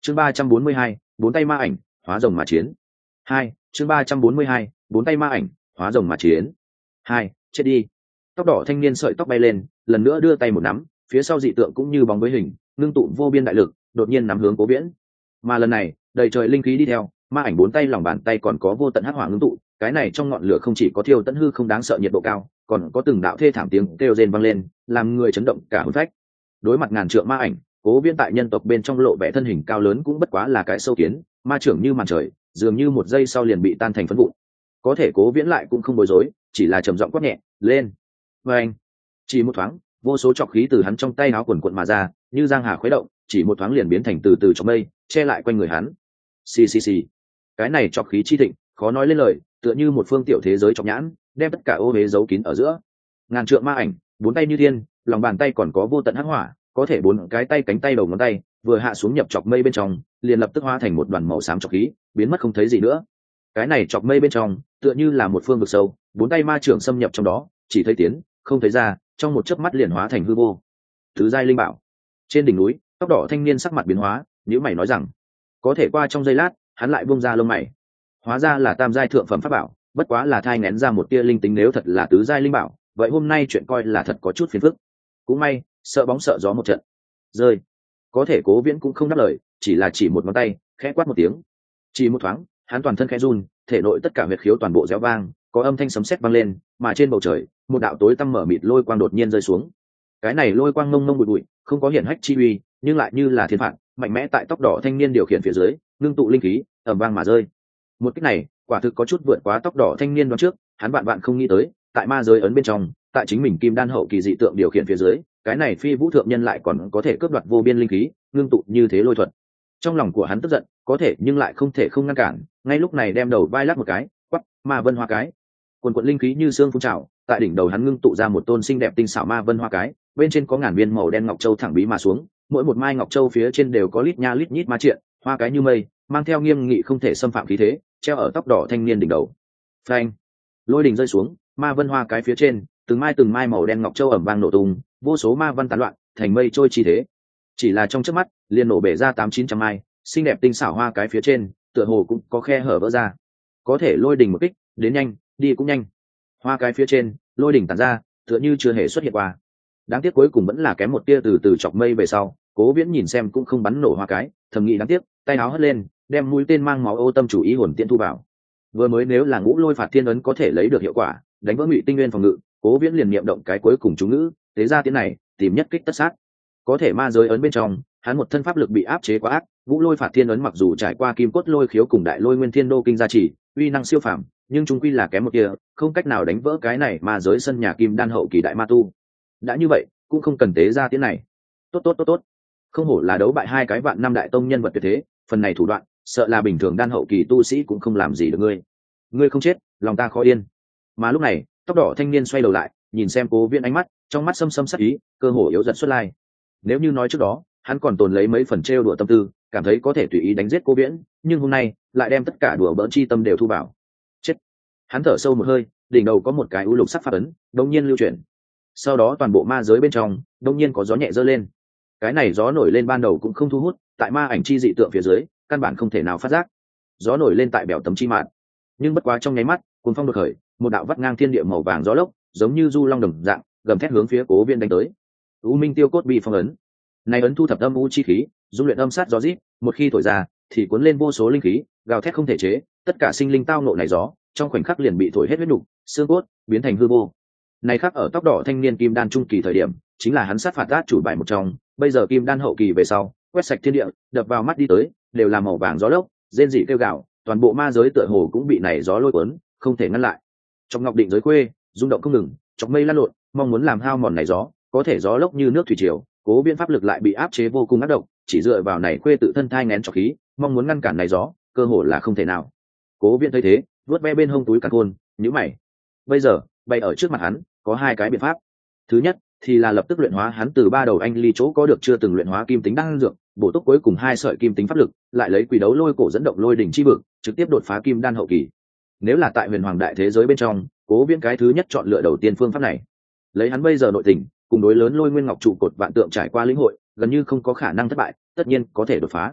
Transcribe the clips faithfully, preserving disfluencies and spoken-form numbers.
chương ba trăm bốn mươi hai, bốn tay ma ảnh hóa rồng mà chiến. Hai, chương ba trăm bốn mươi hai, bốn tay ma ảnh hóa rồng mà chiến. Hai, chết đi. Tóc đỏ thanh niên sợi tóc bay lên, lần nữa đưa tay một nắm, phía sau dị tượng cũng như bóng với hình, ngưng tụ vô biên đại lực, đột nhiên nắm hướng Cố Viễn. Mà lần này, đầy trời linh khí đi theo, ma ảnh bốn tay lòng bàn tay còn có vô tận hắc hỏa ngưng tụ, cái này trong ngọn lửa không chỉ có thiêu tận hư không đáng sợ nhiệt độ cao, còn có từng đạo thê thảm tiếng kêu rên vang lên, làm người chấn động cả hồn phách. Đối mặt ngàn trượng ma ảnh, Cố Viễn tại nhân tộc bên trong lộ vẻ thân hình cao lớn cũng bất quá là cái sâu kiến, ma trưởng như màn trời, dường như một giây sau liền bị tan thành phấn vụn. Có thể Cố Viễn lại cũng không bối rối, chỉ là trầm giọng quát nhẹ, "Lên!" Và anh, chỉ một thoáng, vô số trọc khí từ hắn trong tay áo quần quận mà ra, như giang hà khuấy động, chỉ một thoáng liền biến thành từ từ trong mây, che lại quanh người hắn. Xì xì xì. Cái này trọc khí chi thịnh, khó nói lên lời, tựa như một phương tiểu thế giới trọc nhãn, đem tất cả ô hế giấu kín ở giữa. Ngàn trượng ma ảnh, bốn tay như thiên, lòng bàn tay còn có vô tận hắc hỏa, có thể bốn cái tay cánh tay đầu ngón tay, vừa hạ xuống nhập chọc mây bên trong, liền lập tức hóa thành một đoàn màu xám trọc khí, biến mất không thấy gì nữa. Cái này chọc mây bên trong, tựa như là một phương vực sâu, bốn tay ma trưởng xâm nhập trong đó, chỉ thấy tiến, không thấy ra, trong một chớp mắt liền hóa thành hư vô. Tứ giai linh bảo. Trên đỉnh núi, tóc đỏ thanh niên sắc mặt biến hóa, nhíu mày nói rằng, có thể qua trong giây lát, hắn lại buông ra lông mày. Hóa ra là tam giai thượng phẩm pháp bảo, bất quá là thai nghén ra một tia linh tính, nếu thật là tứ giai linh bảo, vậy hôm nay chuyện coi là thật có chút phiền phức. Cũng may, sợ bóng sợ gió một trận. Rơi. Có thể Cố Viễn cũng không đáp lời, chỉ là chỉ một ngón tay, khẽ quát một tiếng. Chỉ một thoáng, hắn toàn thân khẽ run, thể nội tất cả huyệt khiếu toàn bộ réo vang, có âm thanh sấm sét vang lên, mà trên bầu trời, một đạo tối tăm mở mịt lôi quang đột nhiên rơi xuống. Cái này lôi quang mông mông bụi bụi, không có hiển hách chi uy, nhưng lại như là thiên phạt, mạnh mẽ tại tóc đỏ thanh niên điều khiển phía dưới, ngưng tụ linh khí, ầm vang mà rơi. Một kích này, quả thực có chút vượt quá tóc đỏ thanh niên đoán trước, hắn vạn vạn không nghĩ tới, tại ma giới ấn bên trong, tại chính mình kim đan hậu kỳ dị tượng điều khiển phía dưới, cái này phi vũ thượng nhân lại còn có thể cướp đoạt vô biên linh khí, ngưng tụ như thế lôi thuật. Trong lòng của hắn tức giận, có thể nhưng lại không thể không ngăn cản, ngay lúc này đem đầu vai lắc một cái, quắc, ma vân hoa cái. Quần quần linh khí như sương phun trào, tại đỉnh đầu hắn ngưng tụ ra một tôn xinh đẹp tinh xảo ma vân hoa cái, bên trên có ngàn viên màu đen ngọc châu thẳng bí mà xuống, mỗi một mai ngọc châu phía trên đều có lít nha lít nhít ma triện, hoa cái như mây, mang theo nghiêm nghị không thể xâm phạm khí thế, treo ở tóc đỏ thanh niên đỉnh đầu. Phanh! Lôi đình rơi xuống, ma vân hoa cái phía trên, từng mai từng mai màu đen ngọc châu ẩm vang nổ tung, vô số ma văn tán loạn, thành mây trôi chi thế. Chỉ là trong chớp mắt, liền nổ bể ra tám chín trăm mai, xinh đẹp tinh xảo hoa cái phía trên, tựa hồ cũng có khe hở vỡ ra. Có thể lôi đình một kích, đến nhanh, đi cũng nhanh. Hoa cái phía trên, lôi đỉnh tản ra, tựa như chưa hề xuất hiện qua. Đáng tiếc cuối cùng vẫn là kém một tia từ từ chọc mây về sau, Cố Viễn nhìn xem cũng không bắn nổ hoa cái, thầm nghĩ đáng tiếc, tay áo hất lên, đem mũi tên mang máu ô tâm chủ ý hồn tiễn thu vào. Vừa mới nếu là ngũ lôi phạt thiên ấn có thể lấy được hiệu quả, đánh vỡ Ngụy Tinh Nguyên phòng ngự, Cố Viễn liền niệm động cái cuối cùng chú ngữ, tế ra tiến này, tìm nhất kích tất sát. Có thể ma giới ấn bên trong, hắn một thân pháp lực bị áp chế quá ác, ngũ lôi phạt thiên ấn mặc dù trải qua kim cốt lôi khiếu cùng đại lôi nguyên thiên đô kinh gia trì, uy năng siêu phàm, nhưng trung quy là kém một kia, không cách nào đánh vỡ cái này ma giới sân nhà kim đan hậu kỳ đại ma tu. Đã như vậy, cũng không cần tế ra tiến này. Tốt tốt tốt tốt. Không hổ là đấu bại hai cái vạn năm đại tông nhân vật tuyệt thế, phần này thủ đoạn, sợ là bình thường đan hậu kỳ tu sĩ cũng không làm gì được ngươi. Ngươi không chết, lòng ta khó yên. Mà lúc này, tóc đỏ thanh niên xoay đầu lại, nhìn xem Cố Viễn ánh mắt, trong mắt xâm xâm sắc ý, cơ hồ yếu dần xuất lai. Nếu như nói trước đó, hắn còn tồn lấy mấy phần trêu đùa tâm tư, cảm thấy có thể tùy ý đánh giết Cố Viễn, nhưng hôm nay, lại đem tất cả đùa bỡn chi tâm đều thu vào. Chết. Hắn thở sâu một hơi, đỉnh đầu có một cái u lục sắc pháp ấn, đột nhiên lưu chuyển. Sau đó toàn bộ ma giới bên trong, đột nhiên có gió nhẹ dơ lên. Cái này gió nổi lên ban đầu cũng không thu hút, tại ma ảnh chi dị tượng phía dưới, căn bản không thể nào phát giác. Gió nổi lên tại bèo tấm chi mạn, nhưng bất quá trong nháy mắt, cuồng phong đột khởi, một đạo vắt ngang thiên địa màu vàng gió lốc, giống như du long đồng dạng, gầm thét hướng phía Cố Viễn đánh tới. U Minh Tiêu Cốt bị phong ấn. Này ấn thu thập âm u chi khí, dung luyện âm sát gió rít, một khi thổi ra, thì cuốn lên vô số linh khí, gào thét không thể chế, tất cả sinh linh tao ngộ này gió, trong khoảnh khắc liền bị thổi hết huyết nục, xương cốt, biến thành hư vô. Này khắc ở tóc đỏ thanh niên kim đan trung kỳ thời điểm, chính là hắn sát phạt át chủ bài một trong, bây giờ kim đan hậu kỳ về sau, quét sạch thiên địa, đập vào mắt đi tới, đều là màu vàng gió lốc, rên rỉ kêu gào, toàn bộ ma giới tựa hồ cũng bị này gió lôi cuốn, không thể ngăn lại. Trong Ngọc Định giới quê, rung động không ngừng, chọc mây lan lộn, mong muốn làm hao mòn này gió, có thể gió lốc như nước thủy triều, Cố Viễn pháp lực lại bị áp chế vô cùng ác độc, chỉ dựa vào này quê tự thân thai nghén trọc khí, mong muốn ngăn cản này gió, cơ hồ là không thể nào. Cố Viễn thấy thế, vuốt ve bên hông túi càn khôn, nhíu mày. Bây giờ, bày ở trước mặt hắn, có hai cái biện pháp. Thứ nhất, thì là lập tức luyện hóa hắn từ ba đầu anh ly chỗ có được chưa từng luyện hóa kim tính đan dược, bổ túc cuối cùng hai sợi kim tính pháp lực, lại lấy quỷ đấu lôi cổ dẫn động lôi đỉnh chi vực, trực tiếp đột phá kim đan hậu kỳ. Nếu là tại huyền hoàng đại thế giới bên trong, Cố Viễn cái thứ nhất chọn lựa đầu tiên phương pháp này. Lấy hắn bây giờ nội tình, cùng đối lớn lôi nguyên ngọc trụ cột vạn tượng trải qua lĩnh hội, gần như không có khả năng thất bại, tất nhiên có thể đột phá.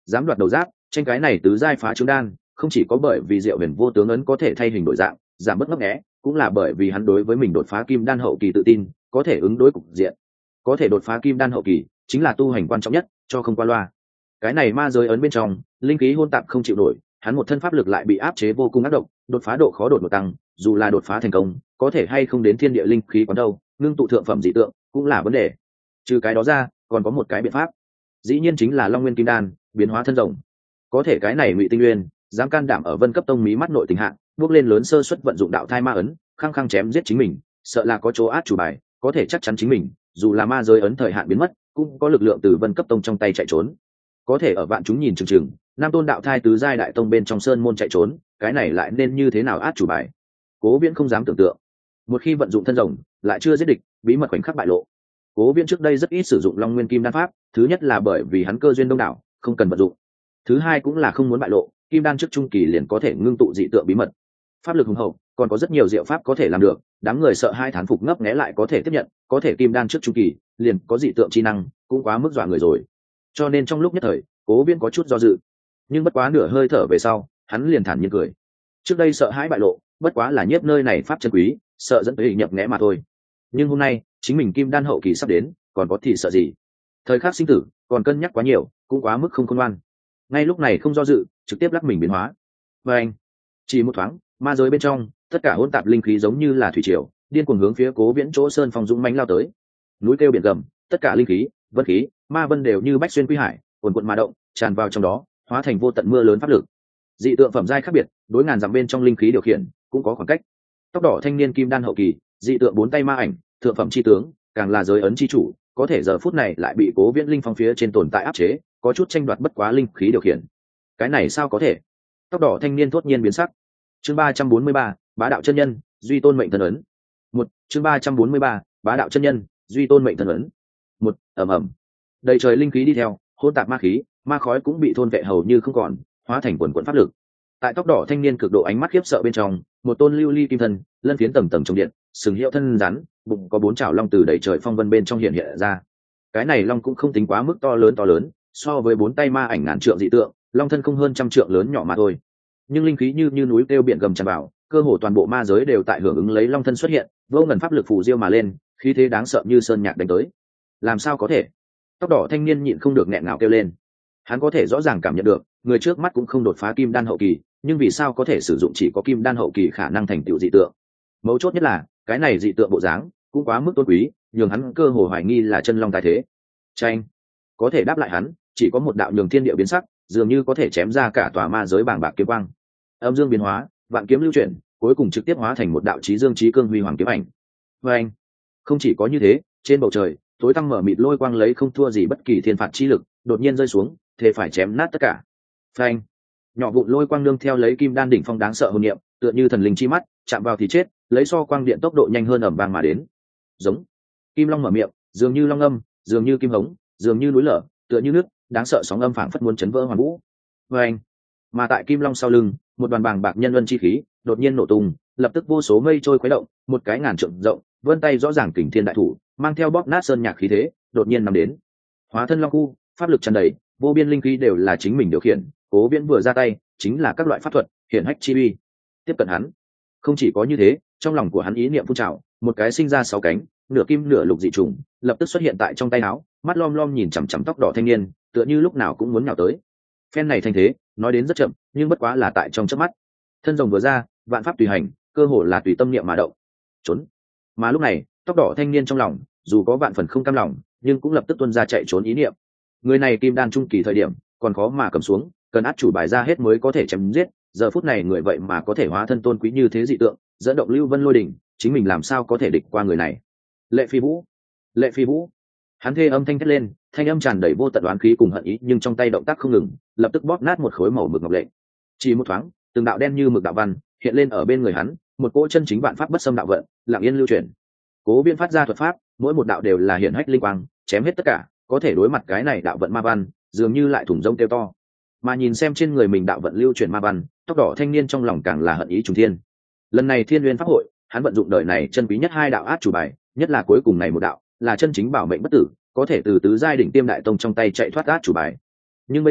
dám đoạt đầu giáp, tranh cái này tứ giai phá trứng đan, không chỉ có bởi vì Diệu Huyền vô tướng ấn có thể thay hình đổi dạng, giảm bớt ngấp nghé, cũng là bởi vì hắn đối với mình đột phá kim đan hậu kỳ tự tin, có thể ứng đối cục diện. Có thể đột phá kim đan hậu kỳ, chính là tu hành quan trọng nhất, cho không qua loa. Cái này ma giới ấn bên trong, linh khí hôn tạp không chịu nổi, hắn một thân pháp lực lại bị áp chế vô cùng ác độc, đột phá độ khó đột ngột tăng, dù là đột phá thành công, có thể hay không đến thiên địa linh khí quán đâu, ngưng tụ thượng phẩm dị tượng, cũng là vấn đề. Trừ cái đó ra, còn có một cái biện pháp, dĩ nhiên chính là Long Nguyên Kim Đan, biến hóa thân rồng. Có thể cái này Ngụy Tinh Nguyên, dám can đảm ở Vân Cấp Tông mí mắt nội tình hạng, bước lên lớn sơ suất vận dụng đạo thai ma ấn, khăng khăng chém giết chính mình, sợ là có chỗ át chủ bài, có thể chắc chắn chính mình, dù là ma giới ấn thời hạn biến mất, cũng có lực lượng từ Vân Cấp Tông trong tay chạy trốn. Có thể ở vạn chúng nhìn chừng chừng, Nam Tôn đạo thai tứ giai đại tông bên trong sơn môn chạy trốn, cái này lại nên như thế nào át chủ bài? Cố Viễn không dám tưởng tượng. Một khi vận dụng thân rồng, lại chưa giết địch, bí mật khoảnh khắc bại lộ. Cố Viễn trước đây rất ít sử dụng Long Nguyên Kim Đan pháp, thứ nhất là bởi vì hắn cơ duyên đông đảo, không cần vận dụng. Thứ hai cũng là không muốn bại lộ, Kim Đan trước trung kỳ liền có thể ngưng tụ dị tượng bí mật. Pháp lực hùng hậu, còn có rất nhiều diệu pháp có thể làm được, đám người sợ hai thán phục ngấp nghé lại có thể tiếp nhận, có thể Kim Đan trước trung kỳ, liền có dị tượng chi năng, cũng quá mức dọa người rồi. Cho nên trong lúc nhất thời, Cố Viễn có chút do dự, nhưng bất quá nửa hơi thở về sau, hắn liền thản nhiên cười. Trước đây sợ hãi bại lộ, bất quá là nhiếp nơi này pháp chân quý, sợ dẫn tới hình nhập nghé mà thôi. Nhưng hôm nay, chính mình Kim Đan hậu kỳ sắp đến, còn có thì sợ gì? Thời khắc sinh tử, còn cân nhắc quá nhiều, cũng quá mức không khôn ngoan. Ngay lúc này không do dự, trực tiếp lắc mình biến hóa. Và anh, chỉ một thoáng, ma giới bên trong, tất cả hỗn tạp linh khí giống như là thủy triều, điên cuồng hướng phía Cố Viễn chỗ sơn phong dũng mãnh lao tới. Núi kêu biển gầm, tất cả linh khí, vân khí, ma vân đều như bách xuyên quy hải, cuồn cuộn mà động, tràn vào trong đó, hóa thành vô tận mưa lớn pháp lực. Dị tượng phẩm giai khác biệt, đối ngàn dặm bên trong linh khí điều khiển, cũng có khoảng cách. Tóc đỏ thanh niên kim đan hậu kỳ, dị tượng bốn tay ma ảnh, thượng phẩm chi tướng, càng là giới ấn chi chủ, có thể giờ phút này lại bị Cố Viễn linh phong phía trên tồn tại áp chế, có chút tranh đoạt bất quá linh khí điều khiển. Cái này sao có thể? Tóc đỏ thanh niên thốt nhiên biến sắc. Chương ba trăm bốn mươi ba, Bá đạo chân nhân, duy tôn mệnh thần ấn. Một, chương ba trăm bốn mươi ba, Bá đạo chân nhân, duy tôn mệnh thần ấn. Một, ầm ầm. Đầy trời linh khí đi theo, hỗn tạp ma khí, ma khói cũng bị thôn vệ hầu như không còn, hóa thành quần quần pháp lực. Tại tóc đỏ thanh niên cực độ ánh mắt khiếp sợ bên trong, một tôn lưu ly kim thân, lân phiến tầng tầng trong điện, sừng hiệu thân rắn, bụng có bốn chảo long từ đầy trời phong vân bên trong hiện hiện ra. Cái này long cũng không tính quá mức to lớn to lớn, so với bốn tay ma ảnh ngàn trượng dị tượng, long thân không hơn trăm trượng lớn nhỏ mà thôi. Nhưng linh khí như như núi kêu biển gầm tràn vào, cơ hồ toàn bộ ma giới đều tại hưởng ứng lấy long thân xuất hiện, vô ngần pháp lực phù diêu mà lên, khí thế đáng sợ như sơn nhạc đánh tới. Làm sao có thể? Tóc đỏ thanh niên nhịn không được nghẹn ngào kêu lên. Hắn có thể rõ ràng cảm nhận được, người trước mắt cũng không đột phá kim đan hậu kỳ, nhưng vì sao có thể sử dụng chỉ có kim đan hậu kỳ khả năng thành tựu dị tượng? Mấu chốt nhất là, cái này dị tượng bộ dáng cũng quá mức tôn quý, nhường hắn cơ hồ hoài nghi là chân long tái thế. Tranh, có thể đáp lại hắn, chỉ có một đạo nhường thiên địa biến sắc, dường như có thể chém ra cả tòa ma giới bàng bạc kiếm quang. Âm dương biến hóa, vạn kiếm lưu chuyển, cuối cùng trực tiếp hóa thành một đạo chí dương chí cương huy hoàng kiếm ảnh. Và anh, không chỉ có như thế, trên bầu trời, tối tăm mở mịt lôi quang lấy không thua gì bất kỳ thiên phạt chi lực, đột nhiên rơi xuống, thế phải chém nát tất cả. Phanh, nhỏ vụn lôi quang nương theo lấy kim đan đỉnh phong đáng sợ hồn niệm, tựa như thần linh chi mắt, chạm vào thì chết, lấy so quang điện tốc độ nhanh hơn ầm vang mà đến. Giống, kim long mở miệng, dường như long âm, dường như kim hống, dường như núi lở, tựa như nước, đáng sợ sóng âm phảng phất muốn chấn vỡ hoàn vũ. Phanh, mà tại kim long sau lưng, một đoàn bàng bạc nhân luân chi khí đột nhiên nổ tung, lập tức vô số mây trôi khuấy động, một cái ngàn trượng rộng, vươn tay rõ ràng kình thiên đại thủ, mang theo bóp nát sơn nhạc khí thế, đột nhiên nằm đến. Hóa thân long khu, pháp lực tràn đầy, vô biên linh khí đều là chính mình điều khiển, Cố Viễn vừa ra tay, chính là các loại pháp thuật, hiển hách chi uy. Tiếp cận hắn. Không chỉ có như thế, trong lòng của hắn ý niệm phun trào, một cái sinh ra sáu cánh, nửa kim nửa lục dị trùng, lập tức xuất hiện tại trong tay áo, mắt lom lom nhìn chằm chằm tóc đỏ thanh niên, tựa như lúc nào cũng muốn nhào tới. Phen này thanh thế, nói đến rất chậm, nhưng bất quá là tại trong chớp mắt. Thân rồng vừa ra, vạn pháp tùy hành, cơ hồ là tùy tâm niệm mà động. Trốn. Mà lúc này, tóc đỏ thanh niên trong lòng, dù có vạn phần không cam lòng, nhưng cũng lập tức tuôn ra chạy trốn ý niệm. Người này kim đan trung kỳ thời điểm, còn khó mà cầm xuống, cần át chủ bài ra hết mới có thể chém giết, giờ phút này người vậy mà có thể hóa thân tôn quý như thế dị tượng, dẫn động lưu vân lôi đỉnh, chính mình làm sao có thể địch qua người này? Lệ Phi Vũ, Lệ Phi Vũ. Hắn thê âm thanh thét lên, thanh âm tràn đầy vô tận oán khí cùng hận ý, nhưng trong tay động tác không ngừng, lập tức bóp nát một khối màu mực ngọc lệnh. Chỉ một thoáng, từng đạo đen như mực đạo văn hiện lên ở bên người hắn, một cỗ chân chính vạn pháp bất xâm đạo vận, lặng yên lưu chuyển. Cố Viễn phát ra thuật pháp, mỗi một đạo đều là hiển hách linh quang, chém hết tất cả, có thể đối mặt cái này đạo vận ma văn, dường như lại thủng rông kêu to. Mà nhìn xem trên người mình đạo vận lưu chuyển ma văn, tóc đỏ thanh niên trong lòng càng là hận ý trùng thiên. Lần này Thiên Nguyên pháp hội, hắn vận dụng đời này chân quý nhất hai đạo át chủ bài, nhất là cuối cùng này một đạo, là chân chính bảo mệnh bất tử, có thể từ tứ giai đỉnh tiêm đại tông trong tay chạy thoát át chủ bài. Nhưng bây giờ,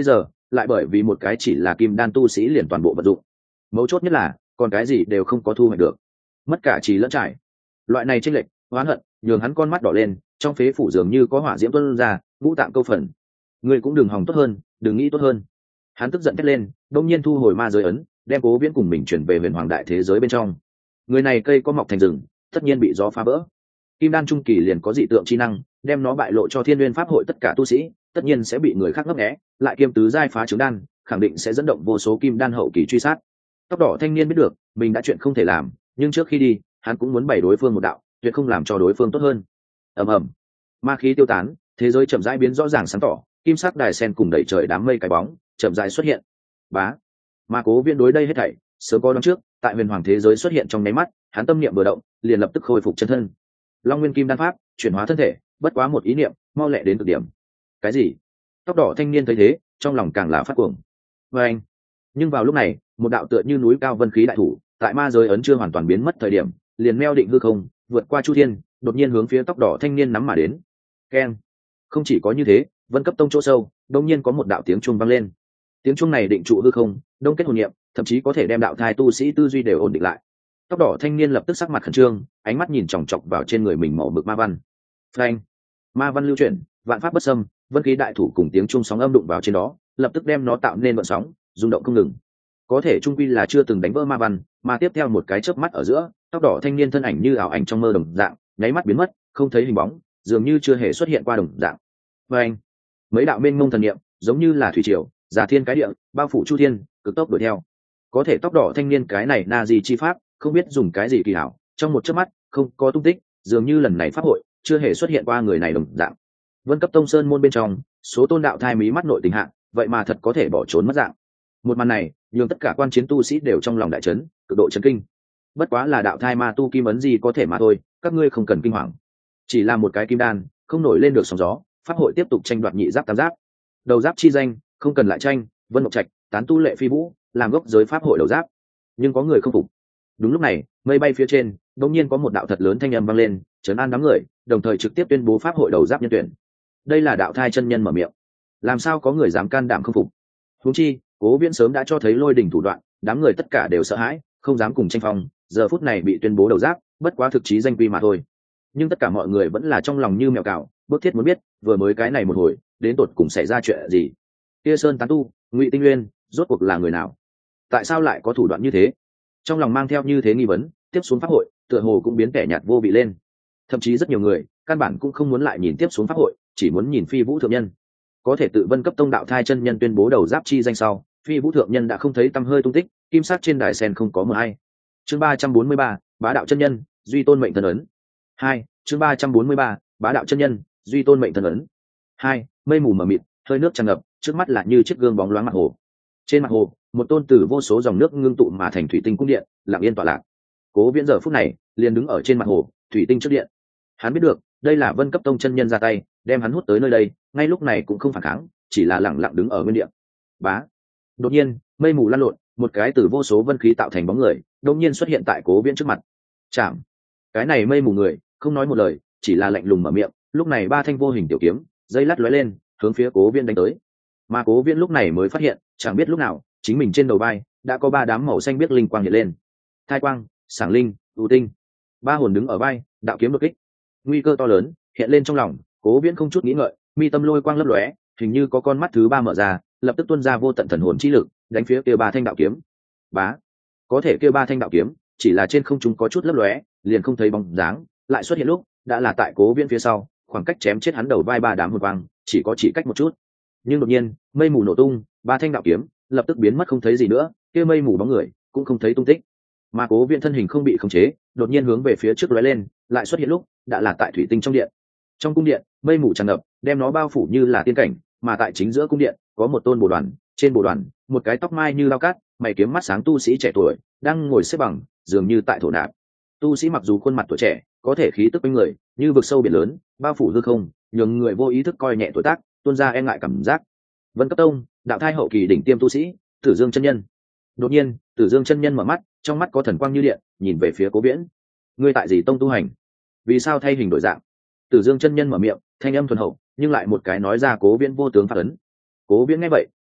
lại bởi vì một cái chỉ là kim đan tu sĩ liền toàn bộ vận dụng. Mấu chốt nhất là còn cái gì đều không có thu hoạch được, mất cả trì lẫn trải. Loại này chênh lệch oán hận nhường hắn con mắt đỏ lên, trong phế phủ dường như có hỏa diễm tuôn ra, ngũ tạng câu phần. Ngươi cũng đừng hòng tốt hơn, đừng nghĩ tốt hơn. Hắn tức giận thét lên, đông nhiên thu hồi ma giới ấn, đem Cố Viễn cùng mình chuyển về huyền hoàng đại thế giới bên trong. Người này cây có mọc thành rừng, tất nhiên bị gió phá vỡ. Kim đan trung kỳ liền có dị tượng chi năng, đem nó bại lộ cho Thiên Nguyên pháp hội tất cả tu sĩ, tất nhiên sẽ bị người khác ngấp nghé, lại kiêm tứ giai phá trứng đan, khẳng định sẽ dẫn động vô số kim đan hậu kỳ truy sát. Tóc đỏ thanh niên biết được mình đã chuyện không thể làm, nhưng trước khi đi hắn cũng muốn bày đối phương một đạo, tuyệt không làm cho đối phương tốt hơn. Ầm ầm, ma khí tiêu tán, thế giới chậm rãi biến rõ ràng sáng tỏ, kim sắc đài sen cùng đẩy trời đám mây cái bóng chậm rãi xuất hiện. Bá, mà Cố Viễn đối đây hết thảy sớm có đoán trước, tại huyền hoàng thế giới xuất hiện trong nháy mắt, hắn tâm niệm vừa động, liền lập tức khôi phục chân thân. Long nguyên kim đan pháp chuyển hóa thân thể, bất quá một ý niệm, mau lẹ đến cực điểm. Cái gì? Tóc đỏ thanh niên thấy thế, trong lòng càng là phát cuồng. Và anh, nhưng vào lúc này, một đạo tựa như núi cao vân khí đại thủ, tại ma giới ấn chưa hoàn toàn biến mất thời điểm, liền meo định hư không, vượt qua chu thiên, đột nhiên hướng phía tóc đỏ thanh niên nắm mà đến. Keng! Không chỉ có như thế, vân cấp tông chỗ sâu, đột nhiên có một đạo tiếng chuông vang lên. Tiếng chuông này định trụ hư không, đông kết hồn niệm, thậm chí có thể đem đạo thai tu sĩ tư duy đều ổn định lại. Tóc đỏ thanh niên lập tức sắc mặt khẩn trương, ánh mắt nhìn chòng chọc vào trên người mình màu mực ma văn. Phanh! Ma văn lưu chuyển, vạn pháp bất xâm, vân khí đại thủ cùng tiếng chuông sóng âm đụng vào trên đó, lập tức đem nó tạo nên vận sóng, rung động không ngừng. Có thể trung quy là chưa từng đánh vỡ ma văn, mà tiếp theo một cái chớp mắt ở giữa, tóc đỏ thanh niên thân ảnh như ảo ảnh trong mơ đồng dạng, nháy mắt biến mất, không thấy hình bóng, dường như chưa hề xuất hiện qua đồng dạng. Phanh! Mấy đạo mênh mông thần niệm, giống như là thủy triều, giả thiên cái địa, bao phủ chu thiên, cực tốc đuổi theo. Có thể tóc đỏ thanh niên cái này na gì chi pháp, không biết dùng cái gì kỳ hảo, trong một chớp mắt không có tung tích, dường như lần này pháp hội chưa hề xuất hiện qua người này đồng dạng. Vân cấp tông sơn môn bên trong, số tôn đạo thai mí mắt nội tình hạng, vậy mà thật có thể bỏ trốn mất dạng. Một màn này nhường tất cả quan chiến tu sĩ đều trong lòng đại chấn, cực độ chấn kinh. Bất quá là đạo thai ma tu kim ấn gì có thể mà thôi, các ngươi không cần kinh hoàng. Chỉ là một cái kim đan, không nổi lên được sóng gió, pháp hội tiếp tục tranh đoạt nhị giáp tam giáp. Đầu giáp chi danh, không cần lại tranh, Vân Mộc Trạch, tán tu lệ phi vũ, làm gốc giới pháp hội đầu giáp. Nhưng có người không phục. Đúng lúc này, mây bay phía trên, đột nhiên có một đạo thật lớn thanh âm vang lên, trấn an đám người, đồng thời trực tiếp tuyên bố pháp hội đầu giáp nhân tuyển. Đây là đạo thai chân nhân mở miệng. Làm sao có người dám can đảm không phục? Huống chi, Cố Viễn sớm đã cho thấy lôi đỉnh thủ đoạn, đám người tất cả đều sợ hãi, không dám cùng tranh phong, giờ phút này bị tuyên bố đầu giáp, bất quá thực chí danh quy mà thôi. Nhưng tất cả mọi người vẫn là trong lòng như mèo cào, bức thiết muốn biết, vừa mới cái này một hồi, đến tột cùng xảy ra chuyện gì? Kia Sơn tán tu, Ngụy Tinh Nguyên, rốt cuộc là người nào? Tại sao lại có thủ đoạn như thế? Trong lòng mang theo như thế nghi vấn, tiếp xuống pháp hội, tựa hồ cũng biến kẻ nhạt vô vị lên. Thậm chí rất nhiều người, căn bản cũng không muốn lại nhìn tiếp xuống pháp hội, chỉ muốn nhìn Phi Vũ thượng nhân. Có thể tự Vân cấp tông đạo thai chân nhân tuyên bố đầu giáp chi danh sau, Phi Vũ thượng nhân đã không thấy tăm hơi tung tích, kim sắc trên đài sen không có mờ hay. Chương ba trăm bốn mươi ba, Bá đạo chân nhân, duy tôn mệnh thần ấn. Hai, chương ba trăm bốn mươi ba, Bá đạo chân nhân, duy tôn mệnh thần ấn. Hai, mây mù mờ mịt, hơi nước tràn ngập, trước mắt là như chiếc gương bóng loáng mặt hồ. Trên mặt hồ, một tôn tử vô số dòng nước ngưng tụ mà thành thủy tinh cung điện, lặng yên tọa lạc. Cố Viễn giờ phút này liền đứng ở trên mặt hồ thủy tinh trước điện. Hắn biết được đây là Vân cấp tông chân nhân ra tay đem hắn hút tới nơi đây, ngay lúc này cũng không phản kháng, chỉ là lẳng lặng đứng ở nguyên địa. Bá. Đột nhiên, mây mù lan lộn, một cái từ vô số vân khí tạo thành bóng người, đột nhiên xuất hiện tại Cố Viễn trước mặt. Chạm. Cái này mây mù người, không nói một lời, chỉ là lạnh lùng mở miệng, lúc này ba thanh vô hình tiểu kiếm, dây lát lóe lên, hướng phía Cố Viễn đánh tới. Mà Cố Viễn lúc này mới phát hiện, chẳng biết lúc nào, chính mình trên đầu vai đã có ba đám màu xanh biếc linh quang hiện lên. Thai quang, Sảng Linh, ưu tinh, ba hồn đứng ở vai, đạo kiếm đột kích. Nguy cơ to lớn hiện lên trong lòng, Cố Viễn không chút nghĩ ngợi, mi tâm lôi quang lấp lóe, hình như có con mắt thứ ba mở ra, lập tức tuôn ra vô tận thần hồn chi lực, đánh phía kia ba thanh đạo kiếm. Bá. Có thể kia ba thanh đạo kiếm, chỉ là trên không trung có chút lấp lóe, liền không thấy bóng dáng, lại xuất hiện lúc, đã là tại Cố Viễn phía sau, khoảng cách chém chết hắn đầu vai ba đám hồn quang, chỉ có chỉ cách một chút. Nhưng đột nhiên, mây mù nổ tung, ba thanh đạo kiếm lập tức biến mất không thấy gì nữa, kia mây mù bóng người cũng không thấy tung tích. Mà Cố Viễn thân hình không bị khống chế, đột nhiên hướng về phía trước lóe lên, lại xuất hiện lúc đã là tại thủy tinh trong điện. Trong cung điện, mây mù tràn ngập, đem nó bao phủ như là tiên cảnh, mà tại chính giữa cung điện có một tôn bồ đoàn, trên bồ đoàn, một cái tóc mai như lao cát, mày kiếm mắt sáng tu sĩ trẻ tuổi đang ngồi xếp bằng, dường như tại thổ nạp. Tu sĩ mặc dù khuôn mặt tuổi trẻ, có thể khí tức quanh người như vực sâu biển lớn, bao phủ hư không, nhường người vô ý thức coi nhẹ tuổi tác, tuôn ra e ngại cảm giác. Vân cấp tông đạo thai hậu kỳ đỉnh tiêm tu sĩ Tử Dương chân nhân. Đột nhiên, Tử Dương chân nhân mở mắt, trong mắt có thần quang như điện, nhìn về phía Cố Viễn. Ngươi tại gì tông tu hành? Vì sao thay hình đổi dạng? Tử Dương chân nhân mở miệng, thanh âm thuần hậu, nhưng lại một cái nói ra Cố Viễn vô tướng pháp ấn. Cố Viễn nghe vậy,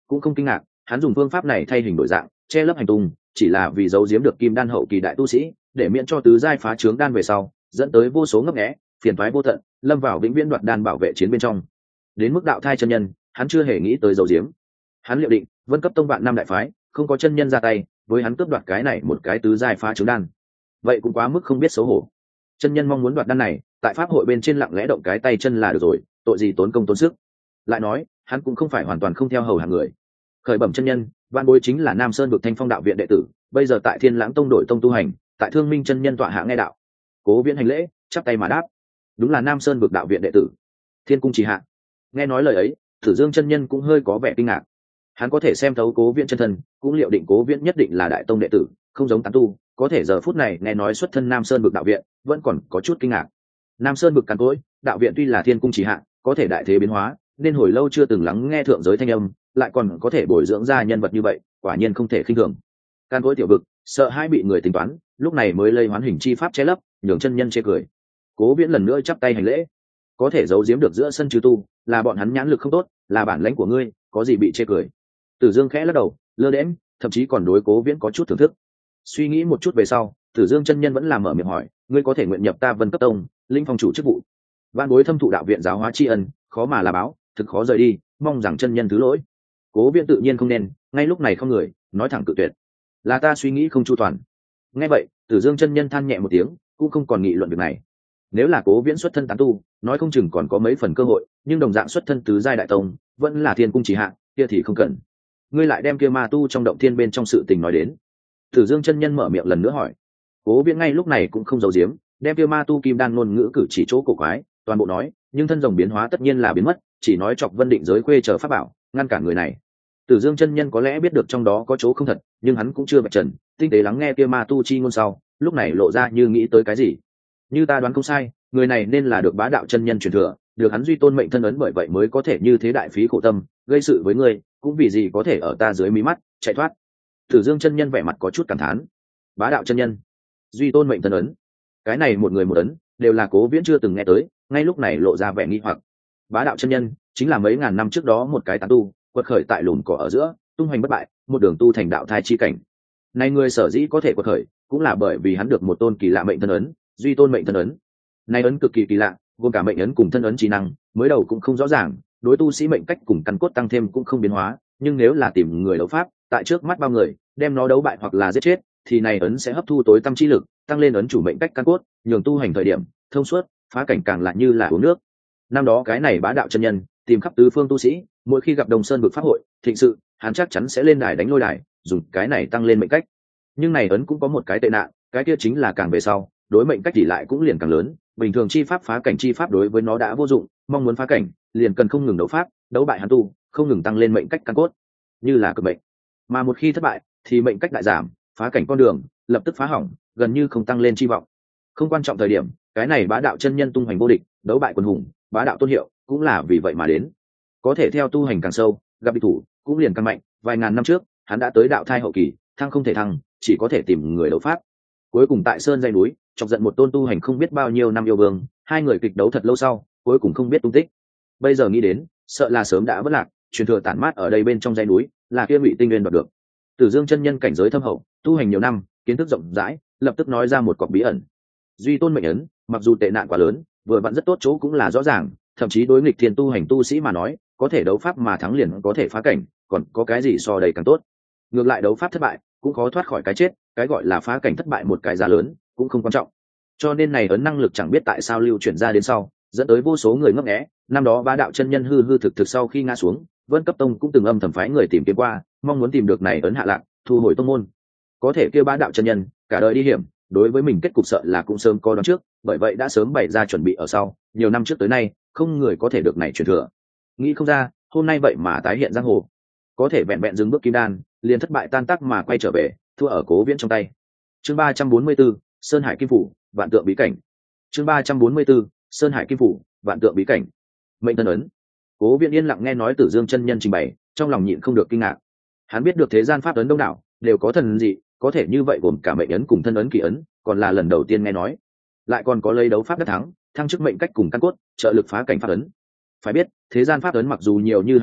cũng không kinh ngạc, hắn dùng phương pháp này thay hình đổi dạng che lấp hành tung, chỉ là vì giấu giếm được kim đan hậu kỳ đại tu sĩ, để miễn cho tứ giai phá trướng đan về sau dẫn tới vô số ngấp nghé, phiền toái vô tận, lâm vào vĩnh viễn đoạt đan bảo vệ chiến bên trong. Đến mức đạo thai chân nhân, hắn chưa hề nghĩ tới giấu giếm. Hắn liệu định Vân cấp tông bạn năm đại phái không có chân nhân ra tay với hắn cướp đoạt cái này một cái tứ giai phá trướng đan, vậy cũng quá mức không biết xấu hổ. Chân nhân mong muốn đoạt đan này, tại pháp hội bên trên lặng lẽ động cái tay chân là được rồi, tội gì tốn công tốn sức. Lại nói hắn cũng không phải hoàn toàn không theo hầu hàng người. Khởi bẩm chân nhân, Vạn Bối chính là Nam Sơn vực Thanh Phong đạo viện đệ tử, bây giờ tại Thiên Lãng tông đổi tông tu hành, tại Thương Minh chân nhân tọa hạ nghe đạo. Cố Viễn hành lễ, chắp tay mà đáp. Đúng là Nam Sơn vực đạo viện đệ tử, Thiên cung chỉ hạ. Nghe nói lời ấy, Tử Dương chân nhân cũng hơi có vẻ kinh ngạc. Hắn có thể xem thấu Cố Viễn chân thân, cũng liệu định Cố Viễn nhất định là đại tông đệ tử, không giống tán tu, có thể giờ phút này nghe nói xuất thân Nam Sơn vực đạo viện, vẫn còn có chút kinh ngạc. Nam Sơn vực càn cỗi, đạo viện tuy là Thiên cung chỉ hạ, có thể đại thế biến hóa, nên hồi lâu chưa từng lắng nghe thượng giới thanh âm, lại còn có thể bồi dưỡng ra nhân vật như vậy, quả nhiên không thể khinh thường. Can cỗi tiểu vực, sợ hai bị người tính toán, lúc này mới lây hoán hình chi pháp che lấp, nhường chân nhân chê cười. Cố Viễn lần nữa chắp tay hành lễ. Có thể giấu giếm được giữa sân trừ tu, là bọn hắn nhãn lực không tốt, là bản lãnh của ngươi, có gì bị chê cười. Tử Dương khẽ lắc đầu, lơ đễnh, thậm chí còn đối Cố Viễn có chút thưởng thức. Suy nghĩ một chút về sau, Tử Dương chân nhân vẫn làm mở miệng hỏi, ngươi có thể nguyện nhập ta Vân cấp tông, linh phong chủ chức vụ. Vạn Bối thâm thụ đạo viện giáo hóa tri ân, khó mà là báo, thực khó rời đi, mong rằng chân nhân thứ lỗi. Cố Viễn tự nhiên không nên ngay lúc này không người nói thẳng cự tuyệt, là ta suy nghĩ không chu toàn. Nghe vậy, Tử Dương chân nhân than nhẹ một tiếng, cũng không còn nghị luận việc này. Nếu là Cố Viễn xuất thân tán tu, nói không chừng còn có mấy phần cơ hội, nhưng đồng dạng xuất thân tứ giai đại tông, vẫn là Thiên cung chỉ hạ, kia thì không cần. Ngươi lại đem kia ma tu trong động thiên bên trong sự tình nói đến. Tử Dương chân nhân mở miệng lần nữa hỏi. Cố Viễn ngay lúc này cũng không giấu giếm, đem kia ma tu kim đan ngôn ngữ cử chỉ chỗ cổ quái, toàn bộ nói, nhưng thân rồng biến hóa tất nhiên là biến mất, chỉ nói chọc Vân Định giới khuê chờ pháp bảo, ngăn cản người này. Tử Dương chân nhân có lẽ biết được trong đó có chỗ không thật, nhưng hắn cũng chưa bạch trần, tinh tế lắng nghe kia ma tu chi ngôn sau, lúc này lộ ra như nghĩ tới cái gì. Như ta đoán không sai, người này nên là được Bá đạo chân nhân truyền thừa, được hắn duy tôn mệnh thân ấn, bởi vậy mới có thể như thế đại phí khổ tâm, gây sự với ngươi, cũng vì gì có thể ở ta dưới mí mắt chạy thoát. Tử Dương chân nhân vẻ mặt có chút cảm thán. Bá đạo chân nhân, duy tôn mệnh thân ấn, cái này một người một ấn, đều là Cố Viễn chưa từng nghe tới, ngay lúc này lộ ra vẻ nghi hoặc. Bá đạo chân nhân chính là mấy ngàn năm trước đó một cái tán tu, quật khởi tại lùn cỏ ở giữa, tung hoành bất bại, một đường tu thành đạo thai chi cảnh. Này người sở dĩ có thể quật khởi, cũng là bởi vì hắn được một tôn kỳ lạ mệnh thân ấn, duy tôn mệnh thân ấn. Này ấn cực kỳ kỳ lạ, gồm cả mệnh ấn cùng thân ấn trí năng, mới đầu cũng không rõ ràng, đối tu sĩ mệnh cách cùng căn cốt tăng thêm cũng không biến hóa, nhưng nếu là tìm người đấu pháp, tại trước mắt bao người, đem nó đấu bại hoặc là giết chết, thì này ấn sẽ hấp thu tối tâm trí lực, tăng lên ấn chủ mệnh cách căn cốt, nhường tu hành thời điểm thông suốt, phá cảnh càng lại như là uống nước. Năm đó cái này Bá đạo chân nhân tìm khắp tứ phương tu sĩ, mỗi khi gặp Đồng Sơn vực pháp hội thịnh sự, hắn chắc chắn sẽ lên đài đánh lôi đài, dùng cái này tăng lên mệnh cách. Nhưng này ấn cũng có một cái tệ nạn, cái kia chính là càng về sau, đối mệnh cách thì lại cũng liền càng lớn, bình thường chi pháp phá cảnh chi pháp đối với nó đã vô dụng, mong muốn phá cảnh, liền cần không ngừng đấu pháp, đấu bại hắn tu, không ngừng tăng lên mệnh cách căn cốt, như là cực mệnh. Mà một khi thất bại, thì mệnh cách đại giảm, phá cảnh con đường lập tức phá hỏng, gần như không tăng lên chi vọng. Không quan trọng thời điểm, cái này Bá đạo chân nhân tung hoành vô địch, đấu bại quần hùng, bá đạo tôn hiệu, cũng là vì vậy mà đến. Có thể theo tu hành càng sâu, gặp địch thủ cũng liền càng mạnh. Vài ngàn năm trước, hắn đã tới đạo thai hậu kỳ, thăng không thể thăng, chỉ có thể tìm người đấu pháp. Cuối cùng tại sơn dây núi, chọc giận một tôn tu hành không biết bao nhiêu năm yêu vương, hai người kịch đấu thật lâu sau, cuối cùng không biết tung tích. Bây giờ nghĩ đến, sợ là sớm đã vất lạc, truyền thừa tản mát ở đây bên trong dây núi, là kia Ngụy Tinh Nguyên đoạt được. Tử Dương chân nhân cảnh giới thâm hậu, tu hành nhiều năm, kiến thức rộng rãi, lập tức nói ra một cọc bí ẩn. Duy tôn mệnh ấn, mặc dù tệ nạn quá lớn, vừa vặn rất tốt chỗ cũng là rõ ràng, thậm chí đối nghịch thiên tu hành tu sĩ mà nói, có thể đấu pháp mà thắng liền có thể phá cảnh, còn có cái gì so đây càng tốt. Ngược lại đấu pháp thất bại, cũng khó thoát khỏi cái chết, cái gọi là phá cảnh thất bại một cái giá lớn, cũng không quan trọng. Cho nên này ấn năng lực chẳng biết tại sao lưu chuyển ra đến sau, dẫn tới vô số người ngấp nghé. Năm đó Bá đạo chân nhân hư hư thực thực sau khi ngã xuống, Vân cấp tông cũng từng âm thầm phái người tìm kiếm qua, mong muốn tìm được này ấn hạ lạc, thu hồi tông môn. Có thể kêu Bá đạo chân nhân cả đời đi hiểm, đối với mình kết cục sợ là cũng sớm có đoán trước, bởi vậy đã sớm bày ra chuẩn bị ở sau, nhiều năm trước tới nay, không người có thể được này truyền thừa. Nghĩ không ra, hôm nay vậy mà tái hiện giang hồ, có thể vẹn vẹn dừng bước kim đan, liền thất bại tan tác mà quay trở về, thua ở Cố Viễn trong tay. Chương ba trăm bốn mươi 44, Sơn Hải Kim Phủ, Vạn Tượng Bí Cảnh. Chương ba trăm bốn mươi 44, Sơn Hải Kim Phủ, Vạn Tượng Bí Cảnh. Mệnh thân ấn. Cố Viễn yên lặng nghe nói Tử Dương chân nhân trình bày, trong lòng nhịn không được kinh ngạc. Hắn biết được thế gian pháp ấn đông đảo, đều có thần dị, có thể như vậy gồm cả mệnh ấn cùng thân ấn kỳ ấn, còn là lần đầu tiên nghe nói. Lại còn có lấy đấu pháp đắc thắng, thăng chức mệnh cách cùng căn cốt, trợ lực phá cảnh pháp ấn. Phải biết, thế gian pháp ấn mặc dù nhiều như hàng cát,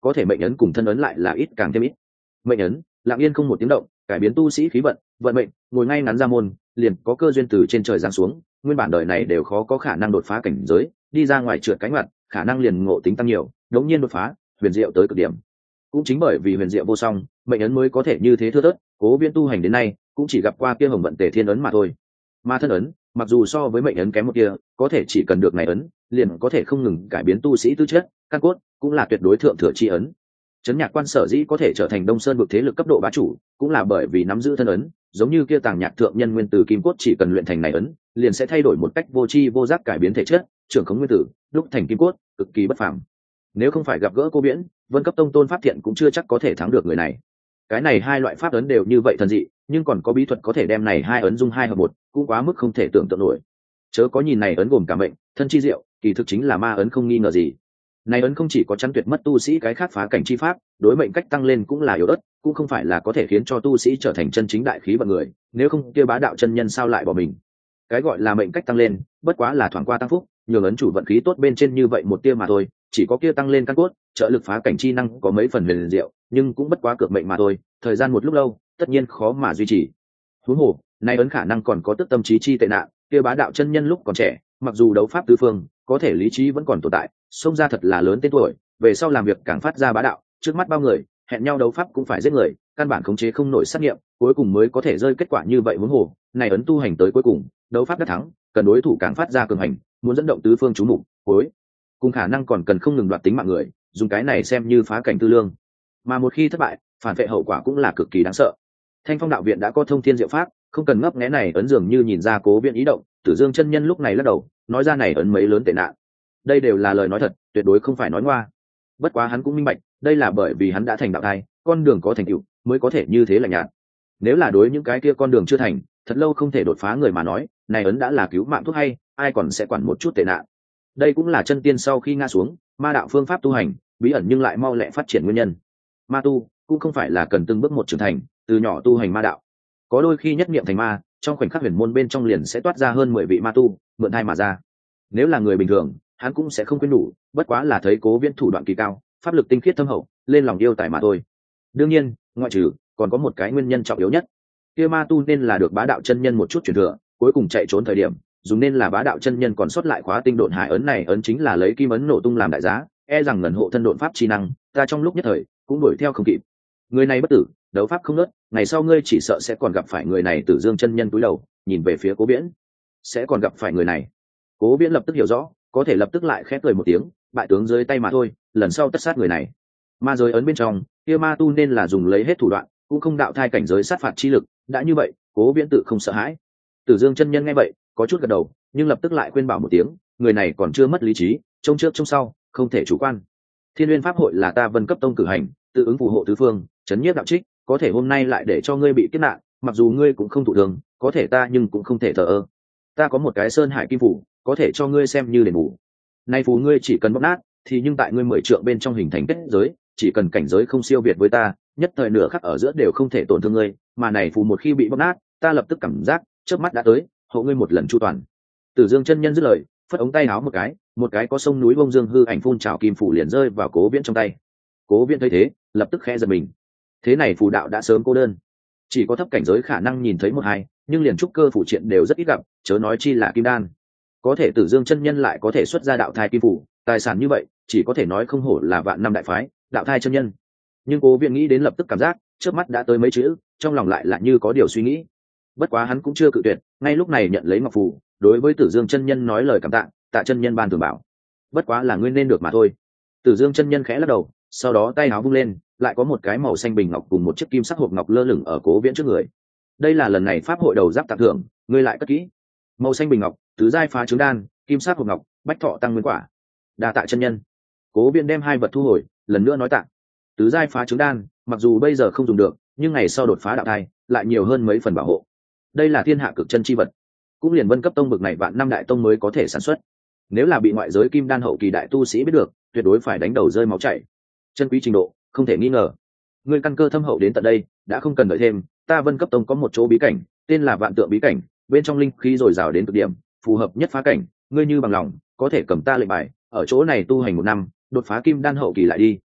có thể mệnh ấn cùng thân ấn lại là ít càng thêm ít. Mệnh ấn lặng yên không một tiếng động, cải biến tu sĩ khí vận vận mệnh, ngồi ngay ngắn ra môn liền có cơ duyên từ trên trời giáng xuống, nguyên bản đời này đều khó có khả năng đột phá cảnh giới, đi ra ngoài trượt cánh mặt, khả năng liền ngộ tính tăng nhiều, đống nhiên đột phá, huyền diệu tới cực điểm. Cũng chính bởi vì huyền diệu vô song, mệnh ấn mới có thể như thế thưa thớt, Cố Viễn tu hành đến nay cũng chỉ gặp qua kia hồng vận tề thiên ấn mà thôi. Mà thân ấn mặc dù so với mệnh ấn kém một kia, có thể chỉ cần được này ấn liền có thể không ngừng cải biến tu sĩ tư chất căn cốt, cũng là tuyệt đối thượng thừa chi ấn. Trấn Nhạc Quan sở dĩ có thể trở thành Đông Sơn vực thế lực cấp độ bá chủ, cũng là bởi vì nắm giữ thân ấn, giống như kia Tàng Nhạc thượng nhân nguyên tử kim cốt chỉ cần luyện thành này ấn, liền sẽ thay đổi một cách vô tri vô giác cải biến thể chất, trưởng khống nguyên tử, đúc thành kim cốt, cực kỳ bất phàm. Nếu không phải gặp gỡ Cố Viễn, Vân cấp tông Tôn Pháp Thiện cũng chưa chắc có thể thắng được người này. Cái này hai loại pháp ấn đều như vậy thần dị, nhưng còn có bí thuật có thể đem này hai ấn dung hai hợp một, cũng quá mức không thể tưởng tượng nổi. Chớ có nhìn này ấn gồm cả mệnh, thân chi diệu, kỳ thực chính là ma ấn không nghi ngờ gì. Này ấn không chỉ có chắn tuyệt mất tu sĩ cái khác phá cảnh chi pháp, đối mệnh cách tăng lên cũng là yếu ớt, cũng không phải là có thể khiến cho tu sĩ trở thành chân chính đại khí vận người, nếu không kia bá đạo chân nhân sao lại bỏ mình. Cái gọi là mệnh cách tăng lên, bất quá là thoáng qua tăng phúc, nhường ấn chủ vận khí tốt bên trên như vậy một tia mà thôi, chỉ có kia tăng lên căn cốt, trợ lực phá cảnh chi năng có mấy phần huyền diệu, nhưng cũng bất quá cược mệnh mà thôi, thời gian một lúc lâu, tất nhiên khó mà duy trì. Huống hồ, này ấn khả năng còn có tức tâm trí chi tệ nạn, kia bá đạo chân nhân lúc còn trẻ, mặc dù đấu pháp tứ phương, có thể lý trí vẫn còn tồn tại, xông ra thật là lớn tên tuổi, về sau làm việc càng phát ra bá đạo, trước mắt bao người, hẹn nhau đấu pháp cũng phải giết người, căn bản khống chế không nổi sát nghiệm, cuối cùng mới có thể rơi kết quả như vậy. Huống hồ, này ấn tu hành tới cuối cùng, đấu pháp đã thắng, cần đối thủ càng phát ra cường hành, muốn dẫn động tứ phương chú mục, cuối cùng khả năng còn cần không ngừng đoạt tính mạng người, dùng cái này xem như phá cảnh tư lương. Mà một khi thất bại, phản vệ hậu quả cũng là cực kỳ đáng sợ. Thanh Phong đạo viện đã có thông thiên diệu pháp, không cần ngấp nghé này ấn dường như nhìn ra Cố Viễn ý động, Tử Dương chân nhân lúc này lắc đầu, nói ra này ấn mấy lớn tệ nạn. Đây đều là lời nói thật, tuyệt đối không phải nói ngoa. Bất quá hắn cũng minh bạch, đây là bởi vì hắn đã thành đạo thai, con đường có thành tựu mới có thể như thế lạnh nhạt. Nếu là đối những cái kia con đường chưa thành, thật lâu không thể đột phá người mà nói, này ấn đã là cứu mạng thuốc hay, ai còn sẽ quản một chút tệ nạn. Đây cũng là chân tiên sau khi ngã xuống, ma đạo phương pháp tu hành, bí ẩn nhưng lại mau lẹ phát triển nguyên nhân. Ma tu cũng không phải là cần từng bước một trưởng thành, từ nhỏ tu hành ma đạo. Có đôi khi nhất niệm thành ma, trong khoảnh khắc huyền môn bên trong liền sẽ toát ra hơn mười vị ma tu, mượn hai mà ra. Nếu là người bình thường, hắn cũng sẽ không quên đủ, bất quá là thấy Cố Viễn thủ đoạn kỳ cao, pháp lực tinh khiết thâm hậu, lên lòng yêu tài mà thôi. Đương nhiên, ngoại trừ, còn có một cái nguyên nhân trọng yếu nhất. Kia ma tu nên là được bá đạo chân nhân một chút truyền thừa, cuối cùng chạy trốn thời điểm, dùng nên là bá đạo chân nhân còn sót lại khóa tinh độn hải ấn này, ấn chính là lấy kim ấn nổ tung làm đại giá, e rằng ngần hộ thân độn pháp chi năng, ta trong lúc nhất thời cũng đuổi theo không kịp. Người này bất tử, đấu pháp không nớt, ngày sau ngươi chỉ sợ sẽ còn gặp phải người này. Tử Dương chân nhân cúi đầu, nhìn về phía Cố Viễn, sẽ còn gặp phải người này. Cố Viễn lập tức hiểu rõ, có thể lập tức lại khép cười một tiếng, bại tướng dưới tay mà thôi, lần sau tất sát người này. Ma giới ấn bên trong, kia ma tu nên là dùng lấy hết thủ đoạn, cũng không đạo thai cảnh giới sát phạt chi lực, đã như vậy, Cố Viễn tự không sợ hãi. Tử Dương chân nhân nghe vậy, có chút gật đầu, nhưng lập tức lại khuyên bảo một tiếng, người này còn chưa mất lý trí, trông trước trông sau, không thể chủ quan. Thiên Nguyên pháp hội là ta Vân cấp tông cử hành, tự ứng phù hộ tứ phương, chấn nhiếp đạo trích, có thể hôm nay lại để cho ngươi bị kiếp nạn, mặc dù ngươi cũng không thụ thường, có thể ta nhưng cũng không thể thờ ơ. Ta có một cái Sơn Hải kim phủ, có thể cho ngươi xem như đền bù. Nay phù ngươi chỉ cần bóp nát, thì nhưng tại ngươi mười trượng bên trong hình thành kết giới, chỉ cần cảnh giới không siêu việt với ta, nhất thời nửa khắc ở giữa đều không thể tổn thương ngươi, mà này phù một khi bị bóp nát, ta lập tức cảm giác chớp mắt đã tới, hộ ngươi một lần chu toàn. Tử Dương chân nhân dứt lời, phất ống tay áo một cái, một cái có sông núi bông dương hư ảnh phun trào kim phủ liền rơi vào Cố Viễn trong tay. Cố Viễn thấy thế, lập tức khẽ giật mình. Thế này phù đạo đã sớm cô đơn, chỉ có thấp cảnh giới khả năng nhìn thấy một hai, nhưng liền trúc cơ phụ triện đều rất ít gặp, chớ nói chi là kim đan. Có thể Tử Dương chân nhân lại có thể xuất ra đạo thai kim phủ, tài sản như vậy, chỉ có thể nói không hổ là vạn năm đại phái, đạo thai chân nhân. Nhưng Cố Viễn nghĩ đến lập tức cảm giác, trước mắt đã tới mấy chữ, trong lòng lại là như có điều suy nghĩ. Bất quá hắn cũng chưa cự tuyệt, ngay lúc này nhận lấy ngọc phù, đối với Tử Dương chân nhân nói lời cảm tạ, tạ chân nhân ban thường bảo. Bất quá là ngươi nên được mà thôi. Tử Dương chân nhân khẽ lắc đầu, sau đó tay áo vung lên, lại có một cái màu xanh bình ngọc cùng một chiếc kim sắc hộp ngọc lơ lửng ở Cố Viễn trước người. Đây là lần này pháp hội đầu giáp tặng thưởng, ngươi lại cất kỹ. Màu xanh bình ngọc, tứ giai phá trứng đan, kim sắc hộp ngọc, bách thọ tăng nguyên quả. Đa tạ chân nhân. Cố Viễn đem hai vật thu hồi, lần nữa nói tạ. Tứ giai phá trứng đan, mặc dù bây giờ không dùng được, nhưng ngày sau đột phá đạo thai, lại nhiều hơn mấy phần bảo hộ. Đây là thiên hạ cực chân chi vật, cũng liền Vân cấp tông bực này vạn năm đại tông mới có thể sản xuất. Nếu là bị ngoại giới kim đan hậu kỳ đại tu sĩ biết được, tuyệt đối phải đánh đầu rơi máu chảy. Chân quý trình độ, không thể nghi ngờ. Ngươi căn cơ thâm hậu đến tận đây, đã không cần đợi thêm, ta Vân cấp tông có một chỗ bí cảnh, tên là Vạn Tượng bí cảnh, bên trong linh khí dồi dào đến cực điểm, phù hợp nhất phá cảnh, ngươi như bằng lòng, có thể cầm ta lệnh bài, ở chỗ này tu hành một năm, đột phá kim đan hậu kỳ lại đi.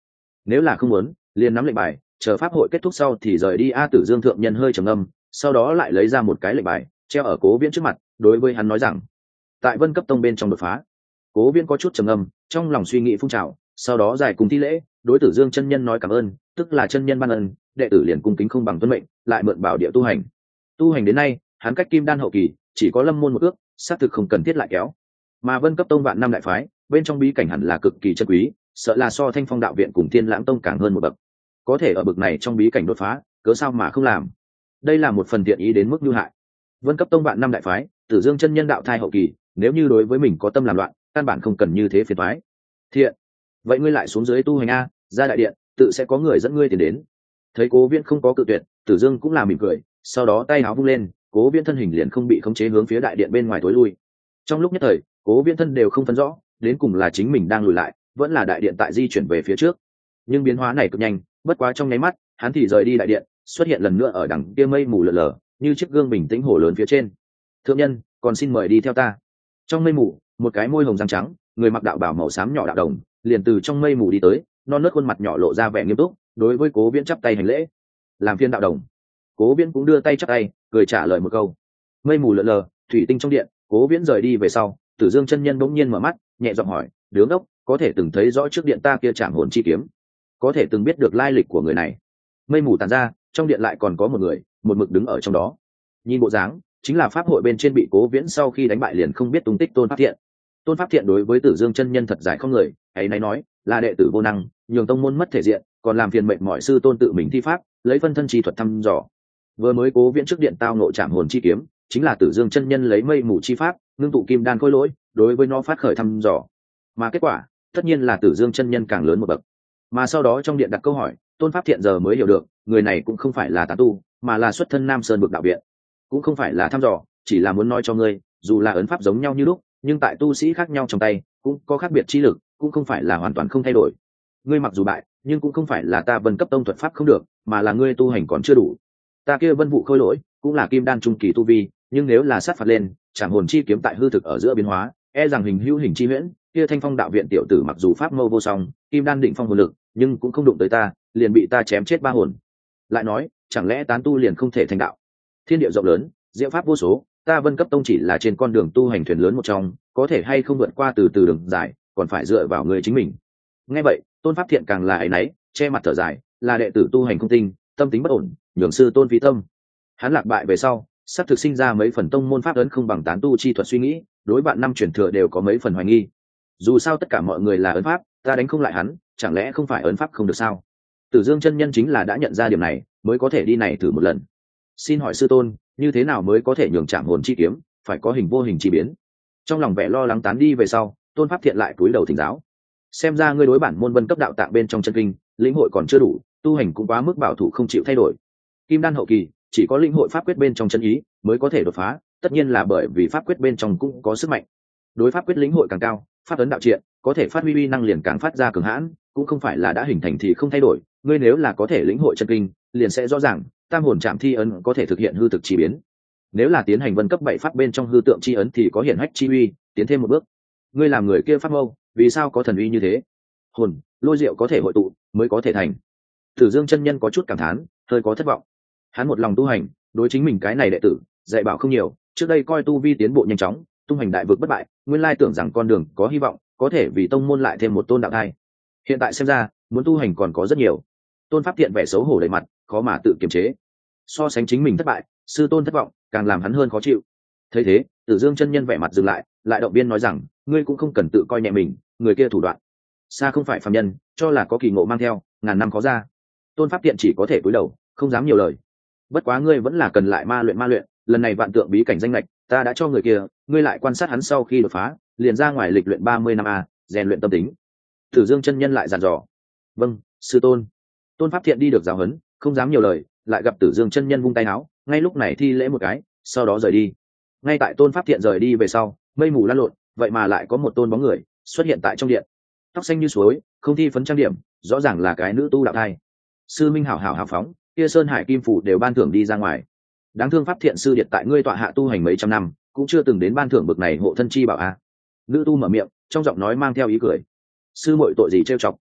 nếu là không muốn liền nắm lệnh bài, chờ pháp hội kết thúc sau thì rời đi. A Tử Dương thượng nhân hơi trầm ngâm, sau đó lại lấy ra một cái lệnh bài treo ở Cố Viễn trước mặt, đối với hắn nói rằng tại Vân Cấp Tông bên trong đột phá. Cố Viễn có chút trầm ngâm, trong lòng suy nghĩ phun trào, sau đó giải cùng thi lễ đối Tử Dương chân nhân nói cảm ơn, tức là chân nhân ban ân, đệ tử liền cung kính không bằng tuân mệnh, lại mượn bảo địa tu hành. Tu hành đến nay hắn cách kim đan hậu kỳ chỉ có lâm môn một ước, xác thực không cần thiết lại kéo. Mà Vân Cấp Tông vạn năm đại phái bên trong bí cảnh hẳn là cực kỳ chân quý, sợ là so Thanh Phong đạo viện cùng Thiên Lãng Tông càng hơn một bậc. Có thể ở bậc này trong bí cảnh đột phá, cớ sao mà không làm? Đây là một phần thiện ý đến mức như hại. Vân Cấp Tông vạn năm đại phái, Tử Dương chân nhân đạo thai hậu kỳ, nếu như đối với mình có tâm làm loạn, căn bản không cần như thế phiền toái. Thiện, vậy ngươi lại xuống dưới tu hành a, ra đại điện, tự sẽ có người dẫn ngươi tiền đến. Thấy Cố Viễn không có cự tuyệt, Tử Dương cũng là mỉm cười, sau đó tay áo vung lên, Cố Viễn thân hình liền không bị khống chế hướng phía đại điện bên ngoài tối lui. Trong lúc nhất thời, Cố Viễn thân đều không phân rõ, đến cùng là chính mình đang lùi lại, vẫn là đại điện tại di chuyển về phía trước. Nhưng biến hóa này cực nhanh, bất quá trong nháy mắt, hắn thì rời đi đại điện, xuất hiện lần nữa ở đằng kia mây mù lờ lờ, như chiếc gương bình tĩnh hồ lớn phía trên. Thượng nhân, còn xin mời đi theo ta. Trong mây mù, một cái môi hồng răng trắng, người mặc đạo bào màu xám nhỏ đạo đồng, liền từ trong mây mù đi tới, non nớt khuôn mặt nhỏ lộ ra vẻ nghiêm túc, đối với Cố Viễn chắp tay hành lễ. Làm phiên đạo đồng. Cố Viễn cũng đưa tay chắp tay, cười trả lời một câu. Mây mù lờ lờ, thủy tinh trong điện, Cố Viễn rời đi về sau, Tử Dương chân nhân bỗng nhiên mở mắt, nhẹ giọng hỏi, "Đứng đốc, có thể từng thấy rõ trước điện ta kia Trảm Hồn chi kiếm, có thể từng biết được lai lịch của người này?" Mây mù tàn ra, trong điện lại còn có một người, một mực đứng ở trong đó. Nhìn bộ dáng, chính là pháp hội bên trên bị Cố Viễn sau khi đánh bại liền không biết tung tích Tôn Pháp Thiện. Tôn Pháp Thiện đối với Tử Dương chân nhân thật giải không người, ấy nay nói, là đệ tử vô năng, nhường tông môn mất thể diện, còn làm phiền mệnh mọi sư tôn tự mình thi pháp, lấy phân thân chi thuật thăm dò. Vừa mới Cố Viễn trước điện tao ngộ Trảm Hồn chi kiếm, chính là Tử Dương chân nhân lấy mây mù chi pháp, ngưng tụ kim đan khôi lỗi, đối với nó phát khởi thăm dò. Mà kết quả, tất nhiên là Tử Dương chân nhân càng lớn một bậc. Mà sau đó trong điện đặt câu hỏi, Tôn Pháp Thiện giờ mới hiểu được, người này cũng không phải là tán tu, mà là xuất thân Nam Sơn bực đạo viện, cũng không phải là thăm dò, chỉ là muốn nói cho ngươi, dù là ấn pháp giống nhau như lúc, nhưng tại tu sĩ khác nhau trong tay, cũng có khác biệt chi lực, cũng không phải là hoàn toàn không thay đổi. Ngươi mặc dù bại, nhưng cũng không phải là ta Vân Cấp Tông thuật pháp không được, mà là ngươi tu hành còn chưa đủ. Ta kia Vân Vụ khôi lỗi, cũng là kim đan trung kỳ tu vi, nhưng nếu là sát phạt lên, Trảm Hồn chi kiếm tại hư thực ở giữa biến hóa, e rằng hình hữu hình chi huyễn, kia Thanh Phong đạo viện tiểu tử mặc dù pháp mâu vô song, kim đan định phong hồn lực, nhưng cũng không đụng tới ta, liền bị ta chém chết ba hồn. Lại nói, chẳng lẽ tán tu liền không thể thành đạo? Thiên địa rộng lớn, diệu pháp vô số, ta Vân Cấp Tông chỉ là trên con đường tu hành thuyền lớn một trong, có thể hay không vượt qua từ từ đường dài, còn phải dựa vào người chính mình. Nghe vậy, Tôn Pháp Thiện càng là ấy nấy, che mặt thở dài, là đệ tử tu hành không tinh, tâm tính bất ổn, nhường sư tôn phí tâm. Hắn lạc bại về sau, sắp thực sinh ra mấy phần tông môn pháp ấn không bằng tán tu chi thuật suy nghĩ, đối bạn năm truyền thừa đều có mấy phần hoài nghi. Dù sao tất cả mọi người là ấn pháp, ta đánh không lại hắn, chẳng lẽ không phải ấn pháp không được sao? Tử Dương chân nhân chính là đã nhận ra điểm này, mới có thể đi này thử một lần. Xin hỏi sư tôn, như thế nào mới có thể nhường Trảm Hồn chi kiếm phải có hình vô hình chi biến? Trong lòng vẻ lo lắng tán đi về sau, Tôn Pháp Thiện lại cúi đầu thỉnh giáo. Xem ra ngươi đối bản môn Vân cấp đạo tạng bên trong chân kinh, lĩnh hội còn chưa đủ, tu hành cũng quá mức bảo thủ không chịu thay đổi. Kim đan hậu kỳ, chỉ có lĩnh hội pháp quyết bên trong chân ý mới có thể đột phá, tất nhiên là bởi vì pháp quyết bên trong cũng có sức mạnh. Đối pháp quyết lĩnh hội càng cao, pháp ấn đạo triện có thể phát huy uy năng liền càng phát ra cường hãn, cũng không phải là đã hình thành thì không thay đổi. Ngươi nếu là có thể lĩnh hội chân kinh, liền sẽ rõ ràng, tam hồn chạm thi ấn có thể thực hiện hư thực chi biến. Nếu là tiến hành Vân cấp bảy pháp bên trong hư tượng chi ấn thì có hiển hách chi uy, tiến thêm một bước. Ngươi làm người kia pháp mâu, vì sao có thần uy như thế? Hồn, lôi diệu có thể hội tụ, mới có thể thành. Tử Dương chân nhân có chút cảm thán, hơi có thất vọng. Hắn một lòng tu hành, đối chính mình cái này đệ tử, dạy bảo không nhiều, trước đây coi tu vi tiến bộ nhanh chóng, tung hành đại vực bất bại, nguyên lai tưởng rằng con đường có hy vọng, có thể vì tông môn lại thêm một tôn đạo thai. Hiện tại xem ra, muốn tu hành còn có rất nhiều. Tôn Pháp Thiện vẻ xấu hổ đầy mặt, khó mà tự kiềm chế. So sánh chính mình thất bại, sư tôn thất vọng, càng làm hắn hơn khó chịu. Thấy thế, Tử Dương chân nhân vẻ mặt dừng lại, lại động viên nói rằng, ngươi cũng không cần tự coi nhẹ mình, người kia thủ đoạn xa không phải phàm nhân, cho là có kỳ ngộ mang theo, ngàn năm khó ra. Tôn Pháp Thiện chỉ có thể cúi đầu, không dám nhiều lời. Bất quá ngươi vẫn là cần lại ma luyện ma luyện, lần này vạn tượng bí cảnh danh lệch, ta đã cho người kia, ngươi lại quan sát hắn sau khi đột phá, liền ra ngoài lịch luyện ba mươi năm a, rèn luyện tâm tính. Tử Dương chân nhân lại dặn dò. Vâng, sư tôn. Tôn Pháp Thiện đi được giáo huấn, không dám nhiều lời, lại gặp Tử Dương chân nhân vung tay áo, ngay lúc này thi lễ một cái, sau đó rời đi. Ngay tại Tôn Pháp Thiện rời đi về sau, mây mù lan lộn, vậy mà lại có một tôn bóng người xuất hiện tại trong điện. Tóc xanh như suối, không thi phấn trang điểm, rõ ràng là cái nữ tu đạo thai. Sư minh hảo hảo hào phóng, kia Sơn Hải Kim phủ đều ban thưởng đi ra ngoài. Đáng thương Pháp Thiện sư điệt tại ngươi tọa hạ tu hành mấy trăm năm, cũng chưa từng đến ban thưởng bực này hộ thân chi bảo a. Nữ tu mở miệng, trong giọng nói mang theo ý cười. Sư muội tội gì trêu chọc?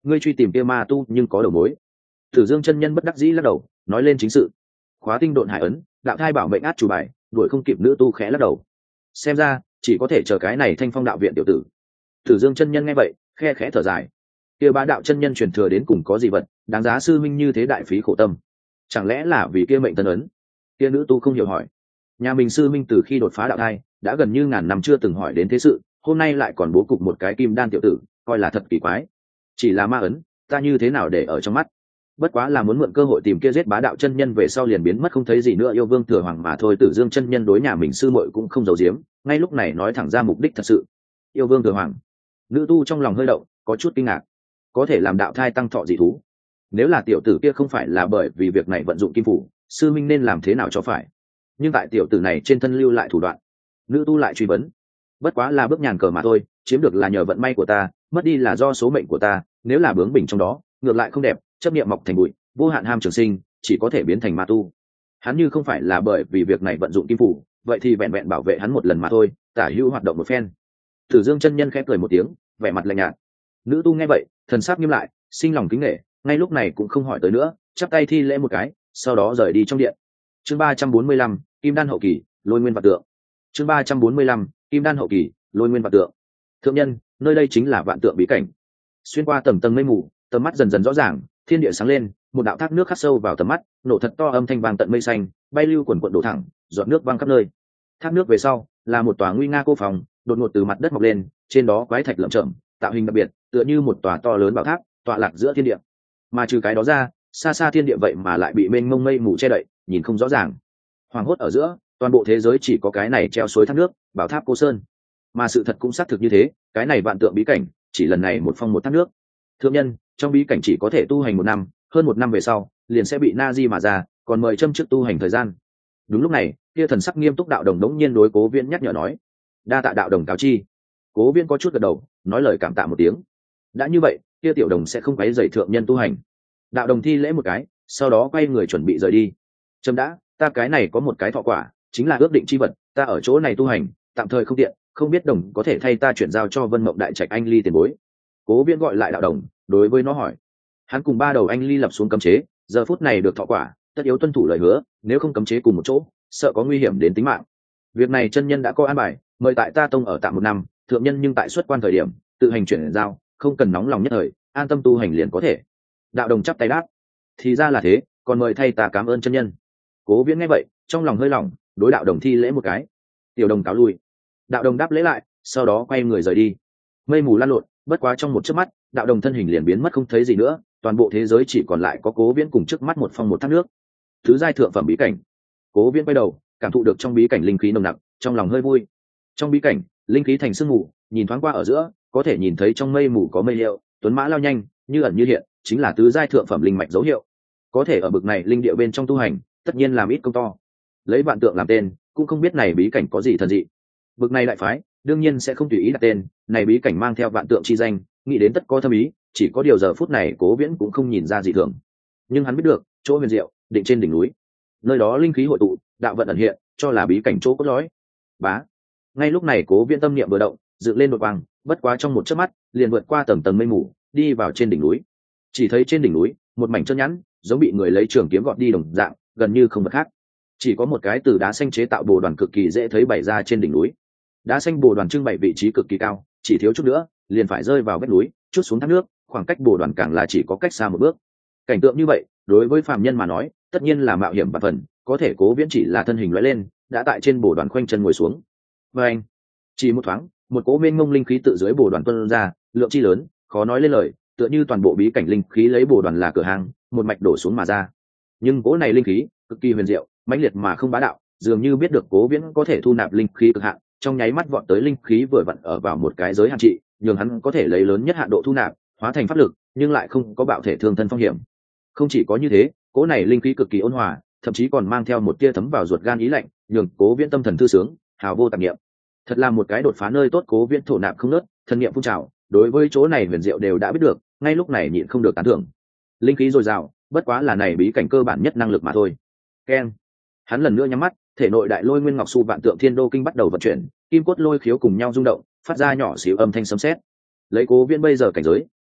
ngươi truy tìm kia ma tu nhưng có đầu mối. Tử Dương chân nhân bất đắc dĩ lắc đầu, nói lên chính sự. Khóa tinh độn hải ấn, đạo thai bảo mệnh át chủ bài, đuổi không kịp nữ tu khẽ lắc đầu. Xem ra chỉ có thể chờ cái này Thanh Phong đạo viện tiểu tử. Tử Dương chân nhân nghe vậy, khe khẽ thở dài. Kia bá đạo chân nhân truyền thừa đến cùng có gì vật, đáng giá sư minh như thế đại phí khổ tâm. Chẳng lẽ là vì kia mệnh tân ấn? Kia nữ tu không hiểu hỏi. Nhà mình sư minh từ khi đột phá đạo thai, đã gần như ngàn năm chưa từng hỏi đến thế sự, hôm nay lại còn bố cục một cái kim đan tiểu tử, coi là thật kỳ quái. Chỉ là ma ấn, ta như thế nào để ở trong mắt? Bất quá là muốn mượn cơ hội tìm kia giết bá đạo chân nhân về sau liền biến mất không thấy gì nữa yêu vương thừa hoàng mà thôi. Tử Dương chân nhân đối nhà mình sư muội cũng không giấu giếm, ngay lúc này nói thẳng ra mục đích thật sự. Yêu vương thừa hoàng. Nữ tu trong lòng hơi động, có chút kinh ngạc. Có thể làm đạo thai tăng thọ dị thú. Nếu là tiểu tử kia không phải là bởi vì việc này vận dụng kim phủ, sư minh nên làm thế nào cho phải? Nhưng tại tiểu tử này trên thân lưu lại thủ đoạn. Nữ tu lại truy vấn. Bất quá là bước nhàn cờ mà thôi, chiếm được là nhờ vận may của ta, mất đi là do số mệnh của ta, nếu là bướng bỉnh trong đó, ngược lại không đẹp, chấp niệm mọc thành bụi, vô hạn ham trường sinh, chỉ có thể biến thành ma tu. Hắn như không phải là bởi vì việc này vận dụng kim phủ, vậy thì vẹn vẹn bảo vệ hắn một lần mà thôi, tả hữu hoạt động một phen. Tử Dương chân nhân khẽ cười một tiếng, vẻ mặt lạnh nhạt. Nữ tu nghe vậy, thần sắc nghiêm lại, sinh lòng kính nể, ngay lúc này cũng không hỏi tới nữa, chắp tay thi lễ một cái, sau đó rời đi trong điện. Chương ba trăm bốn mươi lăm, Kim Đan hậu kỳ, Lôi Nguyên Vạn Tượng. Chương ba trăm bốn mươi lăm, Kim Đan hậu kỳ, Lôi Nguyên Vạn Tượng. Thượng nhân, nơi đây chính là Vạn Tượng bí cảnh. Xuyên qua tầng tầng mây mù, tầm mắt dần dần rõ ràng, thiên địa sáng lên, một đạo thác nước khắc sâu vào tầm mắt, nổ thật to âm thanh vang tận mây xanh, bay lưu quần quần đổ thẳng, giọt nước văng khắp nơi. Thác nước về sau, là một tòa nguy nga cô phòng, đột ngột từ mặt đất mọc lên, trên đó quái thạch lởm chởm, tạo hình đặc biệt, tựa như một tòa to lớn bảo tháp, tọa lạc giữa thiên địa. Mà trừ cái đó ra, xa xa thiên địa vậy mà lại bị mênh mông mây mù che đậy, nhìn không rõ ràng. Hoàng hốt ở giữa, toàn bộ thế giới chỉ có cái này treo suối thác nước, bảo tháp cô sơn. Mà sự thật cũng xác thực như thế, cái này vạn tượng bí cảnh, chỉ lần này một phong một thác nước. Thượng nhân, trong bí cảnh chỉ có thể tu hành một năm, hơn một năm về sau, liền sẽ bị na di mà ra, còn mời châm trước tu hành thời gian. Đúng lúc này, kia thần sắc nghiêm túc đạo đồng đống nhiên đối Cố Viễn nhắc nhở nói. Đa tạ đạo đồng cáo chi. Cố Viễn có chút gật đầu, nói lời cảm tạ một tiếng. Đã như vậy, kia tiểu đồng sẽ không quấy rầy thượng nhân tu hành. Đạo đồng thi lễ một cái, sau đó quay người chuẩn bị rời đi. Trâm đã, ta cái này có một cái thọ quả, chính là ước định chi vật, ta ở chỗ này tu hành, tạm thời không tiện, không biết đồng có thể thay ta chuyển giao cho Vân Mộng Đại Trạch anh ly tiền bối. Cố Viễn gọi lại đạo đồng, đối với nó hỏi. Hắn cùng ba đầu anh ly lập xuống cấm chế, giờ phút này được thọ quả, tất yếu tuân thủ lời hứa, nếu không cấm chế cùng một chỗ, sợ có nguy hiểm đến tính mạng. Việc này chân nhân đã có an bài, mời tại ta tông ở tạm một năm, thượng nhân nhưng tại xuất quan thời điểm, tự hành chuyển giao, không cần nóng lòng nhất thời, an tâm tu hành liền có thể. Đạo đồng chắp tay đáp. Thì ra là thế, còn mời thay ta cảm ơn chân nhân. Cố Viễn nghe vậy, trong lòng hơi lòng, đối đạo đồng thi lễ một cái. Tiểu đồng cáo lui. Đạo đồng đáp lễ lại, sau đó quay người rời đi. Mây mù lan lộn, bất quá trong một chớp mắt, đạo đồng thân hình liền biến mất không thấy gì nữa, toàn bộ thế giới chỉ còn lại có Cố Viễn cùng trước mắt một phong một thác nước. Thứ giai thượng phẩm bí cảnh. Cố Viễn quay đầu, cảm thụ được trong bí cảnh linh khí nồng nặc, trong lòng hơi vui. Trong bí cảnh, linh khí thành sương mù, nhìn thoáng qua ở giữa, có thể nhìn thấy trong mây mù có mây liệu, tuấn mã lao nhanh, như ẩn như hiện, chính là tứ giai thượng phẩm linh mạch dấu hiệu. Có thể ở bực này linh địa bên trong tu hành, tất nhiên làm ít công to. Lấy vạn tượng làm tên, cũng không biết này bí cảnh có gì thần dị. Bực này đại phái, đương nhiên sẽ không tùy ý đặt tên, này bí cảnh mang theo vạn tượng chi danh, nghĩ đến tất có thâm ý, chỉ có điều giờ phút này Cố Viễn cũng không nhìn ra gì thường. Nhưng hắn biết được, chỗ huyền diệu, định trên đỉnh núi. Nơi đó linh khí hội tụ, đạo vận ẩn hiện, cho là bí cảnh chỗ cốt lõi. Bá. Ngay lúc này Cố Viễn tâm niệm vừa động, dựng lên đột quang, bất quá trong một chớp mắt, liền vượt qua tầng tầng mây mù, đi vào trên đỉnh núi. Chỉ thấy trên đỉnh núi, một mảnh trơn nhẵn, giống bị người lấy trường kiếm gọt đi đồng dạng, gần như không vật khác. Chỉ có một cái từ đá xanh chế tạo bồ đoàn cực kỳ dễ thấy bày ra trên đỉnh núi. Đá xanh bồ đoàn trưng bày vị trí cực kỳ cao, chỉ thiếu chút nữa, liền phải rơi vào vách núi, chút xuống thác nước, khoảng cách bồ đoàn càng là chỉ có cách xa một bước. Cảnh tượng như vậy, đối với phàm nhân mà nói, tất nhiên là mạo hiểm và phần, có thể Cố Viễn chỉ là thân hình lóe lên, đã tại trên bồ đoàn khoanh chân ngồi xuống. Và anh, chỉ một thoáng, một cỗ mênh mông linh khí tự dưới bồ đoàn tuôn ra, lượng chi lớn, khó nói lên lời, tựa như toàn bộ bí cảnh linh khí lấy bồ đoàn là cửa hàng, một mạch đổ xuống mà ra. Nhưng cỗ này linh khí cực kỳ huyền diệu, mãnh liệt mà không bá đạo, dường như biết được Cố Viễn có thể thu nạp linh khí cực hạn, trong nháy mắt vọt tới linh khí vừa vặn ở vào một cái giới hạn trị, nhường hắn có thể lấy lớn nhất hạn độ thu nạp, hóa thành pháp lực, nhưng lại không có bạo thể thương thân phong hiểm. Không chỉ có như thế, cỗ này linh khí cực kỳ ôn hòa, thậm chí còn mang theo một tia thấm vào ruột gan ý lạnh, nhường Cố Viễn tâm thần thư sướng, hào vô tạp niệm. Thật là một cái đột phá nơi tốt. Cố Viễn thổ nạp không nớt, thân niệm phun trào, đối với chỗ này huyền diệu đều đã biết được, ngay lúc này nhịn không được tán thưởng. Linh khí dồi dào, bất quá là này bí cảnh cơ bản nhất năng lực mà thôi. Keng. Hắn lần nữa nhắm mắt, thể nội đại lôi nguyên ngọc su vạn tượng thiên đô kinh bắt đầu vận chuyển, kim cốt lôi khiếu cùng nhau rung động, phát ra nhỏ xíu âm thanh sấm sét. Lấy Cố Viễn bây giờ cảnh giới,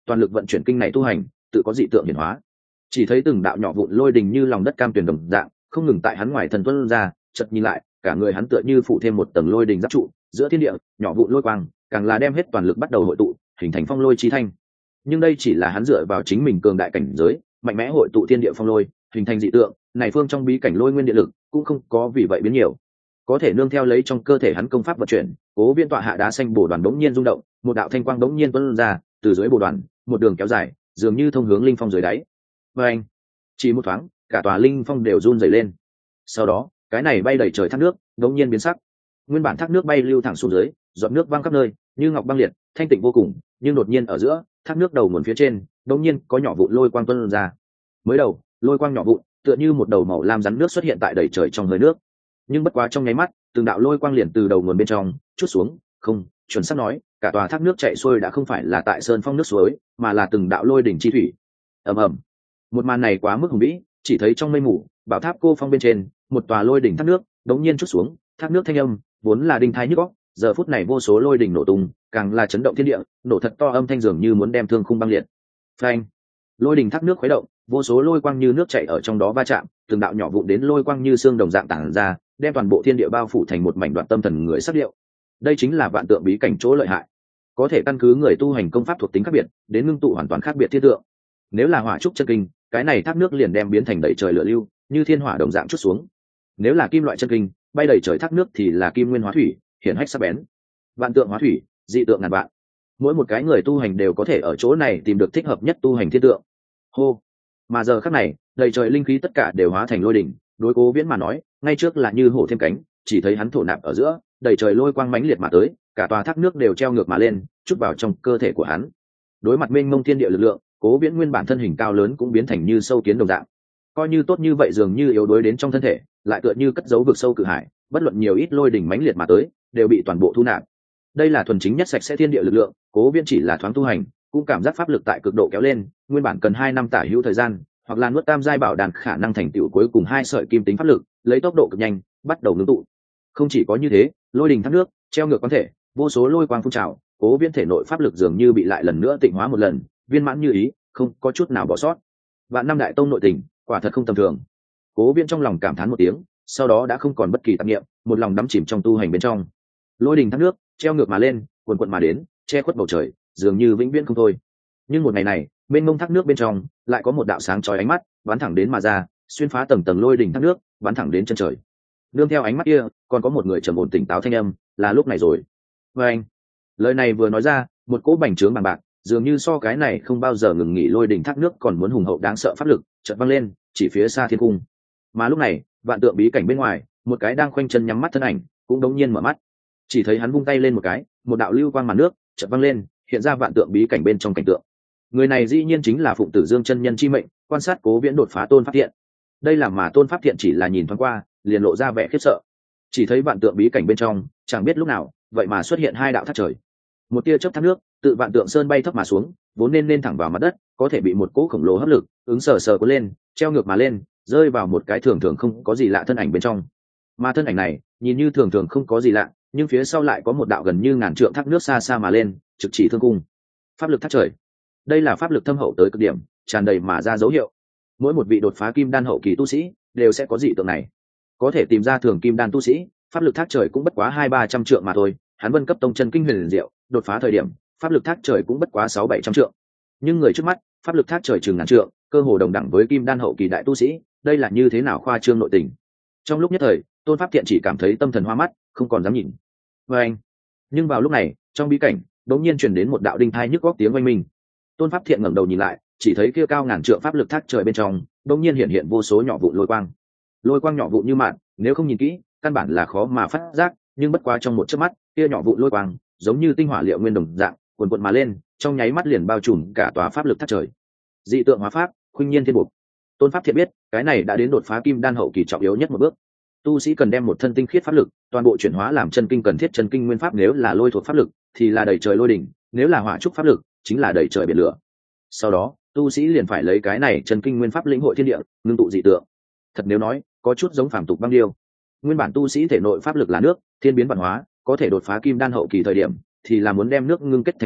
toàn lực vận chuyển kinh này tu hành, tự có dị tượng hiển hóa. Chỉ thấy từng đạo nhỏ vụn lôi đình như lòng đất cam tuyền đồng dạng, không ngừng tại hắn ngoài thân tuôn ra, chợt nhìn lại, cả người hắn tựa như phủ thêm một tầng lôi đình giáp trụ, giữa thiên địa, nhỏ vụn lôi quang, càng là đem hết toàn lực bắt đầu hội tụ, hình thành phong lôi chi thanh. Nhưng đây chỉ là hắn dựa vào chính mình cường đại cảnh giới, mạnh mẽ hội tụ thiên địa phong lôi, hình thành dị tượng, này phương trong bí cảnh lôi nguyên địa lực cũng không có vì vậy biến nhiều. Có thể nương theo lấy trong cơ thể hắn công pháp vận chuyển, Cố Viễn tọa hạ đá xanh bổ đoàn đống nhiên rung động, một đạo thanh quang đống nhiên tuôn ra, từ dưới bổ đoàn, một đường kéo dài, dường như thông hướng linh phong dưới đáy. Và anh, chỉ một thoáng, cả tòa linh phong đều run rẩy lên. Sau đó, cái này bay đầy trời thác nước, đống nhiên biến sắc. Nguyên bản thác nước bay lưu thẳng xuống dưới, giọt nước văng khắp nơi, như ngọc băng liệt, thanh tịnh vô cùng, nhưng đột nhiên ở giữa, thác nước đầu nguồn phía trên, đống nhiên có nhỏ vụn lôi quang tuôn ra. Mới đầu, lôi quang nhỏ vụn, tựa như một đầu màu lam rắn nước xuất hiện tại đầy trời trong hơi nước. Nhưng bất quá trong nháy mắt, từng đạo lôi quang liền từ đầu nguồn bên trong chút xuống, không, chuẩn xác nói, cả tòa thác nước chảy xuôi đã không phải là tại sơn phong nước suối, mà là từng đạo lôi đỉnh chi thủy. Ầm ầm. Một màn này quá mức hùng vĩ, chỉ thấy trong mây mù, bảo tháp cô phong bên trên, một tòa lôi đỉnh thác nước đống nhiên chút xuống, thác nước thanh âm vốn là đinh thái nhức óc, giờ phút này vô số lôi đỉnh nổ tung, càng là chấn động thiên địa, nổ thật to âm thanh dường như muốn đem thương khung băng liệt. Phanh! Lôi đỉnh thác nước khuấy động, vô số lôi quang như nước chảy ở trong đó va chạm, từng đạo nhỏ vụn đến lôi quang như xương đồng dạng tản ra, đem toàn bộ thiên địa bao phủ thành một mảnh đoạn tâm thần người sắc điệu. Đây chính là vạn tượng bí cảnh chỗ lợi hại, có thể căn cứ người tu hành công pháp thuộc tính khác biệt, đến ngưng tụ hoàn toàn khác biệt thiên tượng. Nếu là hỏa trúc chân kinh, cái này thác nước liền đem biến thành đầy trời lửa lưu, như thiên hỏa đồng dạng chút xuống. Nếu là kim loại chân kinh, bay đầy trời thác nước thì là kim nguyên hóa thủy, hiển hách sắc bén. Vạn tượng hóa thủy, dị tượng ngàn vạn. Mỗi một cái người tu hành đều có thể ở chỗ này tìm được thích hợp nhất tu hành thiên tượng. Hô. Mà giờ khắc này, đầy trời linh khí tất cả đều hóa thành lôi đỉnh, đối Cố Viễn mà nói, ngay trước là như hổ thêm cánh, chỉ thấy hắn thổ nạp ở giữa, đầy trời lôi quang mãnh liệt mà tới, cả tòa thác nước đều treo ngược mà lên, chút vào trong cơ thể của hắn. Đối mặt mênh mông thiên địa lực lượng, Cố Viễn nguyên bản thân hình cao lớn cũng biến thành như sâu kiến đồng dạng. Coi như tốt như vậy dường như yếu đuối đến trong thân thể, lại tựa như cất giấu vực sâu cự hải, bất luận nhiều ít lôi đỉnh mãnh liệt mà tới, đều bị toàn bộ thu nạp. Đây là thuần chính nhất sạch sẽ thiên địa lực lượng, Cố Viễn chỉ là thoáng tu hành, cũng cảm giác pháp lực tại cực độ kéo lên, nguyên bản cần hai năm tả hữu thời gian, hoặc là nuốt tam giai bảo đàn khả năng thành tựu cuối cùng hai sợi kim tính pháp lực, lấy tốc độ cực nhanh, bắt đầu ngưng tụ. Không chỉ có như thế, lôi đỉnh thác nước, treo ngược quán thể, vô số lôi quang phun trào, Cố Viễn thể nội pháp lực dường như bị lại lần nữa tịnh hóa một lần, viên mãn như ý, không có chút nào bỏ sót. Vạn năm đại tông nội tình, quả thật không tầm thường. Cố Viễn trong lòng cảm thán một tiếng, sau đó đã không còn bất kỳ tạp niệm, một lòng đắm chìm trong tu hành bên trong. Lôi đỉnh thác nước, treo ngược mà lên, cuồn cuộn mà đến, che khuất bầu trời, dường như vĩnh viễn không thôi. Nhưng một ngày này, bên mông thác nước bên trong, lại có một đạo sáng chói ánh mắt, bắn thẳng đến mà ra, xuyên phá tầng tầng lôi đỉnh thác nước, bắn thẳng đến chân trời. Nương theo ánh mắt kia, còn có một người trầm ổn tỉnh táo thanh âm, là lúc này rồi. Và anh, lời này vừa nói ra, một cỗ bành trướng bằng bạc, dường như so cái này không bao giờ ngừng nghỉ lôi đỉnh thác nước còn muốn hùng hậu đáng sợ pháp lực, chợt văng lên, chỉ phía xa thiên cung. Mà lúc này, vạn tượng bí cảnh bên ngoài, một cái đang khoanh chân nhắm mắt thân ảnh, cũng đống nhiên mở mắt. Chỉ thấy hắn vung tay lên một cái, một đạo lưu quang màn nước chợt văng lên, hiện ra vạn tượng bí cảnh bên trong cảnh tượng. Người này dĩ nhiên chính là Phụng Tử Dương chân nhân chi mệnh, quan sát Cố Viễn đột phá Tôn Pháp Thiện. Đây là mà Tôn Pháp Thiện chỉ là nhìn thoáng qua, liền lộ ra vẻ khiếp sợ. Chỉ thấy vạn tượng bí cảnh bên trong, chẳng biết lúc nào, vậy mà xuất hiện hai đạo thác trời. Một tia chớp thác nước, tự vạn tượng sơn bay thấp mà xuống, vốn nên lên thẳng vào mặt đất, có thể bị một cỗ khổng lồ hấp lực ứng sờ sờ cuốn lên, treo ngược mà lên, rơi vào một cái thường thường không có gì lạ thân ảnh bên trong. Mà thân ảnh này, nhìn như thường thường không có gì lạ, nhưng phía sau lại có một đạo gần như ngàn trượng thác nước xa xa mà lên, trực chỉ thương cung. Pháp lực thác trời. Đây là pháp lực thâm hậu tới cực điểm, tràn đầy mà ra dấu hiệu. Mỗi một vị đột phá kim đan hậu kỳ tu sĩ đều sẽ có dị tượng này. Có thể tìm ra thường kim đan tu sĩ, pháp lực thác trời cũng bất quá hai ba trăm trượng mà thôi. Hắn Vân cấp tông chân kinh huyền diệu, đột phá thời điểm, pháp lực thác trời cũng bất quá sáu bảy trăm trượng. Nhưng người trước mắt, pháp lực thác trời chừng ngàn trượng, cơ hồ đồng đẳng với kim đan hậu kỳ đại tu sĩ, đây là như thế nào khoa trương nội tình. Trong lúc nhất thời, Tôn Pháp Thiện chỉ cảm thấy tâm thần hoa mắt, không còn dám nhìn. Và anh, nhưng vào lúc này, trong bí cảnh, đột nhiên truyền đến một đạo đinh thai nhức góc tiếng oanh minh. Tôn Pháp Thiện ngẩng đầu nhìn lại, chỉ thấy kia cao ngàn trượng pháp lực thác trời bên trong, đột nhiên hiện hiện vô số nhỏ vụn lôi quang. Lôi quang nhỏ vụn như mạn, nếu không nhìn kỹ, căn bản là khó mà phát giác, nhưng bất quá trong một chớp mắt, kia nhỏ vụn lôi quang, giống như tinh hỏa liệu nguyên đồng dạng, cuồn cuộn mà lên, trong nháy mắt liền bao trùm cả tòa pháp lực thác trời. Dị tượng hóa pháp, khuynh nhiên thiên buộc. Tôn Pháp Thiện biết, cái này đã đến đột phá kim đan hậu kỳ trọng yếu nhất một bước. Tu sĩ cần đem một thân tinh khiết pháp lực, toàn bộ chuyển hóa làm chân kinh cần thiết chân kinh nguyên pháp, nếu là lôi thuộc pháp lực, thì là đầy trời lôi đỉnh, nếu là hỏa trúc pháp lực, chính là đầy trời biển lửa. Sau đó, tu sĩ liền phải lấy cái này chân kinh nguyên pháp lĩnh hội thiên địa, ngưng tụ dị tượng. Thật nếu nói, có chút giống phàm tục băng điêu. Nguyên bản tu sĩ thể nội pháp lực là nước, thiên biến vạn hóa, có thể đột phá kim đan hậu kỳ thời điểm, thì là muốn đem nước ngưng kết thành băng,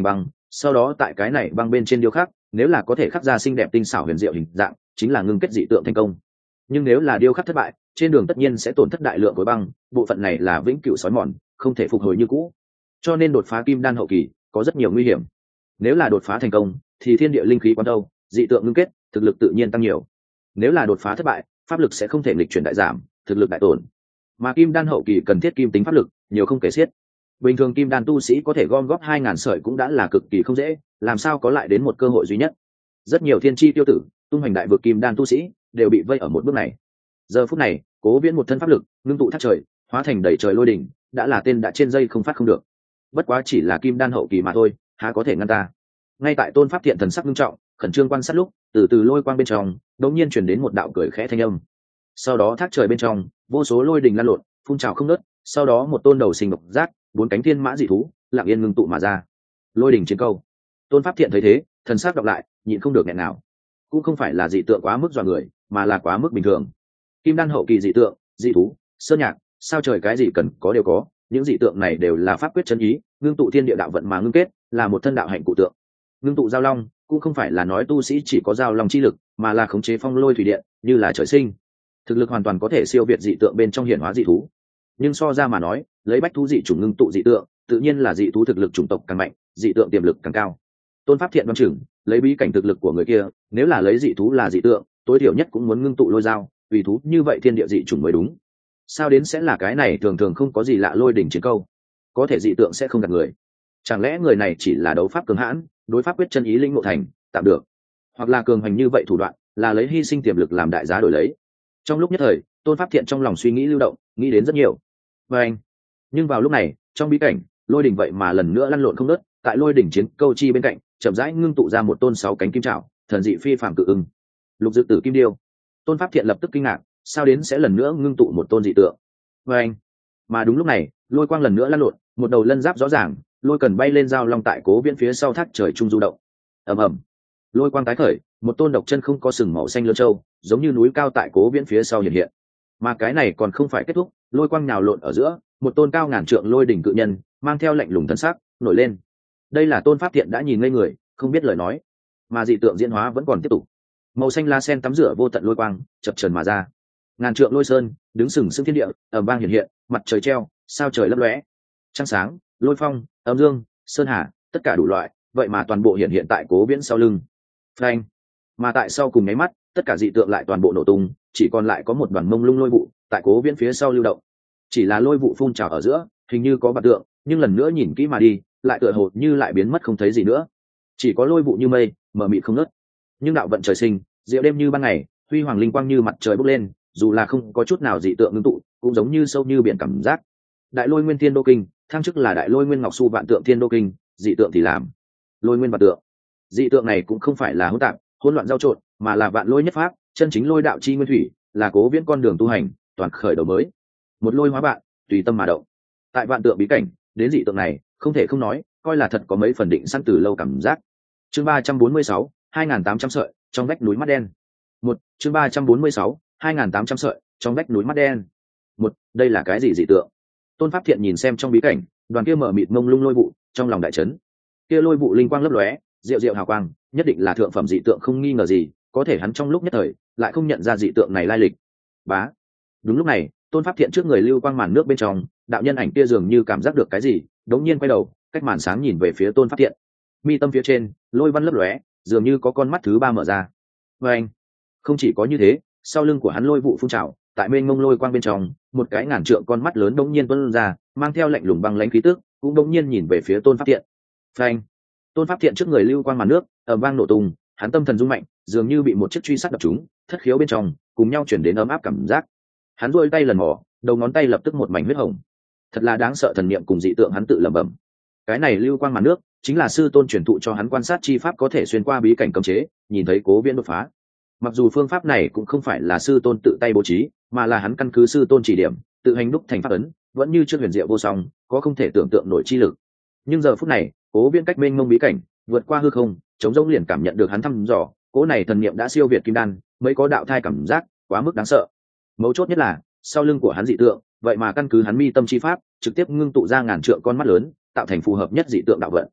sau đó tại cái này băng bên trên điêu khắc, nếu là có thể khắc ra xinh đẹp tinh xảo huyền diệu hình dạng, chính là ngưng kết dị tượng thành công. Nhưng nếu là điêu khắc thất bại, trên đường tất nhiên sẽ tổn thất đại lượng khối băng, bộ phận này là vĩnh cửu sói mòn, không thể phục hồi như cũ. Cho nên đột phá kim đan hậu kỳ có rất nhiều nguy hiểm. Nếu là đột phá thành công, thì thiên địa linh khí quán đâu, dị tượng ngưng kết, thực lực tự nhiên tăng nhiều. Nếu là đột phá thất bại, pháp lực sẽ không thể nghịch chuyển đại giảm, thực lực đại tổn. Mà kim đan hậu kỳ cần thiết kim tính pháp lực nhiều không kể xiết. Bình thường kim đan tu sĩ có thể gom góp hai ngàn sợi cũng đã là cực kỳ không dễ, làm sao có lại đến một cơ hội duy nhất. Rất nhiều thiên chi tiêu tử, tung hoành đại vực kim đan tu sĩ đều bị vây ở một bước này. Giờ phút này, Cố Viễn một thân pháp lực ngưng tụ thác trời, hóa thành đầy trời lôi đỉnh, đã là tên đã trên dây không phát không được. Bất quá chỉ là kim đan hậu kỳ mà thôi, há có thể ngăn ta. Ngay tại Tôn Pháp Thiện thần sắc nghiêm trọng, khẩn trương quan sát lúc, từ từ lôi quang bên trong đột nhiên truyền đến một đạo cười khẽ thanh âm. Sau đó thác trời bên trong vô số lôi đình lan lộn, phun trào không ngớt, sau đó một tôn đầu sinh độc giác, bốn cánh thiên mã dị thú lặng yên ngưng tụ mà ra. Lôi đình chiến câu. Tôn Pháp Thiện thấy thế, thần sắc đọc lại, nhịn không được nghẹn nào. Cũng không phải là dị tượng quá mức dọa người, mà là quá mức bình thường. Kim đan hậu kỳ dị tượng, dị thú, sơn nhạc, sao trời cái gì cần có đều có, những dị tượng này đều là pháp quyết chân ý, ngưng tụ thiên địa đạo vận mà ngưng kết, là một thân đạo hạnh cụ tượng. Ngưng tụ giao long cũng không phải là nói tu sĩ chỉ có giao long chi lực, mà là khống chế phong lôi thủy điện, như là trời sinh. Thực lực hoàn toàn có thể siêu việt dị tượng bên trong hiển hóa dị thú. Nhưng so ra mà nói, lấy bách thú dị chủng ngưng tụ dị tượng, tự nhiên là dị thú thực lực chủng tộc càng mạnh, dị tượng tiềm lực càng cao. Tôn Pháp Thiện đoán chừng, lấy bí cảnh thực lực của người kia, nếu là lấy dị thú là dị tượng, tối thiểu nhất cũng muốn ngưng tụ lôi dao, vì thú như vậy thiên địa dị chủng mới đúng. Sao đến sẽ là cái này thường thường không có gì lạ lôi đỉnh chiến câu, có thể dị tượng sẽ không gạt người. Chẳng lẽ người này chỉ là đấu pháp cường hãn, đối pháp quyết chân ý linh ngộ thành, tạm được, hoặc là cường hành như vậy thủ đoạn, là lấy hy sinh tiềm lực làm đại giá đổi lấy. Trong lúc nhất thời, Tôn Pháp Thiện trong lòng suy nghĩ lưu động, nghĩ đến rất nhiều. Và anh, nhưng vào lúc này, trong bí cảnh, lôi đỉnh vậy mà lần nữa lăn lộn không ngớt, tại lôi đỉnh chiến câu chi bên cạnh, chậm rãi ngưng tụ ra một tôn sáu cánh kim trảo, thần dị phi phàm cự ưng. Lục dự tử kim điêu. Tôn Pháp Thiện lập tức kinh ngạc, sao đến sẽ lần nữa ngưng tụ một tôn dị tượng. Và anh, mà đúng lúc này, lôi quang lần nữa lăn lộn, một đầu lân giáp rõ ràng, lôi cần bay lên giao long tại Cố Viễn phía sau thác trời trung du động. Ầm ầm, lôi quang tái khởi, một tôn độc chân không có sừng màu xanh lươn châu, giống như núi cao tại Cố Viễn phía sau hiện hiện. Mà cái này còn không phải kết thúc, lôi quang nhào lộn ở giữa, một tôn cao ngàn trượng lôi đỉnh cự nhân, mang theo lạnh lùng thân sắc, nổi lên. Đây là Tôn Pháp Thiện đã nhìn ngây người, không biết lời nói, mà dị tượng diễn hóa vẫn còn tiếp tục. Màu xanh la sen tắm rửa vô tận lôi quang, chập chờn mà ra. Ngàn trượng lôi sơn, đứng sừng sững thiên địa, ầm vang hiện hiện, mặt trời treo, sao trời lấp lóe, trăng sáng, lôi phong, âm dương, sơn hà, tất cả đủ loại, vậy mà toàn bộ hiện hiện tại Cố Viễn sau lưng. Phanh! Mà tại sau cùng nháy mắt, tất cả dị tượng lại toàn bộ nổ tung, chỉ còn lại có một đoàn mông lung lôi vụ tại Cố Viễn phía sau lưu động. Chỉ là lôi vụ phun trào ở giữa, hình như có vật tượng, nhưng lần nữa nhìn kỹ mà đi, lại tựa hồ như lại biến mất không thấy gì nữa. Chỉ có lôi vụ như mây, mờ mịt không ngớt. Nhưng đạo vận trời sinh, diệu đêm như ban ngày, huy hoàng linh quang như mặt trời bốc lên, dù là không có chút nào dị tượng ngưng tụ, cũng giống như sâu như biển cảm giác. Đại Lôi Nguyên Thiên Đô Kinh, thăng chức là Đại Lôi Nguyên Ngọc Su Vạn Tượng Thiên Đô Kinh, dị tượng thì làm Lôi Nguyên Vạn Tượng. Dị tượng này cũng không phải là hỗn tạp, hỗn loạn giao trộn, mà là vạn lôi nhất pháp, chân chính lôi đạo chi nguyên thủy, là Cố Viễn con đường tu hành, toàn khởi đầu mới. Một lôi hóa vạn, tùy tâm mà động. Tại vạn tượng bí cảnh, đến dị tượng này, không thể không nói, coi là thật có mấy phần định sẵn từ lâu cảm giác. Chương ba trăm bốn mươi sáu, hai nghìn tám trăm sợi, trong vách núi mắt đen. Một, chương ba trăm bốn mươi sáu, hai nghìn tám trăm sợi, trong vách núi mắt đen. Một, đây là cái gì dị tượng? Tôn Pháp Thiện nhìn xem trong bí cảnh, đoàn kia mở mịt mông lung lôi vụ, trong lòng đại chấn. Kia lôi vụ linh quang lấp lóe, diệu diệu hào quang, nhất định là thượng phẩm dị tượng không nghi ngờ gì, có thể hắn trong lúc nhất thời, lại không nhận ra dị tượng này lai lịch. Bá. Đúng lúc này, Tôn Pháp Thiện trước người lưu quang màn nước bên trong, đạo nhân ảnh kia dường như cảm giác được cái gì, đống nhiên quay đầu, cách màn sáng nhìn về phía Tôn Pháp Thiện. Mi tâm phía trên, lôi văn lấp lóe, dường như có con mắt thứ ba mở ra. Và anh, không chỉ có như thế, sau lưng của hắn lôi vụ phun trào, tại mênh mông lôi quang bên trong, một cái ngàn trượng con mắt lớn đống nhiên tuôn ra, mang theo lạnh lùng băng lãnh khí tức, cũng đống nhiên nhìn về phía Tôn Pháp Thiện. Phanh! Tôn Pháp Thiện trước người lưu quang màn nước, ầm vang nổ tung, hắn tâm thần rung mạnh, dường như bị một chiếc truy sát đập trúng, thất khiếu bên trong, cùng nhau chuyển đến ấm áp cảm giác. Hắn duỗi tay lần mò, đầu ngón tay lập tức một mảnh huyết hồng. Thật là đáng sợ thần niệm cùng dị tượng hắn tự lẩm bẩm. Cái này lưu quang màn nước, chính là sư tôn truyền thụ cho hắn quan sát chi pháp có thể xuyên qua bí cảnh cấm chế, nhìn thấy Cố Viễn đột phá. Mặc dù phương pháp này cũng không phải là sư tôn tự tay bố trí, mà là hắn căn cứ sư tôn chỉ điểm, tự hành đúc thành pháp ấn, vẫn như trước huyền diệu vô song, có không thể tưởng tượng nổi chi lực. Nhưng giờ phút này, Cố Viễn cách mênh mông bí cảnh, vượt qua hư không, chống rỗng liền cảm nhận được hắn thăm dò, cố này thần niệm đã siêu việt kim đan, mới có đạo thai cảm giác, quá mức đáng sợ. Mấu chốt nhất là, sau lưng của hắn dị tượng, vậy mà căn cứ hắn mi tâm chi pháp, trực tiếp ngưng tụ ra ngàn trượng con mắt lớn, tạo thành phù hợp nhất dị tượng đạo vận.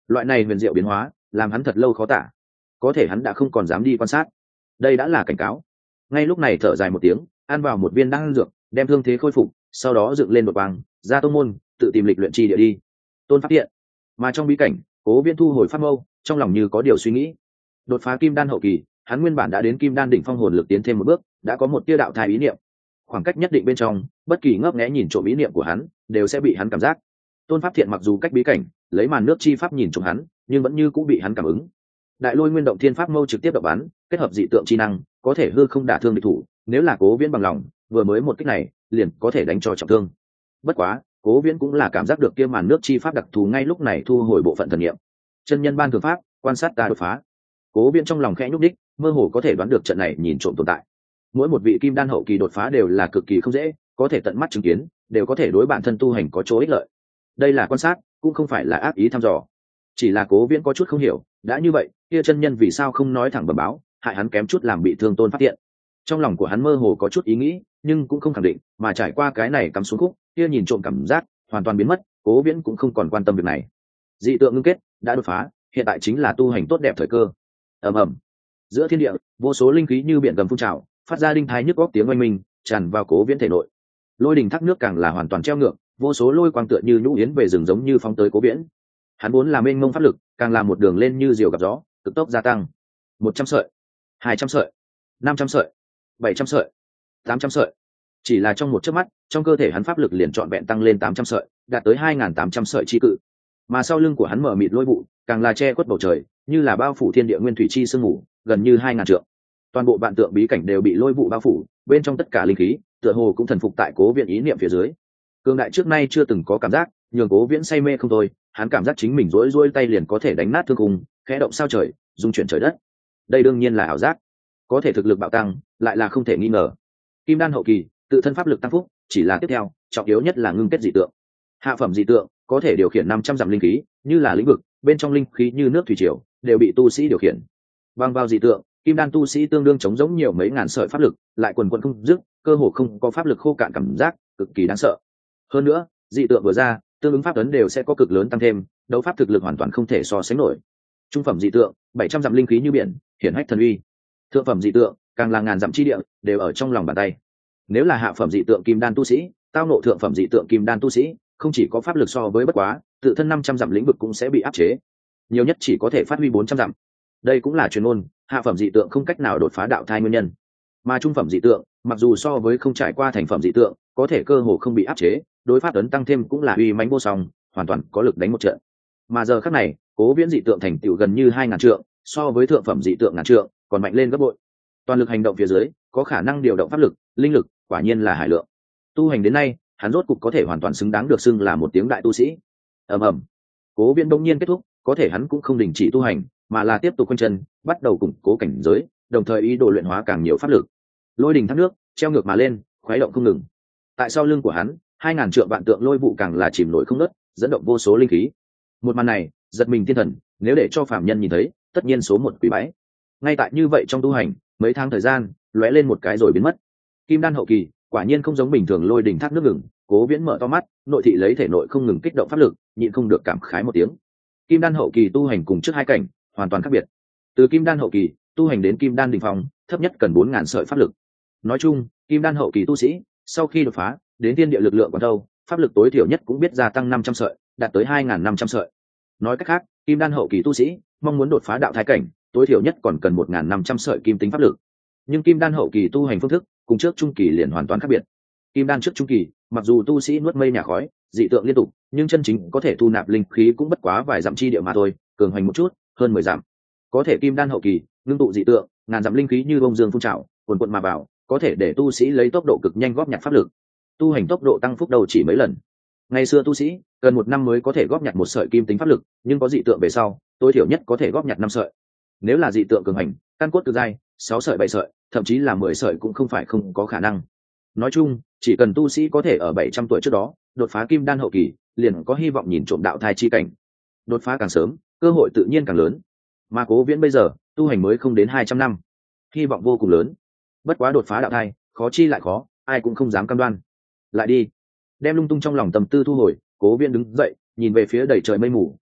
Loại này huyền diệu biến hóa làm hắn thật lâu khó tả, có thể hắn đã không còn dám đi quan sát. Đây đã là cảnh cáo. Ngay lúc này thở dài một tiếng, ăn vào một viên đan dược, đem thương thế khôi phục, sau đó dựng lên đột quang, ra tông môn, tự tìm lịch luyện chi địa đi. Tôn Pháp Thiện. Mà trong bí cảnh, Cố Viễn thu hồi pháp mâu, trong lòng như có điều suy nghĩ. Đột phá kim đan hậu kỳ, hắn nguyên bản đã đến kim đan đỉnh phong, hồn lực tiến thêm một bước, đã có một tia đạo thai ý niệm. Khoảng cách nhất định bên trong, bất kỳ ngấp nghé nhìn trộm ý niệm của hắn, đều sẽ bị hắn cảm giác. Tôn Pháp Thiện mặc dù cách bí cảnh, lấy màn nước chi pháp nhìn trộm hắn, nhưng vẫn như cũng bị hắn cảm ứng. Đại Lôi Nguyên Động Thiên Pháp mâu trực tiếp đập bắn, kết hợp dị tượng chi năng, có thể hư không đả thương địch thủ, nếu là Cố Viễn bằng lòng, vừa mới một kích này, liền có thể đánh cho trọng thương. Bất quá, Cố Viễn cũng là cảm giác được kia màn nước chi pháp đặc thù, ngay lúc này thu hồi bộ phận thần niệm. Chân nhân ban thường pháp, quan sát ta đột phá. Cố Viễn trong lòng khẽ nhúc đích, mơ hồ có thể đoán được trận này nhìn trộm tồn tại. Mỗi một vị kim đan hậu kỳ đột phá đều là cực kỳ không dễ, có thể tận mắt chứng kiến, đều có thể đối bản thân tu hành có chỗ ích lợi. Đây là quan sát, cũng không phải là ác ý thăm dò. Chỉ là Cố Viễn có chút không hiểu, đã như vậy, kia chân nhân vì sao không nói thẳng bẩm báo, hại hắn kém chút làm bị thương Tôn Pháp Thiện. Trong lòng của hắn mơ hồ có chút ý nghĩ, nhưng cũng không khẳng định, mà trải qua cái này cắm xuống khúc, kia nhìn trộm cảm giác hoàn toàn biến mất, Cố Viễn cũng không còn quan tâm việc này. Dị tượng ngưng kết, đã đột phá, hiện tại chính là tu hành tốt đẹp thời cơ. Ầm ầm. Giữa thiên địa, vô số linh khí như biển gầm phun trào, phát ra đinh thái nhức óc tiếng oanh minh, tràn vào Cố Viễn thể nội. Lôi đình thác nước càng là hoàn toàn treo ngược, vô số lôi quang tựa như nhũ yến về rừng giống như phóng tới Cố Viễn. Hắn muốn làm mênh mông pháp lực, càng làm một đường lên như diều gặp gió, cực tốc gia tăng. Một trăm sợi, hai trăm sợi, năm trăm sợi, bảy trăm sợi, tám trăm sợi. Chỉ là trong một chớp mắt, trong cơ thể hắn pháp lực liền trọn vẹn tăng lên tám trăm sợi, đạt tới hai nghìn tám trăm sợi chi cự. Mà sau lưng của hắn mở mịt lôi vụ, càng là che khuất bầu trời, như là bao phủ thiên địa nguyên thủy chi sương mù, gần như hai ngàn trượng. Toàn bộ vạn tượng bí cảnh đều bị lôi vụ bao phủ, bên trong tất cả linh khí, tựa hồ cũng thần phục tại Cố Viễn ý niệm phía dưới. Cương đại trước nay chưa từng có cảm giác, nhường Cố Viễn say mê không thôi, hắn cảm giác chính mình rỗi rỗi tay liền có thể đánh nát thương khung, khẽ động sao trời, dung chuyển trời đất. Đây đương nhiên là ảo giác, có thể thực lực bạo tăng, lại là không thể nghi ngờ. Kim đan hậu kỳ, tự thân pháp lực tăng phúc, chỉ là tiếp theo, trọng yếu nhất là ngưng kết dị tượng. Hạ phẩm dị tượng có thể điều khiển năm trăm dặm linh khí, như là lĩnh vực, bên trong linh khí như nước thủy triều, đều bị tu sĩ điều khiển. Bằng vào dị tượng, kim đan tu sĩ tương đương chống giống nhiều mấy ngàn sợi pháp lực, lại quần quần không dứt, cơ hồ không có pháp lực khô cạn cảm giác, cực kỳ đáng sợ. Hơn nữa, dị tượng vừa ra, tương ứng pháp ấn đều sẽ có cực lớn tăng thêm, đấu pháp thực lực hoàn toàn không thể so sánh nổi. Trung phẩm dị tượng, bảy trăm dặm linh khí như biển, hiển hách thần uy. Thượng phẩm dị tượng, càng là ngàn dặm chi địa, đều ở trong lòng bàn tay. Nếu là hạ phẩm dị tượng kim đan tu sĩ, tao nộ thượng phẩm dị tượng kim đan tu sĩ, không chỉ có pháp lực so với bất quá, tự thân năm trăm dặm lĩnh vực cũng sẽ bị áp chế, nhiều nhất chỉ có thể phát huy bốn trăm dặm. Đây cũng là truyền ngôn, hạ phẩm dị tượng không cách nào đột phá đạo thai nguyên nhân. Mà trung phẩm dị tượng, mặc dù so với không trải qua thành phẩm dị tượng, có thể cơ hồ không bị áp chế, đối pháp ấn tăng thêm cũng là uy mãnh vô song, hoàn toàn có lực đánh một trận. Mà giờ khắc này, Cố Viễn dị tượng thành tựu gần như hai ngàn trượng, so với thượng phẩm dị tượng ngàn trượng, còn mạnh lên gấp bội. Toàn lực hành động phía dưới, có khả năng điều động pháp lực, linh lực, quả nhiên là hải lượng. Tu hành đến nay, hắn rốt cục có thể hoàn toàn xứng đáng được xưng là một tiếng đại tu sĩ. Ầm ầm. Cố Viễn đông nhiên kết thúc, có thể hắn cũng không đình chỉ tu hành, mà là tiếp tục quanh chân, bắt đầu củng cố cảnh giới, đồng thời ý đồ luyện hóa càng nhiều pháp lực. Lôi đình thác nước, treo ngược mà lên, khuấy động không ngừng. Tại sau lưng của hắn, hai ngàn trượng vạn tượng lôi vụ càng là chìm nổi không ngớt, dẫn động vô số linh khí. Một màn này, giật mình thiên thần, nếu để cho phàm nhân nhìn thấy, tất nhiên số một quý bái. Ngay tại như vậy trong tu hành, mấy tháng thời gian, lóe lên một cái rồi biến mất. Kim đan hậu kỳ, quả nhiên không giống bình thường lôi đình thác nước ngừng. Cố Viễn mở to mắt, nội thị lấy thể nội không ngừng kích động pháp lực, nhịn không được cảm khái một tiếng. Kim đan hậu kỳ tu hành cùng trước hai cảnh hoàn toàn khác biệt. Từ kim đan hậu kỳ tu hành đến kim đan đỉnh phong, thấp nhất cần bốn ngàn sợi pháp lực. Nói chung, kim đan hậu kỳ tu sĩ sau khi đột phá đến thiên địa lực lượng còn đâu, pháp lực tối thiểu nhất cũng biết gia tăng năm trăm sợi, đạt tới hai ngàn năm trăm sợi. Nói cách khác, kim đan hậu kỳ tu sĩ mong muốn đột phá đạo thái cảnh, tối thiểu nhất còn cần một ngàn năm trăm sợi kim tính pháp lực. Nhưng kim đan hậu kỳ tu hành phương thức cùng trước trung kỳ liền hoàn toàn khác biệt. Kim đan trước trung kỳ, mặc dù tu sĩ nuốt mây nhà khói, dị tượng liên tục, nhưng chân chính có thể thu nạp linh khí cũng bất quá vài dặm chi địa mà thôi, cường hành một chút, hơn mười dặm. Có thể kim đan hậu kỳ, ngưng tụ dị tượng, ngàn dặm linh khí như bông dương phun trào, cuồn cuộn mà vào, có thể để tu sĩ lấy tốc độ cực nhanh góp nhặt pháp lực. Tu hành tốc độ tăng phúc đầu chỉ mấy lần. Ngày xưa tu sĩ cần một năm mới có thể góp nhặt một sợi kim tính pháp lực, nhưng có dị tượng về sau, tối thiểu nhất có thể góp nhặt năm sợi. Nếu là dị tượng cường hành, căn cốt cực dai, sáu sợi bảy sợi, thậm chí là mười sợi cũng không phải không có khả năng. Nói chung, chỉ cần tu sĩ có thể ở bảy trăm tuổi trước đó đột phá kim đan hậu kỳ, liền có hy vọng nhìn trộm đạo thai chi cảnh. Đột phá càng sớm, cơ hội tự nhiên càng lớn. Mà Cố Viễn bây giờ tu hành mới không đến hai trăm năm, hy vọng vô cùng lớn. Bất quá đột phá đạo thai, khó chi lại khó, ai cũng không dám cam đoan. Lại đi, đem lung tung trong lòng tầm tư thu hồi, Cố Viễn đứng dậy, nhìn về phía đầy trời mây mù,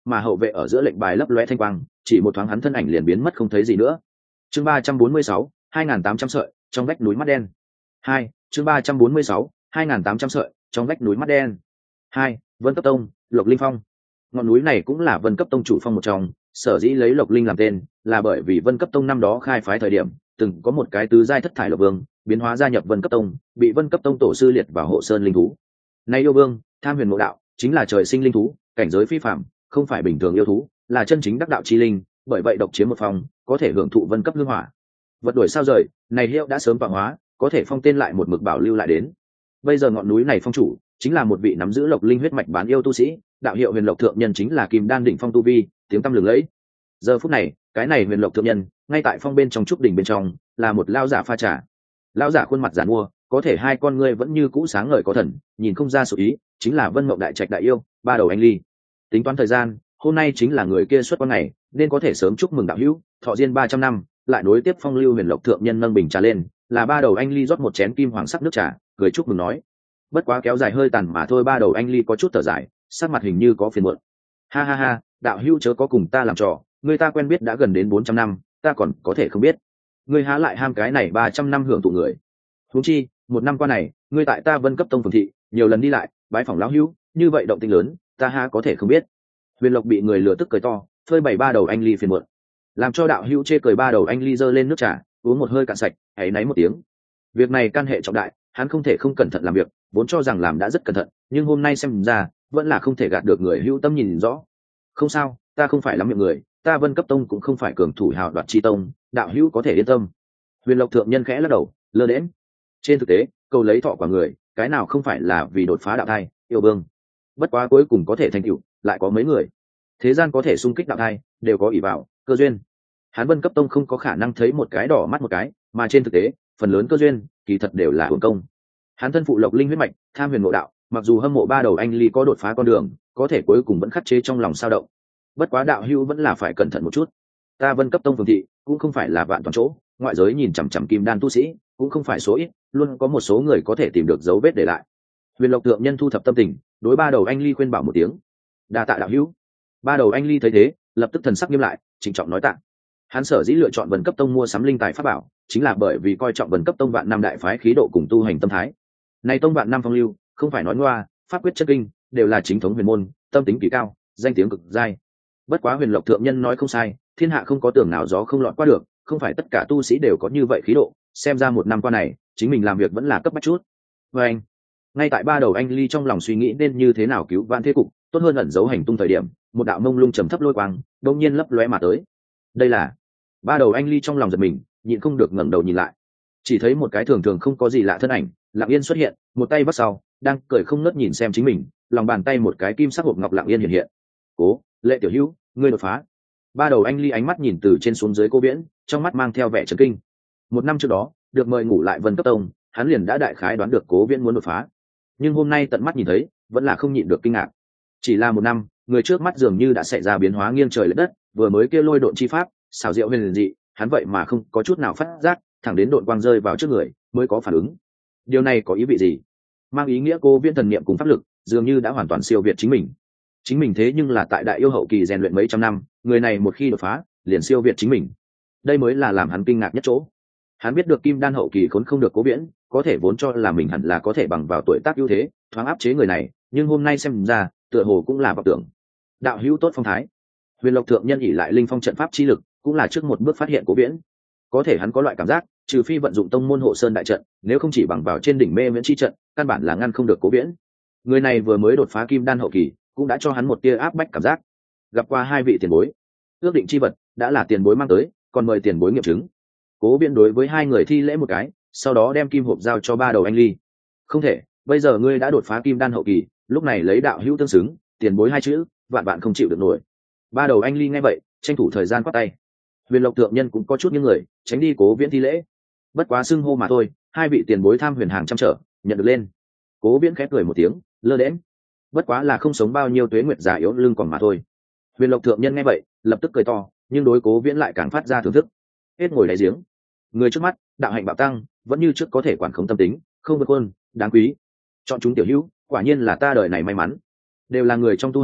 mà hậu vệ ở giữa lệnh bài lấp lóe thanh quang, chỉ một thoáng hắn thân ảnh liền biến mất không thấy gì nữa. Chương ba trăm bốn mươi sáu, hai nghìn tám trăm sợi, trong vách núi mắt đen. Hai, chương ba trăm bốn mươi sáu, hai nghìn tám trăm sợi, trong vách núi mắt đen. Hai, Vân Cấp Tông, Lộc Linh Phong. Ngọn núi này cũng là Vân Cấp Tông chủ phong một trong, sở dĩ lấy Lộc Linh làm tên, là bởi vì Vân Cấp Tông năm đó khai phái thời điểm, từng có một cái tứ giai thất thải Lộc Vương, biến hóa gia nhập Vân Cấp Tông, bị Vân Cấp Tông tổ sư liệt vào hộ sơn linh thú. Nay yêu vương, tham huyền ngộ đạo, chính là trời sinh linh thú, cảnh giới phi phàm, không phải bình thường yêu thú, là chân chính đắc đạo chi linh, bởi vậy độc chiếm một phòng, có thể hưởng thụ Vân Cấp hương hỏa. Vật đuổi sao rời, này hiệu đã sớm vạn hóa, có thể phong tên lại một mực bảo lưu lại đến. Bây giờ ngọn núi này phong chủ chính là một vị nắm giữ Lộc Linh huyết mạch bán yêu tu sĩ, đạo hiệu Huyền Lộc thượng nhân chính là Kim Đan đỉnh phong tu vi, tiếng tăm lừng lẫy. Giờ phút này, cái này Huyền Lộc thượng nhân, ngay tại phong bên trong trúc đỉnh bên trong, là một lão giả pha trà. Lão giả khuôn mặt giàn mua, có thể hai con ngươi vẫn như cũ sáng ngời có thần, nhìn không ra sự ý, chính là Vân Mộng đại trạch đại yêu, ba đầu anh ly. Tính toán thời gian, hôm nay chính là người kia xuất quan ngày, nên có thể sớm chúc mừng đạo hữu, thọ diên ba trăm năm, lại nối tiếp phong lưu Huyền Lộc thượng nhân nâng bình trà lên, là ba đầu anh ly rót một chén kim hoàng sắc nước trà, cười chúc mừng nói. Bất quá kéo dài hơi tàn mà thôi, ba đầu anh ly có chút thở dài, sắc mặt hình như có phiền muộn. Ha ha ha, đạo hữu chớ có cùng ta làm trò, người ta quen biết đã gần đến bốn trăm năm, ta còn có thể không biết. Ngươi há lại ham cái này ba trăm năm hưởng thụ người. Huống chi, một năm qua này, ngươi tại ta Vân Cấp Tông phường thị, nhiều lần đi lại, bái phỏng lão hữu, như vậy động tĩnh lớn, ta há có thể không biết. Huyền Lộc bị người lừa tức cười to, phơi bày ba đầu anh ly phiền muộn, làm cho đạo hữu chê cười ba đầu anh ly giơ lên nước trà, uống một hơi cạn sạch, hãy náy một tiếng. Việc này can hệ trọng đại, hắn không thể không cẩn thận làm việc, vốn cho rằng làm đã rất cẩn thận, nhưng hôm nay xem ra vẫn là không thể gạt được người hữu tâm nhìn rõ. Không sao, ta không phải lắm miệng người, ta Vân Cấp Tông cũng không phải cường thủ hào đoạt chi tông, đạo hữu có thể yên tâm. Huyền Lộc thượng nhân khẽ lắc đầu, lơ đễnh. Trên thực tế, câu lấy thọ quả người, cái nào không phải là vì đột phá đạo thai, yêu vương. Bất quá cuối cùng có thể thành tựu, lại có mấy người. Thế gian có thể xung kích đạo thai, đều có ỷ vào cơ duyên. Hắn Vân Cấp Tông không có khả năng thấy một cái đỏ mắt một cái, mà trên thực tế, phần lớn cơ duyên, kỳ thật đều là hưởng công. Hắn thân phụ Lộc Linh huyết mạch, tham huyền ngộ đạo, mặc dù hâm mộ ba đầu anh ly có đột phá con đường, có thể cuối cùng vẫn khắc chế trong lòng sao động. Bất quá đạo hữu vẫn là phải cẩn thận một chút. Ta Vân Cấp Tông phường thị cũng không phải là vạn toàn chỗ, ngoại giới nhìn chằm chằm kim đan tu sĩ cũng không phải số ít, luôn có một số người có thể tìm được dấu vết để lại. Huyền Lộc thượng nhân thu thập tâm tình, đối ba đầu anh ly khuyên bảo một tiếng. Đa tạ đạo hữu. Ba đầu anh ly thấy thế, lập tức thần sắc nghiêm lại, trịnh trọng nói tạ. Hắn sở dĩ lựa chọn Vân Cấp Tông mua sắm linh tài pháp bảo, chính là bởi vì coi trọng Vân Cấp Tông vạn năm đại phái khí độ cùng tu hành tâm thái. Này tông vạn năm phong lưu, không phải nói ngoa, pháp quyết chất kinh, đều là chính thống huyền môn, tâm tính kỳ cao, danh tiếng cực giai. Bất quá Huyền Lộc thượng nhân nói không sai, thiên hạ không có tường nào gió không lọt qua được, không phải tất cả tu sĩ đều có như vậy khí độ, xem ra một năm qua này, chính mình làm việc vẫn là cấp bách chút. Và anh, ngay tại ba đầu anh ly trong lòng suy nghĩ nên như thế nào cứu vãn thế cục, tốt hơn ẩn giấu hành tung thời điểm, một đạo mông lung trầm thấp lôi quang, đột nhiên lấp lóe mà tới. Đây là ba đầu anh ly trong lòng giật mình, nhịn không được ngẩng đầu nhìn lại, chỉ thấy một cái thường thường không có gì lạ thân ảnh lặng yên xuất hiện, một tay vắt sau, đang cười không ngớt nhìn xem chính mình, lòng bàn tay một cái kim sắc hộp ngọc lặng yên hiện hiện. Cố Lệ tiểu hữu, ngươi đột phá. Ba đầu anh ly ánh mắt nhìn từ trên xuống dưới Cố Viễn, trong mắt mang theo vẻ chấn kinh. Một năm trước đó, được mời ngủ lại Vân Cấp Tông, hắn liền đã đại khái đoán được Cố Viễn muốn đột phá, nhưng hôm nay tận mắt nhìn thấy, vẫn là không nhịn được kinh ngạc. Chỉ là một năm, người trước mắt dường như đã xảy ra biến hóa nghiêng trời lệch đất, vừa mới kia lôi độn chi pháp, xảo diệu huyền dị, hắn vậy mà không có chút nào phát giác, thẳng đến độn quang rơi vào trước người, mới có phản ứng. Điều này có ý vị gì? Mang ý nghĩa Cố Viễn thần niệm cùng pháp lực, dường như đã hoàn toàn siêu việt chính mình. Chính mình thế nhưng là tại đại yêu hậu kỳ rèn luyện mấy trăm năm, người này một khi đột phá, liền siêu việt chính mình. Đây mới là làm hắn kinh ngạc nhất chỗ. Hắn biết được kim đan hậu kỳ khốn không được Cố Viễn, có thể vốn cho là mình hẳn là có thể bằng vào tuổi tác ưu thế, thoáng áp chế người này, nhưng hôm nay xem ra, tựa hồ cũng là vọng tưởng. Đạo hữu tốt phong thái. Huyền Lộc thượng nhân ỷ lại linh phong trận pháp chi lực, cũng là trước một bước phát hiện Cố Viễn. Có thể hắn có loại cảm giác, trừ phi vận dụng tông môn hộ sơn đại trận, nếu không chỉ bằng vào trên đỉnh mê miễn chi trận, căn bản là ngăn không được Cố Viễn. Người này vừa mới đột phá kim đan hậu kỳ, cũng đã cho hắn một tia áp bách cảm giác. Gặp qua hai vị tiền bối, ước định chi vật đã là tiền bối mang tới, còn mời tiền bối nghiệm chứng. Cố Viễn đối với hai người thi lễ một cái, sau đó đem kim hộp giao cho ba đầu anh ly. Không thể, bây giờ ngươi đã đột phá kim đan hậu kỳ, lúc này lấy đạo hữu tương xứng, tiền bối hai chữ, vạn bạn không chịu được nổi. Ba đầu anh ly nghe vậy, tranh thủ thời gian quát tay. Huyền Lộc thượng nhân cũng có chút những người tránh đi Cố Viễn thi lễ. Bất quá xưng hô mà thôi, hai vị tiền bối tham huyền hàng chăm trở, nhận được lên. Cố Viễn khép cười một tiếng, lơ đễnh. Bất quá là không sống bao nhiêu tuế nguyệt già yếu lưng còn mà thôi. Huyền Lộc thượng nhân nghe vậy, lập tức cười to, nhưng đối Cố Viễn lại càng phát ra thưởng thức. Hết ngồi đáy giếng. Người trước mắt, đạo hạnh bạo tăng, vẫn như trước có thể quản khống tâm tính, không vượt quân, đáng quý. Chọn chúng tiểu hữu, quả nhiên là ta đời này may mắn. Đều là người trong tu hành,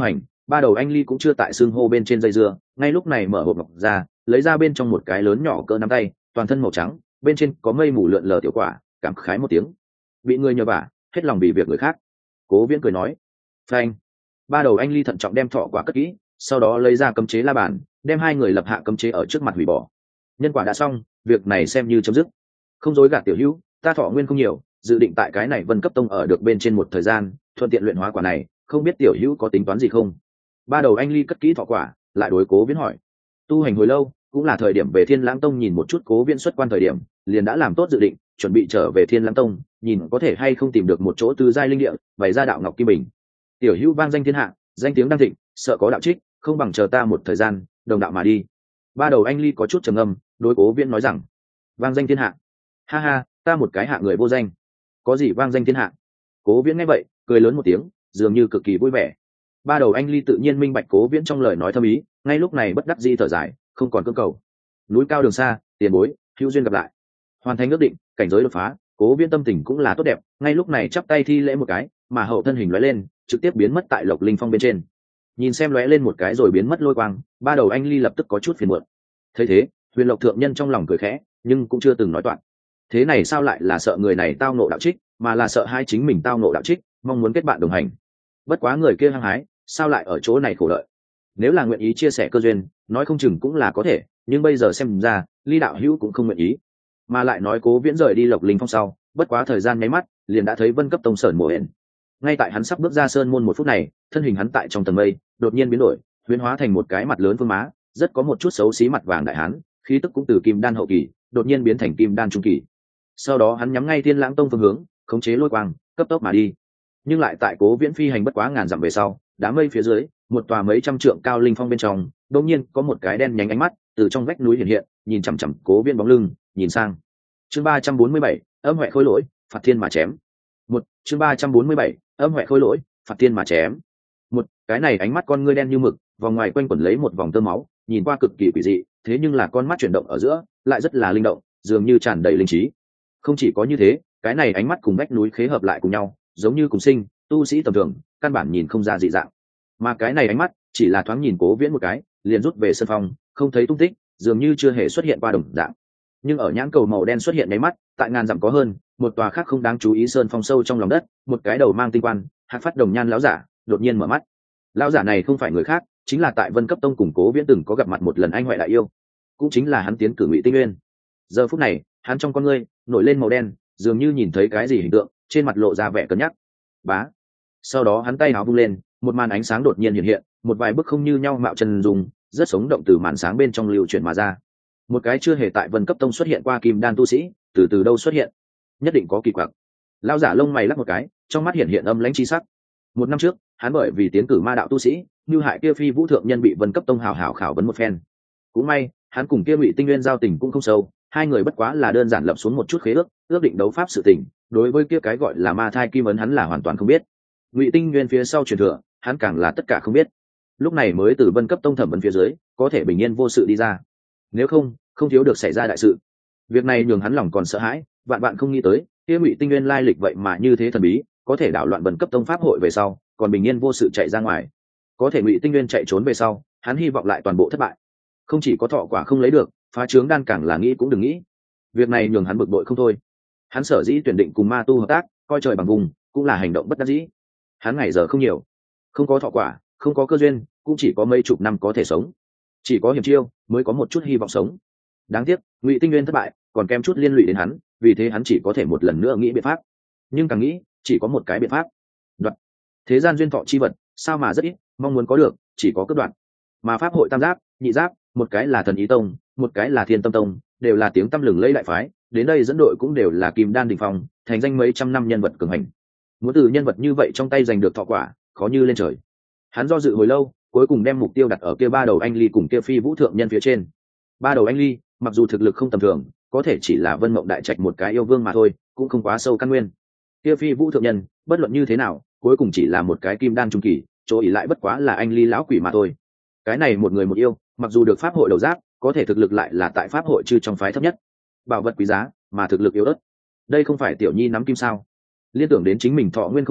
ba đầu anh ly cũng chưa tại xương hô bên trên dây dưa, ngay lúc này mở hộp ngọc ra, lấy ra bên trong một cái lớn nhỏ cỡ nắm tay, toàn thân màu trắng, bên trên có mây mù lượn lờ tiểu quả, cảm khái một tiếng. Bị người nhờ vả, hết lòng vì việc người khác. Cố Viễn cười nói. Phanh. Ba đầu anh ly thận trọng đem thọ quả cất kỹ, sau đó lấy ra cấm chế la bàn, đem hai người lập hạ cấm chế ở trước mặt hủy bỏ. Nhân quả đã xong, việc này xem như chấm dứt. Không dối gạt tiểu hữu, ta thọ nguyên không nhiều, dự định tại cái này Vân Cấp Tông ở được bên trên một thời gian, thuận tiện luyện hóa quả này, không biết tiểu hữu có tính toán gì không? Ba đầu anh ly cất kỹ thọ quả, lại đối Cố Viễn hỏi. Tu hành hồi lâu, cũng là thời điểm về Thiên Lãng Tông nhìn một chút Cố Viễn xuất quan thời điểm, liền đã làm tốt dự định, chuẩn bị trở về Thiên Lãng Tông, nhìn có thể hay không tìm được một chỗ tứ giai linh địa, bày ra đạo ngọc kim bình. Tiểu hữu vang danh thiên hạ, danh tiếng đang thịnh, sợ có đạo trích, không bằng chờ ta một thời gian, đồng đạo mà đi. Ba đầu anh ly có chút trầm ngâm, đối Cố Viễn nói rằng, vang danh thiên hạ. Ha ha, ta một cái hạ người vô danh, có gì vang danh thiên hạ? Cố Viễn nghe vậy, cười lớn một tiếng, dường như cực kỳ vui vẻ. Ba đầu anh ly tự nhiên minh bạch Cố Viễn trong lời nói thâm ý, ngay lúc này bất đắc dĩ thở dài, không còn cưỡng cầu. Núi cao đường xa, tiền bối, hữu duyên gặp lại. Hoàn thành ước định, cảnh giới đột phá, Cố Viễn tâm tình cũng là tốt đẹp, ngay lúc này chắp tay thi lễ một cái, mà hậu thân hình lóe lên, trực tiếp biến mất tại Lộc Linh Phong bên trên. Nhìn xem lóe lên một cái rồi biến mất lôi quang, ba đầu anh ly lập tức có chút phiền muộn. Thấy thế, Huyền Lộc thượng nhân trong lòng cười khẽ, nhưng cũng chưa từng nói toạc. Thế này sao lại là sợ người này tao ngộ đạo trích, mà là sợ hai chính mình tao ngộ đạo trích, mong muốn kết bạn đồng hành. Bất quá người kia hăng hái, sao lại ở chỗ này khổ đợi? Nếu là nguyện ý chia sẻ cơ duyên, nói không chừng cũng là có thể, nhưng bây giờ xem ra, Ly đạo hữu cũng không nguyện ý. Mà lại nói Cố Viễn rời đi Lộc Linh Phong sau, bất quá thời gian nháy mắt, liền đã thấy Vân Cấp Tông Sởn Mộ Hển. Ngay tại hắn sắp bước ra sơn môn một phút này, thân hình hắn tại trong tầng mây, đột nhiên biến đổi, huyễn hóa thành một cái mặt lớn phương má, rất có một chút xấu xí mặt vàng đại hán, khí tức cũng từ kim đan hậu kỳ, đột nhiên biến thành kim đan trung kỳ. Sau đó hắn nhắm ngay Thiên Lãng Tông phương hướng, khống chế lôi quang, cấp tốc mà đi. Nhưng lại tại Cố Viễn phi hành bất quá ngàn dặm về sau, đám mây phía dưới, một tòa mấy trăm trượng cao linh phong bên trong, đột nhiên có một cái đen nhánh ánh mắt từ trong vách núi hiện hiện, nhìn chằm chằm Cố Viễn bóng lưng, nhìn sang. Chương ba trăm bốn mươi bảy, âm huệ khôi lỗi, phạt thiên mà chém. Một, chương ba trăm bốn mươi bảy, âm huệ khôi lỗi, phạt thiên mà chém. Một, cái này ánh mắt con ngươi đen như mực, vòng ngoài quanh quẩn lấy một vòng tơ máu, nhìn qua cực kỳ quỷ dị, thế nhưng là con mắt chuyển động ở giữa, lại rất là linh động, dường như tràn đầy linh trí. Không chỉ có như thế, cái này ánh mắt cùng vách núi khế hợp lại cùng nhau, giống như cùng sinh, tu sĩ tầm thường, căn bản nhìn không ra dị dạng. Mà cái này ánh mắt, chỉ là thoáng nhìn Cố Viễn một cái, liền rút về sân phong, không thấy tung tích, dường như chưa hề xuất hiện qua đồng dạng. Nhưng ở nhãn cầu màu đen xuất hiện nháy mắt, tại ngàn dặm có hơn, một tòa khác không đáng chú ý sơn phong sâu trong lòng đất, một cái đầu mang tinh quan, hạc phát đồng nhan lão giả, đột nhiên mở mắt. Lão giả này không phải người khác, chính là tại Vân Cấp Tông cùng Cố Viễn từng có gặp mặt một lần anh huệ đại yêu, cũng chính là hắn tiến cử Ngụy Tinh Nguyên. Giờ phút này, hắn trong con ngươi nổi lên màu đen, dường như nhìn thấy cái gì hình tượng, trên mặt lộ ra vẻ cân nhắc. Bá. Sau đó hắn tay áo vung lên, một màn ánh sáng đột nhiên hiện hiện, một vài bức không như nhau mạo chân dùng, rất sống động từ màn sáng bên trong lưu chuyển mà ra. Một cái chưa hề tại Vân Cấp Tông xuất hiện qua kim đan tu sĩ, từ từ đâu xuất hiện? Nhất định có kỳ quặc. Lão giả lông mày lắc một cái, trong mắt hiện hiện âm lãnh chi sắc. Một năm trước, hắn bởi vì tiến cử ma đạo tu sĩ, như hại kia Phi Vũ thượng nhân bị Vân Cấp Tông hào hảo khảo vấn một phen. Cũng may, hắn cùng kia Ngụy Tinh Nguyên giao tình cũng không sâu, hai người bất quá là đơn giản lập xuống một chút khế ước, ước định đấu pháp sự tình. Đối với kia cái gọi là ma thai kim ấn hắn là hoàn toàn không biết. Ngụy Tinh Nguyên phía sau truyền thừa, hắn càng là tất cả không biết. Lúc này mới từ Vân Cấp Tông thẩm vấn phía dưới, có thể bình yên vô sự đi ra. Nếu không, không thiếu được xảy ra đại sự. Việc này nhường hắn lòng còn sợ hãi, vạn vạn không nghĩ tới, kia Ngụy Tinh Nguyên lai lịch vậy mà như thế thần bí, có thể đảo loạn Vân Cấp Tông pháp hội về sau, còn bình yên vô sự chạy ra ngoài. Có thể Ngụy Tinh Nguyên chạy trốn về sau, hắn hy vọng lại toàn bộ thất bại. Không chỉ có thọ quả không lấy được, phá trướng đan càng là nghĩ cũng đừng nghĩ. Việc này nhường hắn bực bội không thôi. Hắn sở dĩ tuyển định cùng ma tu hợp tác, coi trời bằng vùng, cũng là hành động bất đắc dĩ. Hắn ngày giờ không nhiều, không có thọ quả, không có cơ duyên, cũng chỉ có mấy chục năm có thể sống. Chỉ có hiểm chiêu mới có một chút hy vọng sống. Đáng tiếc, Ngụy Tinh Nguyên thất bại, còn kém chút liên lụy đến hắn, vì thế hắn chỉ có thể một lần nữa nghĩ biện pháp. Nhưng càng nghĩ, chỉ có một cái biện pháp. Đoạt. Thế gian duyên thọ chi vật, sao mà rất ít, mong muốn có được, chỉ có cướp đoạt. Mà pháp hội tam giáp, nhị giáp, một cái là Thần Ý Tông, một cái là Thiên Tâm Tông, đều là tiếng tăm lừng lẫy đại phái, đến đây dẫn đội cũng đều là kim đan đỉnh phong, thành danh mấy trăm năm nhân vật cường hành. Muốn từ nhân vật như vậy trong tay giành được thọ quả, khó như lên trời. Hắn do dự hồi lâu, cuối cùng đem mục tiêu đặt ở kia ba đầu anh ly cùng kia Phi Vũ thượng nhân phía trên. Ba đầu anh ly, mặc dù thực lực không tầm thường, có thể chỉ là Vân Mộng Đại Trạch một cái yêu vương mà thôi, cũng không quá sâu căn nguyên. Kia Phi Vũ thượng nhân, bất luận như thế nào, cuối cùng chỉ là một cái kim đan trung kỳ, chỗ ỷ lại bất quá là anh ly lão quỷ mà thôi. Cái này một người một yêu, mặc dù được pháp hội đầu giáp, có thể thực lực lại là tại pháp hội chư trong phái thấp nhất. Bảo vật quý giá, mà thực lực yếu ớt. Đây không phải tiểu nhi nắm kim sao? Liên tưởng đến chính mình thọ nguyên không nhiều,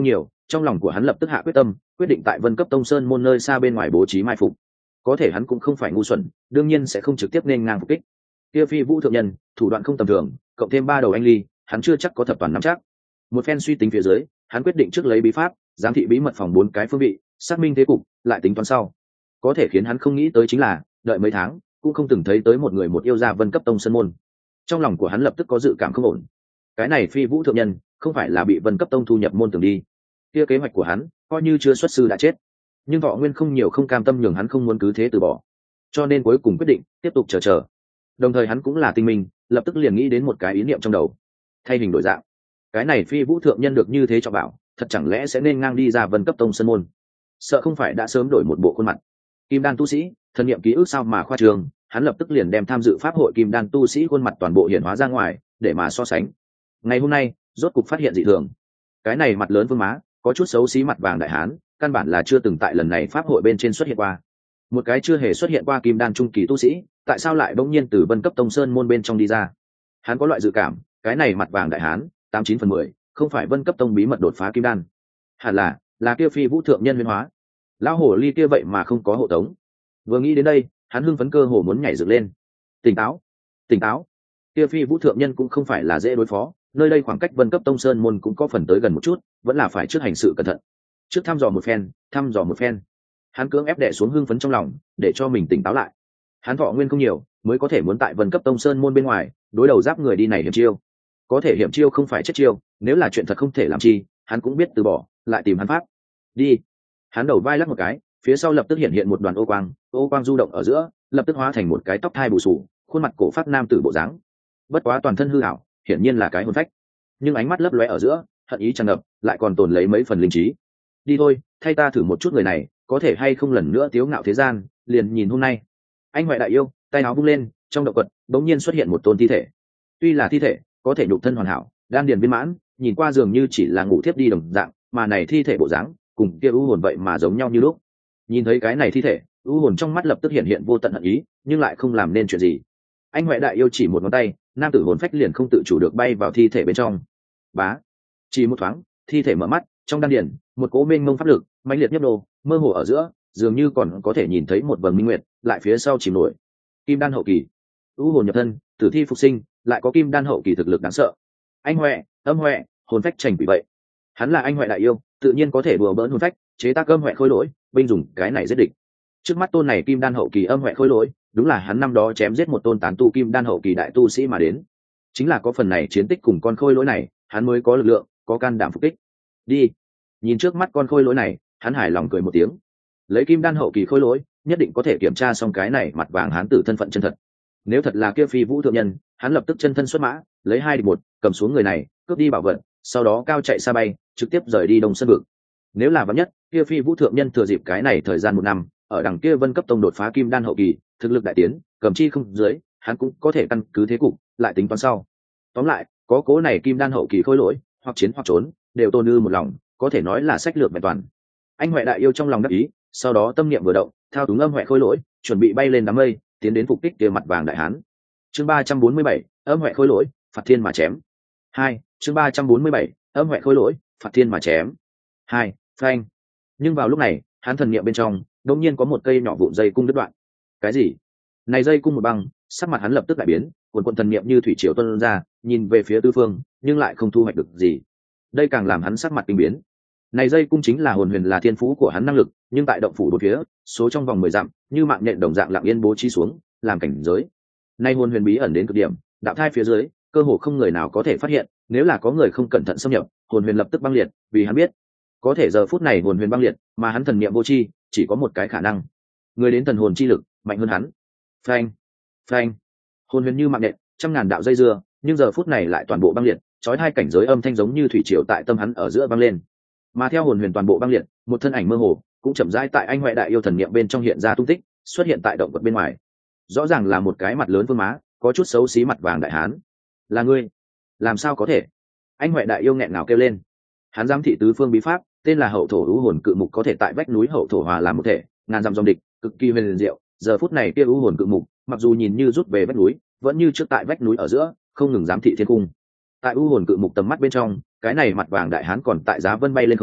Trong lòng của hắn lập tức hạ quyết tâm, quyết định tại Vân Cấp Tông Sơn môn nơi xa bên ngoài bố trí mai phục. Có thể hắn cũng không phải ngu xuẩn, đương nhiên sẽ không trực tiếp nên ngang phục kích. Kia Phi Vũ thượng nhân, thủ đoạn không tầm thường, cộng thêm ba đầu anh ly, hắn chưa chắc có thập toàn nắm chắc. Một phen suy tính phía dưới, hắn quyết định trước lấy bí pháp, giám thị bí mật phòng bốn cái phương vị, xác minh thế cục, lại tính toán sau. Có thể khiến hắn không nghĩ tới chính là, đợi mấy tháng, cũng không từng thấy tới một người một yêu ra Vân Cấp Tông Sơn môn. Trong lòng của hắn lập tức có dự cảm không ổn. Cái này Phi Vũ thượng nhân, không phải là bị Vân Cấp Tông thu nhập môn tưởng đi. Kia kế hoạch của hắn, coi như chưa xuất sư đã chết. Nhưng Thọ Nguyên không nhiều không cam tâm nhường hắn không muốn cứ thế từ bỏ. Cho nên cuối cùng quyết định tiếp tục chờ chờ. Đồng thời hắn cũng là tinh minh, lập tức liền nghĩ đến một cái ý niệm trong đầu. Thay hình đổi dạng. Cái này Phi Vũ thượng nhân được như thế cho bảo, thật chẳng lẽ sẽ nên ngang đi ra Vân Cấp Tông Sơn môn? Sợ không phải đã sớm đổi một bộ khuôn mặt. Kim đan tu sĩ, thần niệm ký ức sao mà khoa trương, hắn lập tức liền đem tham dự pháp hội kim đan tu sĩ khuôn mặt toàn bộ hiện hóa ra ngoài, để mà so sánh. Ngày hôm nay, rốt cục phát hiện dị thường. Cái này mặt lớn vương má, có chút xấu xí mặt vàng đại hán, căn bản là chưa từng tại lần này pháp hội bên trên xuất hiện qua. Một cái chưa hề xuất hiện qua kim đan trung kỳ tu sĩ, tại sao lại bỗng nhiên từ Vân Cấp Tông Sơn môn bên trong đi ra? Hắn có loại dự cảm, cái này mặt vàng đại hán, tám chín phần mười, không phải Vân Cấp Tông bí mật đột phá kim đan, hẳn là là kia Phi Vũ thượng nhân biến hóa. Lão hổ ly kia vậy mà không có hộ tống. Vừa nghĩ đến đây, hắn hưng phấn cơ hồ muốn nhảy dựng lên. Tỉnh táo, tỉnh táo. Kia Phi Vũ thượng nhân cũng không phải là dễ đối phó, nơi đây khoảng cách Vân Cấp Tông Sơn môn cũng có phần tới gần một chút, vẫn là phải trước hành sự cẩn thận. Trước thăm dò một phen, thăm dò một phen. Hắn cưỡng ép đè xuống hưng phấn trong lòng, để cho mình tỉnh táo lại. Hắn thọ nguyên không nhiều, mới có thể muốn tại Vân Cấp Tông Sơn môn bên ngoài, đối đầu giáp người đi này hiểm chiêu. Có thể hiểm chiêu không phải chết chiêu, nếu là chuyện thật không thể làm chi, hắn cũng biết từ bỏ, lại tìm hắn pháp. Đi. Hắn đầu vai lắc một cái, phía sau lập tức hiện hiện một đoàn ô quang, ô quang du động ở giữa, lập tức hóa thành một cái tóc thai bù sù, khuôn mặt cổ phát nam tử bộ dáng. Bất quá toàn thân hư ảo, hiển nhiên là cái hồn phách. Nhưng ánh mắt lấp lóe ở giữa, hận ý tràn ngập, lại còn tồn lấy mấy phần linh trí. Đi thôi, thay ta thử một chút người này, có thể hay không lần nữa tiếu ngạo thế gian, liền nhìn hôm nay. Anh ngoại đại yêu, tay áo vung lên, trong động quật bỗng nhiên xuất hiện một tôn thi thể. Tuy là thi thể, có thể nhục thân hoàn hảo, đan điền viên mãn, nhìn qua dường như chỉ là ngủ thiếp đi đồng dạng, mà này thi thể bộ dáng, cùng kia u hồn vậy mà giống nhau như lúc. Nhìn thấy cái này thi thể, u hồn trong mắt lập tức hiện hiện vô tận hận ý, nhưng lại không làm nên chuyện gì. Anh ngoại đại yêu chỉ một ngón tay, nam tử hồn phách liền không tự chủ được bay vào thi thể bên trong. Bá, chỉ một thoáng, thi thể mở mắt, trong đan điền, một cỗ mênh mông pháp lực, mãnh liệt nhấp nô, mơ hồ ở giữa, dường như còn có thể nhìn thấy một vầng minh nguyệt, lại phía sau chìm nổi. Kim đan hậu kỳ, u hồn nhập thân, tử thi phục sinh, lại có kim đan hậu kỳ thực lực đáng sợ. Anh Huệ, âm Huệ, hồn phách chảnh bị vậy. Hắn là anh Huệ đại yêu, tự nhiên có thể đùa bỡn hồn phách, chế tác âm Huệ khôi lỗi, binh dùng cái này giết địch. Trước mắt tôn này kim đan hậu kỳ âm Huệ khôi lỗi, đúng là hắn năm đó chém giết một tôn tán tu kim đan hậu kỳ đại tu sĩ mà đến. Chính là có phần này chiến tích cùng con khôi lỗi này, hắn mới có lực lượng, có can đảm phục kích. Đi. Nhìn trước mắt con khôi lỗi này, hắn hài lòng cười một tiếng. Lấy kim đan hậu kỳ khôi lỗi, nhất định có thể kiểm tra xong cái này mặt vàng hán tử thân phận chân thật. Nếu thật là kia Phi Vũ thượng nhân, hắn lập tức chân thân xuất mã, lấy hai địch một, cầm xuống người này, cướp đi bảo vật, sau đó cao chạy xa bay, trực tiếp rời đi Đông Sơn vực. Nếu là vắn nhất, kia Phi Vũ thượng nhân thừa dịp cái này thời gian một năm, ở đằng kia Vân Cấp Tông đột phá kim đan hậu kỳ, thực lực đại tiến, cầm chi không dưới, hắn cũng có thể căn cứ thế cục, lại tính toán sau. Tóm lại, có cố này kim đan hậu kỳ khôi lỗi, hoặc chiến hoặc trốn, đều tôn ư một lòng, có thể nói là sách lược vẹn toàn. Anh Huệ đại yêu trong lòng đắc ý, sau đó tâm niệm vừa động, thao túng âm Huệ khôi lỗi, chuẩn bị bay lên đám mây, tiến đến phục kích kia mặt vàng đại hán. Chương ba trăm bốn mươi bảy, âm Huệ khôi lỗi, phạt thiên mà chém. Hai, chương ba trăm bốn mươi bảy, âm Huệ khôi lỗi, phạt thiên mà chém. Hai, phanh. Nhưng vào lúc này, hắn thần niệm bên trong, đột nhiên có một cây nhỏ vụn dây cung đứt đoạn. Cái gì? Này dây cung một băng, sắc mặt hắn lập tức đại biến, cuồn cuộn thần niệm như thủy triều tuôn ra, nhìn về phía tứ phương, nhưng lại không thu hoạch được gì. Đây càng làm hắn sắc mặt kinh biến. Này dây cung chính là hồn huyền là thiên phú của hắn năng lực, nhưng tại động phủ bốn phía, số trong vòng mười dặm, như mạng nhện đồng dạng lặng yên bố trí xuống, làm cảnh giới. Nay hồn huyền bí ẩn đến cực điểm, đạo thai phía dưới, cơ hồ không người nào có thể phát hiện, nếu là có người không cẩn thận xâm nhập, hồn huyền lập tức băng liệt, vì hắn biết, có thể giờ phút này hồn huyền băng liệt, mà hắn thần niệm vô chi, chỉ có một cái khả năng, người đến thần hồn chi lực mạnh hơn hắn. Phanh, phanh, hồn huyền như mạng nhện, trăm ngàn đạo dây dưa, nhưng giờ phút này lại toàn bộ băng liệt, chói hai cảnh giới âm thanh giống như thủy triều tại tâm hắn ở giữa băng lên. Mà theo hồn huyền toàn bộ băng liệt, một thân ảnh mơ hồ cũng chậm rãi tại anh Huệ đại yêu thần niệm bên trong hiện ra tung tích, xuất hiện tại động vật bên ngoài. Rõ ràng là một cái mặt lớn vương má, có chút xấu xí mặt vàng đại hán. Là ngươi? Làm sao có thể? Anh Huệ đại yêu nghẹn ngào kêu lên. Hắn giám thị tứ phương bí pháp, tên là hậu thổ u hồn cự mục, có thể tại vách núi hậu thổ hòa làm một thể, ngàn dặm dòng địch, cực kỳ huyền diệu. Giờ phút này kia u hồn cự mục, mặc dù nhìn như rút về vách núi, vẫn như trước tại vách núi ở giữa, không ngừng giám thị thiên cung. Tại u hồn cự mục tầm mắt bên trong, cái này mặt vàng đại hán còn tại giá vân bay lên không,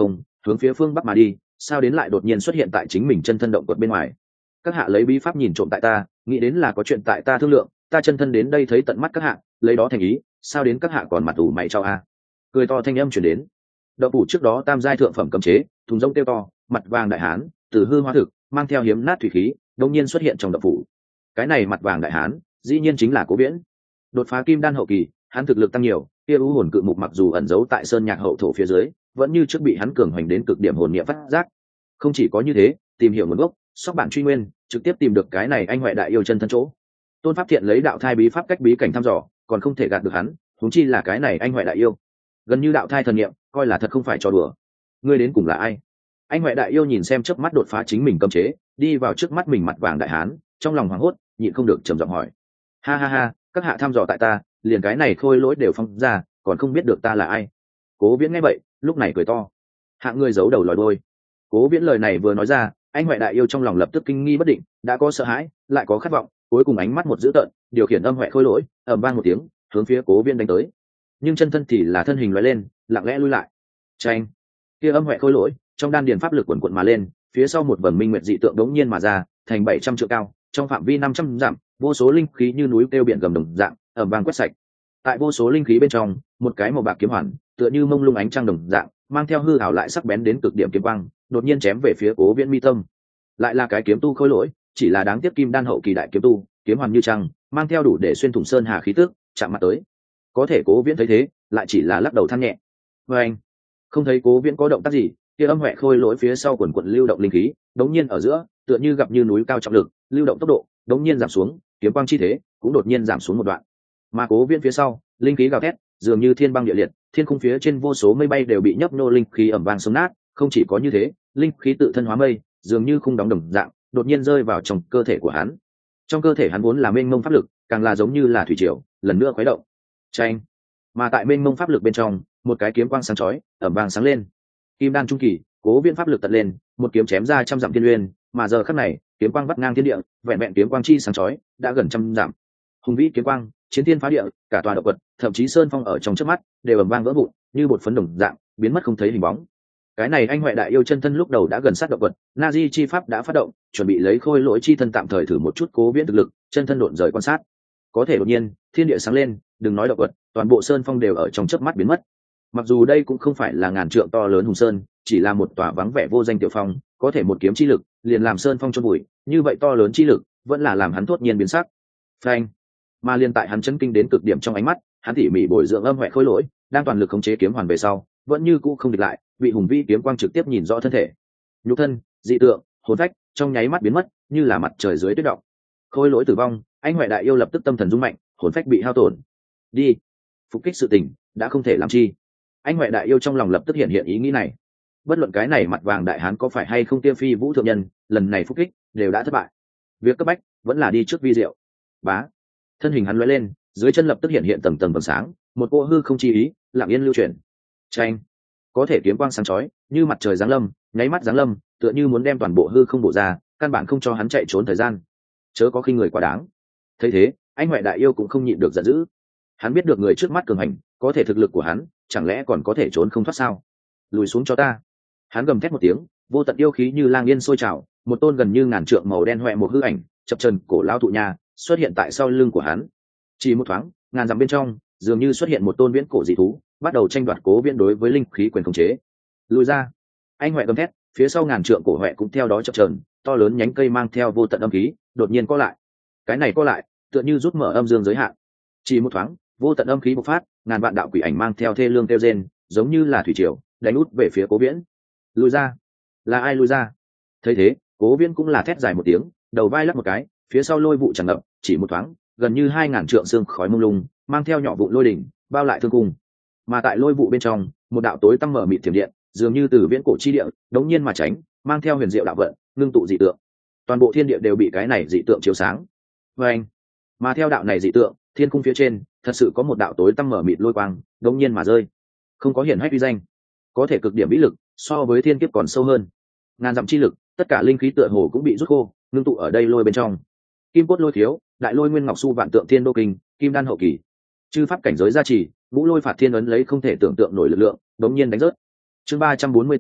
hướng phía phương bắc mà đi, sao đến lại đột nhiên xuất hiện tại chính mình chân thân động quật bên ngoài. Các hạ lấy bí pháp nhìn trộm tại ta, nghĩ đến là có chuyện tại ta thương lượng, ta chân thân đến đây thấy tận mắt các hạ, lấy đó thành ý, sao đến các hạ còn mặt ủ mày cho a? Cười to thanh âm chuyển đến. Động phủ trước đó tam giai thượng phẩm cấm chế, thùng rông tiêu to, mặt vàng đại hán, từ hư hóa thực, mang theo hiếm nát thủy khí, đột nhiên xuất hiện trong động phủ. Cái này mặt vàng đại hán, dĩ nhiên chính là Cố Viễn. Đột phá kim đan hậu kỳ, hắn thực lực tăng nhiều, kia u hồn cự mục mặc dù ẩn giấu tại sơn nhạc hậu thổ phía dưới, vẫn như trước bị hắn cường hoành đến cực điểm hồn niệm phát giác. Không chỉ có như thế, tìm hiểu nguồn gốc, sóc bản truy nguyên, trực tiếp tìm được cái này anh huệ đại yêu chân thân chỗ. Tôn Pháp Thiện lấy đạo thai bí pháp cách bí cảnh thăm dò, còn không thể gạt được hắn, huống chi là cái này anh huệ đại yêu. Gần như đạo thai thần niệm, coi là thật không phải trò đùa. Ngươi đến cùng là ai? Anh huệ đại yêu nhìn xem chớp mắt đột phá chính mình cấm chế, đi vào trước mắt mình mặt vàng đại hán, trong lòng hoảng hốt, nhịn không được trầm giọng hỏi. Ha ha ha, các hạ thăm dò tại ta, liền cái này khôi lỗi đều phong ra, còn không biết được ta là ai. Cố Viễn nghe vậy, lúc này cười to. Hạng người giấu đầu lòi đuôi. Cố Viễn lời này vừa nói ra, anh huệ đại yêu trong lòng lập tức kinh nghi bất định, đã có sợ hãi, lại có khát vọng, cuối cùng ánh mắt một dữ tợn, điều khiển âm huệ khôi lỗi, ầm vang một tiếng, hướng phía Cố Viễn đánh tới. Nhưng chân thân thì là thân hình lóe lên, lặng lẽ lui lại. Chanh! Kia âm huệ khôi lỗi, trong đan điền pháp lực quần quần mà lên, phía sau một vầng minh nguyệt dị tượng đống nhiên mà ra, thành bảy trăm trượng cao, trong phạm vi năm trăm dặm, vô số linh khí như núi kêu biển gầm đồng dạng, ầm vang quét sạch. Tại vô số linh khí bên trong, một cái màu bạc kiếm hoàn, tựa như mông lung ánh trăng đồng dạng, mang theo hư ảo lại sắc bén đến cực điểm kiếm quang, đột nhiên chém về phía Cố Viễn mi tâm. Lại là cái kiếm tu khôi lỗi, chỉ là đáng tiếc kim đan hậu kỳ đại kiếm tu, kiếm hoàn như trăng, mang theo đủ để xuyên thủng sơn hà khí tức, chạm mặt tới. Có thể Cố Viễn thấy thế, lại chỉ là lắc đầu than nhẹ. Và anh, không thấy Cố Viễn có động tác gì, kia âm huệ khôi lỗi phía sau quần quần lưu động linh khí, đống nhiên ở giữa, tựa như gặp như núi cao trọng lực, lưu động tốc độ, đống nhiên giảm xuống, kiếm quang chi thế cũng đột nhiên giảm xuống một đoạn. Mà Cố Viễn phía sau, linh khí gào thét, dường như thiên băng địa liệt, thiên khung phía trên vô số mây bay đều bị nhấp nô linh khí ẩm vang sống nát. Không chỉ có như thế, linh khí tự thân hóa mây, dường như khung đóng đồng dạng, đột nhiên rơi vào trong cơ thể của hắn. Trong cơ thể hắn vốn là mênh mông pháp lực, càng là giống như là thủy triều, lần nữa khuấy động. Chanh! Mà tại mênh mông pháp lực bên trong, một cái kiếm quang sáng chói, ẩm vang sáng lên. Kim đan trung kỳ, Cố Viễn pháp lực tận lên, một kiếm chém ra trăm dặm thiên uyên, mà giờ khắc này, kiếm quang vắt ngang thiên địa, vẹn vẹn kiếm quang chi sáng chói, đã gần trăm dặm. Hùng vĩ kiếm quang, chiến thiên phá địa, cả tòa động quật, thậm chí sơn phong ở trong chớp mắt, đều ầm vang vỡ vụn, như bột phấn đồng dạng, biến mất không thấy hình bóng. Cái này anh huệ đại yêu chân thân lúc đầu đã gần sát động quật, na di chi pháp đã phát động, chuẩn bị lấy khôi lỗi chi thân tạm thời thử một chút Cố Viễn thực lực, chân thân độn rời quan sát. Có thể đột nhiên, thiên địa sáng lên, đừng nói động quật, toàn bộ sơn phong đều ở trong chớp mắt biến mất. Mặc dù đây cũng không phải là ngàn trượng to lớn hùng sơn, chỉ là một tòa vắng vẻ vô danh tiểu phong, có thể một kiếm chi lực liền làm sơn phong chôn bụi, như vậy to lớn chi lực vẫn là làm hắn thốt nhiên biến sắc. Phanh! Mà liên tại hắn chấn kinh đến cực điểm trong ánh mắt, hắn tỉ mỉ bồi dưỡng âm huệ khôi lỗi, đang toàn lực khống chế kiếm hoàn về sau, vẫn như cũ không địch lại, bị hùng vĩ kiếm quang trực tiếp nhìn rõ thân thể, nhục thân, dị tượng, hồn phách trong nháy mắt biến mất, như là mặt trời dưới tuyết động. Khôi lỗi tử vong, anh huệ đại yêu lập tức tâm thần rung mạnh, hồn phách bị hao tổn. Đi, phục kích sự tình đã không thể làm chi. Anh huệ đại yêu trong lòng lập tức hiện hiện ý nghĩ này. Bất luận cái này mặt vàng đại hán có phải hay không Tiêu Phi Vũ thượng nhân, lần này phục kích đều đã thất bại. Việc cấp bách vẫn là đi trước vi diệu. Bá, thân hình hắn lóe lên, dưới chân lập tức hiện hiện tầng tầng vầng sáng, một cỗ hư không chi ý lặng yên lưu chuyển. Chanh! Có thể kiếm quang sáng chói, như mặt trời giáng lâm, nháy mắt giáng lâm, tựa như muốn đem toàn bộ hư không bổ ra, căn bản không cho hắn chạy trốn thời gian. Chớ có khinh người quá đáng. Thấy thế, anh huệ đại yêu cũng không nhịn được giận dữ. Hắn biết được người trước mắt cường hành, có thể thực lực của hắn, chẳng lẽ còn có thể trốn không thoát sao? Lùi xuống cho ta! Hắn gầm thét một tiếng, vô tận yêu khí như lang yên sôi trào, một tôn gần như ngàn trượng màu đen hoẹ một hư ảnh, chập chờn cổ lao thụ nhà, xuất hiện tại sau lưng của hắn. Chỉ một thoáng, ngàn dặm bên trong, dường như xuất hiện một tôn viễn cổ dị thú, bắt đầu tranh đoạt Cố Viễn đối với linh khí quyền khống chế. Lùi ra! Anh huệ gầm thét, phía sau ngàn trượng cổ huệ cũng theo đó chập chờn, to lớn nhánh cây mang theo vô tận âm khí, đột nhiên co lại. Cái này co lại, tựa như rút mở âm dương giới hạn. Chỉ một thoáng, vô tận âm khí bộc phát, ngàn vạn đạo quỷ ảnh mang theo thê lương kêu rên, giống như là thủy triều, đánh út về phía Cố Viễn. Lùi ra! Là ai lùi ra? Thấy thế, Cố Viễn cũng là thét dài một tiếng, đầu vai lắc một cái, phía sau lôi vụ tràn ngập, chỉ một thoáng, gần như hai ngàn trượng xương khói mông lung, mang theo nhỏ vụ lôi đỉnh, bao lại thương cung. Mà tại lôi vụ bên trong, một đạo tối tăm mở mịt thiểm điện, dường như từ viễn cổ chi địa, đống nhiên mà tránh, mang theo huyền diệu đạo vận, ngưng tụ dị tượng. Toàn bộ thiên địa đều bị cái này dị tượng chiếu sáng. Và anh, mà theo đạo này dị tượng, thiên cung phía trên, thật sự có một đạo tối tăm mở mịt lôi quang, đống nhiên mà rơi. Không có hiển hách uy danh, có thể cực điểm vĩ lực, so với thiên kiếp còn sâu hơn. Ngàn dặm chi lực, tất cả linh khí tựa hồ cũng bị rút khô, ngưng tụ ở đây lôi bên trong. Kim cốt lôi thiếu, đại lôi nguyên ngọc su vạn tượng thiên đô kinh, kim đan hậu kỳ. Chư pháp cảnh giới gia trì, ngũ lôi phạt thiên ấn lấy không thể tưởng tượng nổi lực lượng, đống nhiên đánh rớt. Chương ba trăm bốn mươi tám,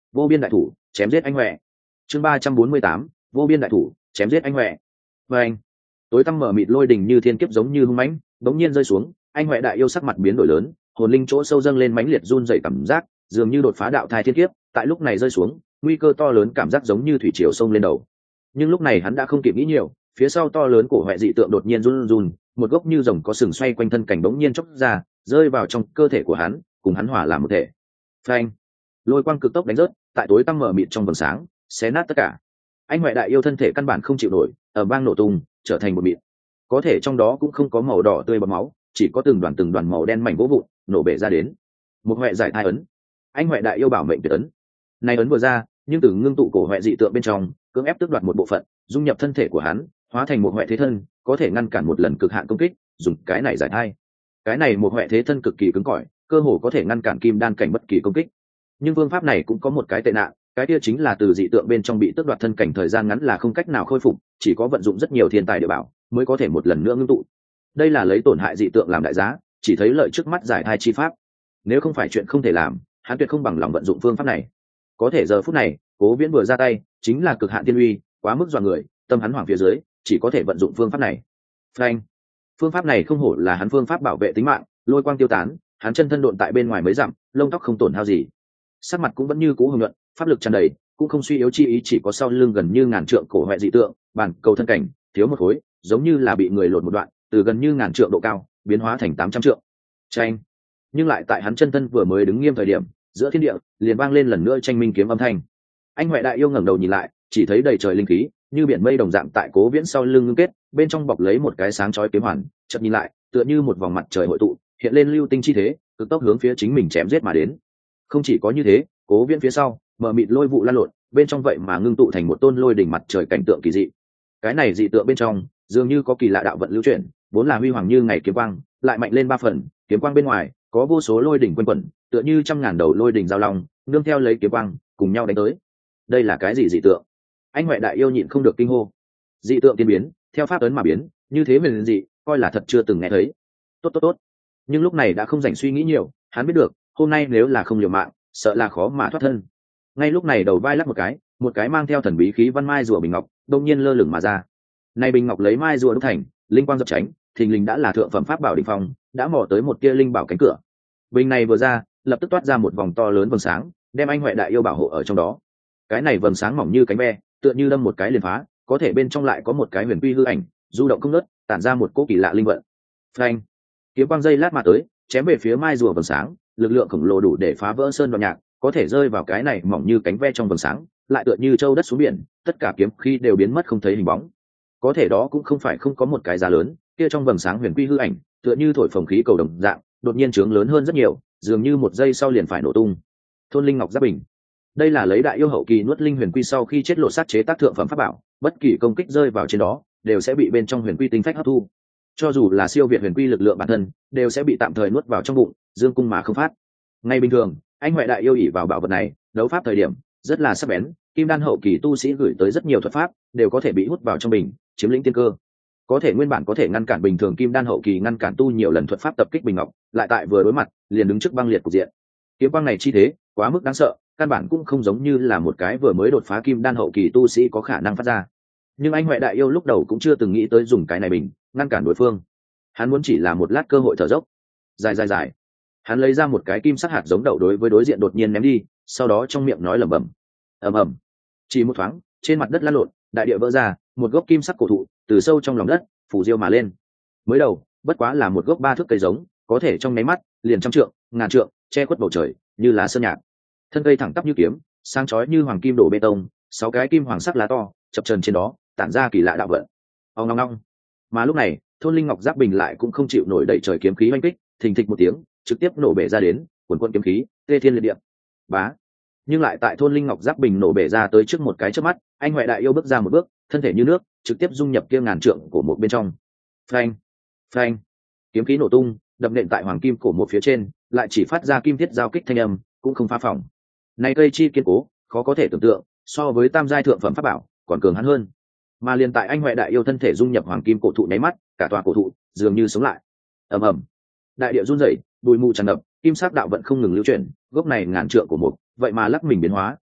vô biên đại thủ chém giết anh huệ. Chương ba trăm bốn mươi tám, vô biên đại thủ chém giết anh huệ. Và anh, tối tăm mở mịt lôi đình như thiên kiếp giống như hung mãnh bỗng nhiên rơi xuống. Anh huệ đại yêu sắc mặt biến đổi lớn, hồn linh chỗ sâu dâng lên mãnh liệt run rẩy cảm giác, dường như đột phá đạo thai thiên kiếp. Tại lúc này rơi xuống, nguy cơ to lớn cảm giác giống như thủy triều sông lên đầu. Nhưng lúc này hắn đã không kịp nghĩ nhiều, phía sau to lớn cổ huệ dị tượng đột nhiên run run, một gốc như rồng có sừng xoay quanh thân cảnh bỗng nhiên chốc ra, rơi vào trong cơ thể của hắn, cùng hắn hòa làm một thể. Phanh! Lôi quang cực tốc đánh rớt, tại tối tăm mở mịt trong vầng sáng, xé nát tất cả. Anh huệ đại yêu thân thể căn bản không chịu nổi, ở bang nổ tung, trở thành một mịn. Có thể trong đó cũng không có màu đỏ tươi bọt máu, chỉ có từng đoàn từng đoàn màu đen mảnh vỗ vụn, nổ bể ra đến. Một huệ giải thai ấn. Anh huệ đại yêu bảo mệnh tuyệt ấn. Này ấn vừa ra, nhưng từ ngưng tụ cổ huệ dị tượng bên trong, cưỡng ép tước đoạt một bộ phận, dung nhập thân thể của hắn, hóa thành một huệ thế thân, có thể ngăn cản một lần cực hạn công kích, dùng cái này giải thai. Cái này một huệ thế thân cực kỳ cứng cỏi, cơ hồ có thể ngăn cản kim đan cảnh bất kỳ công kích. Nhưng phương pháp này cũng có một cái tệ nạn, cái kia chính là từ dị tượng bên trong bị tước đoạt thân cảnh thời gian ngắn là không cách nào khôi phục, chỉ có vận dụng rất nhiều thiên tài địa bảo mới có thể một lần nữa ngưng tụ. Đây là lấy tổn hại dị tượng làm đại giá, chỉ thấy lợi trước mắt giải thai chi pháp. Nếu không phải chuyện không thể làm, hắn tuyệt không bằng lòng vận dụng phương pháp này. Có thể giờ phút này, Cố Viễn vừa ra tay, chính là cực hạn tiên uy, quá mức dọa người, tâm hắn hoảng phía dưới, chỉ có thể vận dụng phương pháp này. Phanh! Phương pháp này không hổ là hắn phương pháp bảo vệ tính mạng, lôi quang tiêu tán, hắn chân thân độn tại bên ngoài mấy dặm, lông tóc không tổn hao gì. Sắc mặt cũng vẫn như cũ hùng nhuận, pháp lực tràn đầy, cũng không suy yếu chi ý, chỉ có sau lưng gần như ngàn trượng cổ hoại dị tượng, bản cầu thân cảnh, thiếu một khối, giống như là bị người lột một đoạn, từ gần như ngàn trượng độ cao, biến hóa thành tám trăm trượng. Chanh! Nhưng lại tại hắn chân thân vừa mới đứng nghiêm thời điểm, giữa thiên địa liền vang lên lần nữa tranh minh kiếm âm thanh. Anh huệ đại yêu ngẩng đầu nhìn lại, chỉ thấy đầy trời linh khí, như biển mây đồng dạng tại Cố Viễn sau lưng ngưng kết, bên trong bọc lấy một cái sáng chói kiếm hoàn, chợt nhìn lại, tựa như một vòng mặt trời hội tụ, hiện lên lưu tinh chi thế, cực tốc hướng phía chính mình chém giết mà đến. Không chỉ có như thế, Cố Viễn phía sau, mở mịt lôi vụ lan lộn, bên trong vậy mà ngưng tụ thành một tôn lôi đỉnh mặt trời cảnh tượng kỳ dị. Cái này dị tượng bên trong, dường như có kỳ lạ đạo vận lưu chuyển, vốn là huy hoàng như ngày kiếm quang, lại mạnh lên ba phần, kiếm quang bên ngoài có vô số lôi đỉnh quanh quẩn, tựa như trăm ngàn đầu lôi đỉnh giao long, nương theo lấy kiếm quang, cùng nhau đánh tới. Đây là cái gì dị tượng? Anh huệ đại yêu nhịn không được kinh hô. Dị tượng tiên biến, theo pháp ấn mà biến, như thế huyền dị, coi là thật chưa từng nghe thấy. Tốt tốt tốt. Nhưng lúc này đã không dành suy nghĩ nhiều, hắn biết được, hôm nay nếu là không liều mạng, sợ là khó mà thoát thân. Ngay lúc này đầu vai lắc một cái, một cái mang theo thần bí khí văn mai rùa bình ngọc, đột nhiên lơ lửng mà ra. Này bình ngọc lấy mai rùa đúc thành, linh quang dập tránh, thình lình đã là thượng phẩm pháp bảo đỉnh phong, đã mò tới một tia linh bảo cánh cửa. Bình này vừa ra, lập tức toát ra một vòng to lớn vầng sáng, đem anh huệ đại yêu bảo hộ ở trong đó. Cái này vầng sáng mỏng như cánh ve, tựa như đâm một cái liền phá, có thể bên trong lại có một cái huyền quy hư ảnh, du động không ngớt, tản ra một cỗ kỳ lạ linh vận. Phanh! Kiếm quang dây lát mà tới, chém về phía mai rùa vầng sáng, lực lượng khổng lồ đủ để phá vỡ sơn đoạn nhạc, có thể rơi vào cái này mỏng như cánh ve trong vầng sáng, lại tựa như châu đất xuống biển, tất cả kiếm khí đều biến mất không thấy hình bóng. Có thể đó cũng không phải không có một cái giá lớn, kia trong vầng sáng huyền quy hư ảnh, tựa như thổi phồng khí cầu đồng dạng, đột nhiên trướng lớn hơn rất nhiều, dường như một giây sau liền phải nổ tung. Thôn linh ngọc giáp bình. Đây là lấy đại yêu hậu kỳ nuốt linh huyền quy sau khi chết lộ sát chế tác thượng phẩm pháp bảo, bất kỳ công kích rơi vào trên đó đều sẽ bị bên trong huyền quy tinh phách hấp thu. Cho dù là siêu việt huyền quy lực lượng bản thân, đều sẽ bị tạm thời nuốt vào trong bụng, dương cung mà không phát. Ngay bình thường, anh huệ đại yêu ỷ vào bảo vật này, đấu pháp thời điểm rất là sắc bén, kim đan hậu kỳ tu sĩ gửi tới rất nhiều thuật pháp, đều có thể bị hút vào trong bình, chiếm lĩnh tiên cơ. Có thể nguyên bản có thể ngăn cản bình thường kim đan hậu kỳ ngăn cản tu nhiều lần thuật pháp tập kích bình ngọc, lại tại vừa đối mặt, liền đứng trước băng liệt cục diện. Kiếm quang này chi thế, quá mức đáng sợ, căn bản cũng không giống như là một cái vừa mới đột phá kim đan hậu kỳ tu sĩ có khả năng phát ra. Nhưng anh huệ đại yêu lúc đầu cũng chưa từng nghĩ tới dùng cái này bình ngăn cản đối phương, hắn muốn chỉ là một lát cơ hội thở dốc. Dài dài dài, hắn lấy ra một cái kim sắc hạt giống đậu đối với đối diện đột nhiên ném đi, sau đó trong miệng nói lẩm bẩm. Ầm ầm, chỉ một thoáng, trên mặt đất lăn lộn, đại địa vỡ ra, một gốc kim sắc cổ thụ từ sâu trong lòng đất phủ diêu mà lên. Mới đầu bất quá là một gốc ba thước cây giống, có thể trong nháy mắt liền trăm trượng ngàn trượng che khuất bầu trời như lá sơn nhạc. Thân cây thẳng tắp như kiếm, sáng chói như hoàng kim đổ bê tông, sáu cái kim hoàng sắc lá to chập chờn trên đó, tản ra kỳ lạ đạo vận. Ong ong ong. Mà lúc này, thôn linh ngọc giáp bình lại cũng không chịu nổi đẩy trời kiếm khí oanh kích, thình thịch một tiếng, trực tiếp nổ bể ra đến, cuồn cuộn kiếm khí, tê thiên liệt địa. Bá. Nhưng lại tại thôn linh ngọc giáp bình nổ bể ra tới trước một cái chớp mắt, anh huệ đại yêu bước ra một bước, thân thể như nước, trực tiếp dung nhập kia ngàn trượng của một bên trong. Phanh, phanh. Kiếm khí nổ tung, đập nện tại hoàng kim cổ một phía trên, lại chỉ phát ra kim thiết giao kích thanh âm, cũng không phá phỏng. Này cây chi kiên cố, khó có thể tưởng tượng, so với tam giai thượng phẩm pháp bảo, còn cường hắn hơn. Mà liền tại anh huệ đại yêu thân thể dung nhập hoàng kim cổ thụ nháy mắt, cả tòa cổ thụ dường như sống lại. Ầm ầm. Đại địa run rẩy, bụi mù tràn ngập, kim sắc đạo vận không ngừng lưu chuyển, gốc này ngàn trượng của một, vậy mà lắc mình biến hóa,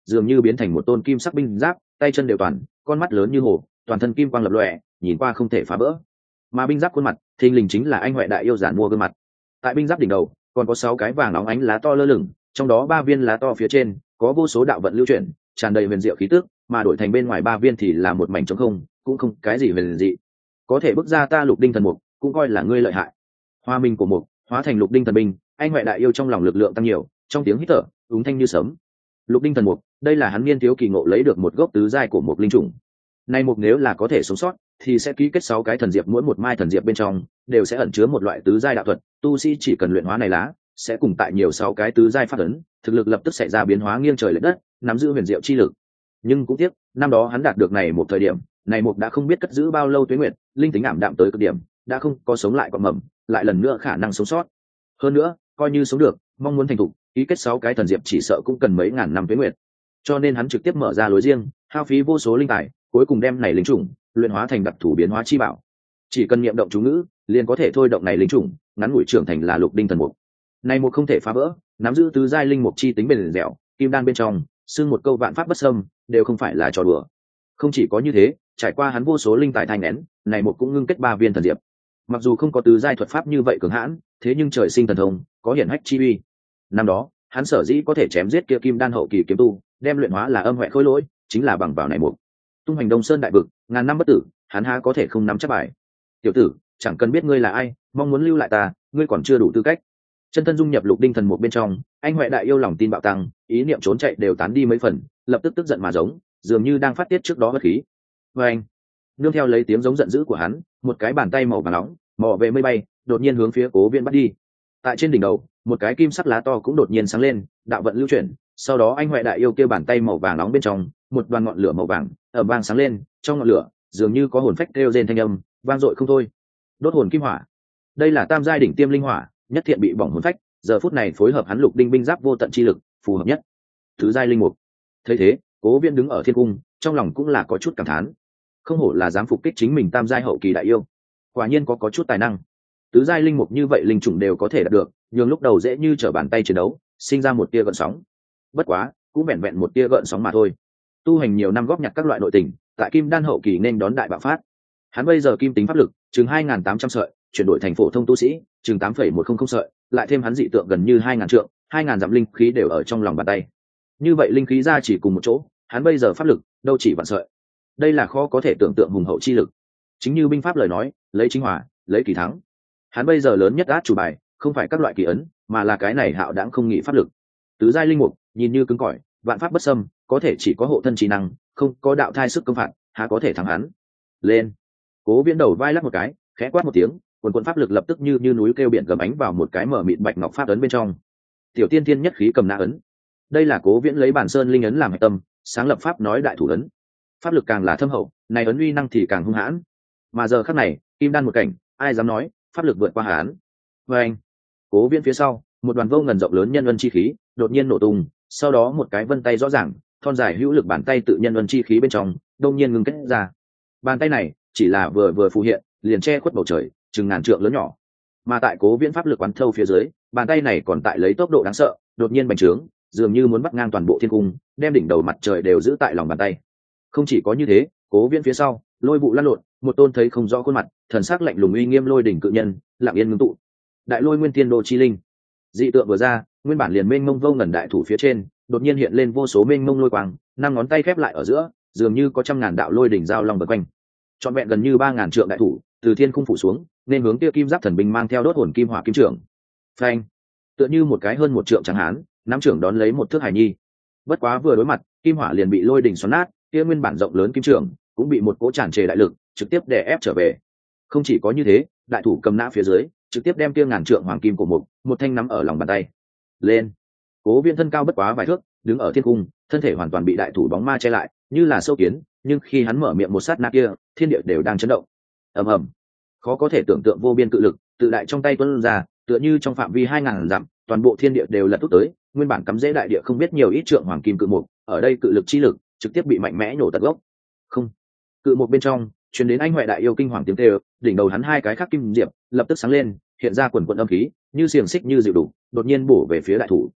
dường như biến thành một tôn kim sắc binh giáp, tay chân đều toàn, con mắt lớn như hồ, toàn thân kim quang lập lòe, nhìn qua không thể phá vỡ. Mà binh giáp khuôn mặt thình lình chính là anh huệ đại yêu giản mua gương mặt. Tại binh giáp đỉnh đầu còn có sáu cái vàng óng ánh lá to lơ lửng, trong đó ba viên lá to phía trên có vô số đạo vận lưu chuyển, tràn đầy huyền diệu khí tức, mà đổi thành bên ngoài ba viên thì là một mảnh trống không, cũng không cái gì huyền dị. Có thể bước ra ta Lục Đinh thần mục, cũng coi là ngươi lợi hại. Hoa minh của mục hóa thành Lục Đinh thần binh, anh huệ đại yêu trong lòng lực lượng tăng nhiều, trong tiếng hít thở ứng thanh như sấm. Lục Đinh thần mục, đây là hắn niên thiếu kỳ ngộ lấy được một gốc tứ giai của một linh trùng. Nay mục nếu là có thể sống sót thì sẽ ký kết sáu cái thần diệp, mỗi một mai thần diệp bên trong đều sẽ ẩn chứa một loại tứ giai đạo thuật, tu sĩ chỉ cần luyện hóa này lá sẽ cùng tại nhiều sáu cái tứ giai phát ấn, thực lực lập tức xảy ra biến hóa nghiêng trời lệch đất, nắm giữ huyền diệu chi lực. Nhưng cũng tiếc, năm đó hắn đạt được này một thời điểm, này mục đã không biết cất giữ bao lâu tuế nguyệt, linh tính ảm đạm tới cực điểm, đã không có sống lại cọn mầm, lại lần nữa khả năng sống sót. Hơn nữa, coi như sống được, mong muốn thành thục, ký kết sáu cái thần diệp chỉ sợ cũng cần mấy ngàn năm tuế nguyệt. Cho nên hắn trực tiếp mở ra lối riêng, hao phí vô số linh tài, cuối cùng đem này linh trùng luyện hóa thành đặc thủ biến hóa chi bảo. Chỉ cần niệm động chú ngữ, liền có thể thôi động này linh trùng, ngắn ngủi trưởng thành là Lục Đinh thần mục. Này một không thể phá vỡ, nắm giữ tứ giai linh mục chi tính bền dẻo, kim đan bên trong, xương một câu vạn pháp bất xâm, đều không phải là trò đùa. Không chỉ có như thế, trải qua hắn vô số linh tài thanh nén, này một cũng ngưng kết ba viên thần diệp. Mặc dù không có tứ giai thuật pháp như vậy cường hãn, thế nhưng trời sinh thần thông, có hiển hách chi uy. Năm đó, hắn sở dĩ có thể chém giết kia kim đan hậu kỳ kiếm tu, đem luyện hóa là âm huệ khối lỗi, chính là bằng vào này một. Tung hành Đông Sơn đại vực, ngàn năm bất tử, hắn há có thể không nắm chắc bài. Tiểu tử, chẳng cần biết ngươi là ai, mong muốn lưu lại ta, ngươi còn chưa đủ tư cách. Chân thân dung nhập Lục Đinh thần mục bên trong, anh huệ đại yêu lòng tin bạo tăng, ý niệm trốn chạy đều tán đi mấy phần, lập tức tức giận mà giống, dường như đang phát tiết trước đó bất khí. Và anh, nương theo lấy tiếng giống giận dữ của hắn, một cái bàn tay màu vàng nóng mò về mây bay, đột nhiên hướng phía Cố Viễn bắt đi. Tại trên đỉnh đầu, một cái kim sắc lá to cũng đột nhiên sáng lên, đạo vận lưu chuyển, sau đó anh huệ đại yêu kia bàn tay màu vàng nóng bên trong, một đoàn ngọn lửa màu vàng ở vang sáng lên, trong ngọn lửa dường như có hồn phách kêu rên thanh âm, vang dội không thôi. Đốt hồn kim hỏa, đây là tam giai đỉnh tiêm linh hỏa, nhất thiện bị bỏng hồn phách, giờ phút này phối hợp hắn Lục Đinh binh giáp vô tận chi lực, phù hợp nhất. Thứ giai linh mục. Thấy thế, Cố Viễn đứng ở thiên cung, trong lòng cũng là có chút cảm thán. Không hổ là dám phục kích chính mình tam giai hậu kỳ đại yêu, quả nhiên có có chút tài năng. Tứ giai linh mục như vậy linh chủng đều có thể đạt được, nhưng lúc đầu dễ như trở bàn tay chiến đấu, sinh ra một tia gợn sóng. Bất quá, cũng vẹn vẹn một tia gợn sóng mà thôi. Tu hành nhiều năm góp nhặt các loại nội tình, tại kim đan hậu kỳ nên đón đại bạo phát. Hắn bây giờ kim tính pháp lực chừng hai nghìn tám trăm sợi, chuyển đổi thành phổ thông tu sĩ chừng tám phẩy một không không sợi, lại thêm hắn dị tượng gần như hai ngàn trượng, hai ngàn dặm linh khí đều ở trong lòng bàn tay. Như vậy linh khí ra chỉ cùng một chỗ, hắn bây giờ pháp lực đâu chỉ vạn sợi. Đây là khó có thể tưởng tượng hùng hậu chi lực. Chính như binh pháp lời nói, lấy chính hòa, lấy kỳ thắng. Hắn bây giờ lớn nhất át chủ bài, không phải các loại kỳ ấn, mà là cái này hạo đãng không nghĩ pháp lực. Tứ giai linh mục, nhìn như cứng cỏi, vạn pháp bất xâm, có thể chỉ có hộ thân trí năng, không có đạo thai sức công phạt, há có thể thắng hắn. Lên. Cố Viễn đầu vai lắc một cái, khẽ quát một tiếng, quần quần pháp lực lập tức như như núi kêu biển gầm ánh vào một cái mở mịt bạch ngọc pháp ấn bên trong. Tiểu tiên tiên nhất khí cầm nã ấn. Đây là Cố Viễn lấy bản sơn linh ấn làm hệ tâm, sáng lập pháp nói đại thủ ấn. Pháp lực càng là thâm hậu, này ấn uy năng thì càng hung hãn. Mà giờ khắc này, kim đan một cảnh, ai dám nói, pháp lực vượt qua hắn. Và anh, Cố Viễn phía sau, một đoàn vô ngần rộng lớn nhân luân chi khí đột nhiên nổ tung, sau đó một cái vân tay rõ ràng, thon dài hữu lực bàn tay tự nhân luân chi khí bên trong, đông nhiên ngưng kết ra. Bàn tay này chỉ là vừa vừa phù hiện, liền che khuất bầu trời, chừng ngàn trượng lớn nhỏ. Mà tại Cố Viễn pháp lực quán thâu phía dưới, bàn tay này còn tại lấy tốc độ đáng sợ, đột nhiên bành trướng, dường như muốn bắt ngang toàn bộ thiên cung, đem đỉnh đầu mặt trời đều giữ tại lòng bàn tay. Không chỉ có như thế, Cố Viễn phía sau, lôi vụ lăn lộn, một tôn thấy không rõ khuôn mặt, thần sắc lạnh lùng uy nghiêm lôi đỉnh cự nhân, lặng yên ngưng tụ. Đại Lôi Nguyên Tiên Đô chi linh. Dị tượng vừa ra, nguyên bản liền mênh mông vô ngần đại thủ phía trên, đột nhiên hiện lên vô số mênh mông lôi quang, năm ngón tay khép lại ở giữa, dường như có trăm ngàn đạo lôi đỉnh giao long vần quanh. Trọn vẹn gần như ba ngàn trượng đại thủ, từ thiên khung phủ xuống, nên hướng kia kim giáp thần binh mang theo đốt hồn kim hỏa kim trưởng. Phanh! Tựa như một cái hơn một trượng trắng hán, nắm trưởng đón lấy một thước hải nhi. Bất quá vừa đối mặt, kim hỏa liền bị lôi đỉnh xoắn nát, kia nguyên bản rộng lớn kim trưởng cũng bị một cỗ tràn trề đại lực trực tiếp đè ép trở về. Không chỉ có như thế, đại thủ cầm nã phía dưới, trực tiếp đem kia ngàn trượng hoàng kim của một một thanh nắm ở lòng bàn tay. Lên! Cố Viễn thân cao bất quá vài thước, đứng ở thiên cung, thân thể hoàn toàn bị đại thủ bóng ma che lại, như là sâu kiến, nhưng khi hắn mở miệng một sát na kia, thiên địa đều đang chấn động. Ầm ầm! Khó có thể tưởng tượng vô biên cự lực tự đại trong tay tuôn ra, tựa như trong phạm vi hai ngàn dặm, toàn bộ thiên địa đều lật úp tới, nguyên bản cắm rễ đại địa không biết nhiều ít trượng hoàng kim cự mục, ở đây cự lực chi lực trực tiếp bị mạnh mẽ nổ tận gốc. Không! Cự mục bên trong truyền đến anh huệ đại yêu kinh hoàng tiếng kêu, đỉnh đầu hắn hai cái khắc kim diệp lập tức sáng lên, hiện ra quần quần âm khí, như xiềng xích như dịu đủ, đột nhiên bổ về phía đại thủ.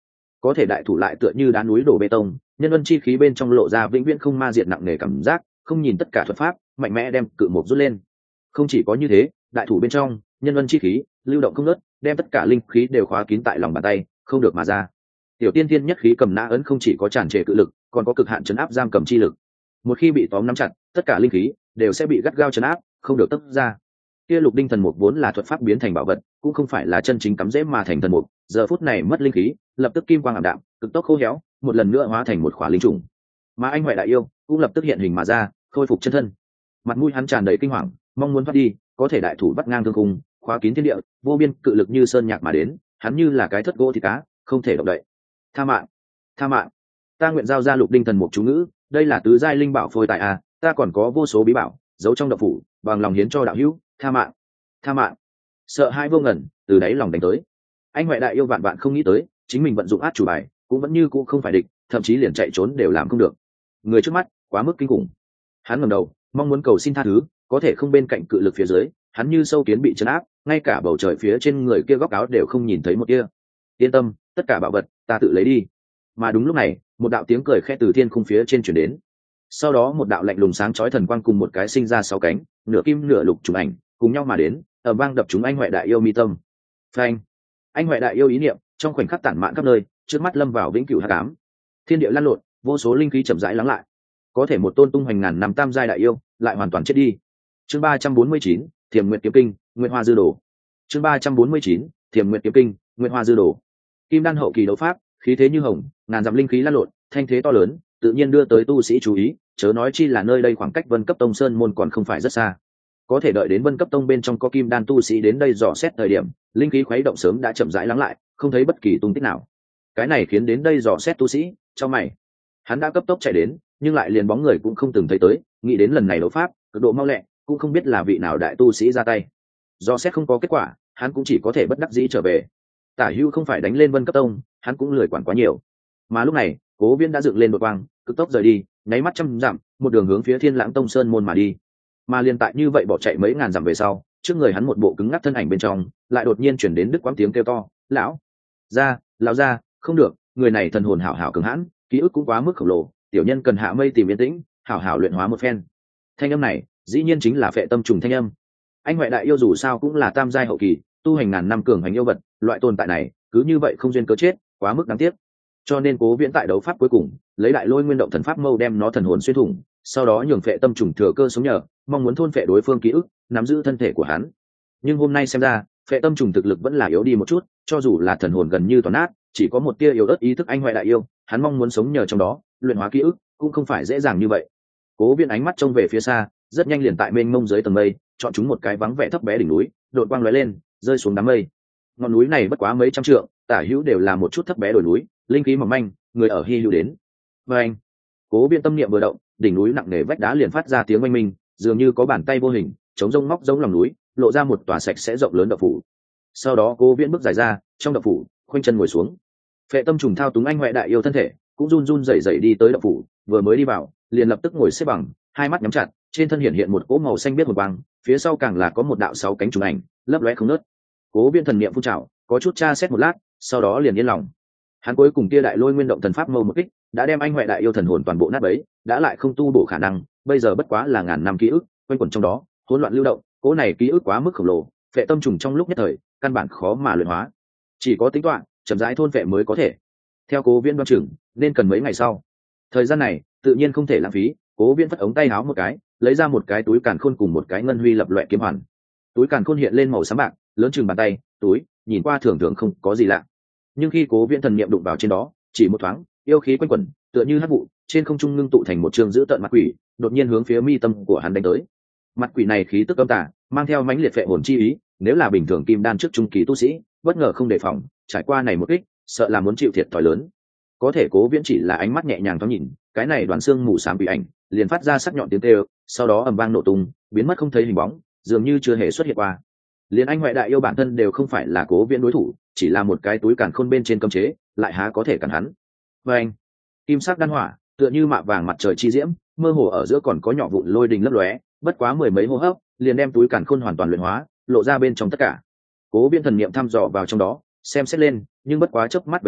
có thể đại thủ lại tựa như đá núi đổ bê tông, nhân ân chi khí bên trong lộ ra vĩnh viễn không ma diệt nặng nề cảm giác, không nhìn tất cả thuật pháp mạnh mẽ đem cự một rút lên. Không chỉ có như thế, đại thủ bên trong nhân ân chi khí lưu động không ngớt, đem tất cả linh khí đều khóa kín tại lòng bàn tay, không được mà ra. Tiểu tiên tiên nhất khí cầm nã ấn không chỉ có tràn trề cự lực, còn có cực hạn chấn áp giam cầm chi lực. Một khi bị tóm nắm chặt, tất cả linh khí đều sẽ bị gắt gao chấn áp, không được tách ra. Kia lục đinh thần mục vốn là thuật pháp biến thành bảo vật, cũng không phải là chân chính cắm rễ mà thành thần mục, giờ phút này mất linh khí, lập tức kim quang ảm đạm, cực tốc khô héo, một lần nữa hóa thành một khỏa linh trùng. Mà anh Hoại đại yêu cũng lập tức hiện hình mà ra, khôi phục chân thân. Mặt mũi hắn tràn đầy kinh hoàng, mong muốn thoát đi, có thể đại thủ bắt ngang thương khung, khóa kín thiên địa, vô biên cự lực như sơn nhạc mà đến, hắn như là cái thất gỗ thì cá, không thể động đậy. Tha mạng, tha mạng, ta nguyện giao ra lục đinh thần mục chú ngữ, đây là tứ giai linh bảo phôi tại a, ta còn có vô số bí bảo giấu trong đậu phủ, bằng lòng hiến cho đạo hữu, tha mạng, tha mạng. Sợ hai vô ngần từ đáy lòng đánh tới. Anh Hoại đại yêu vạn vạn không nghĩ tới, chính mình vận dụng át chủ bài cũng vẫn như cũng không phải địch, thậm chí liền chạy trốn đều làm không được. Người trước mắt quá mức kinh khủng. Hắn ngẩng đầu mong muốn cầu xin tha thứ, có thể không, bên cạnh cự lực phía dưới hắn như sâu kiến bị trấn áp, ngay cả bầu trời phía trên người kia góc áo đều không nhìn thấy một kia. Yên tâm, tất cả bảo vật ta tự lấy đi. Mà đúng lúc này, một đạo tiếng cười khẽ từ thiên khung phía trên chuyển đến. Sau đó một đạo lạnh lùng sáng chói thần quang cùng một cái sinh ra sáu cánh, nửa kim nửa lục trùng ảnh cùng nhau mà đến, ở vang đập chúng anh Hoại đại yêu mi tâm. Phanh! Anh Hoại đại yêu ý niệm trong khoảnh khắc tản mạn khắp nơi, trước mắt lâm vào vĩnh cửu hắc ám. Thiên địa lăn lộn, vô số linh khí chậm rãi lắng lại. Có thể một tôn tung hoành ngàn năm tam giai đại yêu lại hoàn toàn chết đi. Chương ba trăm bốn mươi chín, Thiềm Nguyệt kiếm kinh, Nguyệt Hoa dư đồ. Chương ba trăm bốn mươi chín, Thiềm Nguyệt kiếm kinh, Nguyệt Hoa dư đồ. Kim đan hậu kỳ đấu pháp, khí thế như hồng, ngàn dặm linh khí lăn lộn, thanh thế to lớn, tự nhiên đưa tới tu sĩ chú ý, chớ nói chi là nơi đây khoảng cách Vân Cấp Tông Sơn môn còn không phải rất xa. Có thể đợi đến Vân Cấp Tông bên trong có kim đan tu sĩ đến đây dò xét thời điểm, linh khí khuấy động sớm đã chậm rãi lắng lại, không thấy bất kỳ tung tích nào. Cái này khiến đến đây dò xét tu sĩ, trong mày. Hắn đã cấp tốc chạy đến, nhưng lại liền bóng người cũng không từng thấy tới, nghĩ đến lần này đấu pháp, cực độ mau lẹ, cũng không biết là vị nào đại tu sĩ ra tay. Do xét không có kết quả, hắn cũng chỉ có thể bất đắc dĩ trở về. Tả Hữu không phải đánh lên Vân Cấp Tông, hắn cũng lười quản quá nhiều. Mà lúc này, Cố Viễn đã dựng lên đột quang, cực tốc rời đi, nháy mắt trăm dặm, một đường hướng phía Thiên Lãng Tông Sơn môn mà đi. Mà liền tại như vậy bỏ chạy mấy ngàn dặm về sau, trước người hắn một bộ cứng ngắc thân ảnh bên trong, lại đột nhiên chuyển đến đứt quãng tiếng kêu to, "Lão gia, lão gia, không được, người này thần hồn hảo hảo cường hãn, ký ức cũng quá mức khổng lồ, tiểu nhân cần hạ mây tìm yên tĩnh, hảo hảo luyện hóa một phen." Thanh âm này, dĩ nhiên chính là Phệ Tâm Trùng thanh âm. Anh Hoại đại yêu dù sao cũng là tam giai hậu kỳ, tu hành ngàn năm cường hành yêu vật, loại tồn tại này, cứ như vậy không duyên cớ chết, quá mức đáng tiếc. Cho nên Cố Viễn tại đấu pháp cuối cùng, lấy Đại Lôi Nguyên Động thần pháp mâu đem nó thần hồn xuyên thủng, sau đó nhường Phệ Tâm Trùng thừa cơ sống nhờ, mong muốn thôn phệ đối phương ký ức, nắm giữ thân thể của hắn. Nhưng hôm nay xem ra, Phệ Tâm Trùng thực lực vẫn là yếu đi một chút, cho dù là thần hồn gần như toàn nát, chỉ có một tia yếu ớt ý thức anh Hoại đại yêu, hắn mong muốn sống nhờ trong đó, luyện hóa ký ức, cũng không phải dễ dàng như vậy. Cố Viễn ánh mắt trông về phía xa, rất nhanh liền tại mênh mông dưới tầng mây, chọn chúng một cái vắng vẻ thấp bé đỉnh núi, đột quang lóe lên, rơi xuống đám mây. Ngọn núi này bất quá mấy trăm trượng, tả hữu đều là một chút thấp bé đồi núi, linh khí mỏng manh, người ở hi hữu đến. Và anh, Cố Viễn tâm niệm vừa động, đỉnh núi nặng nề vách đá liền phát ra tiếng oanh minh, dường như có bàn tay vô hình chống rông móc giống lòng núi, lộ ra một tòa sạch sẽ rộng lớn động phủ. Sau đó Cố Viễn bước dài ra, trong động phủ, khoanh chân ngồi xuống. Phệ Tâm Trùng thao túng anh Hoại đại yêu thân thể, cũng run run rẩy rẩy đi tới động phủ, vừa mới đi vào, liền lập tức ngồi xếp bằng, hai mắt nhắm chặt, trên thân hiện hiện một cỗ màu xanh biếc hồn quang, phía sau càng là có một đạo sáu cánh trùng ảnh, lấp lóe không ngớt. Cố Viễn thần niệm phun trào, có chút tra xét một lát, sau đó liền yên lòng. Hắn cuối cùng kia Đại Lôi Nguyên Động thần pháp mâu một kích, đã đem anh Hoại đại yêu thần hồn toàn bộ nát bấy, đã lại không tu bổ khả năng, bây giờ bất quá là ngàn năm ký ức, quanh quẩn trong đó, hỗn loạn lưu động, cỗ này ký ức quá mức khổng lồ, Phệ Tâm Trùng trong lúc nhất thời, căn bản khó mà luyện hóa. Chỉ có tính toán, chậm rãi thôn phệ mới có thể. Theo Cố Viễn đoán chừng, nên cần mấy ngày sau. Thời gian này, tự nhiên không thể lãng phí, Cố Viễn phất ống tay áo một cái, lấy ra một cái túi càn khôn cùng một cái ngân huy lập loè kiếm hoàn. Túi càn khôn hiện lên màu xám bạc, lớn chừng bàn tay, túi nhìn qua thường thường không có gì lạ. Nhưng khi Cố Viễn thần niệm đụng vào trên đó, chỉ một thoáng, yêu khí quanh quẩn, tựa như hắc vụ, trên không trung ngưng tụ thành một trường giữ tợn mặt quỷ, đột nhiên hướng phía mi tâm của hắn đánh tới. Mặt quỷ này khí tức âm tà, mang theo mãnh liệt phệ hồn chi ý, nếu là bình thường kim đan trước trung kỳ tu sĩ, bất ngờ không đề phòng, trải qua này một kích, sợ là muốn chịu thiệt thòi lớn. Có thể Cố Viễn chỉ là ánh mắt nhẹ nhàng thoáng nhìn, cái này đoàn xương mù xám quỷ ảnh, liền phát ra sắc nhọn tiếng kêu, sau đó ầm vang nổ tung, biến mất không thấy hình bóng, dường như chưa hề xuất hiện qua. Liên anh Hoại đại yêu bản thân đều không phải là Cố Viễn đối thủ, chỉ là một cái túi càn khôn bên trên cấm chế, lại há có thể cản hắn. Và anh, kim sắc đan hỏa, tựa như mạ vàng mặt trời chi diễm, mơ hồ ở giữa còn có nhỏ vụn lôi đình lấp lóe, bất quá mười mấy hô hấp, liền đem túi càn khôn hoàn toàn luyện hóa, lộ ra bên trong tất cả. Cố Viễn thần niệm thăm dò vào trong đó, xem xét lên, nhưng bất quá chớp mắt về sau,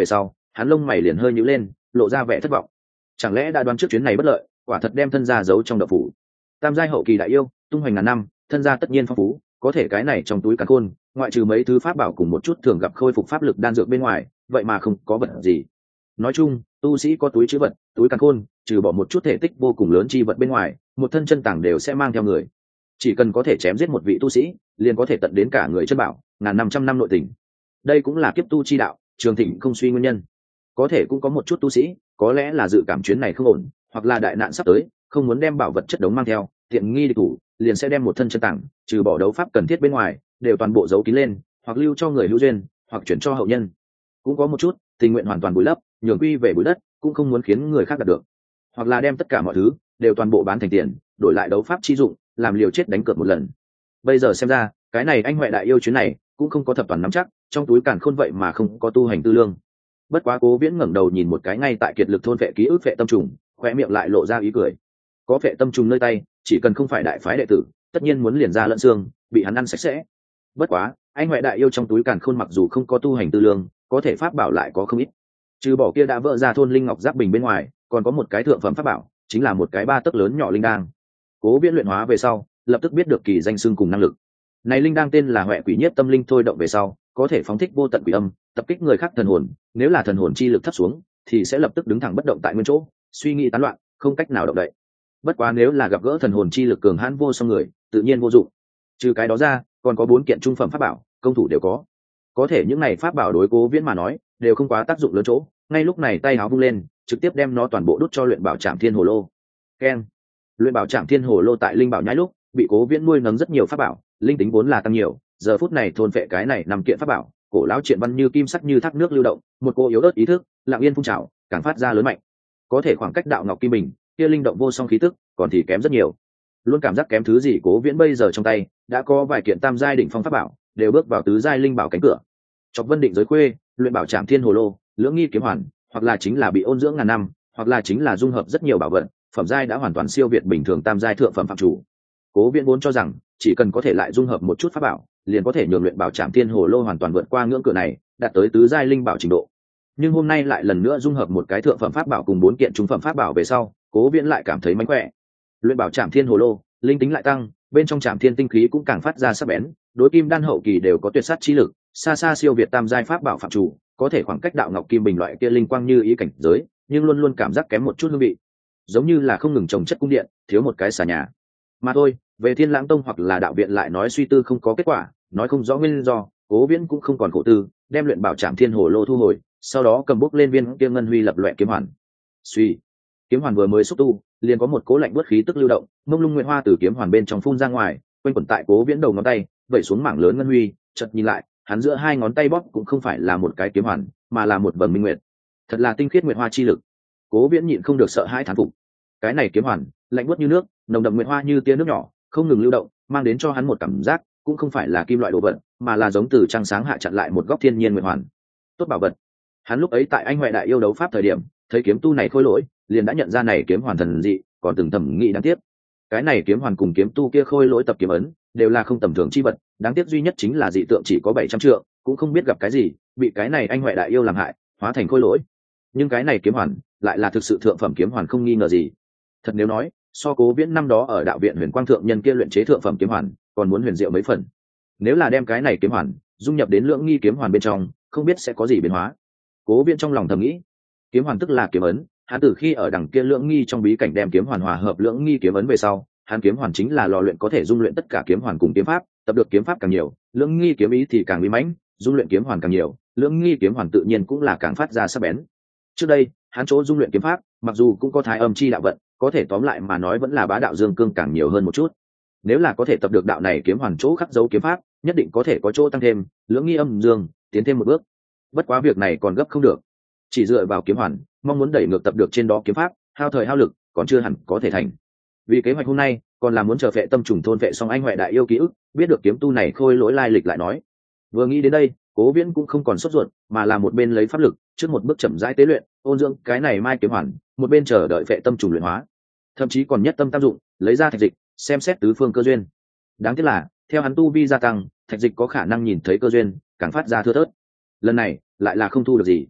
hắn lông mày liền hơi nhíu lên, lộ ra vẻ thất vọng. Chẳng lẽ đã đoán trước chuyến này bất lợi, quả thật đem thân gia giấu trong đậu phủ. Tam giai hậu kỳ đại yêu, tung hoành ngàn năm, thân gia tất nhiên phong phú, có thể cái này trong túi càn khôn, ngoại trừ mấy thứ pháp bảo cùng một chút thường gặp khôi phục pháp lực đan dược bên ngoài, vậy mà không có vật gì. Nói chung, tu sĩ có túi trữ vật, túi càn khôn, trừ bỏ một chút thể tích vô cùng lớn chi vật bên ngoài, một thân chân tàng đều sẽ mang theo người. Chỉ cần có thể chém giết một vị tu sĩ, liền có thể tận đến cả người chân bảo, ngàn năm trăm năm nội tình. Đây cũng là kiếp tu chi đạo, trường thịnh không suy nguyên nhân. Có thể cũng có một chút tu sĩ, có lẽ là dự cảm chuyến này không ổn, hoặc là đại nạn sắp tới, không muốn đem bảo vật chất đống mang theo, tiện nghi địch thủ, liền sẽ đem một thân chân tàng, trừ bỏ đấu pháp cần thiết bên ngoài, đều toàn bộ giấu kín lên, hoặc lưu cho người hữu duyên, hoặc chuyển cho hậu nhân. Cũng có một chút, tình nguyện hoàn toàn bùi lấp, nhường quy về bụi đất, cũng không muốn khiến người khác đạt được. Hoặc là đem tất cả mọi thứ đều toàn bộ bán thành tiền, đổi lại đấu pháp chi dụng, làm liều chết đánh cược một lần. Bây giờ xem ra, cái này anh huệ đại yêu chuyến này cũng không có thập toàn nắm chắc, trong túi càn khôn vậy mà không có tu hành tư lương. Bất quá Cố Viễn ngẩng đầu nhìn một cái ngay tại kiệt lực thôn vệ ký ức vệ tâm trùng, khóe miệng lại lộ ra ý cười. Có vệ tâm trùng nơi tay, chỉ cần không phải đại phái đệ tử, tất nhiên muốn liền ra lẫn xương, bị hắn ăn sạch sẽ. Bất quá, anh huệ đại yêu trong túi càn khôn mặc dù không có tu hành tư lương, có thể pháp bảo lại có không ít. Trừ bỏ kia đã vỡ ra thôn linh ngọc giáp bình bên ngoài, còn có một cái thượng phẩm pháp bảo, chính là một cái ba tấc lớn nhỏ linh đang. Cố Viễn luyện hóa về sau, lập tức biết được kỳ danh xưng cùng năng lực. Này linh đang tên là Huệ Quỷ Nhiếp Tâm Linh thôi động về sau, có thể phóng thích vô tận quỷ âm, tập kích người khác thần hồn, nếu là thần hồn chi lực thấp xuống, thì sẽ lập tức đứng thẳng bất động tại nguyên chỗ, suy nghĩ tán loạn, không cách nào động đậy. Bất quá nếu là gặp gỡ thần hồn chi lực cường hãn vô song người, tự nhiên vô dụng. Trừ cái đó ra, còn có bốn kiện trung phẩm pháp bảo, công thủ đều có. Có thể những này pháp bảo đối Cố Viễn mà nói, đều không quá tác dụng lớn chỗ, ngay lúc này tay áo vung lên, trực tiếp đem nó toàn bộ đút cho luyện bảo Trảm Thiên Hồ Lô. Keng. Luyện bảo Trảm Thiên Hồ Lô tại linh bảo nhái lúc, bị Cố Viễn nuôi nấng rất nhiều pháp bảo, linh tính vốn là tăng nhiều, giờ phút này thôn phệ cái này nằm kiện pháp bảo, cổ lão triện văn như kim sắc như thác nước lưu động, một cô yếu ớt ý thức, lặng yên phun trào, càng phát ra lớn mạnh. Có thể khoảng cách đạo ngọc kim bình, kia linh động vô song khí tức, còn thì kém rất nhiều. Luôn cảm giác kém thứ gì Cố Viễn bây giờ trong tay đã có vài kiện tam giai đỉnh phong pháp bảo, đều bước vào tứ giai linh bảo cánh cửa. Chọc Vân Định giới khuê, luyện bảo Trảm Thiên Hồ Lô, lưỡng nghi kiếm hoàn, hoặc là chính là bị ôn dưỡng ngàn năm, hoặc là chính là dung hợp rất nhiều bảo vật, phẩm giai đã hoàn toàn siêu việt bình thường tam giai thượng phẩm phạm chủ. Cố Viễn vốn cho rằng chỉ cần có thể lại dung hợp một chút pháp bảo, liền có thể nhường luyện bảo Trảm Thiên Hồ Lô hoàn toàn vượt qua ngưỡng cửa này, đạt tới tứ giai linh bảo trình độ. Nhưng hôm nay lại lần nữa dung hợp một cái thượng phẩm pháp bảo cùng bốn kiện trung phẩm pháp bảo về sau, Cố Viễn lại cảm thấy mánh khỏe. Luyện bảo Trảm Thiên Hồ Lô, linh tính lại tăng, bên trong Trảm Thiên tinh khí cũng càng phát ra sắc bén, đối kim đan hậu kỳ đều có tuyệt sát chi lực, xa xa siêu việt tam giai pháp bảo phạm chủ, có thể khoảng cách đạo ngọc kim bình loại kia linh quang như ý cảnh giới, nhưng luôn luôn cảm giác kém một chút hương vị, giống như là không ngừng trồng chất cung điện, thiếu một cái xà nhà. Mà thôi, về Thiên Lãng Tông hoặc là đạo viện lại nói suy tư không có kết quả, nói không rõ nguyên do, Cố Viễn cũng không còn khổ tư, đem luyện bảo Trảm Thiên Hồ Lô thu hồi, sau đó cầm bút lên viên kia ngân huy lập loè kiếm hoàn. Suy, kiếm hoàn vừa mới xúc tu, liền có một cỗ lạnh buốt khí tức lưu động, mông lung nguyệt hoa từ kiếm hoàn bên trong phun ra ngoài, quanh quẩn tại Cố Viễn đầu ngón tay, vẩy xuống mảng lớn ngân huy, chợt nhìn lại, hắn giữa hai ngón tay bóp cũng không phải là một cái kiếm hoàn, mà là một vầng minh nguyệt. Thật là tinh khiết nguyệt hoa chi lực. Cố Viễn nhịn không được sợ hãi thán phục. Cái này kiếm hoàn, lạnh buốt như nước, nồng đậm nguyệt hoa như tia nước nhỏ, không ngừng lưu động, mang đến cho hắn một cảm giác, cũng không phải là kim loại đồ vật, mà là giống từ trăng sáng hạ chặn lại một góc thiên nhiên nguyệt hoàn. Tốt bảo vật. Hắn lúc ấy tại anh huệ đại yêu đấu pháp thời điểm, thấy kiếm tu này khôi lỗi, liền đã nhận ra này kiếm hoàn thần dị, còn từng thầm nghĩ đáng tiếc. Cái này kiếm hoàn cùng kiếm tu kia khôi lỗi tập kiếm ấn, đều là không tầm thường chi vật, đáng tiếc duy nhất chính là dị tượng chỉ có bảy trăm trượng, cũng không biết gặp cái gì, bị cái này anh huệ đại yêu làm hại, hóa thành khôi lỗi. Nhưng cái này kiếm hoàn lại là thực sự thượng phẩm kiếm hoàn không nghi ngờ gì. Thật nếu nói, so Cố Viễn năm đó ở đạo viện Huyền Quang thượng nhân kia luyện chế thượng phẩm kiếm hoàn, còn muốn huyền diệu mấy phần. Nếu là đem cái này kiếm hoàn dung nhập đến lưỡng nghi kiếm hoàn bên trong, không biết sẽ có gì biến hóa. Cố Viễn trong lòng thầm nghĩ, kiếm hoàn tức là kiếm ấn, hắn từ khi ở đằng kia lưỡng nghi trong bí cảnh đem kiếm hoàn hòa hợp lưỡng nghi kiếm ấn về sau, hắn kiếm hoàn chính là lò luyện có thể dung luyện tất cả kiếm hoàn cùng kiếm pháp, tập được kiếm pháp càng nhiều, lưỡng nghi kiếm ý thì càng uy mãnh, dung luyện kiếm hoàn càng nhiều, lưỡng nghi kiếm hoàn tự nhiên cũng là càng phát ra sắc bén. Trước đây, hắn chỗ dung luyện kiếm pháp, mặc dù cũng có thái âm chi đạo vận, có thể tóm lại mà nói vẫn là bá đạo dương cương càng nhiều hơn một chút. Nếu là có thể tập được đạo này kiếm hoàn chỗ khắc dấu kiếm pháp, nhất định có thể có chỗ tăng thêm, lưỡng nghi âm dương, tiến thêm một bước. Bất quá việc này còn gấp không được. Chỉ dựa vào kiếm hoàn, mong muốn đẩy ngược tập được trên đó kiếm pháp, hao thời hao lực, còn chưa hẳn có thể thành. Vì kế hoạch hôm nay, còn là muốn chờ phệ tâm trùng thôn vệ xong anh huệ đại yêu ký ức, biết được kiếm tu này khôi lỗi lai lịch lại nói. Vừa nghĩ đến đây, Cố Viễn cũng không còn sốt ruột, mà là một bên lấy pháp lực, trước một bước chậm rãi tế luyện, ôn dưỡng cái này mai kiếm hoàn, một bên chờ đợi phệ tâm trùng luyện hóa. Thậm chí còn nhất tâm tam dụng, lấy ra thạch dịch, xem xét tứ phương cơ duyên. Đáng tiếc là, theo hắn tu vi gia tăng, thạch dịch có khả năng nhìn thấy cơ duyên, càng phát ra thưa thớt. Lần này, lại là không thu được gì.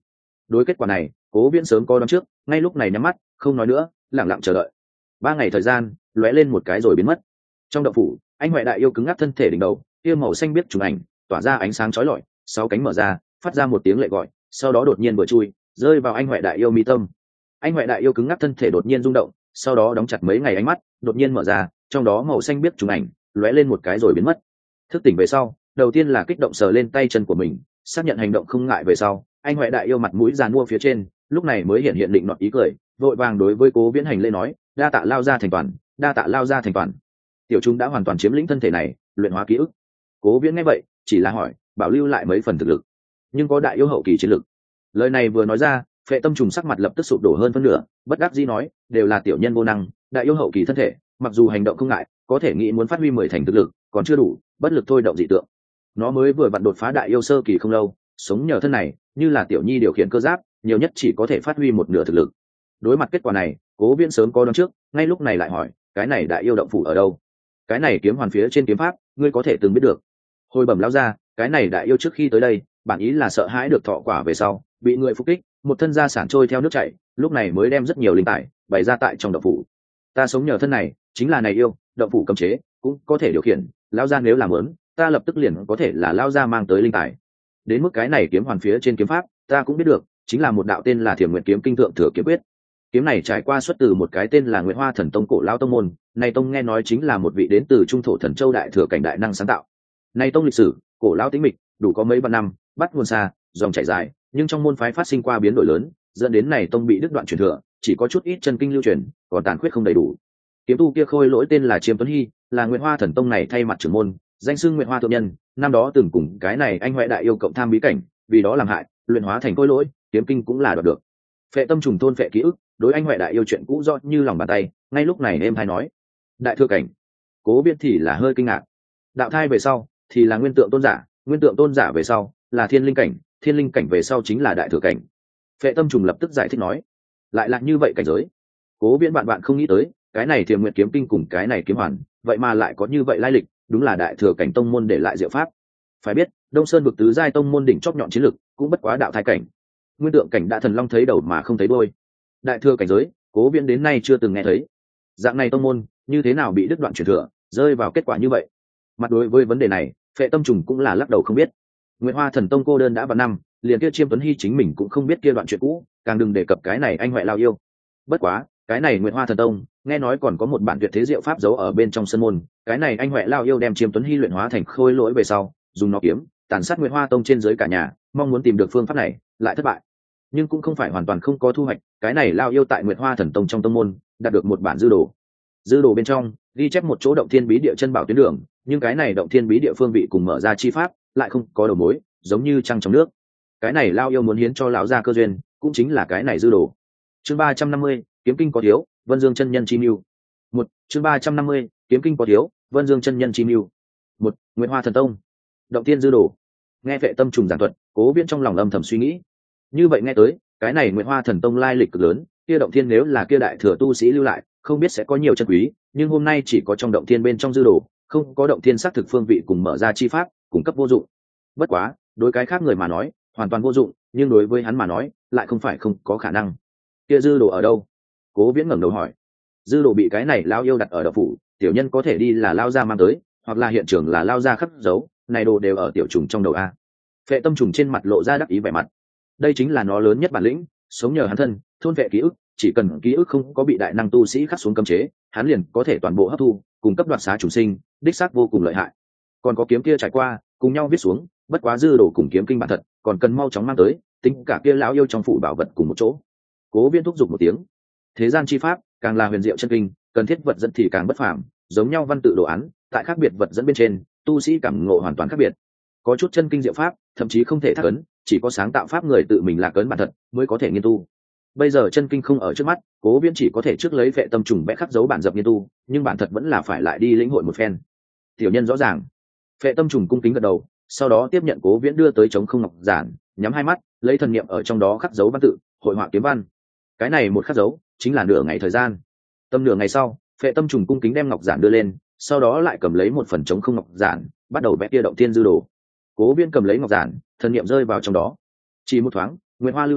Đối kết quả này Cố Viễn sớm có đoán trước, ngay lúc này nhắm mắt không nói nữa, lặng lặng chờ đợi. Ba ngày thời gian lóe lên một cái rồi biến mất. Trong động phủ, anh huệ đại yêu cứng ngắc thân thể đỉnh đầu, tia màu xanh biết trùng ảnh tỏa ra ánh sáng chói lọi, sáu cánh mở ra phát ra một tiếng lệ gọi, sau đó đột nhiên vừa chui rơi vào anh huệ đại yêu mi tâm. Anh huệ đại yêu cứng ngắc thân thể đột nhiên rung động, sau đó đóng chặt mấy ngày ánh mắt đột nhiên mở ra, trong đó màu xanh biết trùng ảnh lóe lên một cái rồi biến mất. Thức tỉnh về sau, đầu tiên là kích động sờ lên tay chân của mình, xác nhận hành động không ngại về sau, anh huệ đại yêu mặt mũi giàn mua phía trên lúc này mới hiện hiện định nọt ý cười, vội vàng đối với Cố Viễn hành lễ nói: đa tạ lao ra thành toàn, đa tạ lao ra thành toàn. Tiểu chúng đã hoàn toàn chiếm lĩnh thân thể này, luyện hóa ký ức. Cố Viễn nghe vậy chỉ là hỏi, bảo lưu lại mấy phần thực lực, nhưng có đại yêu hậu kỳ chiến lực. Lời này vừa nói ra, Phệ Tâm Trùng sắc mặt lập tức sụp đổ hơn phân nửa, bất đắc dĩ nói: đều là tiểu nhân vô năng, đại yêu hậu kỳ thân thể, mặc dù hành động không ngại, có thể nghĩ muốn phát huy mười thành thực lực, còn chưa đủ, bất lực thôi động dị tượng. Nó mới vừa vặn đột phá đại yêu sơ kỳ không lâu, sống nhờ thân này, như là tiểu nhi điều khiển cơ giáp, nhiều nhất chỉ có thể phát huy một nửa thực lực. Đối mặt kết quả này, Cố Viễn sớm có đoán trước, ngay lúc này lại hỏi: cái này đại yêu động phủ ở đâu? Cái này kiếm hoàn phía trên kiếm pháp, ngươi có thể từng biết được? Hồi bẩm lão gia, cái này đại yêu trước khi tới đây, bản ý là sợ hãi được thọ quả về sau, bị người phục kích, một thân gia sản trôi theo nước chảy, lúc này mới đem rất nhiều linh tài bày ra tại trong động phủ. Ta sống nhờ thân này, chính là này yêu, động phủ cấm chế, cũng có thể điều khiển, lão gia nếu làm muốn, ta lập tức liền có thể là lão gia mang tới linh tài. Đến mức cái này kiếm hoàn phía trên kiếm pháp, ta cũng biết được, chính là một đạo tên là Thiểm Nguyệt kiếm kinh thượng thừa kiếm quyết. Kiếm này trải qua xuất từ một cái tên là Nguyệt Hoa Thần Tông cổ lão tông môn, này tông nghe nói chính là một vị đến từ trung thổ thần châu đại thừa cảnh đại năng sáng tạo. Này tông lịch sử cổ lão tĩnh mịch, đủ có mấy vạn năm, bắt nguồn xa, dòng chảy dài, nhưng trong môn phái phát sinh qua biến đổi lớn, dẫn đến này tông bị đứt đoạn truyền thừa, chỉ có chút ít chân kinh lưu truyền, còn tàn khuyết không đầy đủ. Kiếm tu kia khôi lỗi tên là Chiêm Tuấn Hy, là Nguyệt Hoa Thần Tông này thay mặt trưởng môn, danh xưng Nguyệt Hoa thượng nhân, năm đó từng cùng cái này anh huệ đại yêu cộng tham bí cảnh, vì đó làm hại, luyện hóa thành khôi lỗi, kiếm kinh cũng là đoạt được. Phệ Tâm Trùng thôn phệ ký ức, đối anh huệ đại yêu chuyện cũ rõ như lòng bàn tay, ngay lúc này em thay nói: đại thừa cảnh. Cố Viễn thì là hơi kinh ngạc. Đạo thai về sau thì là nguyên tượng tôn giả, nguyên tượng tôn giả về sau là thiên linh cảnh, thiên linh cảnh về sau chính là đại thừa cảnh. Phệ Tâm Trùng lập tức giải thích nói: lại là như vậy cảnh giới. Cố Viễn bạn bạn không nghĩ tới, cái này Thiểm Nguyệt kiếm kinh cùng cái này kiếm hoàn, vậy mà lại có như vậy lai lịch, đúng là đại thừa cảnh tông môn để lại diệu pháp. Phải biết, Đông Sơn vực tứ giai tông môn đỉnh chóp nhọn chiến lực, cũng bất quá đạo thai cảnh. Nguyên tượng cảnh đã thần long thấy đầu mà không thấy đuôi. Đại thừa cảnh giới, Cố Viễn đến nay chưa từng nghe thấy. Dạng này tông môn, như thế nào bị đứt đoạn truyền thừa, rơi vào kết quả như vậy? Mặt đối với vấn đề này, Phệ Tâm Trùng cũng là lắc đầu không biết. Nguyệt Hoa Thần Tông cô đơn đã vào năm, liền kia Chiêm Tuấn Hy chính mình cũng không biết kia đoạn chuyện cũ, càng đừng đề cập cái này anh huệ lao yêu. Bất quá, cái này Nguyệt Hoa Thần Tông, nghe nói còn có một bản tuyệt thế diệu pháp giấu ở bên trong sân môn, cái này anh huệ lao yêu đem Chiêm Tuấn Hy luyện hóa thành khôi lỗi về sau, dùng nó kiếm, tàn sát Nguyệt Hoa Tông trên dưới cả nhà, mong muốn tìm được phương pháp này, lại thất bại. Nhưng cũng không phải hoàn toàn không có thu hoạch, cái này lao yêu tại Nguyệt Hoa Thần Tông trong tông môn, đạt được một bản dư đồ. Dư đồ bên trong ghi chép một chỗ động thiên bí địa chân bảo tuyến đường, nhưng cái này động thiên bí địa phương vị cùng mở ra chi pháp lại không có đầu mối, giống như trăng trong nước. Cái này lao yêu muốn hiến cho lão gia cơ duyên, cũng chính là cái này dư đồ. Chương ba trăm năm mươi, kiếm kinh có thiếu, Vân Dương chân nhân chi mưu. Một, chương ba trăm năm mươi, kiếm kinh có thiếu, Vân Dương chân nhân chi mưu. Một, Nguyệt Hoa Thần Tông, động thiên dư đồ. Nghe Phệ Tâm Trùng giảng thuật, Cố Viễn trong lòng âm thầm suy nghĩ. Như vậy nghe tới, cái này Nguyệt Hoa Thần Tông lai lịch cực lớn, kia động thiên nếu là kia đại thừa tu sĩ lưu lại, không biết sẽ có nhiều chân quý, nhưng hôm nay chỉ có trong động thiên bên trong dư đồ, không có động thiên xác thực phương vị cùng mở ra chi pháp, cung cấp vô dụng. Bất quá, đối cái khác người mà nói, hoàn toàn vô dụng, nhưng đối với hắn mà nói, lại không phải không có khả năng. Kia dư đồ ở đâu? Cố Viễn ngẩng đầu hỏi. Dư đồ bị cái này lao yêu đặt ở đậu phủ, tiểu nhân có thể đi là lao ra mang tới, hoặc là hiện trường là lao ra khắc dấu, này đồ đều ở tiểu trùng trong đầu a. Phệ Tâm Trùng trên mặt lộ ra đắc ý vẻ mặt. Đây chính là nó lớn nhất bản lĩnh, sống nhờ hắn thân, thôn vệ ký ức, chỉ cần ký ức không có bị đại năng tu sĩ khắc xuống cấm chế, hắn liền có thể toàn bộ hấp thu, cùng cấp đoạt xá chủ sinh, đích xác vô cùng lợi hại. Còn có kiếm kia trải qua, cùng nhau viết xuống, bất quá dư đồ cùng kiếm kinh bản thật, còn cần mau chóng mang tới, tính cả kia lão yêu trong phủ bảo vật cùng một chỗ. Cố Viễn thúc giục một tiếng. Thế gian chi pháp, càng là huyền diệu chân kinh, cần thiết vật dẫn thì càng bất phàm, giống nhau văn tự đồ án, tại khác biệt vật dẫn bên trên, tu sĩ cảm ngộ hoàn toàn khác biệt. Có chút chân kinh diệu pháp, thậm chí không thể thác ấn, chỉ có sáng tạo pháp người tự mình là cấn bản thật mới có thể nghiên tu. Bây giờ chân kinh không ở trước mắt, Cố Viễn chỉ có thể trước lấy Phệ Tâm Trùng vẽ khắc dấu bản dập nghiên tu, nhưng bản thật vẫn là phải lại đi lĩnh hội một phen. Tiểu nhân rõ ràng. Phệ Tâm Trùng cung kính gật đầu, sau đó tiếp nhận Cố Viễn đưa tới trống không ngọc giản, nhắm hai mắt, lấy thần niệm ở trong đó khắc dấu văn tự, hội họa kiếm văn. Cái này một khắc dấu, chính là nửa ngày thời gian. Tâm nửa ngày sau, Phệ Tâm Trùng cung kính đem ngọc giản đưa lên, sau đó lại cầm lấy một phần trống không ngọc giản, bắt đầu vẽ kia động thiên dư đồ. Cố Viễn cầm lấy ngọc giản, thần niệm rơi vào trong đó. Chỉ một thoáng, nguyệt hoa lưu chuyển,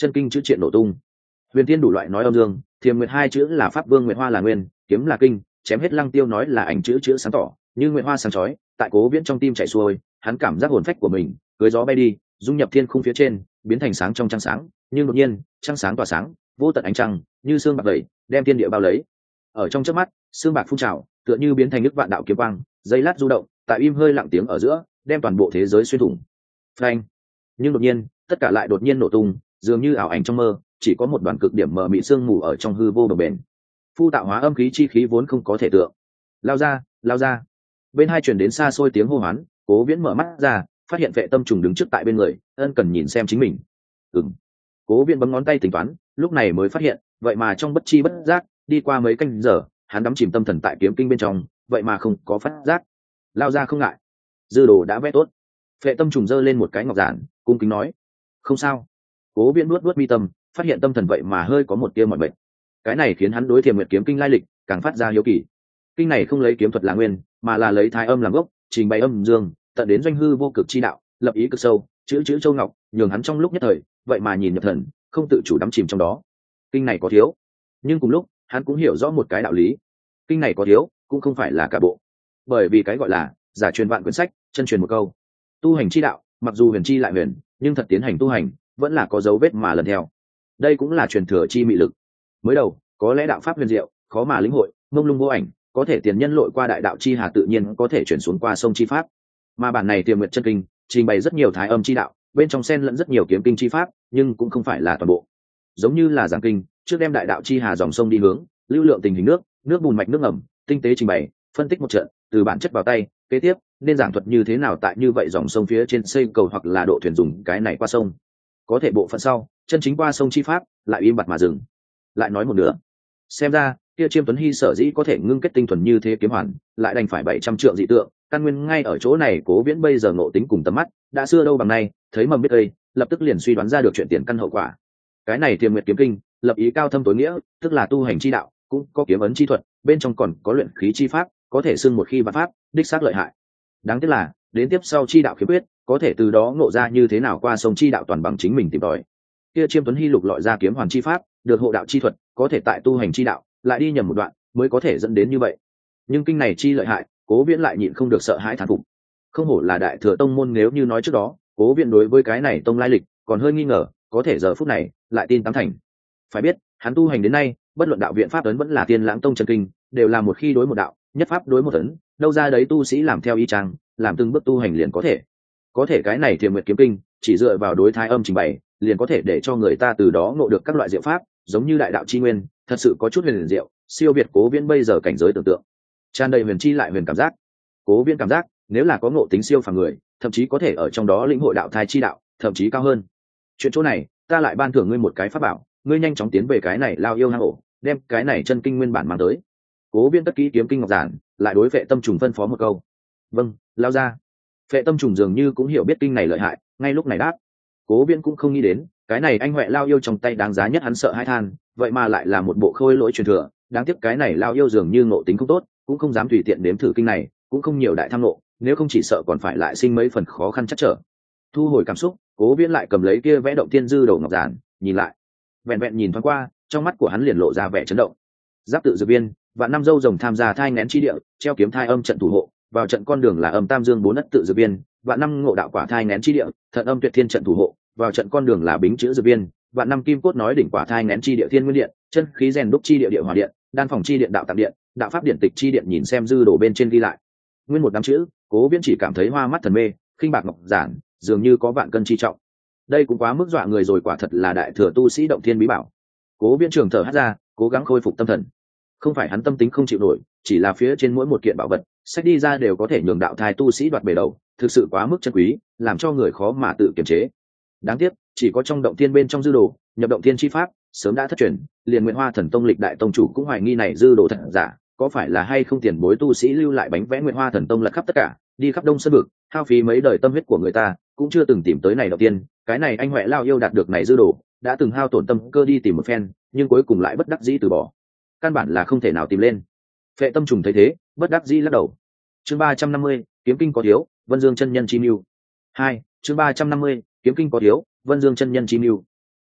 chân kinh chữ triện nổ tung. Huyền Thiên đủ loại nói âm dương, Thiềm Nguyệt hai chữ là pháp vương, Nguyệt Hoa là nguyên, kiếm là kinh, chém hết Lăng Tiêu nói là ảnh chữ chữ sáng tỏ, như Nguyệt Hoa sáng chói, tại Cố Viễn trong tim chảy xuôi, hắn cảm giác hồn phách của mình cưỡi gió bay đi, dung nhập thiên khung phía trên, biến thành sáng trong trăng sáng, nhưng đột nhiên, trăng sáng tỏa sáng, vô tận ánh trăng, như xương bạc vậy, đem thiên địa bao lấy. Ở trong chớp mắt, xương bạc phun trào, tựa như biến thành nước vạn đạo kiếm quang, giây lát du động, tại im hơi lặng tiếng ở giữa, đem toàn bộ thế giới xuyên thủng. Phanh! Nhưng đột nhiên, tất cả lại đột nhiên nổ tung, dường như ảo ảnh trong mơ, chỉ có một đoàn cực điểm mờ mịt sương mù ở trong hư vô bờ bền. Phu tạo hóa âm khí chi khí vốn không có thể tượng. Lao ra, lao ra! Bên hai truyền đến xa xôi tiếng hô hoán, Cố Viễn mở mắt ra, phát hiện Vệ Tâm Trùng đứng trước tại bên người, ân cần nhìn xem chính mình. Ừm. Cố Viễn bấm ngón tay tính toán, lúc này mới phát hiện, vậy mà trong bất chi bất giác, đi qua mấy canh giờ, hắn đắm chìm tâm thần tại kiếm kinh bên trong, vậy mà không có phát giác. Lao ra không ngại, dư đồ đã vẽ tốt. Vệ Tâm Trùng giơ lên một cái ngọc giản, cung kính nói: không sao. Cố Viễn nuốt nuốt mi tâm, phát hiện tâm thần vậy mà hơi có một tia mỏi mệt. Cái này khiến hắn đối Thiềm Nguyệt kiếm kinh lai lịch càng phát ra hiếu kỳ. Kinh này không lấy kiếm thuật là nguyên, mà là lấy thái âm làm gốc, trình bày âm dương, tận đến doanh hư vô cực chi đạo, lập ý cực sâu, chữ chữ châu ngọc, nhường hắn trong lúc nhất thời, vậy mà nhìn nhập thần, không tự chủ đắm chìm trong đó. Kinh này có thiếu, nhưng cùng lúc, hắn cũng hiểu rõ một cái đạo lý. Kinh này có thiếu, cũng không phải là cả bộ. Bởi vì cái gọi là giả truyền vạn quyển sách, chân truyền một câu. Tu hành chi đạo, mặc dù huyền chi lại huyền, nhưng thật tiến hành tu hành, vẫn là có dấu vết mà lần theo. Đây cũng là truyền thừa chi mị lực. Mới đầu, có lẽ đạo pháp huyền diệu, khó mà lĩnh hội, mông lung vô ảnh, có thể tiền nhân lội qua đại đạo chi hà tự nhiên có thể chuyển xuống qua sông chi pháp. Mà bản này Tiềm Nguyệt chân kinh, trình bày rất nhiều thái âm chi đạo, bên trong xen lẫn rất nhiều kiếm kinh chi pháp, nhưng cũng không phải là toàn bộ. Giống như là giảng kinh, trước đem đại đạo chi hà dòng sông đi hướng, lưu lượng tình hình nước, nước bùn mạch nước ngầm, tinh tế trình bày, phân tích một trận, từ bản chất vào tay, kế tiếp nên giảng thuật như thế nào tại như vậy dòng sông phía trên xây cầu hoặc là độ thuyền dùng cái này qua sông. Có thể bộ phận sau, chân chính qua sông chi pháp, lại im bặt mà dừng. Lại nói một nửa. Xem ra, kia Chiêm Tuấn Hy sở dĩ có thể ngưng kết tinh thuần như thế kiếm hoàn, lại đành phải bảy trăm trượng dị tượng, căn nguyên ngay ở chỗ này. Cố Viễn bây giờ ngộ tính cùng tầm mắt, đã xưa đâu bằng nay, thấy mầm biết đây, lập tức liền suy đoán ra được chuyện tiền căn hậu quả. Cái này Tiềm Nguyệt kiếm kinh, lập ý cao thâm tối nghĩa, tức là tu hành chi đạo, cũng có kiếm ấn chi thuật, bên trong còn có luyện khí chi pháp, có thể xưng một khi vạn pháp, đích xác lợi hại. Đáng tiếc là, đến tiếp sau chi đạo kiếm quyết, có thể từ đó ngộ ra như thế nào qua sông chi đạo toàn bằng chính mình tìm tòi. Kia Chiêm Tuấn Hy lục lọi ra kiếm hoàn chi pháp, được hộ đạo chi thuật, có thể tại tu hành chi đạo, lại đi nhầm một đoạn, mới có thể dẫn đến như vậy. Nhưng kinh này chi lợi hại, Cố Viễn lại nhịn không được sợ hãi thán phục. Không hổ là đại thừa tông môn, nếu như nói trước đó, Cố Viễn đối với cái này tông lai lịch còn hơi nghi ngờ, có thể giờ phút này lại tin tám thành. Phải biết, hắn tu hành đến nay, bất luận đạo viện pháp ấn vẫn là Tiên Lãng tông chân kinh, đều là một khi đối một đạo, nhất pháp đối một ấn, đâu ra đấy tu sĩ làm theo y chang, làm từng bước tu hành liền có thể. Có thể cái này Thiềm Nguyệt kiếm kinh, chỉ dựa vào đối thái âm trình bày, liền có thể để cho người ta từ đó ngộ được các loại diệu pháp, giống như đại đạo chi nguyên, thật sự có chút huyền diệu, siêu việt Cố Viễn bây giờ cảnh giới tưởng tượng. Tràn đầy huyền chi lại huyền cảm giác. Cố Viễn cảm giác, nếu là có ngộ tính siêu phàm người, thậm chí có thể ở trong đó lĩnh hội đạo thai chi đạo, thậm chí cao hơn. Chuyện chỗ này, ta lại ban thưởng ngươi một cái pháp bảo, ngươi nhanh chóng tiến về cái này lao yêu hang ổ, đem cái này chân kinh nguyên bản mang tới. Cố Viễn tất kỹ kiếm kinh ngọc giản, lại đối Vệ Tâm Trùng phân phó một câu. Vâng, lao ra. Vệ Tâm Trùng dường như cũng hiểu biết kinh này lợi hại, ngay lúc này đáp. Cố Viễn cũng không nghĩ đến, cái này anh huệ lao yêu trong tay đáng giá nhất hắn sợ hai than, vậy mà lại là một bộ khôi lỗi truyền thừa. Đáng tiếc cái này lao yêu dường như ngộ tính không tốt, cũng không dám tùy tiện đếm thử kinh này, cũng không nhiều đại tham ngộ, nếu không chỉ sợ còn phải lại sinh mấy phần khó khăn chắc trở. Thu hồi cảm xúc, Cố Viễn lại cầm lấy kia vẽ động thiên dư đầu ngọc giản, nhìn lại. Vẹn vẹn nhìn thoáng qua, trong mắt của hắn liền lộ ra vẻ chấn động. Giáp tự dược viên, và năm dâu rồng tham gia thai nghén chi địa, treo kiếm thai âm trận thủ hộ, vào trận con đường là âm tam dương bốn đất tự dược viên, và năm ngộ đạo quả thai nghén chi địa, thận âm tuyệt thiên trận thủ hộ, vào trận con đường là bính chữ dược viên, và năm kim cốt nói đỉnh quả thai nghén chi địa thiên nguyên điện, chân khí rèn đúc chi địa địa hỏa điện, đan phòng chi điện đạo tạm điện, đạo pháp điện tịch chi điện. Nhìn xem dư đồ bên trên ghi lại nguyên một đám chữ, Cố Viễn chỉ cảm thấy hoa mắt thần mê, khinh bạc ngọc giản dường như có vạn cân chi trọng. Đây cũng quá mức dọa người rồi, quả thật là đại thừa tu sĩ động thiên bí bảo. Cố Viễn trường thở hắt ra, cố gắng khôi phục tâm thần. Không phải hắn tâm tính không chịu nổi, chỉ là phía trên mỗi một kiện bảo vật sách đi ra đều có thể nhường đạo thai tu sĩ đoạt bể đầu, thực sự quá mức chân quý, làm cho người khó mà tự kiềm chế. Đáng tiếc, chỉ có trong động thiên bên trong dư đồ, nhập động thiên chi pháp sớm đã thất truyền, liền Nguyện Hoa Thần Tông lịch đại tông chủ cũng hoài nghi này dư đồ thật giả, có phải là hay không tiền bối tu sĩ lưu lại bánh vẽ Nguyện Hoa Thần Tông lật khắp tất cả, đi khắp Đông Sơn vực, hao phí mấy đời tâm huyết của người ta, cũng chưa từng tìm tới này đầu tiên. Cái này anh huệ lao yêu đạt được này dư đồ, đã từng hao tổn tâm cơ đi tìm một phen, nhưng cuối cùng lại bất đắc dĩ từ bỏ, căn bản là không thể nào tìm lên. Phệ Tâm Trùng thấy thế, bất đắc dĩ lắc đầu. Chương ba trăm năm mươi, kiếm kinh có thiếu, Vân Dương chân nhân chi mưu. Hai, chương ba trăm năm mươi, kiếm kinh có thiếu, Vân Dương chân nhân chi mưu. Hai,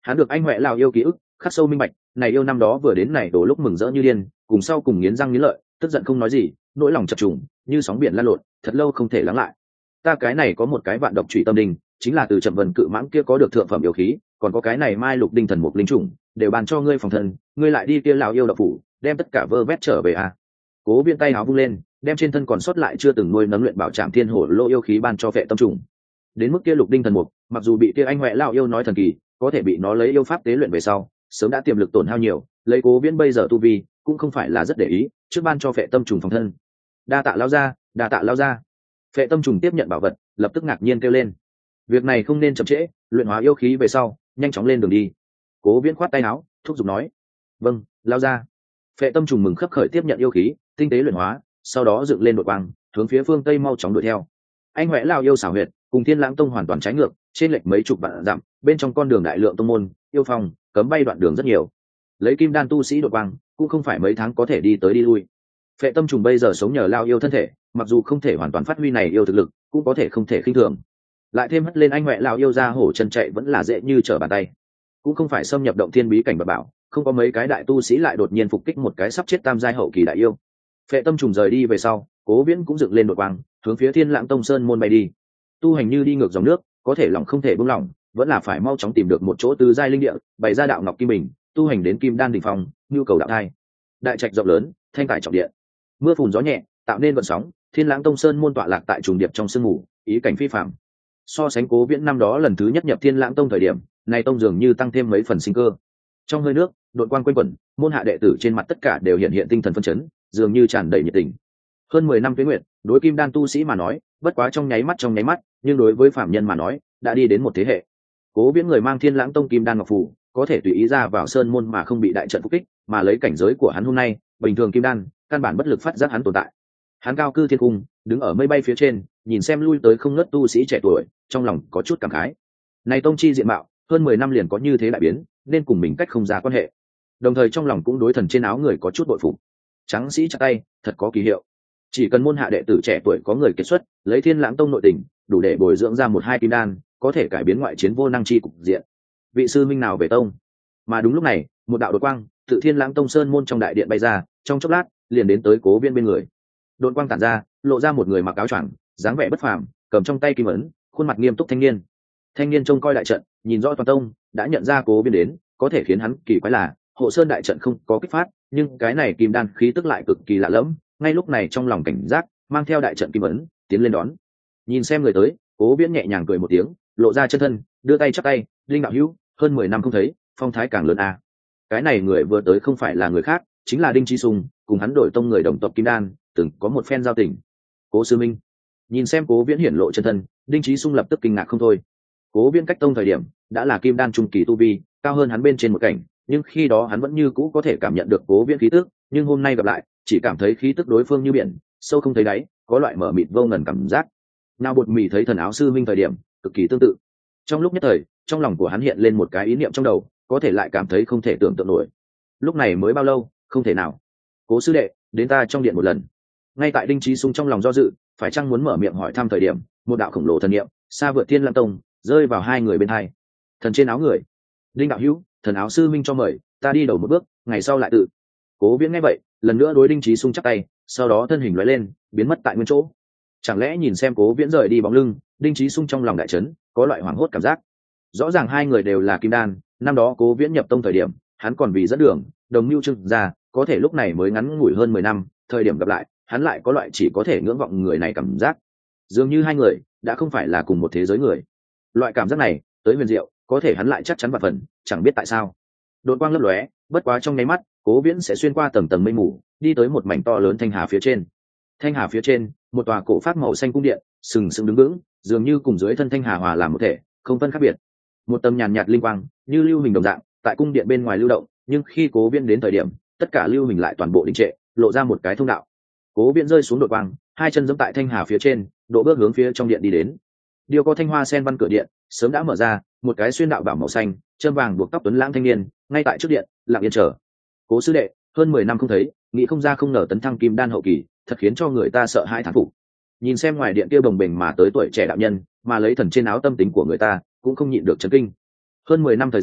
hắn được anh huệ lao yêu ký ức khắc sâu minh bạch, này yêu năm đó vừa đến này đổ lúc mừng rỡ như điên, cùng sau cùng nghiến răng nghiến lợi, tức giận không nói gì, nỗi lòng chập trùng như sóng biển lan lộn, thật lâu không thể lắng lại. Ta cái này có một cái vạn độc trụy tâm đình, chính là từ Trầm Vân cự mãng kia có được thượng phẩm yêu khí, còn có cái này mai lục đinh thần mục linh trùng, đều bàn cho ngươi phòng thân, ngươi lại đi kia lão yêu độc phủ, đem tất cả vơ vét trở về à? Cố Viễn tay áo vung lên, đem trên thân còn sót lại chưa từng nuôi nấng luyện bảo trảm thiên hổ lô yêu khí ban cho vệ tâm trùng. Đến mức kia lục đinh thần mục, mặc dù bị kia anh huệ lão yêu nói thần kỳ, có thể bị nó lấy yêu pháp tế luyện về sau, sớm đã tiềm lực tổn hao nhiều, lấy Cố Viễn bây giờ tu vi, cũng không phải là rất để ý, trước ban cho vệ tâm trùng phòng thân. Đa tạ lão gia, đa tạ lão gia. Vệ tâm trùng tiếp nhận bảo vật, lập tức ngạc nhiên kêu lên. Việc này không nên chậm trễ, luyện hóa yêu khí về sau, nhanh chóng lên đường đi. Cố Viễn khoát tay áo, thúc giục nói. Vâng, lão gia. Vệ tâm trùng mừng khấp khởi tiếp nhận yêu khí, tinh tế luyện hóa, sau đó dựng lên đội quang, hướng phía phương tây mau chóng đuổi theo. Anh huệ lao yêu xảo huyệt, cùng Thiên Lãng Tông hoàn toàn trái ngược, trên lệch mấy chục vạn dặm, bên trong con đường đại lượng tông môn, yêu phong, cấm bay đoạn đường rất nhiều. Lấy kim đan tu sĩ đội quang, cũng không phải mấy tháng có thể đi tới đi lui. Phệ tâm trùng bây giờ sống nhờ lao yêu thân thể, mặc dù không thể hoàn toàn phát huy này yêu thực lực, cũng có thể không thể khinh thường. Lại thêm hất lên anh huệ lao yêu ra hổ chân chạy vẫn là dễ như trở bàn tay. Cũng không phải xâm nhập động thiên bí cảnh và bảo, không có mấy cái đại tu sĩ lại đột nhiên phục kích một cái sắp chết tam giai hậu kỳ đại yêu. Phệ tâm trùng rời đi về sau, Cố Viễn cũng dựng lên đội quang, hướng phía Thiên Lãng Tông sơn môn bay đi. Tu hành như đi ngược dòng nước, có thể lòng không thể buông lỏng, vẫn là phải mau chóng tìm được một chỗ tứ giai linh địa, bày ra đạo ngọc kim bình, tu hành đến kim đan đỉnh phong, nhu cầu đạo thai. Đại trạch rộng lớn, thanh tải trọng điện. Mưa phùn gió nhẹ, tạo nên vận sóng, Thiên Lãng Tông sơn môn tọa lạc tại trùng điệp trong sương mù, ý cảnh phi phàm. So sánh Cố Viễn năm đó lần thứ nhất nhập Thiên Lãng Tông thời điểm, này tông dường như tăng thêm mấy phần sinh cơ. Trong hơi nước, đội quang quanh quẩn, môn hạ đệ tử trên mặt tất cả đều hiện hiện tinh thần phấn chấn, dường như tràn đầy nhiệt tình. Hơn mười năm tuế nguyệt, đối kim đan tu sĩ mà nói, bất quá trong nháy mắt trong nháy mắt, nhưng đối với phạm nhân mà nói, đã đi đến một thế hệ. Cố Viễn người mang Thiên Lãng Tông kim đan ngọc phù, có thể tùy ý ra vào sơn môn mà không bị đại trận phục kích, mà lấy cảnh giới của hắn hôm nay, bình thường kim đan, căn bản bất lực phát giác hắn tồn tại. Hắn cao cư thiên cung, đứng ở mây bay phía trên, nhìn xem lui tới không ngớt tu sĩ trẻ tuổi, trong lòng có chút cảm khái. Này tông chi diện mạo, hơn mười năm liền có như thế đại biến, nên cùng mình cách không ra quan hệ. Đồng thời trong lòng cũng đối thần trên áo người có chút bội phục. Trắng sĩ chặt tay, thật có kỳ hiệu. Chỉ cần môn hạ đệ tử trẻ tuổi có người kết xuất, lấy Thiên Lãng Tông nội tình, đủ để bồi dưỡng ra một hai kim đan, có thể cải biến ngoại chiến vô năng chi cục diện. Vị sư minh nào về tông? Mà đúng lúc này, một đạo đột quang tự Thiên Lãng Tông sơn môn trong đại điện bay ra, trong chốc lát, liền đến tới Cố Viễn bên người. Đột quang tản ra, lộ ra một người mặc áo choàng, dáng vẻ bất phàm, cầm trong tay kim ấn, khuôn mặt nghiêm túc thanh niên. Thanh niên trông coi đại trận, nhìn rõ toàn tông, đã nhận ra Cố Viễn đến, có thể khiến hắn kỳ quái là, hộ sơn đại trận không có kích phát, nhưng cái này kim đan khí tức lại cực kỳ lạ lẫm, ngay lúc này trong lòng cảnh giác, mang theo đại trận kim ấn, tiến lên đón. Nhìn xem người tới, Cố Viễn nhẹ nhàng cười một tiếng, lộ ra chân thân, đưa tay chắp tay, linh đạo hữu, hơn mười năm không thấy, phong thái càng lớn a. À. Cái này người vừa tới không phải là người khác, chính là Đinh Chí Sung, cùng hắn đổi tông người đồng tộc kim đan, từng có một phen giao tình. Cố sư minh. Nhìn xem Cố Viễn hiển lộ chân thân, Đinh Chí Sung lập tức kinh ngạc không thôi. Cố Viễn cách tông thời điểm, đã là kim đan trung kỳ tu vi, cao hơn hắn bên trên một cảnh, nhưng khi đó hắn vẫn như cũ có thể cảm nhận được Cố Viễn khí tức, nhưng hôm nay gặp lại, chỉ cảm thấy khí tức đối phương như biển, sâu không thấy đáy, có loại mở mịt vô ngần cảm giác. Nào bột mì thấy thần áo sư minh thời điểm, cực kỳ tương tự. Trong lúc nhất thời, trong lòng của hắn hiện lên một cái ý niệm trong đầu, có thể lại cảm thấy không thể tưởng tượng nổi. Lúc này mới bao lâu, không thể nào. Cố sư đệ, đến ta trong điện một lần. Ngay tại Đinh Chí Sung trong lòng do dự, phải chăng muốn mở miệng hỏi thăm thời điểm, một đạo khổng lồ thần niệm, xa vượt Thiên Lãng Tông, rơi vào hai người bên hai. Thần trên áo người. Đinh đạo hữu, thần áo sư minh cho mời, ta đi đầu một bước, ngày sau lại tự. Cố Viễn nghe vậy, lần nữa đối Đinh Chí Sung chắp tay, sau đó thân hình lóe lên, biến mất tại nguyên chỗ. Chẳng lẽ nhìn xem Cố Viễn rời đi bóng lưng, Đinh Chí Sung trong lòng đại chấn, có loại hoảng hốt cảm giác. Rõ ràng hai người đều là kim đan, năm đó Cố Viễn nhập tông thời điểm, hắn còn vì dẫn đường, đồng mưu trưng ra, có thể lúc này mới ngắn ngủi hơn mười năm, thời điểm gặp lại, hắn lại có loại chỉ có thể ngưỡng vọng người này cảm giác. Dường như hai người đã không phải là cùng một thế giới người. Loại cảm giác này, tới huyền diệu, có thể hắn lại chắc chắn vạn phần, chẳng biết tại sao. Đột quang lấp lóe, bất quá trong nháy mắt, Cố Viễn sẽ xuyên qua tầng tầng mây mù, đi tới một mảnh to lớn thanh hà phía trên. Thanh hà phía trên, một tòa cổ pháp màu xanh cung điện, sừng sững đứng vững, dường như cùng dưới thân thanh hà hòa làm một thể, không phân khác biệt. Một tầm nhàn nhạt linh quang, như lưu hình đồng dạng, tại cung điện bên ngoài lưu động, nhưng khi Cố Viễn đến thời điểm, tất cả lưu hình lại toàn bộ đình trệ, lộ ra một cái thông đạo. Cố Viễn rơi xuống đột quang, hai chân giẫm tại thanh hà phía trên, độ bước hướng phía trong điện đi đến. Điều có thanh hoa sen văn cửa điện, sớm đã mở ra, một cái xuyên đạo bảo màu xanh, châm vàng buộc tóc tuấn lãng thanh niên, ngay tại trước điện, lặng yên chờ. Cố sư đệ, hơn mười năm không thấy, nghĩ không ra không ngờ tấn thăng kim đan hậu kỳ, thật khiến cho người ta sợ hãi thán phục. Nhìn xem ngoài điện kia bồng bềnh mà tới tuổi trẻ đạo nhân, mà lấy thần trên áo tâm tính của người ta, cũng không nhịn được chấn kinh. Hơn mười năm thời gian,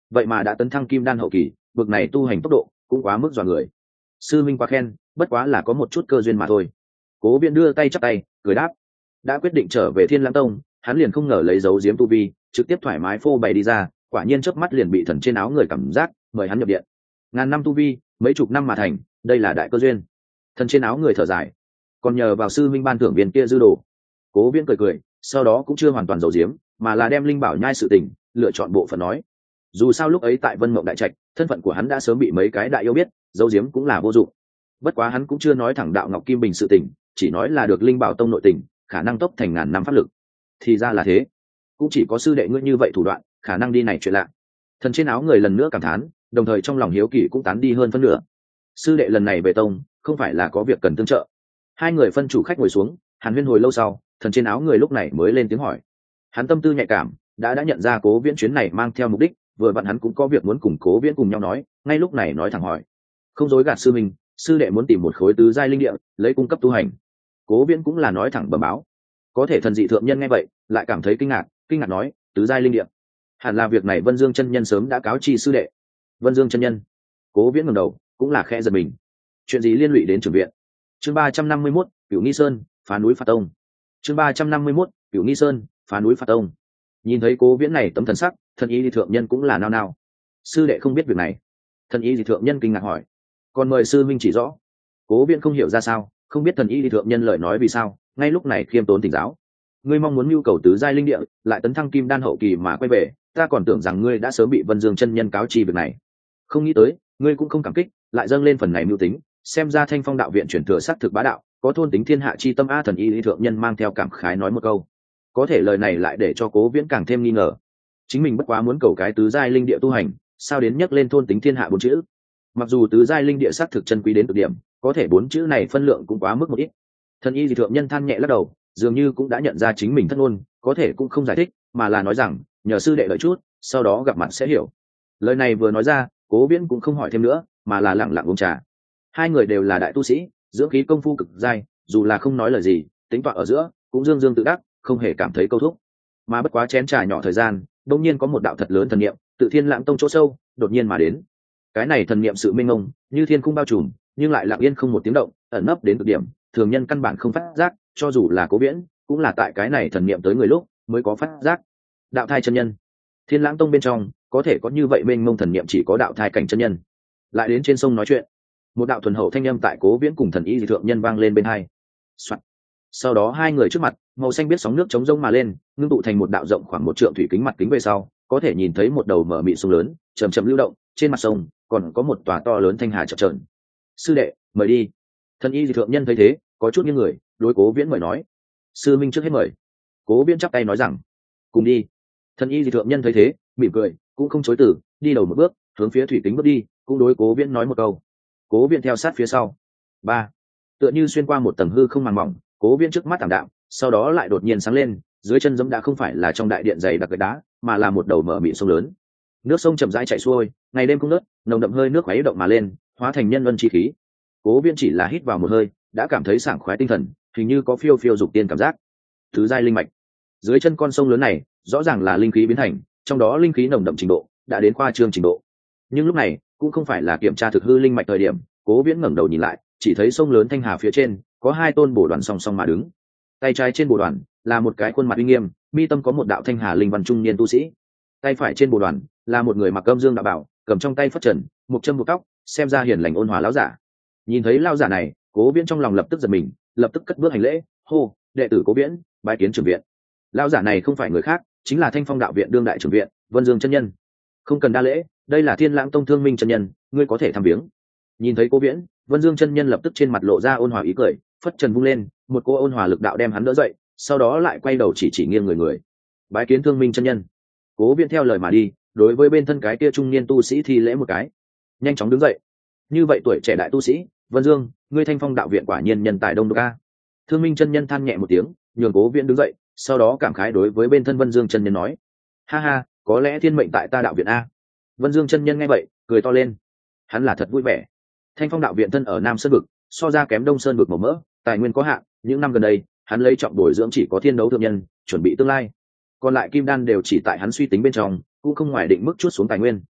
vậy mà đã tấn thăng kim đan hậu kỳ, bực này tu hành tốc độ cũng quá mức dọa người. Sư minh quá khen, bất quá là có một chút cơ duyên mà thôi. Cố Viễn đưa tay chắp tay cười đáp. Đã quyết định trở về Thiên Lãng Tông, hắn liền không ngờ lấy dấu giếm tu vi, trực tiếp thoải mái phô bày đi ra, quả nhiên chớp mắt liền bị thần trên áo người cảm giác mời hắn nhập điện. Ngàn năm tu vi, mấy chục năm mà thành, đây là đại cơ duyên. Thần trên áo người thở dài, còn nhờ vào sư minh ban thưởng viên kia dư đồ. Cố Viễn cười cười, sau đó cũng chưa hoàn toàn giấu giếm, mà là đem linh bảo nhai sự tình lựa chọn bộ phận nói. Dù sao lúc ấy tại Vân Mộng đại trạch, thân phận của hắn đã sớm bị mấy cái đại yêu biết, giấu giếm cũng là vô dụng. Bất quá hắn cũng chưa nói thẳng đạo Ngọc Kim Bình sự tình, chỉ nói là được linh bảo tông nội tình, khả năng tốc thành ngàn năm pháp lực. Thì ra là thế, cũng chỉ có sư đệ ngươi như vậy thủ đoạn, khả năng đi này chuyện lạ. Thần trên áo người lần nữa cảm thán, đồng thời trong lòng hiếu kỳ cũng tán đi hơn phân nửa. Sư đệ lần này về tông, không phải là có việc cần tương trợ. Hai người phân chủ khách ngồi xuống, hàn huyên hồi lâu sau, thần trên áo người lúc này mới lên tiếng hỏi. Hắn tâm tư nhạy cảm, đã đã nhận ra Cố Viễn chuyến này mang theo mục đích, vừa vặn hắn cũng có việc muốn cùng Cố Viễn cùng nhau nói, ngay lúc này nói thẳng hỏi. Không dối gạt sư mình, sư đệ muốn tìm một khối tứ giai linh địa, lấy cung cấp tu hành. Cố Viễn cũng là nói thẳng bẩm báo. Có thể thần dị thượng nhân nghe vậy, lại cảm thấy kinh ngạc, kinh ngạc nói, tứ giai linh địa. Hẳn là việc này Vân Dương chân nhân sớm đã cáo chi sư đệ. Vân Dương chân nhân. Cố Viễn ngẩng đầu, cũng là khẽ giật mình. Chuyện gì liên lụy đến trưởng viện? Chương ba trăm năm mươi mốt, Cửu Nghi Sơn, phá núi phạt tông. Chương ba trăm năm mươi mốt, Cửu Nghi Sơn, phá núi phạt tông. Nhìn thấy Cố Viễn này tấm thần sắc, thần y thượng nhân cũng là nao nao. Sư đệ không biết việc này. Thần y thượng nhân kinh ngạc hỏi. Còn mời sư minh chỉ rõ. Cố Viễn không hiểu ra sao, không biết thần y thượng nhân lời nói vì sao, ngay lúc này khiêm tốn tỉnh giáo. Ngươi mong muốn nhu cầu tứ giai linh địa, lại tấn thăng kim đan hậu kỳ mà quay về, ta còn tưởng rằng ngươi đã sớm bị Vân Dương chân nhân cáo chi việc này. Không nghĩ tới, ngươi cũng không cảm kích, lại dâng lên phần này mưu tính, xem ra Thanh Phong đạo viện chuyển thừa sát thực bá đạo, có thôn tính thiên hạ chi tâm a. Thần y lý thượng nhân mang theo cảm khái nói một câu. Có thể lời này lại để cho Cố Viễn càng thêm nghi ngờ. Chính mình bất quá muốn cầu cái tứ giai linh địa tu hành, sao đến nhắc lên thôn tính thiên hạ bốn chữ? Mặc dù tứ giai linh địa sát thực chân quý đến cực điểm, có thể bốn chữ này phân lượng cũng quá mức một ít. Thần y lý thượng nhân than nhẹ lắc đầu, dường như cũng đã nhận ra chính mình thất ngôn, có thể cũng không giải thích, mà là nói rằng nhờ sư đệ đợi chút, sau đó gặp mặt sẽ hiểu. Lời này vừa nói ra, Cố Viễn cũng không hỏi thêm nữa, mà là lặng lặng uống trà. Hai người đều là đại tu sĩ, dưỡng khí công phu cực dai, dù là không nói lời gì, tính toán ở giữa cũng dương dương tự đắc, không hề cảm thấy câu thúc. Mà bất quá chén trà nhỏ thời gian, đột nhiên có một đạo thật lớn thần niệm tự Thiên Lãng Tông chỗ sâu đột nhiên mà đến. Cái này thần niệm sự mênh mông, như thiên cung bao trùm, nhưng lại lặng yên không một tiếng động, ẩn nấp đến cực điểm, thường nhân căn bản không phát giác, cho dù là Cố Viễn, cũng là tại cái này thần niệm tới người lúc mới có phát giác. Đạo thai chân nhân. Thiên Lãng Tông bên trong có thể có như vậy mênh mông thần niệm chỉ có đạo thai cảnh chân nhân. Lại đến trên sông nói chuyện, một đạo thuần hậu thanh âm tại Cố Viễn cùng thần y thượng nhân vang lên bên hai. Soạn. Sau đó hai người trước mặt, màu xanh biết sóng nước chống rông mà lên, ngưng tụ thành một đạo rộng khoảng một trượng thủy kính mặt kính về sau, có thể nhìn thấy một đầu mở mịn sông lớn, chậm chậm lưu động, trên mặt sông còn có một tòa to lớn thanh hà chập chờn. Sư đệ, mời đi. Thần y thượng nhân thấy thế, có chút nghiêng người, đối Cố Viễn mời nói. Sư minh trước hết mời. Cố Viễn chắp tay nói rằng, cùng đi. Thần y thượng nhân thấy thế, mỉm cười, cũng không chối từ, đi đầu một bước, hướng phía thủy kính bước đi, cũng đối Cố Viễn nói một câu. Cố Viễn theo sát phía sau. Ba. Tựa như xuyên qua một tầng hư không màng mỏng, Cố Viễn trước mắt tạm đạm, sau đó lại đột nhiên sáng lên, dưới chân giẫm đã không phải là trong đại điện dày đặc gạch đá, mà là một đầu mở mịn sông lớn. Nước sông chậm rãi chảy xuôi, ngày đêm không ngớt, nồng đậm hơi nước khuấy động mà lên, hóa thành nhân luân chi khí. Cố Viễn chỉ là hít vào một hơi, đã cảm thấy sảng khoái tinh thần, hình như có phiêu phiêu dục tiên cảm giác. Thứ giai linh mạch. Dưới chân con sông lớn này, rõ ràng là linh khí biến thành, trong đó linh khí nồng đậm trình độ đã đến khoa trương trình độ. Nhưng lúc này, cũng không phải là kiểm tra thực hư linh mạch thời điểm, Cố Viễn ngẩng đầu nhìn lại, chỉ thấy sông lớn thanh hà phía trên có hai tôn bồ đoàn song song mà đứng. Tay trái trên bồ đoàn là một cái khuôn mặt uy nghiêm, mi tâm có một đạo thanh hà linh văn trung niên tu sĩ. Tay phải trên bồ đoàn là một người mặc âm dương đạo bảo, cầm trong tay phất trần, một châm một tóc, xem ra hiền lành ôn hòa lão giả. Nhìn thấy lão giả này, Cố Viễn trong lòng lập tức giật mình, lập tức cất bước hành lễ, hô, đệ tử Cố Viễn, bái kiến trưởng viện. Lão giả này không phải người khác, chính là Thanh Phong đạo viện đương đại trưởng viện, Vân Dương chân nhân. Không cần đa lễ, đây là Thiên Lãng Tông Thương Minh chân nhân, ngươi có thể thăm viếng. Nhìn thấy Cố Viễn, Vân Dương chân nhân lập tức trên mặt lộ ra ôn hòa ý cười, phất trần vung lên, một cô ôn hòa lực đạo đem hắn đỡ dậy, sau đó lại quay đầu chỉ chỉ nghiêng người người. Bái kiến Thương Minh chân nhân. Cố Viễn theo lời mà đi, đối với bên thân cái kia trung niên tu sĩ thi lễ một cái, nhanh chóng đứng dậy. Như vậy tuổi trẻ đại tu sĩ, Vân Dương, ngươi Thanh Phong đạo viện quả nhiên nhân tài đông đúc a. Thương Minh chân nhân than nhẹ một tiếng, nhường Cố Viễn đứng dậy, sau đó cảm khái đối với bên thân Vân Dương chân nhân nói, ha ha, có lẽ thiên mệnh tại ta đạo viện a. Vân Dương chân nhân nghe vậy, cười to lên. Hắn là thật vui vẻ. Thanh Phong đạo viện thân ở Nam Sơn vực, so ra kém Đông Sơn vực màu mỡ, tài nguyên có hạn, những năm gần đây, hắn lấy trọng bồi dưỡng chỉ có thiên đấu thượng nhân, chuẩn bị tương lai. Còn lại kim đan đều chỉ tại hắn suy tính bên trong, cũng không ngoài định mức chút xuống tài nguyên.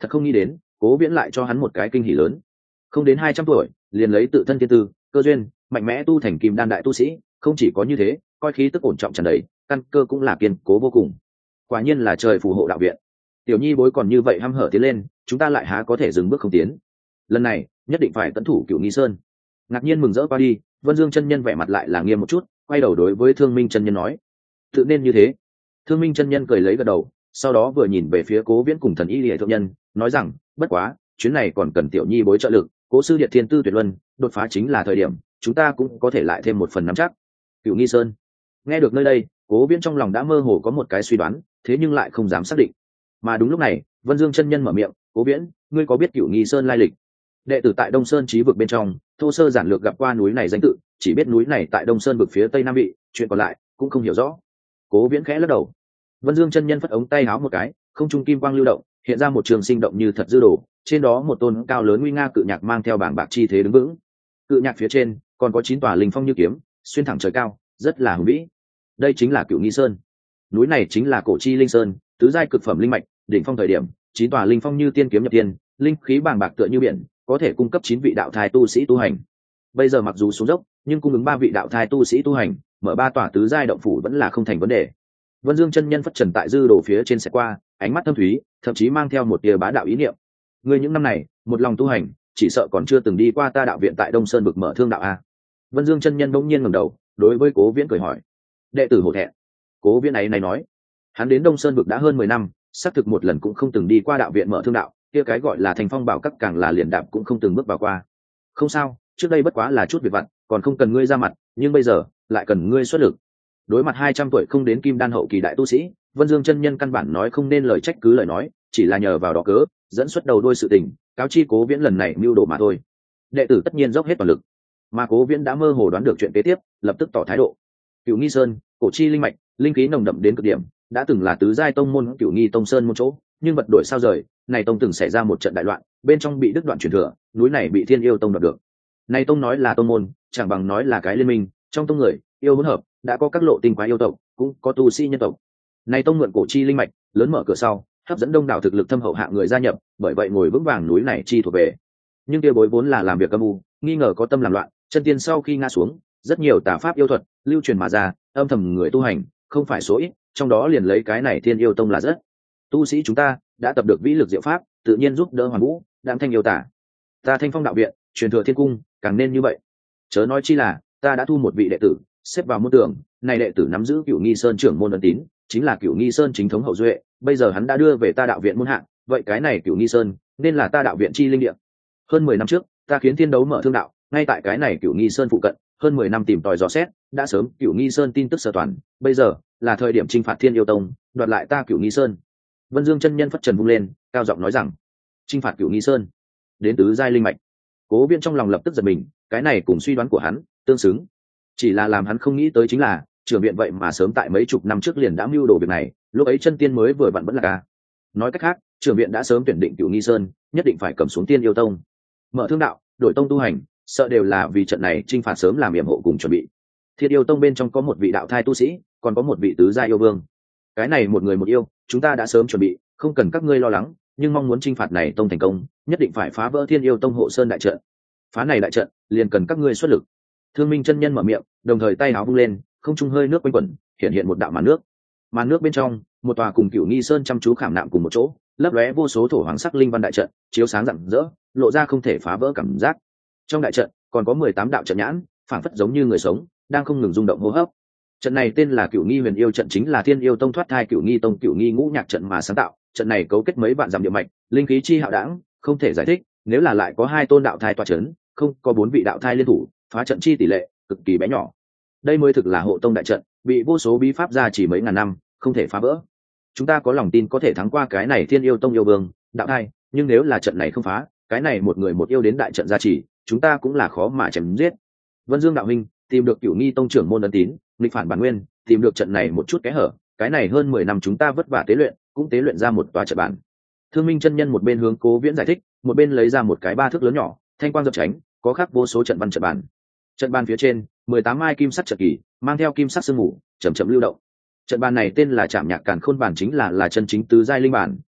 thật không nghĩ đến Cố Viễn lại cho hắn một cái kinh hỉ lớn. Không đến hai trăm tuổi liền lấy tự thân thiên tư cơ duyên mạnh mẽ tu thành kim đan đại tu sĩ, không chỉ có như thế, coi khí tức ổn trọng tràn đầy, căn cơ cũng là kiên cố vô cùng. Quả nhiên là trời phù hộ đạo viện. Tiểu nhi bối còn như vậy hăm hở tiến lên, chúng ta lại há có thể dừng bước không tiến. Lần này nhất định phải tận thủ Cửu Nghi Sơn. Ngạc nhiên mừng rỡ qua đi, Vân Dương chân nhân vẻ mặt lại là nghiêm một chút, quay đầu đối với Thương Minh chân nhân nói: tự nên như thế. Thương Minh chân nhân cười lấy gật đầu, sau đó vừa nhìn về phía Cố Viễn cùng Thần Y Liễu thượng nhân, nói rằng: bất quá chuyến này còn cần tiểu nhi bối trợ lực, Cố sư điện thiên tư tuyệt luân, đột phá chính là thời điểm, chúng ta cũng có thể lại thêm một phần nắm chắc. Cửu Nghi Sơn. Nghe được nơi đây, Cố Viễn trong lòng đã mơ hồ có một cái suy đoán, thế nhưng lại không dám xác định. Mà đúng lúc này, Vân Dương chân nhân mở miệng: Cố Viễn, ngươi có biết Cửu Nghi Sơn lai lịch? Đệ tử tại Đông Sơn Chí vực bên trong, thô sơ giản lược gặp qua núi này danh tự, chỉ biết núi này tại Đông Sơn vực phía tây nam vị, chuyện còn lại cũng không hiểu rõ. Cố Viễn khẽ lắc đầu. Vân Dương chân nhân phất ống tay áo một cái, không trung kim quang lưu động, hiện ra một trường sinh động như thật dư đồ, trên đó một tôn cao lớn nguy nga cự nhạc mang theo bảng bạc chi thế đứng vững. Cự nhạc phía trên còn có chín tòa linh phong như kiếm, xuyên thẳng trời cao, rất là hùng vĩ. Đây chính là Cửu Nghi Sơn. Núi này chính là cổ chi linh sơn, tứ giai cực phẩm linh mạch, đỉnh phong thời điểm, chín tòa linh phong như tiên kiếm nhập tiên, linh khí bàng bạc tựa như biển, có thể cung cấp chín vị đạo thai tu sĩ tu hành. Bây giờ mặc dù xuống dốc, nhưng cung ứng ba vị đạo thai tu sĩ tu hành, mở ba tòa tứ giai động phủ vẫn là không thành vấn đề. Vân Dương chân nhân phất trần tại dư đồ phía trên sẽ qua, ánh mắt thâm thúy, thậm chí mang theo một tia bá đạo ý niệm. Ngươi những năm này, một lòng tu hành, chỉ sợ còn chưa từng đi qua ta đạo viện tại Đông Sơn vực mở thương đạo a. Vân Dương chân nhân bỗng nhiên ngẩng đầu, đối với Cố Viễn cười hỏi: đệ tử hổ thẹn. Cố Viễn ấy này nói, hắn đến Đông Sơn vực đã hơn mười năm, xác thực một lần cũng không từng đi qua đạo viện mở thương đạo, kia cái gọi là Thành Phong Bảo Các càng là liền đạp cũng không từng bước vào qua. Không sao, trước đây bất quá là chút việc vặt, còn không cần ngươi ra mặt, nhưng bây giờ lại cần ngươi xuất lực. Đối mặt hai trăm tuổi không đến kim đan hậu kỳ đại tu sĩ, Vân Dương chân nhân căn bản nói không nên lời trách cứ lời nói, chỉ là nhờ vào đó cớ dẫn xuất đầu đuôi sự tình, cáo chi Cố Viễn lần này mưu đồ mà thôi. Đệ tử tất nhiên dốc hết toàn lực. Mà Cố Viễn đã mơ hồ đoán được chuyện kế tiếp, lập tức tỏ thái độ. Cửu Nghi Sơn, cổ chi linh mạch, linh khí nồng đậm đến cực điểm, đã từng là tứ giai tông môn Cửu Nghi Tông Sơn một chỗ, nhưng vật đổi sao rời, này tông từng xảy ra một trận đại loạn, bên trong bị đứt đoạn truyền thừa, núi này bị Thiên Yêu Tông đoạt được. Này tông nói là tông môn, chẳng bằng nói là cái liên minh, trong tông người yêu hỗn hợp, đã có các lộ tinh quái yêu tộc, cũng có tu sĩ nhân tộc. Này tông mượn cổ chi linh mạch, lớn mở cửa sau, hấp dẫn đông đảo thực lực thâm hậu hạng người gia nhập, bởi vậy ngồi vững vàng núi này chi thuộc về. Nhưng kia bối vốn là làm việc âm u, nghi ngờ có tâm làm loạn, chân tiên sau khi ngã xuống, rất nhiều tà pháp yêu thuật lưu truyền mà ra, âm thầm người tu hành không phải số ít, trong đó liền lấy cái này Thiên Yêu Tông là rất. Tu sĩ chúng ta đã tập được vĩ lực diệu pháp, tự nhiên giúp đỡ Hoàn Vũ, đạm thanh yêu tả. Ta Thanh Phong đạo viện, truyền thừa thiên cung, càng nên như vậy. Chớ nói chi là, ta đã thu một vị đệ tử, xếp vào môn tưởng, này đệ tử nắm giữ Cửu Nghi Sơn trưởng môn ấn tín, chính là Cửu Nghi Sơn chính thống hậu duệ, bây giờ hắn đã đưa về ta đạo viện môn hạng, vậy cái này Cửu Nghi Sơn nên là ta đạo viện chi linh địa. Hơn mười năm trước, ta khiến thiên đấu mở thương đạo, ngay tại cái này Cửu Nghi Sơn phụ cận, hơn mười năm tìm tòi dò xét, đã sớm Cửu Nghi Sơn tin tức sơ toàn, bây giờ là thời điểm chinh phạt Thiên Yêu Tông, đoạt lại ta Cửu Nghi Sơn. Vân Dương chân nhân phất trần vung lên, cao giọng nói rằng: chinh phạt Cửu Nghi Sơn, đến tứ giai linh mạch. Cố Viễn trong lòng lập tức giật mình, cái này cùng suy đoán của hắn tương xứng. Chỉ là làm hắn không nghĩ tới chính là, trưởng viện vậy mà sớm tại mấy chục năm trước liền đã mưu đồ việc này, lúc ấy chân tiên mới vừa vặn vẫn là ca. Nói cách khác, trưởng viện đã sớm tuyển định Cửu Nghi Sơn, nhất định phải cầm xuống Thiên Yêu Tông, mở thương đạo, đổi tông tu hành, sợ đều là vì trận này chinh phạt sớm làm yểm hộ cùng chuẩn bị. Thiên Yêu Tông bên trong có một vị đạo thai tu sĩ, còn có một vị tứ gia yêu vương. Cái này một người một yêu, chúng ta đã sớm chuẩn bị, không cần các ngươi lo lắng, nhưng mong muốn chinh phạt này tông thành công, nhất định phải phá vỡ Thiên Yêu Tông hộ sơn đại trận. Phá này đại trận, liền cần các ngươi xuất lực. Thương Minh chân nhân mở miệng, đồng thời tay áo vung lên, không trung hơi nước quanh quẩn, hiện hiện một đạo màn nước. Màn nước bên trong, một tòa cùng Cửu Nghi Sơn chăm chú khảm nạm cùng một chỗ, lấp lóe vô số thổ hoàng sắc linh văn đại trận, chiếu sáng rạng rỡ, lộ ra không thể phá vỡ cảm giác. Trong đại trận còn có mười tám đạo trận nhãn, phảng phất giống như người sống, đang không ngừng rung động hô hấp. Trận này tên là Cửu Nghi Huyền Yêu trận, chính là Thiên Yêu Tông thoát thai Cửu Nghi Tông Cửu Nghi Ngũ Nhạc trận mà sáng tạo. Trận này cấu kết mấy vạn dặm địa mạch, linh khí chi hạo đãng, không thể giải thích, nếu là lại có hai tôn đạo thai tọa chấn, không có bốn vị đạo thai liên thủ, phá trận chi tỷ lệ cực kỳ bé nhỏ. Đây mới thực là hộ tông đại trận, bị vô số bí pháp ra chỉ mấy ngàn năm, không thể phá vỡ. Chúng ta có lòng tin có thể thắng qua cái này Thiên Yêu Tông yêu vương, đạo thai, nhưng nếu là trận này không phá, cái này một người một yêu đến đại trận gia trì, chúng ta cũng là khó mà chém giết. Vân Dương đạo huynh, tìm được Cửu Nghi Tông trưởng môn ấn tín, nghịch phản bản nguyên, tìm được trận này một chút kẽ hở, cái này hơn mười năm chúng ta vất vả tế luyện, cũng tế luyện ra một tòa trận bản. Thương Minh chân nhân một bên hướng Cố Viễn giải thích, một bên lấy ra một cái ba thước lớn nhỏ, thanh quang dập tránh, có khắc vô số trận văn trận bản. Trận bàn phía trên, mười tám mai kim sắc trận kỳ, mang theo kim sắc sương mù, chậm chậm lưu động. Trận bàn này tên là Trảm Nhạc Càn Khôn bản, chính là là chân chính tứ giai linh bản,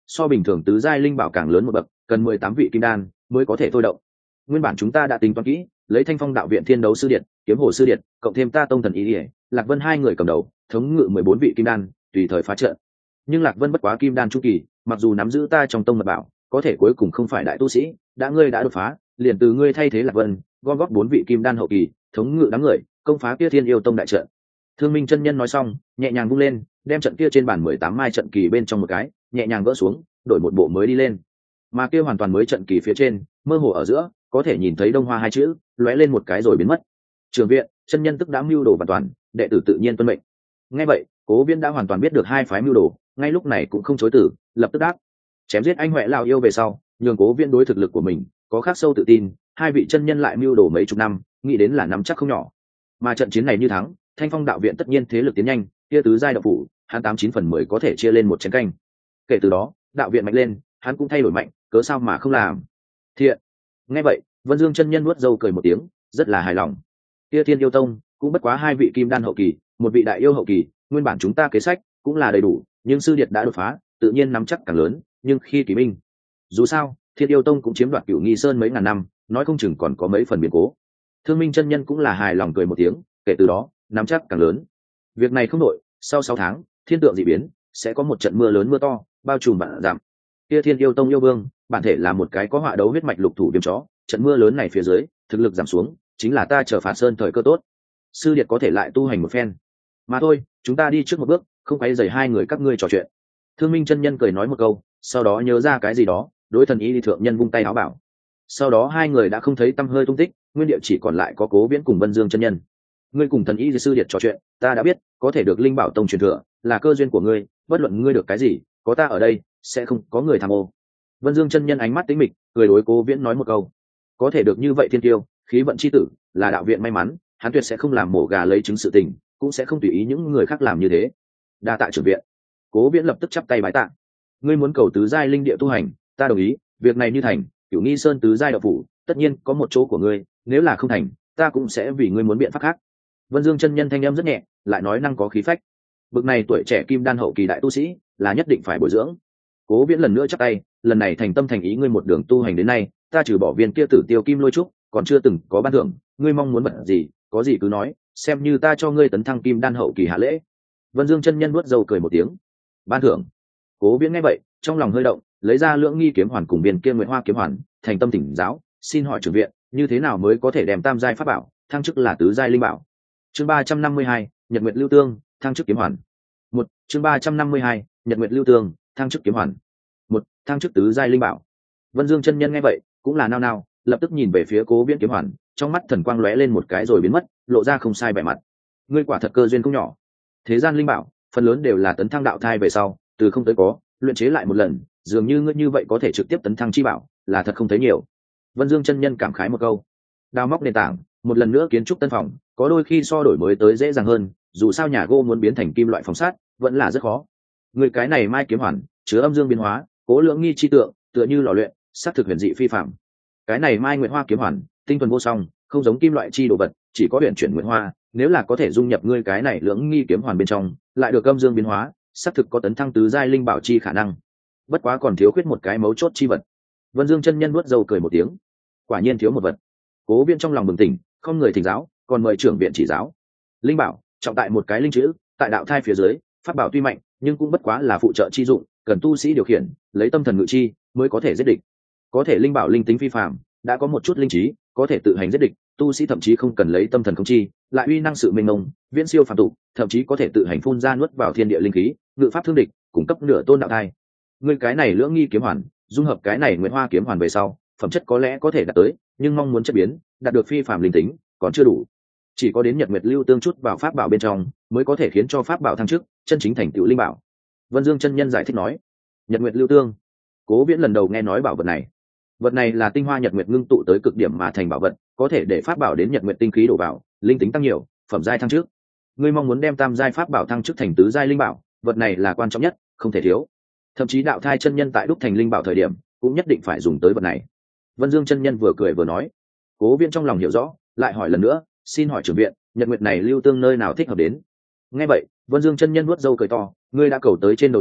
so bình thường tứ giai linh bảo càng lớn một bậc, cần mười tám vị kim đan mới có thể thôi động. Nguyên bản chúng ta đã tính toán kỹ, lấy Thanh Phong đạo viện Thiên Đấu sư điện, Kiếm Hồ sư điện, cộng thêm ta tông thần ý ỉa, Lạc Vân hai người cầm đầu, thống ngự mười bốn vị kim đan, tùy thời phá trận. Nhưng Lạc Vân bất quá kim đan trung kỳ, mặc dù nắm giữ ta trong tông mật bảo, có thể cuối cùng không phải đại tu sĩ, đã ngươi đã đột phá, liền từ ngươi thay thế Lạc Vân, gom góp bốn vị kim đan hậu kỳ, thống ngự đám người, công phá kia Thiên Yêu tông đại trận. Thương Minh chân nhân nói xong, nhẹ nhàng vung lên, đem trận kia trên bàn mười tám mai trận kỳ bên trong một cái, nhẹ nhàng gỡ xuống, đổi một bộ mới đi lên. Mà kia hoàn toàn mới trận kỳ phía trên, mơ hồ ở giữa, có thể nhìn thấy Đông Hoa hai chữ, lóe lên một cái rồi biến mất. Trường viện, chân nhân tức đã mưu đồ hoàn toàn, đệ tử tự nhiên tuân mệnh. Nghe vậy, Cố Viễn đã hoàn toàn biết được hai phái mưu đồ, ngay lúc này cũng không chối từ, lập tức đáp. Chém giết anh Huệ lão yêu về sau, nhường Cố Viễn đối thực lực của mình có khắc sâu tự tin, hai vị chân nhân lại mưu đồ mấy chục năm, nghĩ đến là nắm chắc không nhỏ. Mà trận chiến này như thắng, Thanh Phong đạo viện tất nhiên thế lực tiến nhanh, kia tứ giai đạo phủ, hắn tám chín phần mười có thể chia lên một chén canh. Kể từ đó, đạo viện mạnh lên, hắn cũng thay đổi mạnh, cớ sao mà không làm? Thiện. Nghe vậy, Vân Dương chân nhân nuốt dâu cười một tiếng, rất là hài lòng. Kia Thiên Yêu tông cũng bất quá hai vị kim đan hậu kỳ, một vị đại yêu hậu kỳ, nguyên bản chúng ta kế sách cũng là đầy đủ, nhưng sư điệt đã đột phá, tự nhiên nắm chắc càng lớn, nhưng khi kỳ binh, dù sao, Thiên Yêu tông cũng chiếm đoạt Cửu Nghi Sơn mấy ngàn năm, nói không chừng còn có mấy phần biến cố. Thương Minh chân nhân cũng là hài lòng cười một tiếng, kể từ đó, nắm chắc càng lớn. Việc này không đổi, sau sáu tháng, thiên tượng dị biến, sẽ có một trận mưa lớn mưa to, bao trùm vạn dặm. Kia Thiên Yêu tông yêu vương, bản thể là một cái có họa đấu huyết mạch lục thủ viêm chó, trận mưa lớn này phía dưới, thực lực giảm xuống, chính là ta chờ phạt sơn thời cơ tốt. Sư điệt có thể lại tu hành một phen. Mà thôi, chúng ta đi trước một bước, không quấy rầy hai người các ngươi trò chuyện. Thương Minh chân nhân cười nói một câu, sau đó nhớ ra cái gì đó, đối thần ý đi thượng nhân vung tay áo bảo. Sau đó hai người đã không thấy tăm hơi tung tích, nguyên địa chỉ còn lại có Cố Viễn cùng Vân Dương chân nhân. Ngươi cùng thần ý sư điệt trò chuyện, ta đã biết, có thể được linh bảo tông truyền thừa, là cơ duyên của ngươi, bất luận ngươi được cái gì, có ta ở đây, sẽ không có người tham ô. Vân Dương chân nhân ánh mắt tĩnh mịch, cười đối Cố Viễn nói một câu. Có thể được như vậy thiên tiêu, khí vận chi tử, là đạo viện may mắn, hắn tuyệt sẽ không làm mổ gà lấy trứng sự tình, cũng sẽ không tùy ý những người khác làm như thế. Đa tạ trưởng viện. Cố Viễn lập tức chắp tay bái tạ. Ngươi muốn cầu tứ giai linh địa tu hành, ta đồng ý, việc này như thành, Cửu Nghi Sơn tứ giai đạo phủ, tất nhiên có một chỗ của ngươi, nếu là không thành, ta cũng sẽ vì ngươi muốn biện pháp khác. Vân Dương chân nhân thanh âm rất nhẹ, lại nói năng có khí phách. Bực này tuổi trẻ kim đan hậu kỳ đại tu sĩ, là nhất định phải bồi dưỡng. Cố Viễn lần nữa chắp tay, lần này thành tâm thành ý ngươi một đường tu hành đến nay, ta trừ bỏ viên kia tử tiêu kim lôi trúc, còn chưa từng có ban thưởng, ngươi mong muốn vật gì, có gì cứ nói, xem như ta cho ngươi tấn thăng kim đan hậu kỳ hạ lễ. Vân Dương chân nhân nuốt dâu cười một tiếng. Ban thưởng. Cố Viễn nghe vậy, trong lòng hơi động, lấy ra lưỡng nghi kiếm hoàn cùng viên kia nguyện hoa kiếm hoàn, thành tâm thỉnh giáo, xin hỏi trưởng viện, như thế nào mới có thể đem tam giai pháp bảo thăng chức là tứ giai linh bảo? Chương ba trăm năm mươi hai, Nhật Nguyệt Lưu Tương, thăng chức kiếm hoàn. Một, chương ba trăm năm mươi hai, Nhật Nguyệt Lưu Tương, thăng chức kiếm hoàn. Một, thăng chức tứ giai linh bảo. Vân Dương chân nhân nghe vậy, cũng là nao nao, lập tức nhìn về phía Cố Viễn kiếm hoàn, trong mắt thần quang lóe lên một cái rồi biến mất, lộ ra không sai vẻ mặt. Ngươi quả thật cơ duyên không nhỏ. Thế gian linh bảo, phần lớn đều là tấn thăng đạo thai về sau, từ không tới có, luyện chế lại một lần, dường như ngươi như vậy có thể trực tiếp tấn thăng chi bảo, là thật không thấy nhiều. Vân Dương chân nhân cảm khái một câu. Đào móc nền tảng, một lần nữa kiến trúc tân phòng, có đôi khi so đổi mới tới dễ dàng hơn, dù sao nhà gỗ muốn biến thành kim loại phòng sát, vẫn là rất khó. Người cái này mai kiếm hoàn, chứa âm dương biến hóa, cố lượng nghi chi tượng, tựa như lò luyện, sắc thực huyền dị phi phạm. Cái này mai nguyệt hoa kiếm hoàn, tinh thuần vô song, không giống kim loại chi đồ vật, chỉ có huyền chuyển nguyệt hoa, nếu là có thể dung nhập ngươi cái này lưỡng nghi kiếm hoàn bên trong, lại được âm dương biến hóa, sắc thực có tấn thăng tứ giai linh bảo chi khả năng. Bất quá còn thiếu khuyết một cái mấu chốt chi vật. Vân Dương chân nhân nuốt dâu cười một tiếng. Quả nhiên thiếu một vật. Cố Viễn trong lòng bừng tỉnh, không người thỉnh giáo, còn mời trưởng viện chỉ giáo. Linh bảo, trọng tại một cái linh chữ, tại đạo thai phía dưới, pháp bảo tuy mạnh, nhưng cũng bất quá là phụ trợ chi dụng, cần tu sĩ điều khiển, lấy tâm thần ngự chi, mới có thể giết địch. Có thể linh bảo linh tính phi phàm, đã có một chút linh trí, có thể tự hành giết địch, tu sĩ thậm chí không cần lấy tâm thần khống chi, lại uy năng sự mênh mông, viễn siêu phàm tục, thậm chí có thể tự hành phun ra nuốt vào thiên địa linh khí, ngự pháp thương địch, cung cấp nửa tôn đạo thai. Ngươi cái này lưỡng nghi kiếm hoàn, dung hợp cái này nguyệt hoa kiếm hoàn về sau, phẩm chất có lẽ có thể đạt tới, nhưng mong muốn chất biến, đạt được phi phàm linh tính, còn chưa đủ. Chỉ có đến Nhật Nguyệt Lưu Tương chút vào pháp bảo bên trong, mới có thể khiến cho pháp bảo thăng chức, chân chính thành tựu linh bảo. Vân Dương chân nhân giải thích nói. Nhật Nguyệt Lưu Tương. Cố Viễn lần đầu nghe nói bảo vật này. Vật này là tinh hoa Nhật Nguyệt ngưng tụ tới cực điểm mà thành bảo vật, có thể để pháp bảo đến Nhật Nguyệt tinh khí đổ vào, linh tính tăng nhiều, phẩm giai thăng trước. Ngươi mong muốn đem tam giai pháp bảo thăng chức thành tứ giai linh bảo, vật này là quan trọng nhất, không thể thiếu. Thậm chí đạo thai chân nhân tại đúc thành linh bảo thời điểm, cũng nhất định phải dùng tới vật này. Vân Dương chân nhân vừa cười vừa nói. Cố Viễn trong lòng hiểu rõ, lại hỏi lần nữa, xin hỏi trưởng viện, Nhật Nguyệt này lưu tương nơi nào thích hợp đến? Nghe vậy, Vân Dương chân nhân nuốt dâu cười to, ngươi đã cầu tới trên đầu ta,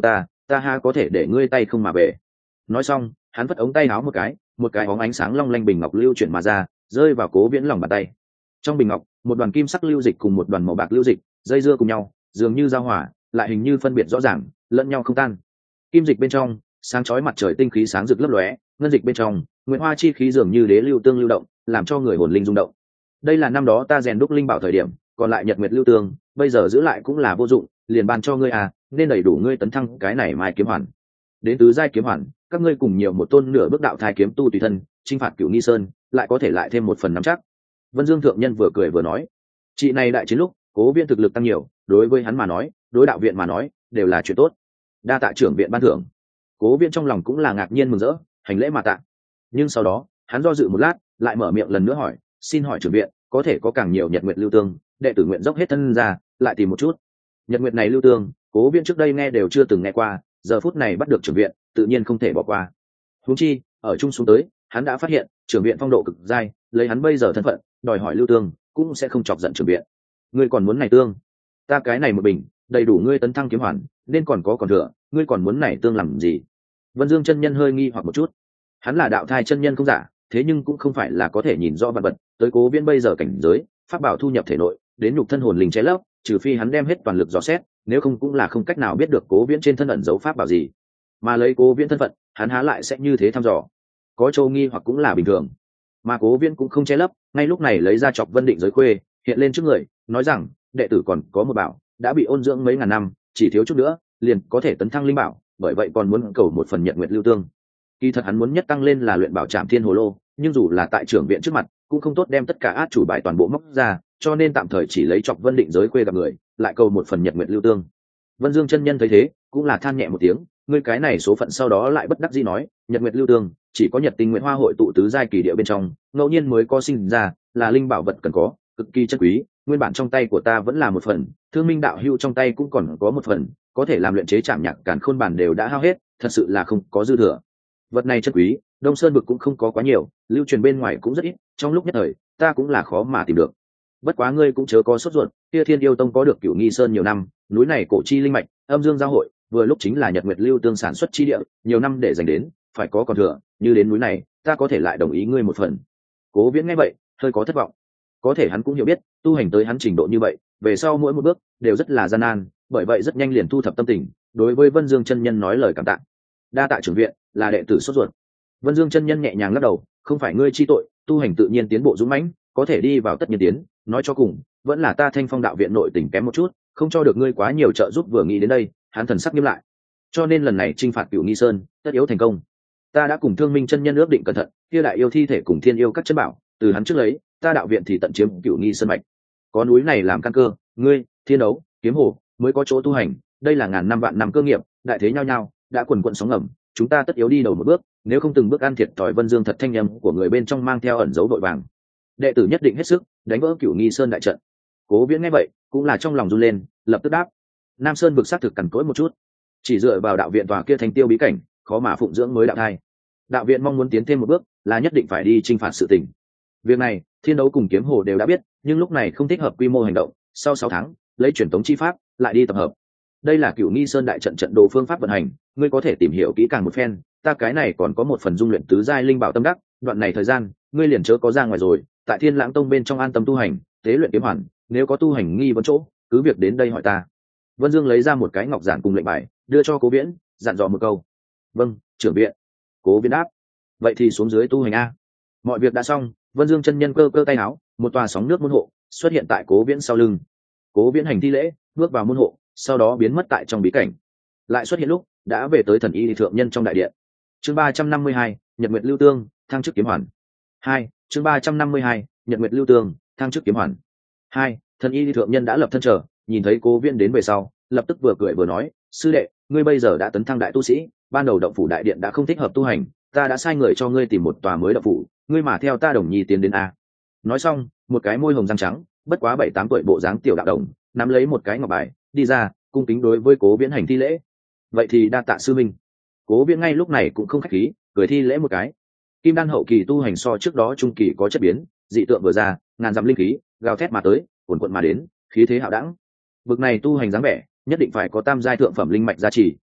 ta ha có thể để ngươi tay không mà về. Nói xong hắn vất ống tay áo một cái, một cái óng ánh sáng long lanh bình ngọc lưu chuyển mà ra, rơi vào Cố Viễn lòng bàn tay. Trong bình ngọc một đoàn kim sắc lưu dịch cùng một đoàn màu bạc lưu dịch dây dưa cùng nhau, dường như giao hỏa, lại hình như phân biệt rõ ràng, lẫn nhau không tan. Kim dịch bên trong sáng chói mặt trời tinh khí sáng rực lấp lóe, ngân dịch bên trong nguyệt hoa chi khí dường như đế lưu tương lưu động, làm cho người hồn linh rung động. Đây là năm đó ta rèn đúc linh bảo thời điểm, còn lại nhật nguyệt lưu tương, bây giờ giữ lại cũng là vô dụng, liền ban cho ngươi à, nên đầy đủ ngươi tấn thăng cái này mai kiếm hoàn. Đến tứ giai kiếm hoàn, các ngươi cùng nhiều một tôn nửa bước đạo thai kiếm tu tùy thân, chinh phạt Cửu Nghi Sơn, lại có thể lại thêm một phần nắm chắc. Vân Dương thượng nhân vừa cười vừa nói, chị này đại chiến lúc, Cố Viễn thực lực tăng nhiều, đối với hắn mà nói, đối đạo viện mà nói, đều là chuyện tốt. Đa tạ trưởng viện ban thưởng. Cố Viễn trong lòng cũng là ngạc nhiên mừng rỡ, hành lễ mà tạ. Nhưng sau đó, hắn do dự một lát, lại mở miệng lần nữa hỏi, xin hỏi trưởng viện, có thể có càng nhiều nhật nguyệt lưu tương, đệ tử nguyện dốc hết thân ra, lại tìm một chút. Nhật nguyệt này lưu tương, Cố Viễn trước đây nghe đều chưa từng nghe qua, giờ phút này bắt được trưởng viện, tự nhiên không thể bỏ qua. Huống chi, ở chung xuống tới, hắn đã phát hiện, trưởng viện phong độ cực dai, lấy hắn bây giờ thân phận, đòi hỏi lưu tương, cũng sẽ không chọc giận trưởng viện. Ngươi còn muốn này tương? Ta cái này một bình, đầy đủ ngươi tấn thăng kiếm hoàn, nên còn có còn thừa, ngươi còn muốn này tương làm gì? Vân Dương chân nhân hơi nghi hoặc một chút. Hắn là đạo thai chân nhân không giả, thế nhưng cũng không phải là có thể nhìn rõ vật vật, tới Cố Viễn bây giờ cảnh giới, pháp bảo thu nhập thể nội, đến nhục thân hồn linh chế lấp, trừ phi hắn đem hết toàn lực dò xét, nếu không cũng là không cách nào biết được Cố Viễn trên thân ẩn dấu pháp bảo gì. Mà lấy Cố Viễn thân phận, hắn há lại sẽ như thế thăm dò. Có châu nghi hoặc cũng là bình thường. Mà Cố Viễn cũng không che lấp, ngay lúc này lấy ra Chọc Vân Định giới khuê, hiện lên trước người, nói rằng, đệ tử còn có một bảo, đã bị ôn dưỡng mấy ngàn năm, chỉ thiếu chút nữa, liền có thể tấn thăng linh bảo, bởi vậy còn muốn cầu một phần nhận nguyện lưu tương. Kỳ thật hắn muốn nhất tăng lên là luyện bảo Trảm Thiên Hồ Lô, nhưng dù là tại trưởng viện trước mặt, cũng không tốt đem tất cả át chủ bài toàn bộ móc ra, cho nên tạm thời chỉ lấy Chọc Vân Định giới khuê gặp người, lại cầu một phần nhận nguyện lưu tương. Vân Dương chân nhân thấy thế, cũng là than nhẹ một tiếng, ngươi cái này số phận sau đó lại bất đắc dĩ nói, nhật nguyệt lưu tương, chỉ có nhật tinh nguyện hoa hội tụ tứ giai kỳ địa bên trong, ngẫu nhiên mới có sinh ra, là linh bảo vật cần có, cực kỳ chất quý, nguyên bản trong tay của ta vẫn là một phần, Thương Minh đạo hữu trong tay cũng còn có một phần, có thể làm luyện chế trảm nhạc càn khôn bản đều đã hao hết, thật sự là không có dư thừa. Vật này chất quý, Đông Sơn vực cũng không có quá nhiều, lưu truyền bên ngoài cũng rất ít, trong lúc nhất thời, ta cũng là khó mà tìm được. Bất quá ngươi cũng chớ có sốt ruột, kia Thiên Yêu Tông có được Cửu Nghi Sơn nhiều năm, núi này cổ chi linh mạch, âm dương giao hội, vừa lúc chính là nhật nguyệt lưu tương sản xuất chi địa, nhiều năm để dành đến, phải có còn thừa, như đến núi này, ta có thể lại đồng ý ngươi một phần. Cố Viễn nghe vậy, hơi có thất vọng. Có thể hắn cũng hiểu biết, tu hành tới hắn trình độ như vậy, về sau mỗi một bước đều rất là gian nan, bởi vậy rất nhanh liền thu thập tâm tình, đối với Vân Dương chân nhân nói lời cảm tạ. Đa tạ trưởng viện, là đệ tử sốt ruột. Vân Dương chân nhân nhẹ nhàng lắc đầu, không phải ngươi chi tội, tu hành tự nhiên tiến bộ dũng mãnh, có thể đi vào tất nhiên tiến, nói cho cùng, vẫn là ta Thanh Phong đạo viện nội tình kém một chút, không cho được ngươi quá nhiều trợ giúp. Vừa nghĩ đến đây, hắn thần sắc nghiêm lại. Cho nên lần này chinh phạt Cửu Nghi Sơn, tất yếu thành công. Ta đã cùng Thương Minh chân nhân ước định cẩn thận, kia đại yêu thi thể cùng thiên yêu các chân bảo, từ hắn trước lấy, ta đạo viện thì tận chiếm Cửu Nghi Sơn mạch. Có núi này làm căn cơ, ngươi, thiên đấu, kiếm hồ, mới có chỗ tu hành, đây là ngàn năm vạn năm cơ nghiệp, đại thế nhau nhau, đã quần quận sóng ngầm, chúng ta tất yếu đi đầu một bước, nếu không từng bước ăn thiệt thòi. Vân Dương thật thanh âm của người bên trong mang theo ẩn dấu vội vàng. Đệ tử nhất định hết sức đánh vỡ Cửu Nghi Sơn đại trận. Cố Viễn nghe vậy, cũng là trong lòng run lên, lập tức đáp, Nam Sơn vực xác thực cằn cỗi một chút, chỉ dựa vào đạo viện tòa kia thành tiêu bí cảnh, khó mà phụng dưỡng mới đạo thai. Đạo viện mong muốn tiến thêm một bước, là nhất định phải đi chinh phạt sự tình. Việc này, Thiên Đấu cùng Kiếm Hồ đều đã biết, nhưng lúc này không thích hợp quy mô hành động, sau sáu tháng, lấy truyền tống chi pháp, lại đi tập hợp. Đây là Cửu Nghi Sơn đại trận trận đồ phương pháp vận hành, ngươi có thể tìm hiểu kỹ càng một phen, ta cái này còn có một phần dung luyện tứ giai linh bảo tâm đắc, đoạn này thời gian, ngươi liền chớ có ra ngoài rồi, tại Thiên Lãng Tông bên trong an tâm tu hành, tế luyện kiếm hoàn, nếu có tu hành nghi vấn chỗ, cứ việc đến đây hỏi ta. Vân Dương lấy ra một cái ngọc giản cùng lệnh bài, đưa cho Cố Viễn, dặn dò một câu. Vâng, trưởng viện. Cố Viễn đáp. Vậy thì xuống dưới tu hành a. Mọi việc đã xong, Vân Dương chân nhân cơ cơ tay áo, một tòa sóng nước môn hộ xuất hiện tại Cố Viễn sau lưng. Cố Viễn hành thi lễ, bước vào môn hộ, sau đó biến mất tại trong bí cảnh. Lại xuất hiện lúc đã về tới Thần Y thượng nhân trong đại điện. Chương ba trăm năm mươi hai, Nhật Nguyệt Lưu Tương, thăng chức kiếm hoàn. Hai, chương ba trăm năm mươi hai, Nhật Nguyệt Lưu Tương, thăng chức kiếm hoàn. Hai, Thần Y thượng nhân đã lập thân chờ, nhìn thấy Cố Viễn đến về sau, lập tức vừa cười vừa nói, sư đệ, ngươi bây giờ đã tấn thăng đại tu sĩ, ban đầu động phủ đại điện đã không thích hợp tu hành, ta đã sai người cho ngươi tìm một tòa mới động phủ, ngươi mà theo ta đồng nhi tiến đến a. Nói xong, một cái môi hồng răng trắng, bất quá bảy tám tuổi bộ dáng tiểu đạo đồng, nắm lấy một cái ngọc bài, đi ra, cung kính đối với Cố Viễn hành thi lễ. Vậy thì đa tạ sư minh. Cố Viễn ngay lúc này cũng không khách khí, cười thi lễ một cái. Kim đan hậu kỳ tu hành so trước đó trung kỳ có chất biến, dị tượng vừa ra, ngàn dặm linh khí gào thét mà tới, cuồn cuộn mà đến, khí thế hạo đẳng. Bực này tu hành dáng vẻ, nhất định phải có tam giai thượng phẩm linh mạch gia trì,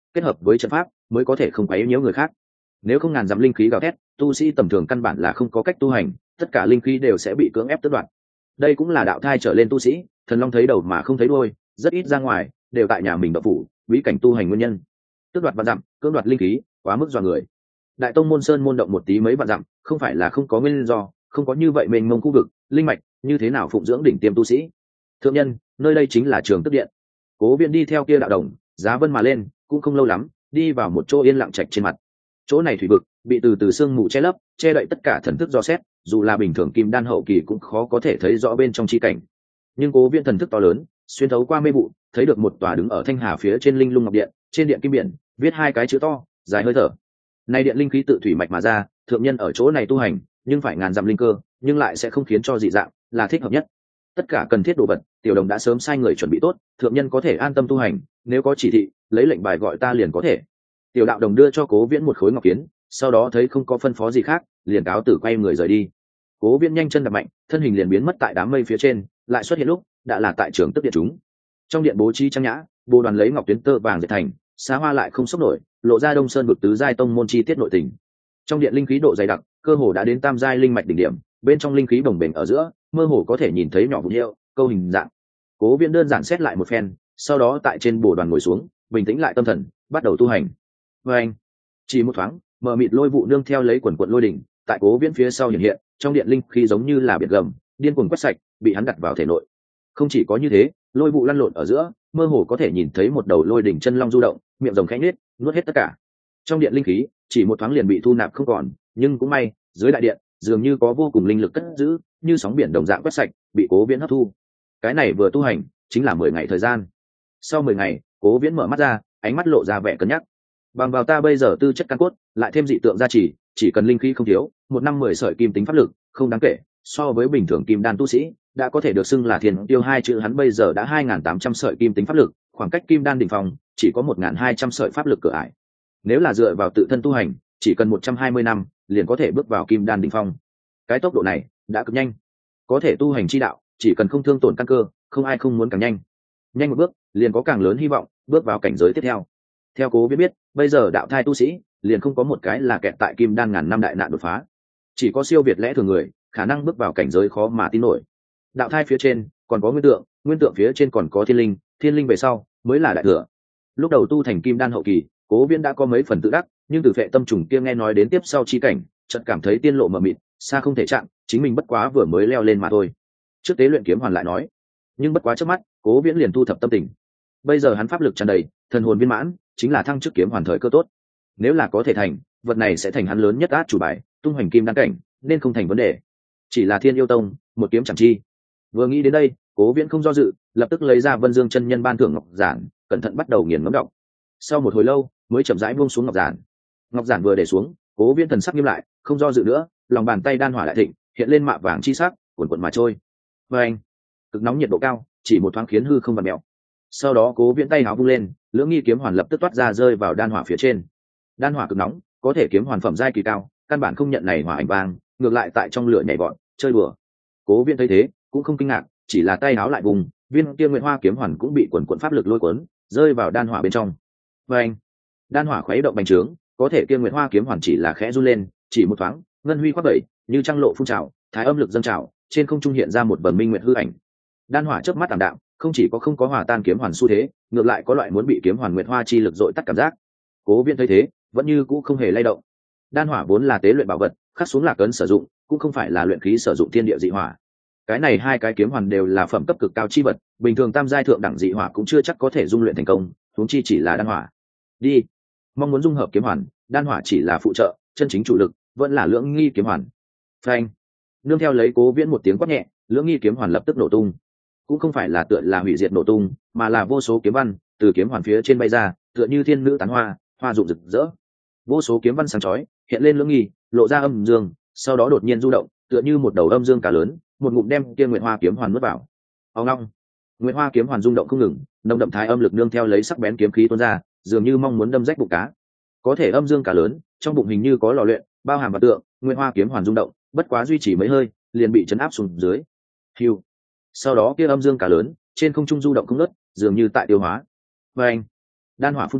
kết hợp với trận pháp mới có thể không quấy nhiễu người khác. Nếu không ngàn dặm linh khí gào thét, tu sĩ tầm thường căn bản là không có cách tu hành, tất cả linh khí đều sẽ bị cưỡng ép tước đoạt. Đây cũng là đạo thai trở lên tu sĩ, thần long thấy đầu mà không thấy đuôi, rất ít ra ngoài, đều tại nhà mình độc phủ, bí cảnh tu hành nguyên nhân. Tước đoạt vạn dặm, cưỡng đoạt linh khí, quá mức dọa người. Đại tông môn sơn môn động một tí mấy vạn dặm, không phải là không có nguyên do, không có như vậy mênh mông khu vực, linh mạch, như thế nào phụng dưỡng đỉnh tiêm tu sĩ. Thượng nhân, nơi đây chính là Trường Tức Điện. Cố Viễn đi theo kia đạo đồng, giá vân mà lên, cũng không lâu lắm, đi vào một chỗ yên lặng trạch trên mặt. Chỗ này thủy vực bị từ từ sương mù che lấp, che đậy tất cả thần thức do xét, dù là bình thường kim đan hậu kỳ cũng khó có thể thấy rõ bên trong chi cảnh. Nhưng Cố Viễn thần thức to lớn, xuyên thấu qua mê vụ, thấy được một tòa đứng ở thanh hà phía trên linh lung ngọc điện, trên điện kim biển viết hai cái chữ to, dài hơi thở. Này điện linh khí tự thủy mạch mà ra, thượng nhân ở chỗ này tu hành, nhưng phải ngàn dặm linh cơ, nhưng lại sẽ không khiến cho dị dạng, là thích hợp nhất. Tất cả cần thiết đồ vật, tiểu đồng đã sớm sai người chuẩn bị tốt, thượng nhân có thể an tâm tu hành, nếu có chỉ thị, lấy lệnh bài gọi ta liền có thể. Tiểu đạo đồng đưa cho Cố Viễn một khối ngọc kiến, sau đó thấy không có phân phó gì khác, liền cáo tử quay người rời đi. Cố Viễn nhanh chân đạp mạnh, thân hình liền biến mất tại đám mây phía trên, lại xuất hiện lúc đã là tại Trường Tức Điện chúng. Trong điện bố trí trang nhã, bồ đoàn lấy ngọc tuyến tơ vàng dệt thành, xa hoa lại không sốc nổi, lộ ra Đông Sơn vực tứ giai tông môn chi tiết nội tình. Trong điện linh khí độ dày đặc, cơ hồ đã đến tam giai linh mạch đỉnh điểm, bên trong linh khí bồng bềnh ở giữa, mơ hồ có thể nhìn thấy nhỏ vụn hiệu, câu hình dạng. Cố Viễn đơn giản xét lại một phen, sau đó tại trên bồ đoàn ngồi xuống, bình tĩnh lại tâm thần, bắt đầu tu hành. Và anh, chỉ một thoáng, mờ mịt lôi vụ nương theo lấy quần quận lôi đỉnh, tại Cố Viễn phía sau hiện hiện, trong điện linh khí giống như là biển gầm, điên cuồng quét sạch, bị hắn đặt vào thể nội. Không chỉ có như thế, lôi vụ lăn lộn ở giữa, mơ hồ có thể nhìn thấy một đầu lôi đỉnh chân long du động, miệng rồng khẽ nhếch, nuốt hết tất cả. Trong điện linh khí, chỉ một thoáng liền bị thu nạp không còn, nhưng cũng may, dưới đại điện, dường như có vô cùng linh lực cất giữ, như sóng biển đồng dạng quét sạch, bị Cố Viễn hấp thu. Cái này vừa tu hành, chính là mười ngày thời gian. Sau mười ngày, Cố Viễn mở mắt ra, ánh mắt lộ ra vẻ cân nhắc. Bằng vào ta bây giờ tư chất căn cốt, lại thêm dị tượng gia trì, chỉ cần linh khí không thiếu, một năm mười sợi kim tính pháp lực, không đáng kể, so với bình thường kim đan tu sĩ, đã có thể được xưng là thiên tiêu hai chữ. Hắn bây giờ đã hai nghìn tám trăm sợi kim tính pháp lực, khoảng cách kim đan đỉnh phong chỉ có một nghìn hai trăm sợi pháp lực cửa ải. Nếu là dựa vào tự thân tu hành, chỉ cần một trăm hai mươi năm, liền có thể bước vào kim đan đỉnh phong. Cái tốc độ này đã cực nhanh. Có thể tu hành chi đạo, chỉ cần không thương tổn căn cơ, không ai không muốn càng nhanh. Nhanh một bước, liền có càng lớn hy vọng bước vào cảnh giới tiếp theo. Theo Cố Viễn biết, bây giờ đạo thai tu sĩ liền không có một cái là kẹt tại kim đan ngàn năm đại nạn đột phá, chỉ có siêu việt lẽ thường người, khả năng bước vào cảnh giới khó mà tin nổi. Đạo thai phía trên còn có nguyên tượng, nguyên tượng phía trên còn có thiên linh, thiên linh về sau mới là đại thừa. Lúc đầu tu thành kim đan hậu kỳ, Cố Viễn đã có mấy phần tự đắc, nhưng từ phệ tâm trùng kia nghe nói đến tiếp sau chi cảnh, chợt cảm thấy tiên lộ mờ mịt, xa không thể chạm, chính mình bất quá vừa mới leo lên mà thôi. Trước tế luyện kiếm hoàn lại nói, nhưng bất quá trước mắt, Cố Viễn liền thu thập tâm tình. Bây giờ hắn pháp lực tràn đầy, thần hồn viên mãn, chính là thăng chức kiếm hoàn thời cơ tốt. Nếu là có thể thành, vật này sẽ thành hắn lớn nhất át chủ bài, tung hoành kim đan cảnh, nên không thành vấn đề. Chỉ là Thiên Yêu Tông, một kiếm chẳng chi. Vừa nghĩ đến đây, Cố Viễn không do dự, lập tức lấy ra Vân Dương chân nhân ban thưởng ngọc giản, cẩn thận bắt đầu nghiền ngẫm đọc. Sau một hồi lâu, mới chậm rãi buông xuống ngọc giản. Ngọc giản vừa để xuống, Cố Viễn thần sắc nghiêm lại, không do dự nữa, lòng bàn tay đan hỏa đại thịnh, hiện lên mạ vàng chi sắc, cuồn cuộn mà trôi. Và anh, cực nóng nhiệt độ cao, chỉ một thoáng khiến hư không vặn mèo. Sau đó Cố Viễn tay áo vung lên, lưỡng nghi kiếm hoàn lập tức toát ra rơi vào đan hỏa phía trên. Đan hỏa cực nóng, có thể kiếm hoàn phẩm giai kỳ cao, căn bản không nhận này hỏa ảnh vàng, ngược lại tại trong lửa nhảy vọt, chơi đùa. Cố Viễn thấy thế, cũng không kinh ngạc, chỉ là tay áo lại vùng, viên kia nguyệt hoa kiếm hoàn cũng bị quần quần pháp lực lôi cuốn, rơi vào đan hỏa bên trong. Và anh, đan hỏa khuấy động bành trướng, có thể kia nguyệt hoa kiếm hoàn chỉ là khẽ run lên, chỉ một thoáng, ngân huy quát bảy, như trăng lộ phun trào, thái âm lực dâng trào, trên không trung hiện ra một bần minh nguyệt hư ảnh. Đan hỏa chớp mắt tạm đạm, không chỉ có không có hòa tan kiếm hoàn xu thế, ngược lại có loại muốn bị kiếm hoàn nguyệt hoa chi lực dội tắt cảm giác. Cố Viễn thấy thế, vẫn như cũ không hề lay động. Đan hỏa vốn là tế luyện bảo vật, khắc xuống lạc ấn sử dụng, cũng không phải là luyện khí sử dụng thiên địa dị hỏa. Cái này hai cái kiếm hoàn đều là phẩm cấp cực cao chi vật, bình thường tam giai thượng đẳng dị hỏa cũng chưa chắc có thể dung luyện thành công, huống chi chỉ là đan hỏa. Đi, mong muốn dung hợp kiếm hoàn, đan hỏa chỉ là phụ trợ, chân chính chủ lực vẫn là lưỡng nghi kiếm hoàn. Phanh, nương theo lấy Cố Viễn một tiếng quát nhẹ, lưỡng nghi kiếm hoàn lập tức nổ tung. Cũng không phải là tựa là hủy diệt nổ tung, mà là vô số kiếm văn từ kiếm hoàn phía trên bay ra, tựa như thiên nữ tán hoa, hoa rụng rực rỡ. Vô số kiếm văn sáng chói hiện lên lưỡng nghi, lộ ra âm dương, sau đó đột nhiên du động, tựa như một đầu âm dương cá lớn, một ngụm đem kia nguyệt hoa kiếm hoàn nuốt vào. Ông long, nguyệt hoa kiếm hoàn rung động không ngừng, nồng đậm thái âm lực nương theo lấy sắc bén kiếm khí tuôn ra, dường như mong muốn đâm rách bụng cá. Có thể âm dương cá lớn, trong bụng hình như có lò luyện, bao hàm vật tượng, nguyệt hoa kiếm hoàn rung động, bất quá duy trì mấy hơi, liền bị chấn áp xuống dưới. Hưu. Sau đó kia âm dương cá lớn trên không trung du động không ngớt, dường như tại tiêu hóa. Và anh, đan hỏa phun trào,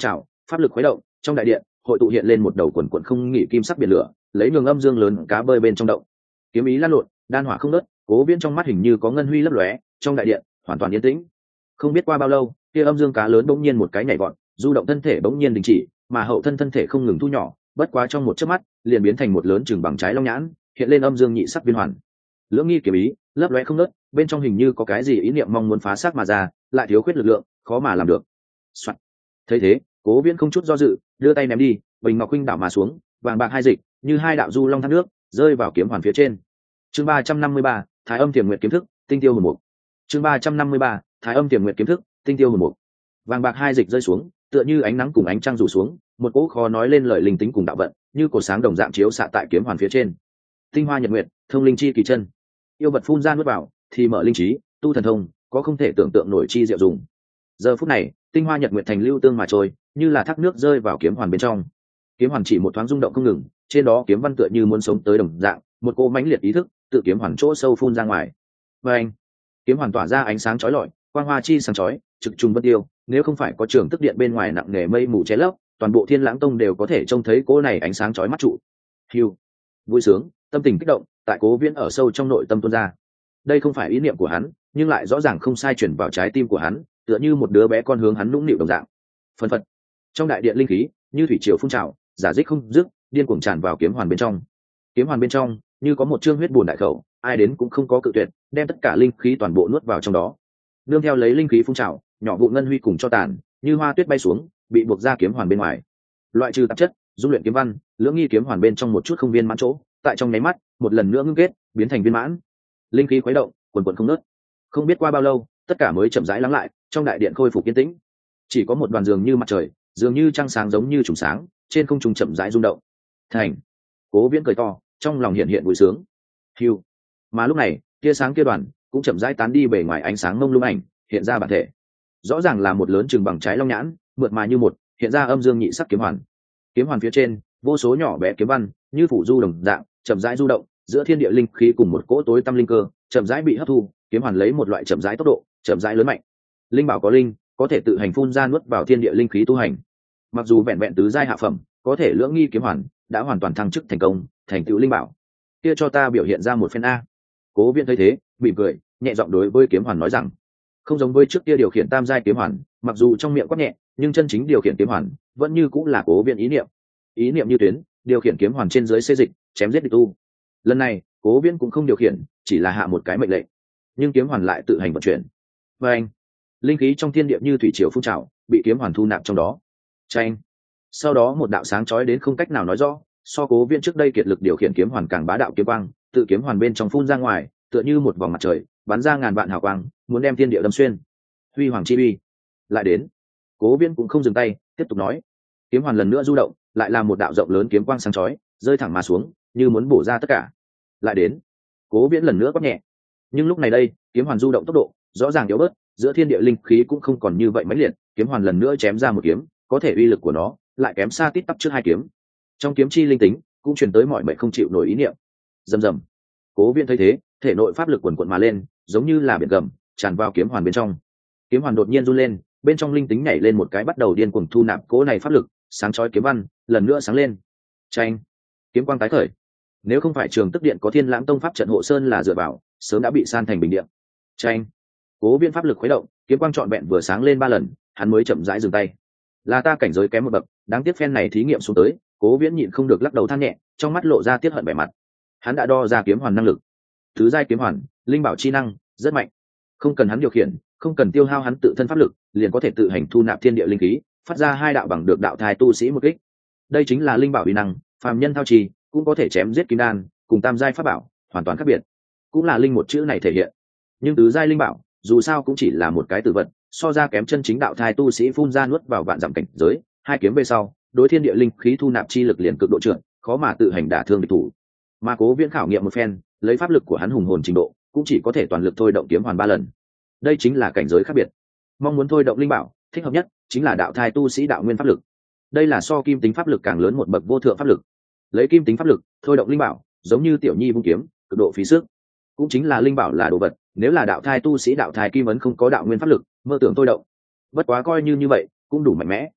pháp lực khuấy động, trong đại điện hội tụ hiện lên một đầu quần quần không nghỉ kim sắc biển lửa, lấy nhường âm dương lớn cá bơi bên trong động. Kiếm ý lăn lộn, đan hỏa không ngớt, Cố Viễn trong mắt hình như có ngân huy lấp lóe, trong đại điện hoàn toàn yên tĩnh. Không biết qua bao lâu, kia âm dương cá lớn bỗng nhiên một cái nhảy vọt, du động thân thể bỗng nhiên đình chỉ, mà hậu thân thân thể không ngừng thu nhỏ, bất quá trong một chớp mắt, liền biến thành một lớn chừng bằng trái long nhãn, hiện lên âm dương nhị sắc viên hoàn. Lưỡng nghi kiếm ý, lấp lóe không ngớt, bên trong hình như có cái gì ý niệm mong muốn phá xác mà ra, lại thiếu khuyết lực lượng, khó mà làm được. Soạn. Thấy thế, Cố Viễn không chút do dự, đưa tay ném đi, bình ngọc huynh đảo mà xuống, vàng bạc hai dịch, như hai đạo du long thác nước, rơi vào kiếm hoàn phía trên. Chương ba trăm năm mươi ba, Thái Âm Tiềm Nguyệt kiếm thức, tinh tiêu hồn mục. Chương ba trăm năm mươi ba, Thái Âm Tiềm Nguyệt kiếm thức, tinh tiêu hồn mục. Vàng bạc hai dịch rơi xuống, tựa như ánh nắng cùng ánh trăng rủ xuống, một cỗ khó nói lên lời linh tính cùng đạo vận, như cột sáng đồng dạng chiếu xạ tại kiếm hoàn phía trên. Tinh hoa nhật nguyệt, thông linh chi kỳ chân. Yêu vật phun ra nuốt vào, thì mở linh trí, tu thần thông, có không thể tưởng tượng nổi chi diệu dùng. Giờ phút này, tinh hoa nhật nguyệt thành lưu tương mà trôi, như là thác nước rơi vào kiếm hoàn bên trong. Kiếm hoàn chỉ một thoáng rung động không ngừng, trên đó kiếm văn tựa như muốn sống tới đồng dạng, một cỗ mãnh liệt ý thức tự kiếm hoàn chỗ sâu phun ra ngoài. Và anh, kiếm hoàn tỏa ra ánh sáng chói lọi, quang hoa chi sáng chói, trực trùng vân tiêu, nếu không phải có trường tức điện bên ngoài nặng nề mây mù che lấp, toàn bộ Thiên Lãng Tông đều có thể trông thấy cỗ này ánh sáng chói mắt trụ. Hiu, vui sướng, tâm tình kích động, tại Cố Viễn ở sâu trong nội tâm tuôn ra. Đây không phải ý niệm của hắn, nhưng lại rõ ràng không sai chuyển vào trái tim của hắn, tựa như một đứa bé con hướng hắn nũng nịu đồng dạng. Phân phật, trong đại điện linh khí như thủy triều phun trào, giả dích không dứt, điên cuồng tràn vào kiếm hoàn bên trong. Kiếm hoàn bên trong như có một trương huyết bùn đại khẩu, ai đến cũng không có cự tuyệt, đem tất cả linh khí toàn bộ nuốt vào trong đó. Nương theo lấy linh khí phun trào, nhỏ vụ ngân huy cùng cho tàn, như hoa tuyết bay xuống, bị buộc ra kiếm hoàn bên ngoài. Loại trừ tạp chất, dung luyện kiếm văn, lưỡng nghi kiếm hoàn bên trong một chút không viên mãn chỗ, tại trong nháy mắt, một lần nữa ngưng kết, biến thành viên mãn. Linh khí khuấy động, quần quần không ngớt. Không biết qua bao lâu, tất cả mới chậm rãi lắng lại, trong đại điện khôi phục yên tĩnh. Chỉ có một đoàn giường như mặt trời, dường như trăng sáng giống như trùng sáng, trên không trung chậm rãi rung động. Thành. Cố Viễn cười to, trong lòng hiện hiện vui sướng. Hưu. Mà lúc này, tia sáng kia đoàn cũng chậm rãi tán đi bề ngoài ánh sáng mông lung ảnh, hiện ra bản thể. Rõ ràng là một lớn chừng bằng trái long nhãn, mượt mà như một, hiện ra âm dương nhị sắc kiếm hoàn. Kiếm hoàn phía trên, vô số nhỏ bé kiếm văn, như phủ du đồng dạng, chậm rãi du động, giữa thiên địa linh khí cùng một cỗ tối tâm linh cơ, chậm rãi bị hấp thu, kiếm hoàn lấy một loại chậm rãi tốc độ, chậm rãi lớn mạnh. Linh bảo có linh, có thể tự hành phun ra nuốt vào thiên địa linh khí tu hành. Mặc dù vẹn vẹn tứ giai hạ phẩm, có thể lưỡng nghi kiếm hoàn đã hoàn toàn thăng chức thành công, thành tựu linh bảo. Kia cho ta biểu hiện ra một phen a. Cố Viễn thấy thế, mỉm cười, nhẹ giọng đối với kiếm hoàn nói rằng, không giống với trước kia điều khiển tam giai kiếm hoàn, mặc dù trong miệng quát nhẹ, nhưng chân chính điều khiển kiếm hoàn vẫn như cũng là Cố Viễn ý niệm. Ý niệm như tuyến, điều khiển kiếm hoàn trên dưới xê dịch, chém giết địch tu. Lần này, Cố Viễn cũng không điều khiển, chỉ là hạ một cái mệnh lệnh, nhưng kiếm hoàn lại tự hành vận chuyển. Và anh, linh khí trong thiên địa như thủy triều phun trào, bị kiếm hoàn thu nạp trong đó. Chanh. Sau đó một đạo sáng chói đến không cách nào nói rõ, so Cố Viễn trước đây kiệt lực điều khiển kiếm hoàn càng bá đạo kiếm quang, tự kiếm hoàn bên trong phun ra ngoài, tựa như một vòng mặt trời, bắn ra ngàn vạn hào quang, muốn đem thiên địa đâm xuyên. Huy hoàng chi uy lại đến. Cố Viễn cũng không dừng tay, tiếp tục nói. Kiếm hoàn lần nữa du động, lại là một đạo rộng lớn kiếm quang sáng chói, rơi thẳng mà xuống, như muốn bổ ra tất cả. Lại đến. Cố Viễn lần nữa quát nhẹ. Nhưng lúc này đây, kiếm hoàn du động tốc độ rõ ràng yếu bớt, giữa thiên địa linh khí cũng không còn như vậy mãnh liệt, kiếm hoàn lần nữa chém ra một kiếm, có thể uy lực của nó lại kém xa tít tắp trước hai kiếm. Trong kiếm chi linh tính cũng truyền tới mọi mệnh không chịu nổi ý niệm. Rầm rầm. Cố Viễn thấy thế, thể nội pháp lực quần quần mà lên, giống như là biển gầm tràn vào kiếm hoàn bên trong. Kiếm hoàn đột nhiên run lên, bên trong linh tính nhảy lên một cái, bắt đầu điên cuồng thu nạp cỗ này pháp lực, sáng chói kiếm văn lần nữa sáng lên. Chanh. Kiếm quang tái khởi. Nếu không phải Trường Tức Điện có Thiên Lãng Tông pháp trận hộ sơn là dựa vào, sớm đã bị san thành bình điện. Chanh. Cố Viễn pháp lực khuấy động, kiếm quang trọn vẹn vừa sáng lên ba lần, hắn mới chậm rãi dừng tay. Là ta cảnh giới kém một bậc, đáng tiếc phen này thí nghiệm xuống tới, Cố Viễn nhịn không được lắc đầu than nhẹ, trong mắt lộ ra tiếc hận vẻ mặt. Hắn đã đo ra kiếm hoàn năng lực, thứ giai kiếm hoàn, linh bảo chi năng rất mạnh, không cần hắn điều khiển, không cần tiêu hao hắn tự thân pháp lực, liền có thể tự hành thu nạp thiên địa linh khí, phát ra hai đạo bằng được đạo thai tu sĩ một kích. Đây chính là linh bảo uy năng, phàm nhân thao trì cũng có thể chém giết kim đan, cùng tam giai pháp bảo hoàn toàn khác biệt, cũng là linh một chữ này thể hiện. Nhưng tứ giai linh bảo dù sao cũng chỉ là một cái tử vật, so ra kém chân chính đạo thai tu sĩ phun ra nuốt vào vạn dặm cảnh giới, hai kiếm về sau, đối thiên địa linh khí thu nạp chi lực liền cực độ trượt, khó mà tự hành đả thương địch thủ. Mà Cố Viễn khảo nghiệm một phen, lấy pháp lực của hắn hùng hồn trình độ, cũng chỉ có thể toàn lực thôi động kiếm hoàn ba lần. Đây chính là cảnh giới khác biệt. Mong muốn thôi động linh bảo, thích hợp nhất chính là đạo thai tu sĩ đạo nguyên pháp lực. Đây là so kim tính pháp lực càng lớn một bậc vô thượng pháp lực. Lấy kim tính pháp lực thôi động linh bảo, giống như tiểu nhi vung kiếm, cực độ phí sức. Cũng chính là linh bảo là đồ vật, nếu là đạo thai tu sĩ đạo thai kim ấn không có đạo nguyên pháp lực, mơ tưởng thôi động. Bất quá coi như như vậy, cũng đủ mạnh mẽ.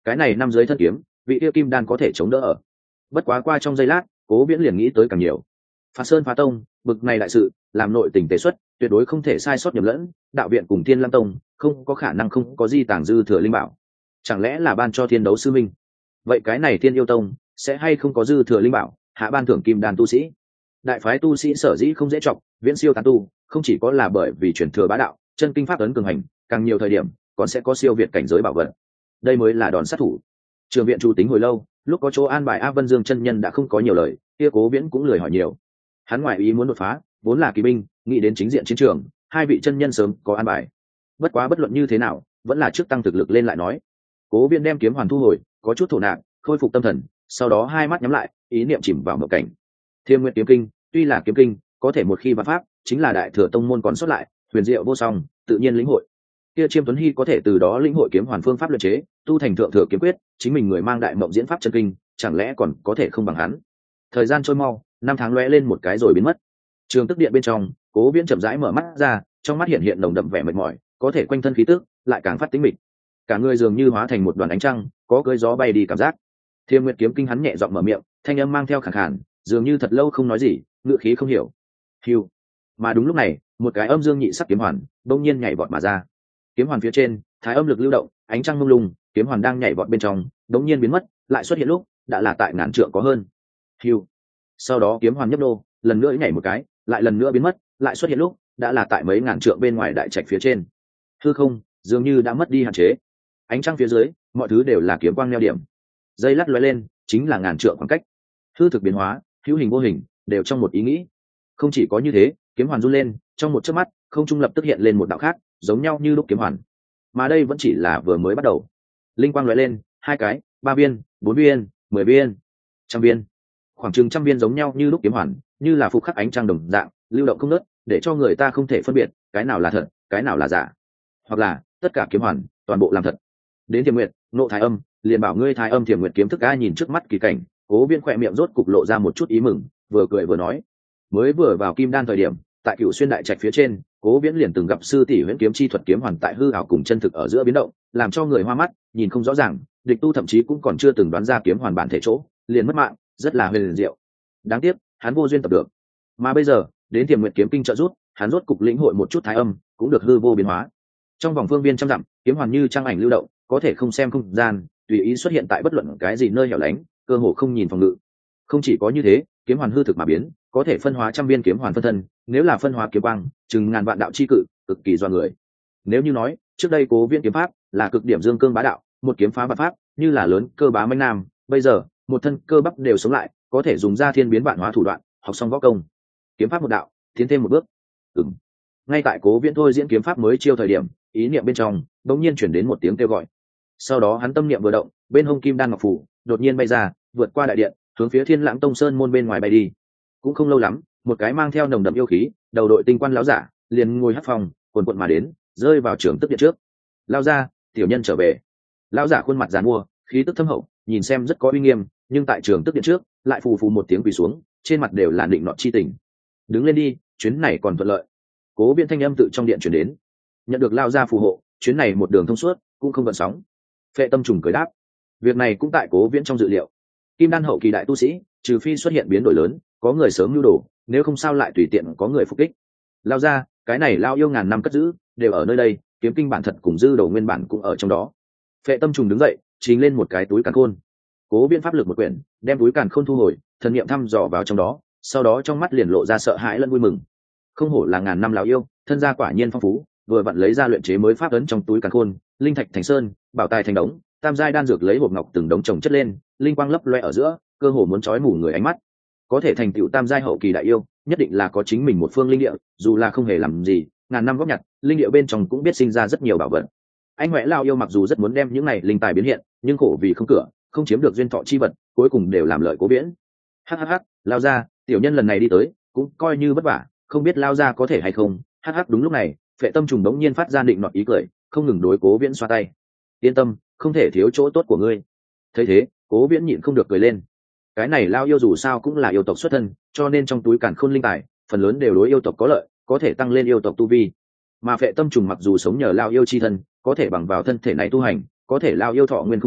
cái này năm dưới thân kiếm vị tiêu kim đan có thể chống đỡ ở. Bất quá qua trong giây lát Cố Viễn liền nghĩ tới càng nhiều. Phá sơn phá tông bực này đại sự làm nội tình tế xuất tuyệt đối không thể sai sót nhầm lẫn, đạo viện cùng Thiên Lam tông không có khả năng không có di tàng dư thừa linh bảo. Chẳng lẽ là ban cho thiên đấu sư minh? Vậy cái này Thiên Yêu tông sẽ hay không có dư thừa linh bảo hạ ban thưởng kim đan tu sĩ? Đại phái tu sĩ sở dĩ không dễ chọc viễn siêu tán tu, không chỉ có là bởi vì truyền thừa bá đạo chân kinh pháp ấn cường hành, càng nhiều thời điểm còn sẽ có siêu việt cảnh giới bảo vật. Đây mới là đòn sát thủ. Trường viện chủ tính hồi lâu, lúc có chỗ an bài A Vân Dương chân nhân đã không có nhiều lời, kia Cố Viễn cũng lười hỏi nhiều. Hắn ngoại ý muốn đột phá vốn là kỳ binh, nghĩ đến chính diện chiến trường hai vị chân nhân sớm có an bài. Bất quá bất luận như thế nào vẫn là trước tăng thực lực lên lại nói. Cố Viễn đem kiếm hoàn thu hồi, có chút thổ nạp khôi phục tâm thần, sau đó hai mắt nhắm lại, ý niệm chìm vào mộng cảnh. Thiêm Nguyệt kiếm kinh tuy là kiếm kinh, có thể một khi vạn pháp chính là đại thừa tông môn còn xuất lại, huyền diệu vô song, tự nhiên lĩnh hội. Kia Chiêm Tuấn Hy có thể từ đó lĩnh hội kiếm hoàn phương pháp luyện chế, tu thành thượng thừa kiếm quyết, chính mình người mang đại mộng diễn pháp chân kinh, chẳng lẽ còn có thể không bằng hắn? Thời gian trôi mau, năm tháng lóe lên một cái rồi biến mất. Trường Tức Điện bên trong, Cố Viễn chậm rãi mở mắt ra, trong mắt hiện hiện nồng đậm vẻ mệt mỏi, có thể quanh thân khí tức lại càng phát tính mịch. Cả người dường như hóa thành một đoàn ánh trăng, có cơn gió bay đi cảm giác. Thiêm Nguyệt kiếm kinh hắn nhẹ giọng mở miệng, thanh âm mang theo khàn khàn, dường như thật lâu không nói gì, ngựa khí không hiểu. Hưu. Mà đúng lúc này, một cái âm dương nhị sắc kiếm hoàn bỗng nhiên nhảy vọt mà ra. Kiếm hoàn phía trên, thái âm lực lưu động, ánh trăng mông lung, kiếm hoàn đang nhảy vọt bên trong, bỗng nhiên biến mất, lại xuất hiện lúc, đã là tại ngàn trượng có hơn. Hưu. Sau đó kiếm hoàn nhấp nô, lần nữa nhảy một cái, lại lần nữa biến mất, lại xuất hiện lúc, đã là tại mấy ngàn trượng bên ngoài đại trạch phía trên. Hư không dường như đã mất đi hạn chế. Ánh trăng phía dưới, mọi thứ đều là kiếm quang neo điểm. Dây lắt lóe lên, chính là ngàn trượng khoảng cách. Hư thực biến hóa, hữu hình vô hình, đều trong một ý nghĩ. Không chỉ có như thế, kiếm hoàn run lên, trong một chớp mắt, không trung lập tức hiện lên một đạo khác, giống nhau như lúc kiếm hoàn. Mà đây vẫn chỉ là vừa mới bắt đầu. Linh quang lóe lên, hai cái, ba viên, bốn viên, mười viên, trăm viên. Khoảng chừng trăm viên giống nhau như lúc kiếm hoàn, như là phục khắc ánh trăng đồng dạng, lưu động không ngớt, để cho người ta không thể phân biệt, cái nào là thật, cái nào là giả. Hoặc là, tất cả kiếm hoàn, toàn bộ làm thật. Đến Thiềm Nguyệt, nộ thái âm, liền bảo ngươi thái âm Thiềm Nguyệt kiếm thức a. Nhìn trước mắt kỳ cảnh, Cố Viễn khỏe miệng rốt cục lộ ra một chút ý mừng, vừa cười vừa nói. Mới vừa vào kim đan thời điểm, tại Cựu Xuyên đại trạch phía trên, Cố Viễn liền từng gặp sư tỷ huyễn kiếm chi thuật kiếm hoàn tại hư ảo cùng chân thực ở giữa biến động, làm cho người hoa mắt, nhìn không rõ ràng, địch tu thậm chí cũng còn chưa từng đoán ra kiếm hoàn bản thể chỗ, liền mất mạng, rất là huyền diệu. Đáng tiếc, hắn vô duyên tập được. Mà bây giờ, đến Thiềm Nguyệt kiếm kinh trợ rút, hắn rốt cục lĩnh hội một chút thái âm, cũng được hư vô biến hóa. Trong vòng phương viên trăm dặm, kiếm hoàn như trang ảnh lưu động, có thể không xem không gian, tùy ý xuất hiện tại bất luận cái gì nơi hẻo lánh, cơ hồ không nhìn phòng ngự. Không chỉ có như thế, kiếm hoàn hư thực mà biến, có thể phân hóa trăm viên kiếm hoàn phân thân, nếu là phân hóa kiếm quang, chừng ngàn vạn đạo chi cự, cực kỳ doa người. Nếu như nói, trước đây Cố Viễn kiếm pháp là cực điểm dương cương bá đạo, một kiếm phá vạn pháp, như là lớn cơ bá mãnh nam, bây giờ, một thân cơ bắp đều sống lại, có thể dùng ra thiên biến vạn hóa thủ đoạn, học xong võ công, kiếm pháp một đạo, tiến thêm một bước. Ừm. Ngay tại Cố Viễn thôi diễn kiếm pháp mới chiêu thời điểm, ý niệm bên trong bỗng nhiên chuyển đến một tiếng kêu gọi. Sau đó hắn tâm niệm vừa động, bên hông kim đan ngọc phủ đột nhiên bay ra, vượt qua đại điện, hướng phía Thiên Lãng Tông Sơn môn bên ngoài bay đi. Cũng không lâu lắm, một cái mang theo nồng đậm yêu khí, đầu đội tinh quan lão giả, liền ngồi hất phòng, cuồn cuộn mà đến, rơi vào Trường Tức Điện trước. Lao ra, tiểu nhân trở về. Lão giả khuôn mặt giàn mua, khí tức thâm hậu, nhìn xem rất có uy nghiêm, nhưng tại Trường Tức Điện trước, lại phù phù một tiếng quỳ xuống, trên mặt đều là định nọt chi tình. Đứng lên đi, chuyến này còn thuận lợi. Cố Viễn thanh âm tự trong điện truyền đến. Nhận được lao ra phù hộ, chuyến này một đường thông suốt, cũng không gợn sóng. Phệ Tâm Trùng cười đáp, việc này cũng tại Cố Viễn trong dự liệu. Kim đan hậu kỳ đại tu sĩ, trừ phi xuất hiện biến đổi lớn, có người sớm lưu đồ, nếu không sao lại tùy tiện có người phục kích. Lao ra, cái này lao yêu ngàn năm cất giữ, đều ở nơi đây, kiếm kinh bản thật cùng dư đồ nguyên bản cũng ở trong đó. Phệ Tâm Trùng đứng dậy, chính lên một cái túi càn khôn. Cố Viễn pháp lực một quyển, đem túi càn khôn thu hồi, thần niệm thăm dò vào trong đó, sau đó trong mắt liền lộ ra sợ hãi lẫn vui mừng. Không hổ là ngàn năm lão yêu, thân gia quả nhiên phong phú, vừa vặn lấy ra luyện chế mới pháp ấn trong túi càn khôn, linh thạch thành sơn, bảo tài thành đống, tam giai đan dược lấy hộp ngọc từng đống chồng chất lên, linh quang lấp loe ở giữa, cơ hồ muốn chói mù người ánh mắt. Có thể thành tựu tam giai hậu kỳ đại yêu, nhất định là có chính mình một phương linh địa, dù là không hề làm gì, ngàn năm góp nhặt, linh địa bên trong cũng biết sinh ra rất nhiều bảo vật. Anh Huệ lão yêu mặc dù rất muốn đem những này linh tài biến hiện, nhưng khổ vì không cửa, không chiếm được duyên thọ chi vật, cuối cùng đều làm lợi Cố Viễn. Hắc hắc hắc, lao ra, tiểu nhân lần này đi tới, cũng coi như vất vả, không biết lao ra có thể hay không. Hắc hắc, đúng lúc này, Phệ Tâm Trùng đống nhiên phát ra định nọt ý cười, không ngừng đối Cố Viễn xoa tay. Yên tâm, không thể thiếu chỗ tốt của ngươi. Thấy thế, Cố Viễn nhịn không được cười lên. Cái này lao yêu dù sao cũng là yêu tộc xuất thân, cho nên trong túi càn khôn linh tài, phần lớn đều đối yêu tộc có lợi, có thể tăng lên yêu tộc tu vi. Mà Phệ Tâm Trùng mặc dù sống nhờ lao yêu chi thân, có thể bằng vào thân thể này tu hành, có thể lao yêu thọ nguyên không nhiều,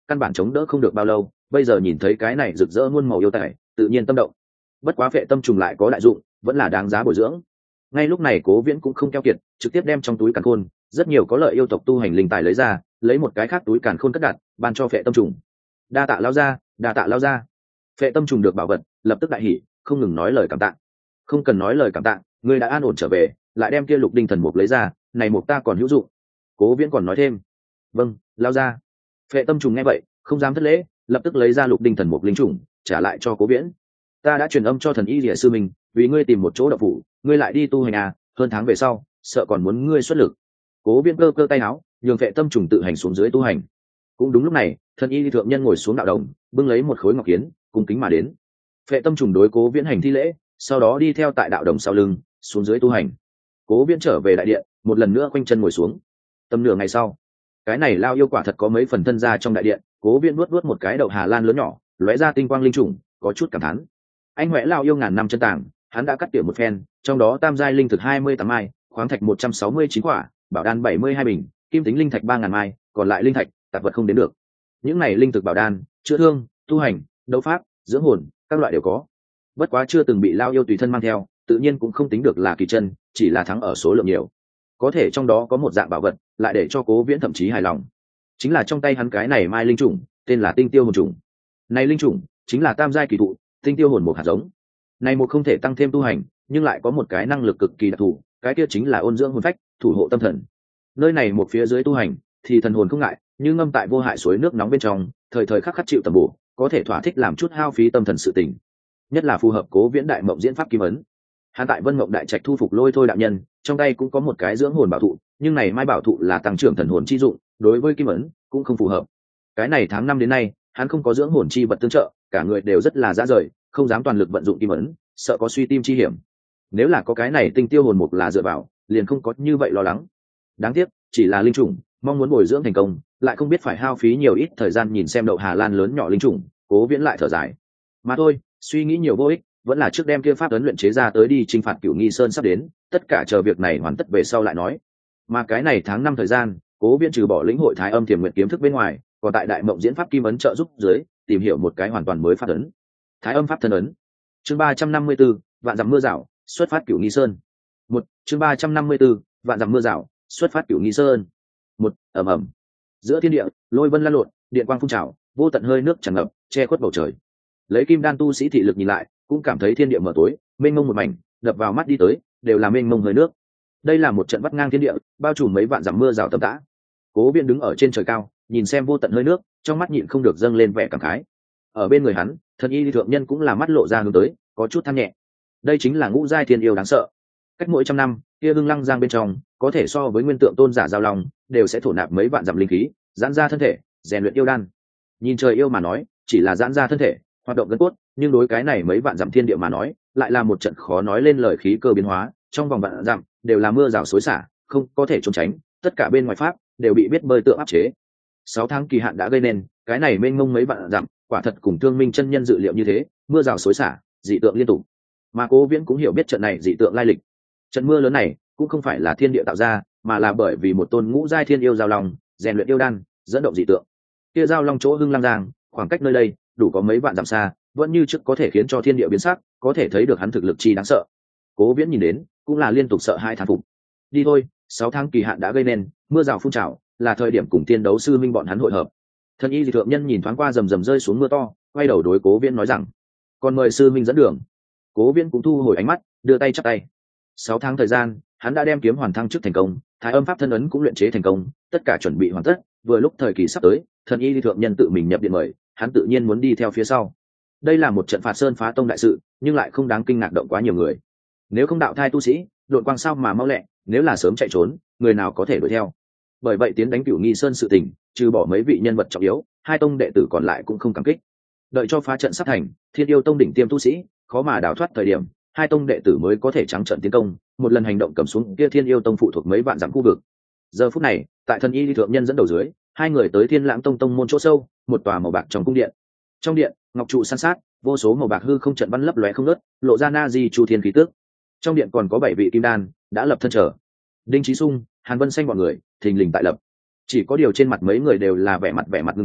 căn bản chống đỡ không được bao lâu, bây giờ nhìn thấy cái này rực rỡ muôn màu yêu tài, tự nhiên tâm động. Bất quá phệ tâm trùng lại có đại dụng, vẫn là đáng giá bồi dưỡng. Ngay lúc này Cố Viễn cũng không keo kiệt, trực tiếp đem trong túi càn khôn rất nhiều có lợi yêu tộc tu hành linh tài lấy ra, lấy một cái khác túi càn khôn cất đặt, ban cho phệ tâm trùng. Đa tạ lao ra, đa tạ lao ra. Phệ tâm trùng được bảo vật, lập tức đại hỉ, không ngừng nói lời cảm tạ. Không cần nói lời cảm tạ, ngươi đã an ổn trở về, lại đem kia lục đinh thần mục lấy ra, này mục ta còn hữu dụng. Cố Viễn còn nói thêm, vâng, lao ra. Phệ tâm trùng nghe vậy, không dám thất lễ, lập tức lấy ra lục đinh thần mục linh trùng, trả lại cho Cố Viễn. Ta đã truyền âm cho thần y Lìa sư mình, vì ngươi tìm một chỗ đậu phủ, ngươi lại đi tu hành à, hơn tháng về sau, sợ còn muốn ngươi xuất lực. Cố Viễn cơ cơ tay áo, nhường phệ tâm trùng tự hành xuống dưới tu hành. Cũng đúng lúc này, thần y thượng nhân ngồi xuống đạo đồng, bưng lấy một khối ngọc kiến, cung kính mà đến. Phệ tâm trùng đối Cố Viễn hành thi lễ, sau đó đi theo tại đạo đồng sau lưng, xuống dưới tu hành. Cố Viễn trở về đại điện, một lần nữa quanh chân ngồi xuống. Tầm nửa ngày sau, cái này lao yêu quả thật có mấy phần thân ra trong đại điện. Cố Viễn nuốt nuốt một cái đậu hà lan lớn nhỏ, lóe ra tinh quang linh trùng, có chút cảm thán. Anh huệ lao yêu ngàn năm chân tàng, hắn đã cắt tỉa một phen, trong đó tam giai linh thực hai mươi tám mai, khoáng thạch một trăm sáu mươi chín quả, bảo đan bảy mươi hai bình, kim tính linh thạch ba ngàn mai, còn lại linh thạch tạp vật không đến được. Những này linh thực bảo đan, chữa thương, tu hành, đấu pháp, dưỡng hồn, các loại đều có. Bất quá chưa từng bị lao yêu tùy thân mang theo, tự nhiên cũng không tính được là kỳ chân, chỉ là thắng ở số lượng nhiều. Có thể trong đó có một dạng bảo vật, lại để cho Cố Viễn thậm chí hài lòng. Chính là trong tay hắn cái này mai linh trùng, tên là tinh tiêu hồn trùng. Này linh trùng chính là tam giai kỳ thụ, tinh tiêu hồn một hạt giống. Này một không thể tăng thêm tu hành, nhưng lại có một cái năng lực cực kỳ đặc thù, cái kia chính là ôn dưỡng hồn phách, thủ hộ tâm thần. Nơi này một phía dưới tu hành, thì thần hồn không ngại, như ngâm tại vô hại suối nước nóng bên trong, thời thời khắc khắc chịu tầm bổ, có thể thỏa thích làm chút hao phí tâm thần sự tình. Nhất là phù hợp Cố Viễn đại mộng diễn pháp kim ấn. Hắn tại Vân Mộng đại trạch thu phục Lôi Thôi đạo nhân, trong tay cũng có một cái dưỡng hồn bảo thụ, nhưng này mai bảo thụ là tăng trưởng thần hồn chi dụng, đối với kim ấn cũng không phù hợp. Cái này tháng năm đến nay, hắn không có dưỡng hồn chi vật tương trợ, cả người đều rất là dã rời, không dám toàn lực vận dụng kim ấn, sợ có suy tim chi hiểm. Nếu là có cái này tinh tiêu hồn mục là dựa vào, liền không có như vậy lo lắng. Đáng tiếc, chỉ là linh trùng, mong muốn bồi dưỡng thành công, lại không biết phải hao phí nhiều ít thời gian nhìn xem đậu hà lan lớn nhỏ linh trùng, Cố Viễn lại thở dài. Mà thôi, suy nghĩ nhiều vô ích, vẫn là trước đem kia pháp ấn luyện chế ra tới đi chinh phạt Cửu Nghi Sơn sắp đến, tất cả chờ việc này hoàn tất về sau lại nói. Mà cái này tháng năm thời gian, Cố Viễn trừ bỏ lĩnh hội Thái Âm Thiểm Nguyện kiếm thức bên ngoài, còn tại Đại Mộng diễn pháp kim ấn trợ giúp dưới, tìm hiểu một cái hoàn toàn mới pháp ấn. Thái Âm pháp thân ấn. Chương ba trăm năm mươi 34, vạn dặm mưa rào, xuất phát Cửu Nghi Sơn. Một, chương ba trăm năm mươi 34, vạn dặm mưa rào, xuất phát Cửu Nghi Sơn. Một, ầm ầm. Giữa thiên địa, lôi vân lan lộn, điện quang phun trào, vô tận hơi nước tràn ngập, che khuất bầu trời. Lấy kim đan tu sĩ thị lực nhìn lại, cũng cảm thấy thiên địa mở tối, mênh mông một mảnh, đập vào mắt đi tới, đều là mênh mông hơi nước. Đây là một trận vắt ngang thiên địa, bao trùm mấy vạn dặm mưa rào tầm tã. Cố Viễn đứng ở trên trời cao, nhìn xem vô tận hơi nước, trong mắt nhịn không được dâng lên vẻ cảm khái. Ở bên người hắn, thần y thượng nhân cũng là mắt lộ ra hướng tới, có chút than nhẹ. Đây chính là ngũ giai thiên yêu đáng sợ. Cách mỗi trăm năm, kia Hưng Lăng Giang bên trong, có thể so với nguyên tượng tôn giả giao long, đều sẽ thổ nạp mấy vạn dặm linh khí, giãn ra thân thể, rèn luyện yêu đan. Nhìn trời yêu mà nói, chỉ là giãn ra thân thể, hoạt động gân cốt, nhưng đối cái này mấy vạn dặm thiên địa mà nói, lại là một trận khó nói lên lời khí cơ biến hóa, trong vòng vạn dặm đều là mưa rào xối xả, không có thể trốn tránh, tất cả bên ngoài pháp đều bị biết bơi tượng áp chế. Sáu tháng kỳ hạn đã gây nên, cái này mênh mông mấy vạn dặm, quả thật cùng Thương Minh chân nhân dự liệu như thế, mưa rào xối xả, dị tượng liên tục. Mà Cố Viễn cũng hiểu biết trận này dị tượng lai lịch. Trận mưa lớn này cũng không phải là thiên địa tạo ra, mà là bởi vì một tôn ngũ giai thiên yêu giao long, rèn luyện yêu đan, dẫn động dị tượng. Kia giao long chỗ Hưng Lăng Giang, khoảng cách nơi đây đủ có mấy vạn dặm xa, vẫn như trước có thể khiến cho thiên địa biến sắc, có thể thấy được hắn thực lực chi đáng sợ. Cố Viễn nhìn đến, cũng là liên tục sợ hai thán phục. Đi thôi, sáu tháng kỳ hạn đã gây nên, mưa rào phun trào, là thời điểm cùng tiên đấu sư minh bọn hắn hội hợp. Thần y thượng nhân nhìn thoáng qua rầm rầm rơi xuống mưa to, quay đầu đối Cố Viễn nói rằng: "Còn mời sư minh dẫn đường." Cố Viễn cũng thu hồi ánh mắt, đưa tay chắp tay. Sáu tháng thời gian, hắn đã đem kiếm hoàn thăng chức thành công, Thái Âm pháp thân ấn cũng luyện chế thành công, tất cả chuẩn bị hoàn tất, vừa lúc thời kỳ sắp tới, thần y thượng nhân tự mình nhập điện mời, hắn tự nhiên muốn đi theo phía sau. Đây là một trận phạt sơn phá tông đại sự, nhưng lại không đáng kinh ngạc động quá nhiều người. Nếu không đạo thai tu sĩ, đội quang sao mà mau lẹ, nếu là sớm chạy trốn, người nào có thể đuổi theo. Bởi vậy tiến đánh Cửu Nghi Sơn sự tình, trừ bỏ mấy vị nhân vật trọng yếu, hai tông đệ tử còn lại cũng không cảm kích. Đợi cho phá trận sắp thành, Thiên Yêu tông đỉnh tiêm tu sĩ, khó mà đào thoát thời điểm, hai tông đệ tử mới có thể trắng trận tiến công, một lần hành động cầm xuống kia Thiên Yêu tông phụ thuộc mấy vạn dặm khu vực. Giờ phút này, tại thần y thượng nhân dẫn đầu dưới, hai người tới Thiên Lãng tông tông môn chỗ sâu, một tòa màu bạc trong cung điện. Trong điện, ngọc trụ san sát, vô số màu bạc hư không trận văn lấp lóe không ngớt, lộ ra na di chu thiên khí tước. Trong điện còn có bảy vị kim đan đã lập thân trở. Đinh Chí Sung, Hàn Vân Xanh bọn người thình lình tại lập. Chỉ có điều trên mặt mấy người đều là vẻ mặt vẻ mặt nghiêm trọng,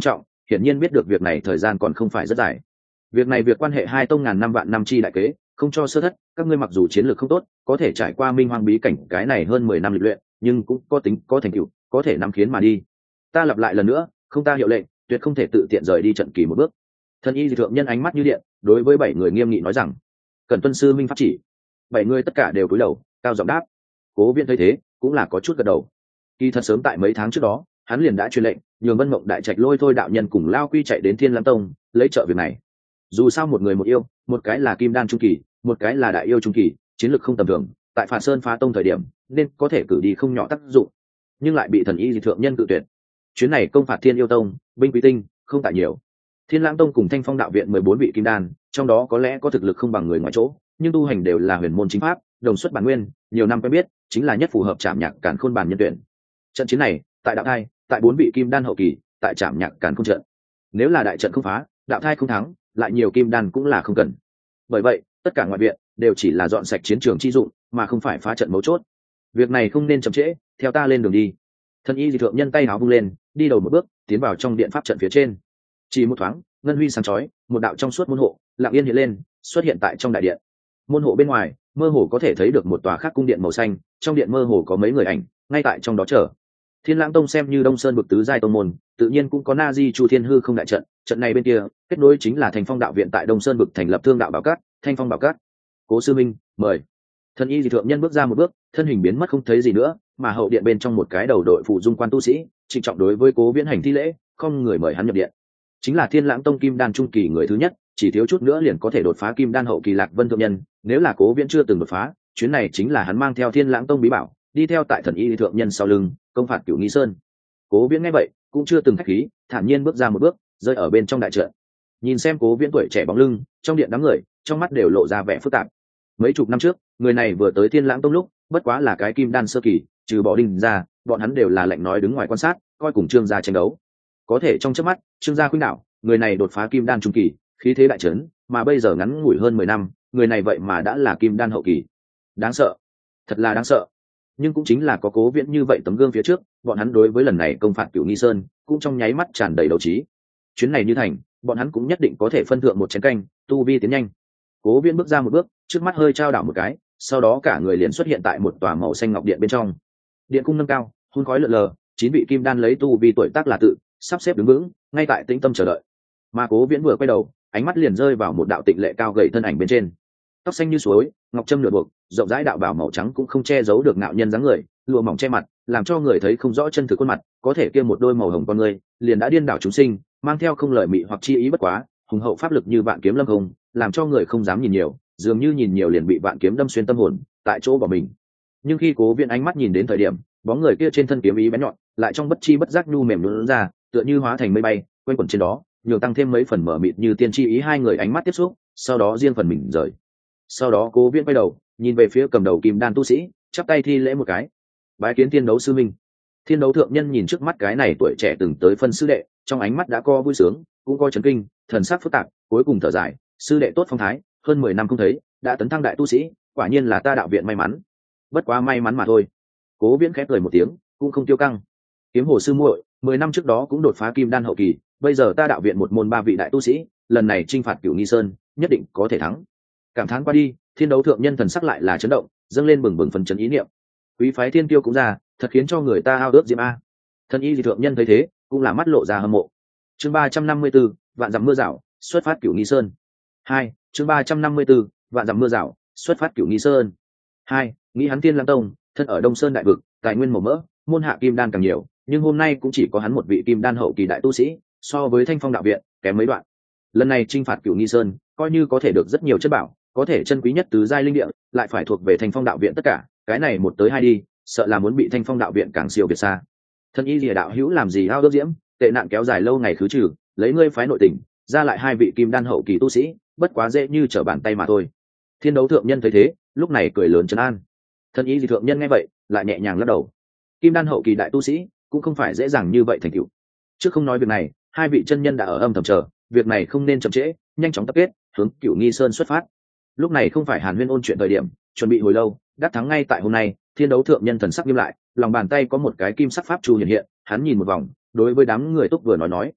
hiển nhiên biết được việc này thời gian còn không phải rất dài. Việc này việc quan hệ hai tông ngàn năm vạn năm chi đại kế, không cho sơ thất, các ngươi mặc dù chiến lược không tốt, có thể trải qua minh hoang bí cảnh cái này hơn mười năm lịch luyện, nhưng cũng có tính có thành tựu, có thể nắm khiến mà đi. Ta lặp lại lần nữa, không ta hiệu lệnh, tuyệt không thể tự tiện rời đi trận kỳ một bước. Thần y dị thượng nhân ánh mắt như điện, đối với bảy người nghiêm nghị nói rằng, cần tuân sư minh pháp chỉ. Bảy người tất cả đều cúi đầu, cao giọng đáp. Cố Viễn thấy thế, cũng là có chút gật đầu. Kỳ thật sớm tại mấy tháng trước đó, hắn liền đã truyền lệnh, nhường Vân Mộng Đại Trạch lôi thôi đạo nhân cùng Lao Quy chạy đến Thiên Lãng Tông, lấy trợ việc này. Dù sao một người một yêu, một cái là Kim Đan trung kỳ, một cái là Đại yêu trung kỳ, chiến lược không tầm thường, tại Phạt Sơn phá tông thời điểm, nên có thể cử đi không nhỏ tác dụng, nhưng lại bị thần y dị thượng nhân cự tuyệt. Chuyến này công phạt Thiên Yêu Tông, binh quý tinh, không tại nhiều. Thiên Lãng Tông cùng Thanh Phong đạo viện mười bốn vị kim đan, trong đó có lẽ có thực lực không bằng người ngoài chỗ, nhưng tu hành đều là huyền môn chính pháp, đồng xuất bản nguyên, nhiều năm quen biết, chính là nhất phù hợp Trảm Nhạc Càn Khôn bản nhân tuyển. Trận chiến này, tại đạo thai, tại bốn vị kim đan hậu kỳ, tại Trảm Nhạc Càn Khôn trận. Nếu là đại trận không phá, đạo thai không thắng, lại nhiều kim đan cũng là không cần. Bởi vậy, tất cả ngoại viện đều chỉ là dọn sạch chiến trường chi dụng, mà không phải phá trận mấu chốt. Việc này không nên chậm trễ, theo ta lên đường đi. Thần y dị thượng nhân tay áo vung lên, đi đầu một bước, tiến vào trong điện pháp trận phía trên. Chỉ một thoáng, ngân huy sáng chói, một đạo trong suốt môn hộ lặng yên hiện lên, xuất hiện tại trong đại điện. Môn hộ bên ngoài, mơ hồ có thể thấy được một tòa khác cung điện màu xanh, trong điện mơ hồ có mấy người ảnh, ngay tại trong đó chờ. Thiên Lãng Tông xem như Đông Sơn bực tứ giai tông môn, tự nhiên cũng có Na Di Chu Thiên Hư không đại trận, trận này bên kia, kết nối chính là Thanh Phong đạo viện tại Đông Sơn bực thành lập Thương đạo bảo cát, Thanh Phong bảo cát. Cố sư minh, mời. Thần y dị thượng nhân bước ra một bước, thân hình biến mất không thấy gì nữa, mà hậu điện bên trong một cái đầu đội phụ dung quan tu sĩ, trịnh trọng đối với Cố Viễn hành thi lễ, không người mời hắn nhập điện. Chính là Thiên Lãng Tông kim đan trung kỳ người thứ nhất, chỉ thiếu chút nữa liền có thể đột phá kim đan hậu kỳ Lạc Vân thượng nhân, nếu là Cố Viễn chưa từng đột phá, chuyến này chính là hắn mang theo Thiên Lãng Tông bí bảo, đi theo tại thần y thượng nhân sau lưng, công phạt Cửu Nghi Sơn. Cố Viễn nghe vậy, cũng chưa từng khách khí, thản nhiên bước ra một bước, rơi ở bên trong đại trận. Nhìn xem Cố Viễn tuổi trẻ bóng lưng, trong điện đám người, trong mắt đều lộ ra vẻ phức tạp. Mấy chục năm trước, người này vừa tới Thiên Lãng Tông lúc, bất quá là cái kim đan sơ kỳ, trừ bỏ Đinh ra, bọn hắn đều là lạnh nói đứng ngoài quan sát, coi cùng Trương gia tranh đấu. Có thể trong chớp mắt, Trương gia khuynh đảo, người này đột phá kim đan trung kỳ, khí thế đại trấn, mà bây giờ ngắn ngủi hơn mười năm, người này vậy mà đã là kim đan hậu kỳ. Đáng sợ, thật là đáng sợ. Nhưng cũng chính là có Cố Viễn như vậy tấm gương phía trước, bọn hắn đối với lần này công phạt Cửu Nghi Sơn cũng trong nháy mắt tràn đầy đấu trí. Chuyến này như thành, bọn hắn cũng nhất định có thể phân thượng một chén canh, tu vi tiến nhanh. Cố Viễn bước ra một bước, trước mắt hơi trao đảo một cái, sau đó cả người liền xuất hiện tại một tòa màu xanh ngọc điện bên trong. Điện cung nâng cao, hun khói lượn lờ, chín vị kim đan lấy tu vi tuổi tác là tự, sắp xếp đứng vững, ngay tại tĩnh tâm chờ đợi. Mà Cố Viễn vừa quay đầu, ánh mắt liền rơi vào một đạo tịnh lệ cao gầy thân ảnh bên trên. Tóc xanh như suối, ngọc trâm nửa buộc, rộng rãi đạo bào màu trắng cũng không che giấu được nạo nhân dáng người, lụa mỏng che mặt, làm cho người thấy không rõ chân thực khuôn mặt, có thể kia một đôi màu hồng con người, liền đã điên đảo chúng sinh, mang theo không lời mị hoặc chi ý bất quá, hùng hậu pháp lực như vạn kiếm lâm hùng, làm cho người không dám nhìn nhiều, dường như nhìn nhiều liền bị vạn kiếm đâm xuyên tâm hồn, tại chỗ bỏ mình. Nhưng khi Cố Viễn ánh mắt nhìn đến thời điểm, bóng người kia trên thân kiếm ý bén nhọn, lại trong bất chi bất giác nhu mềm nhũn ra, tựa như hóa thành mây bay, quanh quẩn trên đó, nhường tăng thêm mấy phần mở mịt như tiên tri ý. Hai người ánh mắt tiếp xúc, sau đó riêng phần mình rời. Sau đó Cố Viễn quay đầu, nhìn về phía cầm đầu kim đan tu sĩ, chắp tay thi lễ một cái, bái kiến Thiên Đấu sư minh. Thiên Đấu thượng nhân nhìn trước mắt cái này tuổi trẻ từng tới phân sư đệ, trong ánh mắt đã có vui sướng, cũng có chấn kinh, thần sắc phức tạp, cuối cùng thở dài, sư đệ tốt phong thái, hơn mười năm không thấy, đã tấn thăng đại tu sĩ, quả nhiên là ta đạo viện may mắn. Bất quá may mắn mà thôi. Cố Viễn khép cười một tiếng, cũng không tiêu căng. Kiếm Hồ sư muội, mười năm trước đó cũng đột phá kim đan hậu kỳ, bây giờ ta đạo viện một môn ba vị đại tu sĩ, lần này chinh phạt Cửu Nghi Sơn, nhất định có thể thắng. Cảm thán qua đi, Thiên Đấu thượng nhân thần sắc lại là chấn động, dâng lên bừng bừng phấn chấn ý niệm. Quý phái Thiên Tiêu cũng ra, thật khiến cho người ta ao ước diêm a. Thần y dị thượng nhân thấy thế, cũng là mắt lộ ra hâm mộ. Chương ba trăm năm mươi 4, vạn dặm mưa rào, xuất phát Cửu Nghi Sơn. Hai, chương ba trăm năm mươi 4, vạn dặm mưa rào, xuất phát Cửu Nghi Sơn. Hai, nghĩ hắn Thiên Lãng Tông, thân ở Đông Sơn đại vực, tài nguyên màu mỡ, môn hạ kim đan càng nhiều, nhưng hôm nay cũng chỉ có hắn một vị kim đan hậu kỳ đại tu sĩ, so với Thanh Phong đạo viện kém mấy đoạn. Lần này chinh phạt Cửu Nghi Sơn, coi như có thể được rất nhiều chất bảo, có thể chân quý nhất tứ giai linh địa, lại phải thuộc về Thanh Phong đạo viện tất cả, cái này một tới hai đi, sợ là muốn bị Thanh Phong đạo viện càng siêu việt xa. Thân y lìa đạo hữu làm gì ao ước diễm, tệ nạn kéo dài lâu ngày khứ trừ, lấy ngươi phái nội tình, ra lại hai vị kim đan hậu kỳ tu sĩ, bất quá dễ như trở bàn tay mà thôi. Thiên Đấu thượng nhân thấy thế, lúc này cười lớn trấn an. Thân y dị thượng nhân nghe vậy, lại nhẹ nhàng lắc đầu. Kim đan hậu kỳ đại tu sĩ, cũng không phải dễ dàng như vậy thành tựu. Trước không nói việc này, hai vị chân nhân đã ở âm thầm chờ, việc này không nên chậm trễ, nhanh chóng tập kết, hướng Cửu Nghi Sơn xuất phát. Lúc này không phải Hàn Huyên ôn chuyện thời điểm, chuẩn bị hồi lâu, đắc thắng ngay tại hôm nay. Thiên Đấu thượng nhân thần sắc nghiêm lại, lòng bàn tay có một cái kim sắc pháp chu hiện hiện, hắn nhìn một vòng, đối với đám người túc vừa nói nói: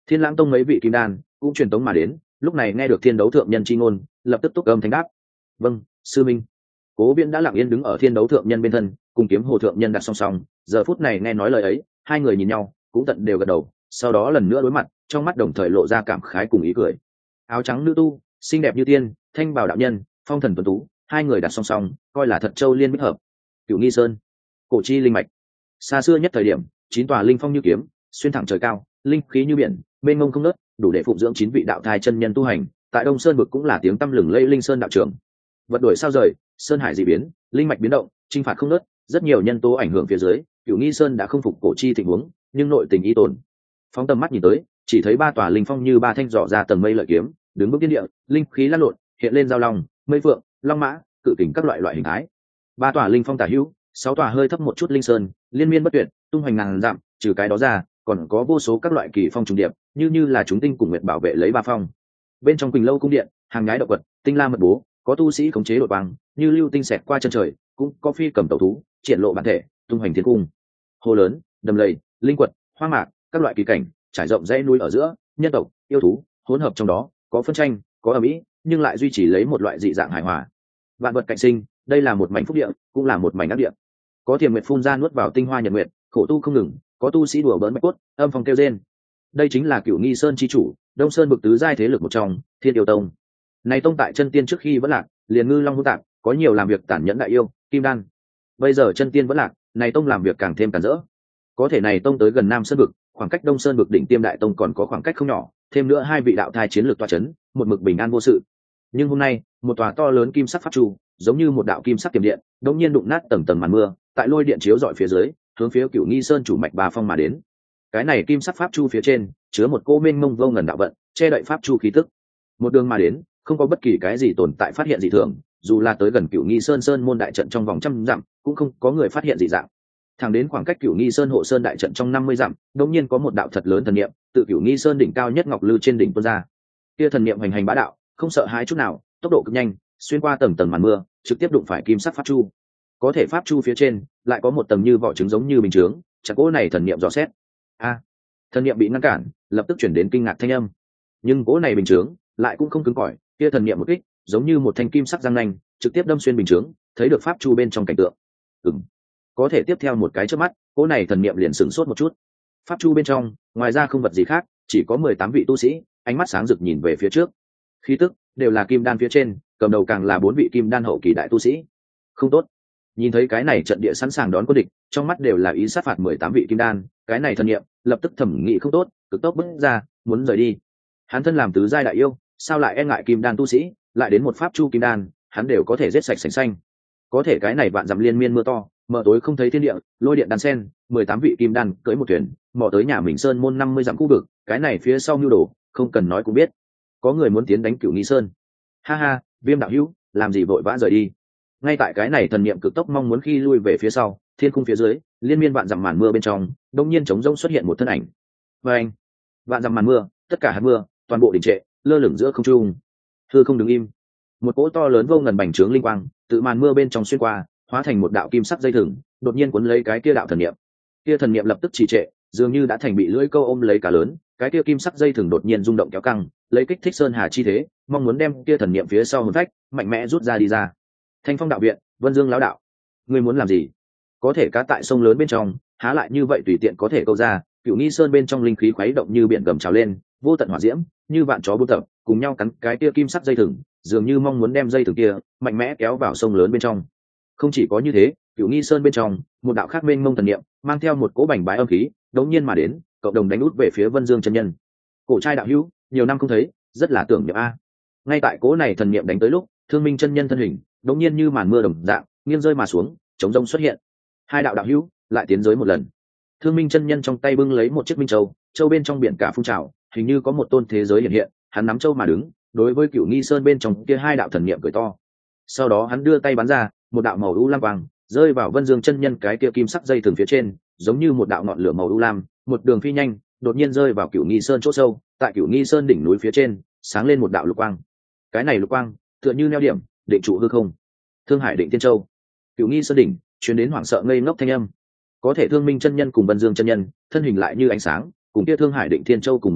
Thiên Lãng Tông mấy vị kim đan cũng truyền tống mà đến, lúc này nghe được Thiên Đấu Thượng Nhân chi ngôn, lập tức túc âm thanh đáp: "Vâng, sư minh." Cố Viễn đã lặng yên đứng ở Thiên Đấu Thượng Nhân bên thân, cùng Kiếm Hồ Thượng Nhân đặt song song, giờ phút này nghe nói lời ấy, hai người nhìn nhau, cũng tận đều gật đầu, sau đó lần nữa đối mặt, trong mắt đồng thời lộ ra cảm khái cùng ý cười. Áo trắng nữ tu, xinh đẹp như tiên, thanh bào đạo nhân, phong thần tuấn tú, hai người đặt song song, coi là thật châu liên bích hợp. Cửu Nghi Sơn, cổ chi linh mạch. Xa xưa nhất thời điểm, chín tòa linh phong như kiếm, xuyên thẳng trời cao, linh khí như biển, mênh mông không nớt, đủ để phụng dưỡng chín vị đạo thai chân nhân tu hành. Tại Đông Sơn vực cũng là tiếng tăm lừng lẫy linh sơn đạo trưởng. Vật đổi sao rời, sơn hải dị biến, linh mạch biến động, chinh phạt không nớt, rất nhiều nhân tố ảnh hưởng phía dưới, Cửu Nghi Sơn đã không phục cổ chi tình huống, nhưng nội tình y tồn. Phóng tầm mắt nhìn tới, chỉ thấy ba tòa linh phong như ba thanh dọ ra tầng mây lợi kiếm, đứng bước tiên địa, linh khí lăn lộn, hiện lên giao long, mây phượng, long mã, cự kình các loại loại hình thái. Ba tòa linh phong tả hữu, sáu tòa hơi thấp một chút linh sơn, liên miên bất tuyệt, tung hoành ngàn dặm, trừ cái đó ra, còn có vô số các loại kỳ phong trùng điệp, như như là chúng tinh cùng nguyệt bảo vệ lấy ba phong. Bên trong Quỳnh Lâu cung điện, hàng nhái động vật, tinh la mật bố, có tu sĩ khống chế đội băng, như lưu tinh xẹt qua chân trời, cũng có phi cầm tẩu thú, triển lộ bản thể, tung hoành thiên cung. Hồ lớn, đầm lầy, linh quật, hoa mạc, các loại kỳ cảnh, trải rộng dãy núi ở giữa, nhân tộc, yêu thú, hỗn hợp trong đó, có phân tranh, có ầm ĩ, nhưng lại duy trì lấy một loại dị dạng hài hòa. Vạn vật cạnh sinh, đây là một mảnh phúc địa, cũng là một mảnh ác địa. Có thiềm nguyệt phun ra nuốt vào tinh hoa nhật nguyệt, khổ tu không ngừng, có tu sĩ đùa bỡn bạch cốt, âm phong kêu rên. Đây chính là Cửu Nghi Sơn chi chủ, Đông Sơn bực tứ giai thế lực một trong, Thiên Yêu Tông. Này tông tại chân tiên trước khi vẫn lạc, liền ngư long hỗn tạp, có nhiều làm việc tàn nhẫn đại yêu, kim đan. Bây giờ chân tiên vẫn lạc, này tông làm việc càng thêm càn rỡ. Có thể này tông tới gần Nam Sơn bực, khoảng cách Đông Sơn bực đỉnh Tiêm Đại Tông còn có khoảng cách không nhỏ, thêm nữa hai vị đạo thai chiến lược tọa chấn, một mực bình an vô sự. Nhưng hôm nay, một tòa to lớn kim sắc pháp trụ, giống như một đạo kim sắc tiềm điện, đột nhiên đụng nát tầng tầng màn mưa, tại lôi điện chiếu rọi phía dưới, hướng phía Cửu Nghi Sơn chủ mạch Ba Phong mà đến. Cái này kim sắc pháp chu phía trên, chứa một cô mênh mông vô ngần đạo vận, che đậy pháp chu khí tức. Một đường mà đến, không có bất kỳ cái gì tồn tại phát hiện dị thường, dù là tới gần Cửu Nghi Sơn sơn môn đại trận trong vòng trăm dặm, cũng không có người phát hiện dị dạng. Thẳng đến khoảng cách Cửu Nghi Sơn hộ sơn đại trận trong năm mươi dặm, đột nhiên có một đạo thật lớn thần niệm, từ Cửu Nghi Sơn đỉnh cao nhất ngọc lư trên đỉnh tuôn ra. Kia thần niệm hành hành bá đạo, không sợ hãi chút nào, tốc độ cực nhanh, xuyên qua tầng tầng màn mưa, trực tiếp đụng phải kim sắc pháp chu. Có thể pháp chu phía trên lại có một tầng như vỏ trứng giống như bình chướng, chắc cỗ này thần niệm dò xét. A, thần niệm bị ngăn cản, lập tức chuyển đến kinh ngạc thanh âm. Nhưng cỗ này bình chướng lại cũng không cứng cỏi, kia thần niệm một kích, giống như một thanh kim sắc răng nanh, trực tiếp đâm xuyên bình chướng, thấy được pháp chu bên trong cảnh tượng. Ừm. Có thể tiếp theo một cái chớp mắt, cỗ này thần niệm liền sửng sốt một chút. Pháp chu bên trong, ngoài ra không vật gì khác, chỉ có mười tám vị tu sĩ, ánh mắt sáng rực nhìn về phía trước. Khí tức đều là kim đan phía trên, cầm đầu càng là bốn vị kim đan hậu kỳ đại tu sĩ. Không tốt. Nhìn thấy cái này trận địa sẵn sàng đón quân địch, trong mắt đều là ý sát phạt mười tám vị kim đan, cái này thần niệm, lập tức thẩm nghĩ không tốt, cực tốc bước ra, muốn rời đi. Hắn thân làm tứ giai đại yêu, sao lại e ngại kim đan tu sĩ, lại đến một pháp chu kim đan, hắn đều có thể giết sạch sành xanh. Có thể cái này vạn dặm liên miên mưa to, mờ tối không thấy thiên địa, lôi điện đan sen, mười tám vị kim đan cưỡi một thuyền, mò tới nhà mình sơn môn năm mươi dặm khu vực, cái này phía sau nhu đồ, không cần nói cũng biết. Có người muốn tiến đánh Cửu Nghi Sơn. Ha ha, Viêm đạo hữu, làm gì vội vã rời đi? Ngay tại cái này thần niệm cực tốc mong muốn khi lui về phía sau, thiên khung phía dưới, liên miên vạn dặm màn mưa bên trong, đông nhiên trống rỗng xuất hiện một thân ảnh. Và anh, vạn dặm màn mưa, tất cả hạt mưa, toàn bộ đình trệ, lơ lửng giữa không trung. Hư không đứng im. Một cỗ to lớn vô ngần bành trướng linh quang, tự màn mưa bên trong xuyên qua, hóa thành một đạo kim sắc dây thừng, đột nhiên cuốn lấy cái kia đạo thần niệm. Kia thần niệm lập tức trì trệ, dường như đã thành bị lưỡi câu ôm lấy cá lớn, cái kia kim sắc dây thừng đột nhiên rung động kéo căng, lấy kích thích sơn hà chi thế, mong muốn đem kia thần niệm phía sau hồn phách mạnh mẽ rút ra đi ra. Thanh Phong đạo viện, Vân Dương lão đạo, ngươi muốn làm gì? Có thể cá tại sông lớn bên trong, há lại như vậy tùy tiện có thể câu ra. Cửu Nghi Sơn bên trong linh khí khuấy động như biển gầm trào lên, vô tận hỏa diễm, như vạn chó buôn tập, cùng nhau cắn cái kia kim sắc dây thừng, dường như mong muốn đem dây thừng kia mạnh mẽ kéo vào sông lớn bên trong. Không chỉ có như thế, Cửu Nghi Sơn bên trong, một đạo khác mênh mông thần niệm, mang theo một cỗ bành bái âm khí, đống nhiên mà đến, cộng đồng đánh út về phía Vân Dương chân nhân. Cổ trai đạo hữu, nhiều năm không thấy, rất là tưởng niệm a. Ngay tại cỗ này thần niệm đánh tới lúc, Thương Minh chân nhân thân hình, đống nhiên như màn mưa đồng dạng, nghiêng rơi mà xuống, chống rông xuất hiện. Hai đạo đạo hữu lại tiến giới một lần. Thương Minh chân nhân trong tay bưng lấy một chiếc minh châu, châu bên trong biển cả phun trào, hình như có một tôn thế giới hiện hiện, hắn nắm châu mà đứng, đối với Cửu Nghi Sơn bên trong kia hai đạo thần niệm cười to. Sau đó hắn đưa tay bắn ra, một đạo màu u lam quang rơi vào Vân Dương chân nhân cái kia kim sắc dây thường phía trên, giống như một đạo ngọn lửa màu u lam, một đường phi nhanh, đột nhiên rơi vào Cửu Nghi Sơn chỗ sâu, tại Cửu Nghi Sơn đỉnh núi phía trên, sáng lên một đạo lục quang. Cái này lục quang, tựa như neo điểm, định trụ hư không. Thương Hải Định Thiên Châu. Cửu Nghi Sơn đỉnh, truyền đến hoảng sợ ngây ngốc thanh âm. Có thể Thương Minh chân nhân cùng Vân Dương chân nhân, thân hình lại như ánh sáng, cùng kia Thương Hải Định Thiên Châu cùng một chỗ,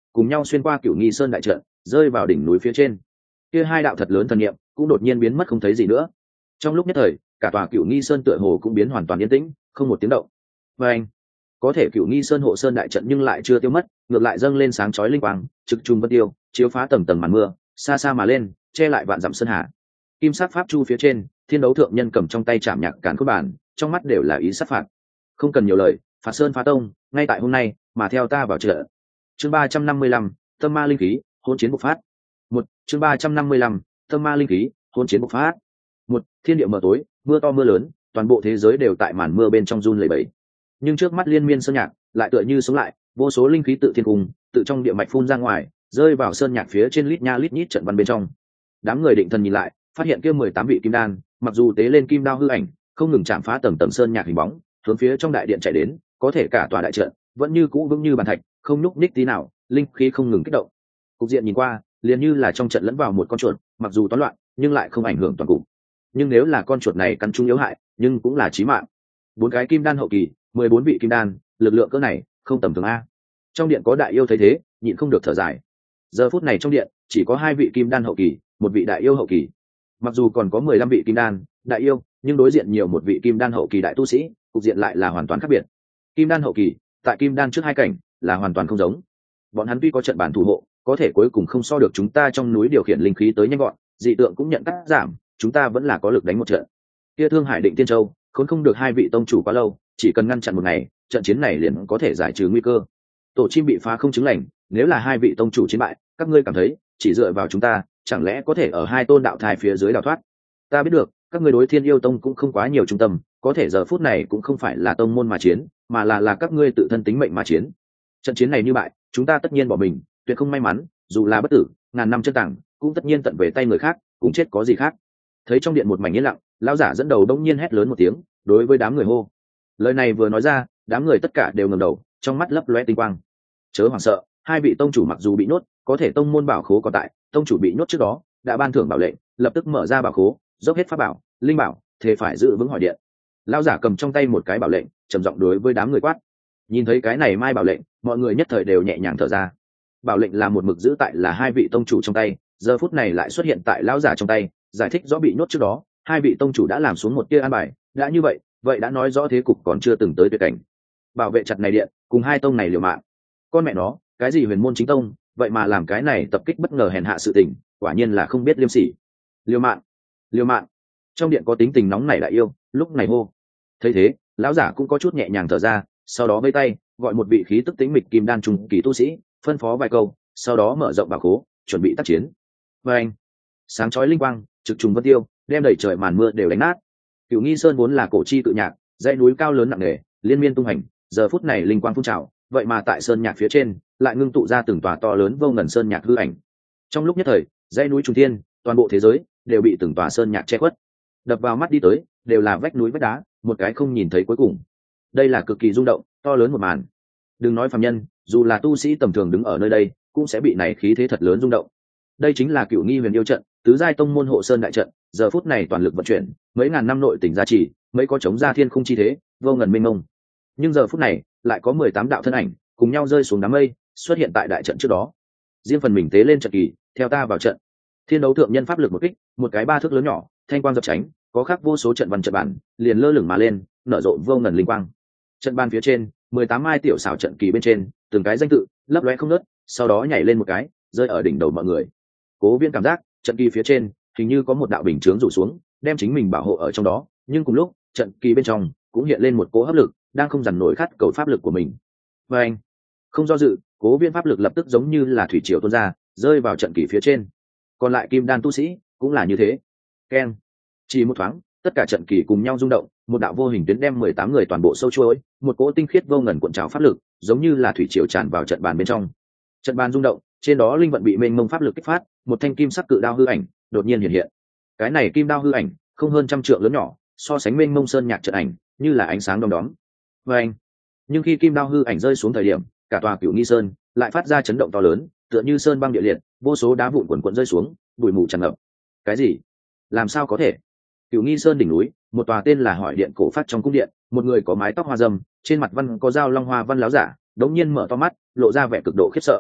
cùng nhau xuyên qua Cửu Nghi Sơn đại trận, rơi vào đỉnh núi phía trên. Kia hai đạo thật lớn thần niệm cũng đột nhiên biến mất không thấy gì nữa. Trong lúc nhất thời, cả tòa Cửu Nghi Sơn tựa hồ cũng biến hoàn toàn yên tĩnh, không một tiếng động. Và anh, có thể Cửu Nghi Sơn hộ sơn đại trận nhưng lại chưa tiêu mất, ngược lại dâng lên sáng chói linh quang, trực trùng vân tiêu, chiếu phá tầng tầng màn mưa, xa xa mà lên, che lại vạn dặm sơn hà. Kim sắc pháp chu phía trên, Thiên Đấu thượng nhân cầm trong tay chạm nhạc càn khôn bản, trong mắt đều là ý sát phạt. Không cần nhiều lời, phạt sơn phá tông, ngay tại hôm nay, mà theo ta vào chợ. Chương ba trăm năm mươi lăm, tâm ma linh khí, hỗn chiến bộc phát. Một, chương ba trăm năm mươi lăm, tâm ma linh khí, hỗn chiến bộc phát. Một, thiên địa mờ tối, mưa to mưa lớn, toàn bộ thế giới đều tại màn mưa bên trong run lẩy bẩy. Nhưng trước mắt liên miên sơn nhạc lại tựa như sống lại, vô số linh khí tự thiên cung, tự trong địa mạch phun ra ngoài, rơi vào sơn nhạc phía trên lít nha lít nhít trận văn bên trong. Đám người định thần nhìn lại, phát hiện kia mười tám vị kim đan, mặc dù tế lên kim đao hư ảnh, không ngừng chạm phá tầng tầng sơn nhạc hình bóng, hướng phía trong đại điện chạy đến, có thể cả tòa đại trận vẫn như cũ vững như bàn thạch, không nhúc nhích tí nào, linh khí không ngừng kích động. Cục diện nhìn qua, liền như là trong trận lẫn vào một con chuột, mặc dù toán loạn, nhưng lại không ảnh hưởng toàn cục. Nhưng nếu là con chuột này căn trúng yếu hại, nhưng cũng là chí mạng. Bốn cái kim đan hậu kỳ, mười bốn vị kim đan, lực lượng cỡ này, không tầm thường a. Trong điện có đại yêu thấy thế, nhịn không được thở dài. Giờ phút này trong điện, chỉ có hai vị kim đan hậu kỳ, một vị đại yêu hậu kỳ. Mặc dù còn có mười lăm vị kim đan, đại yêu, nhưng đối diện nhiều một vị kim đan hậu kỳ đại tu sĩ, cục diện lại là hoàn toàn khác biệt. Kim đan hậu kỳ, tại kim đan trước hai cảnh, là hoàn toàn không giống. Bọn hắn tuy có trận bản thủ hộ, có thể cuối cùng không so được chúng ta trong núi điều khiển linh khí tới nhanh gọn, dị tượng cũng nhận cắt giảm, chúng ta vẫn là có lực đánh một trận. Kia Thương Hải Định Tiên Châu, khốn không được hai vị tông chủ quá lâu, chỉ cần ngăn chặn một ngày, trận chiến này liền có thể giải trừ nguy cơ. Tổ chim bị phá không chứng lành, nếu là hai vị tông chủ chiến bại, các ngươi cảm thấy, chỉ dựa vào chúng ta, chẳng lẽ có thể ở hai tôn đạo thai phía dưới đào thoát? Ta biết được, các ngươi đối Thiên Yêu Tông cũng không quá nhiều trung tâm, có thể giờ phút này cũng không phải là tông môn mà chiến, mà là là các ngươi tự thân tính mệnh mà chiến. Trận chiến này như bại, chúng ta tất nhiên bỏ mình, tuyệt không may mắn, dù là bất tử, ngàn năm chân tàng, cũng tất nhiên tận về tay người khác, cũng chết có gì khác. Thấy trong điện một mảnh yên lặng, lão giả dẫn đầu đông nhiên hét lớn một tiếng, đối với đám người hô. Lời này vừa nói ra, đám người tất cả đều ngẩng đầu, trong mắt lấp lóe tinh quang. Chớ hoảng sợ, hai vị tông chủ mặc dù bị nhốt, có thể tông môn bảo khố còn tại, tông chủ bị nhốt trước đó, đã ban thưởng bảo lệnh, lập tức mở ra bảo khố, dốc hết pháp bảo, linh bảo, thế phải giữ vững hỏi điện. Lão giả cầm trong tay một cái bảo lệnh, trầm giọng đối với đám người quát. Nhìn thấy cái này mai bảo lệnh, mọi người nhất thời đều nhẹ nhàng thở ra. Bảo lệnh là một mực giữ tại là hai vị tông chủ trong tay, giờ phút này lại xuất hiện tại lão giả trong tay, giải thích rõ bị nhốt trước đó, hai vị tông chủ đã làm xuống một tia an bài, đã như vậy, vậy đã nói rõ thế cục còn chưa từng tới tuyệt cảnh. Bảo vệ chặt này điện, cùng hai tông này liều mạng. Con mẹ nó, cái gì huyền môn chính tông, vậy mà làm cái này tập kích bất ngờ hèn hạ sự tình, quả nhiên là không biết liêm sỉ. Liều mạng, liều mạng. Trong điện có tính tình nóng nảy đại yêu, lúc này hô. Thấy thế, lão giả cũng có chút nhẹ nhàng thở ra, sau đó vây tay, gọi một vị khí tức tĩnh mịch kim đan trùng kỳ tu sĩ, phân phó vài câu, sau đó mở rộng bảo khố, chuẩn bị tác chiến. Và anh, sáng chói linh quang, trực trùng vân tiêu, đem đẩy trời màn mưa đều đánh nát. Cửu Nghi Sơn vốn là cổ chi tự nhạc, dãy núi cao lớn nặng nề, liên miên tung hành, giờ phút này linh quang phun trào, vậy mà tại sơn nhạc phía trên, lại ngưng tụ ra từng tòa to lớn vô ngần sơn nhạc hư ảnh. Trong lúc nhất thời, dãy núi trùng thiên, toàn bộ thế giới đều bị từng tòa sơn nhạc che khuất. Đập vào mắt đi tới, đều là vách núi vách đá, một cái không nhìn thấy cuối cùng. Đây là cực kỳ rung động, to lớn một màn. Đừng nói phàm nhân, dù là tu sĩ tầm thường đứng ở nơi đây, cũng sẽ bị này khí thế thật lớn rung động. Đây chính là Cửu Nghi Huyền Yêu trận, tứ giai tông môn hộ sơn đại trận, giờ phút này toàn lực vận chuyển, mấy ngàn năm nội tình gia trì, mấy có chống ra thiên khung chi thế, vô ngần mênh mông. Nhưng giờ phút này, lại có mười tám đạo thân ảnh, cùng nhau rơi xuống đám mây, xuất hiện tại đại trận trước đó. Riêng phần mình tế lên trận kỳ, theo ta vào trận. Thiên Đấu thượng nhân pháp lực một kích, một cái ba thước lớn nhỏ, thanh quang dập tránh, có khắc vô số trận văn trận bản, liền lơ lửng mà lên, nở rộ vô ngần linh quang. Trận ban phía trên, mười tám mai tiểu xảo trận kỳ bên trên, từng cái danh tự, lấp lóe không ngớt, sau đó nhảy lên một cái, rơi ở đỉnh đầu mọi người. Cố Viễn cảm giác, trận kỳ phía trên, hình như có một đạo bình chướng rủ xuống, đem chính mình bảo hộ ở trong đó, nhưng cùng lúc, trận kỳ bên trong cũng hiện lên một cỗ hấp lực, đang không dằn nổi khát cầu pháp lực của mình. Và anh, không do dự, Cố Viễn pháp lực lập tức giống như là thủy triều tuôn ra, rơi vào trận kỳ phía trên. Còn lại kim đan tu sĩ cũng là như thế. Keng, chỉ một thoáng, tất cả trận kỳ cùng nhau rung động, một đạo vô hình tuyến đem mười tám người toàn bộ sâu chuỗi, một cỗ tinh khiết vô ngần cuộn trào pháp lực, giống như là thủy triều tràn vào trận bàn bên trong. Trận bàn rung động, trên đó linh vận bị mênh mông pháp lực kích phát, một thanh kim sắc cự đao hư ảnh đột nhiên hiện hiện. Cái này kim đao hư ảnh không hơn trăm trượng lớn nhỏ, so sánh mênh mông sơn nhạc trận ảnh, như là ánh sáng đom đóm. Và anh, nhưng khi kim đao hư ảnh rơi xuống thời điểm, cả tòa Cửu Nghi Sơn lại phát ra chấn động to lớn, tựa như sơn băng địa liệt, vô số đá vụn quần quần rơi xuống, bụi mù tràn ngập. Cái gì? Làm sao có thể? Cửu Nghi Sơn đỉnh núi, một tòa tên là Hỏi Điện cổ phát trong cung điện, một người có mái tóc hoa râm, trên mặt văn có dao long hoa văn láo giả, đống nhiên mở to mắt, lộ ra vẻ cực độ khiếp sợ.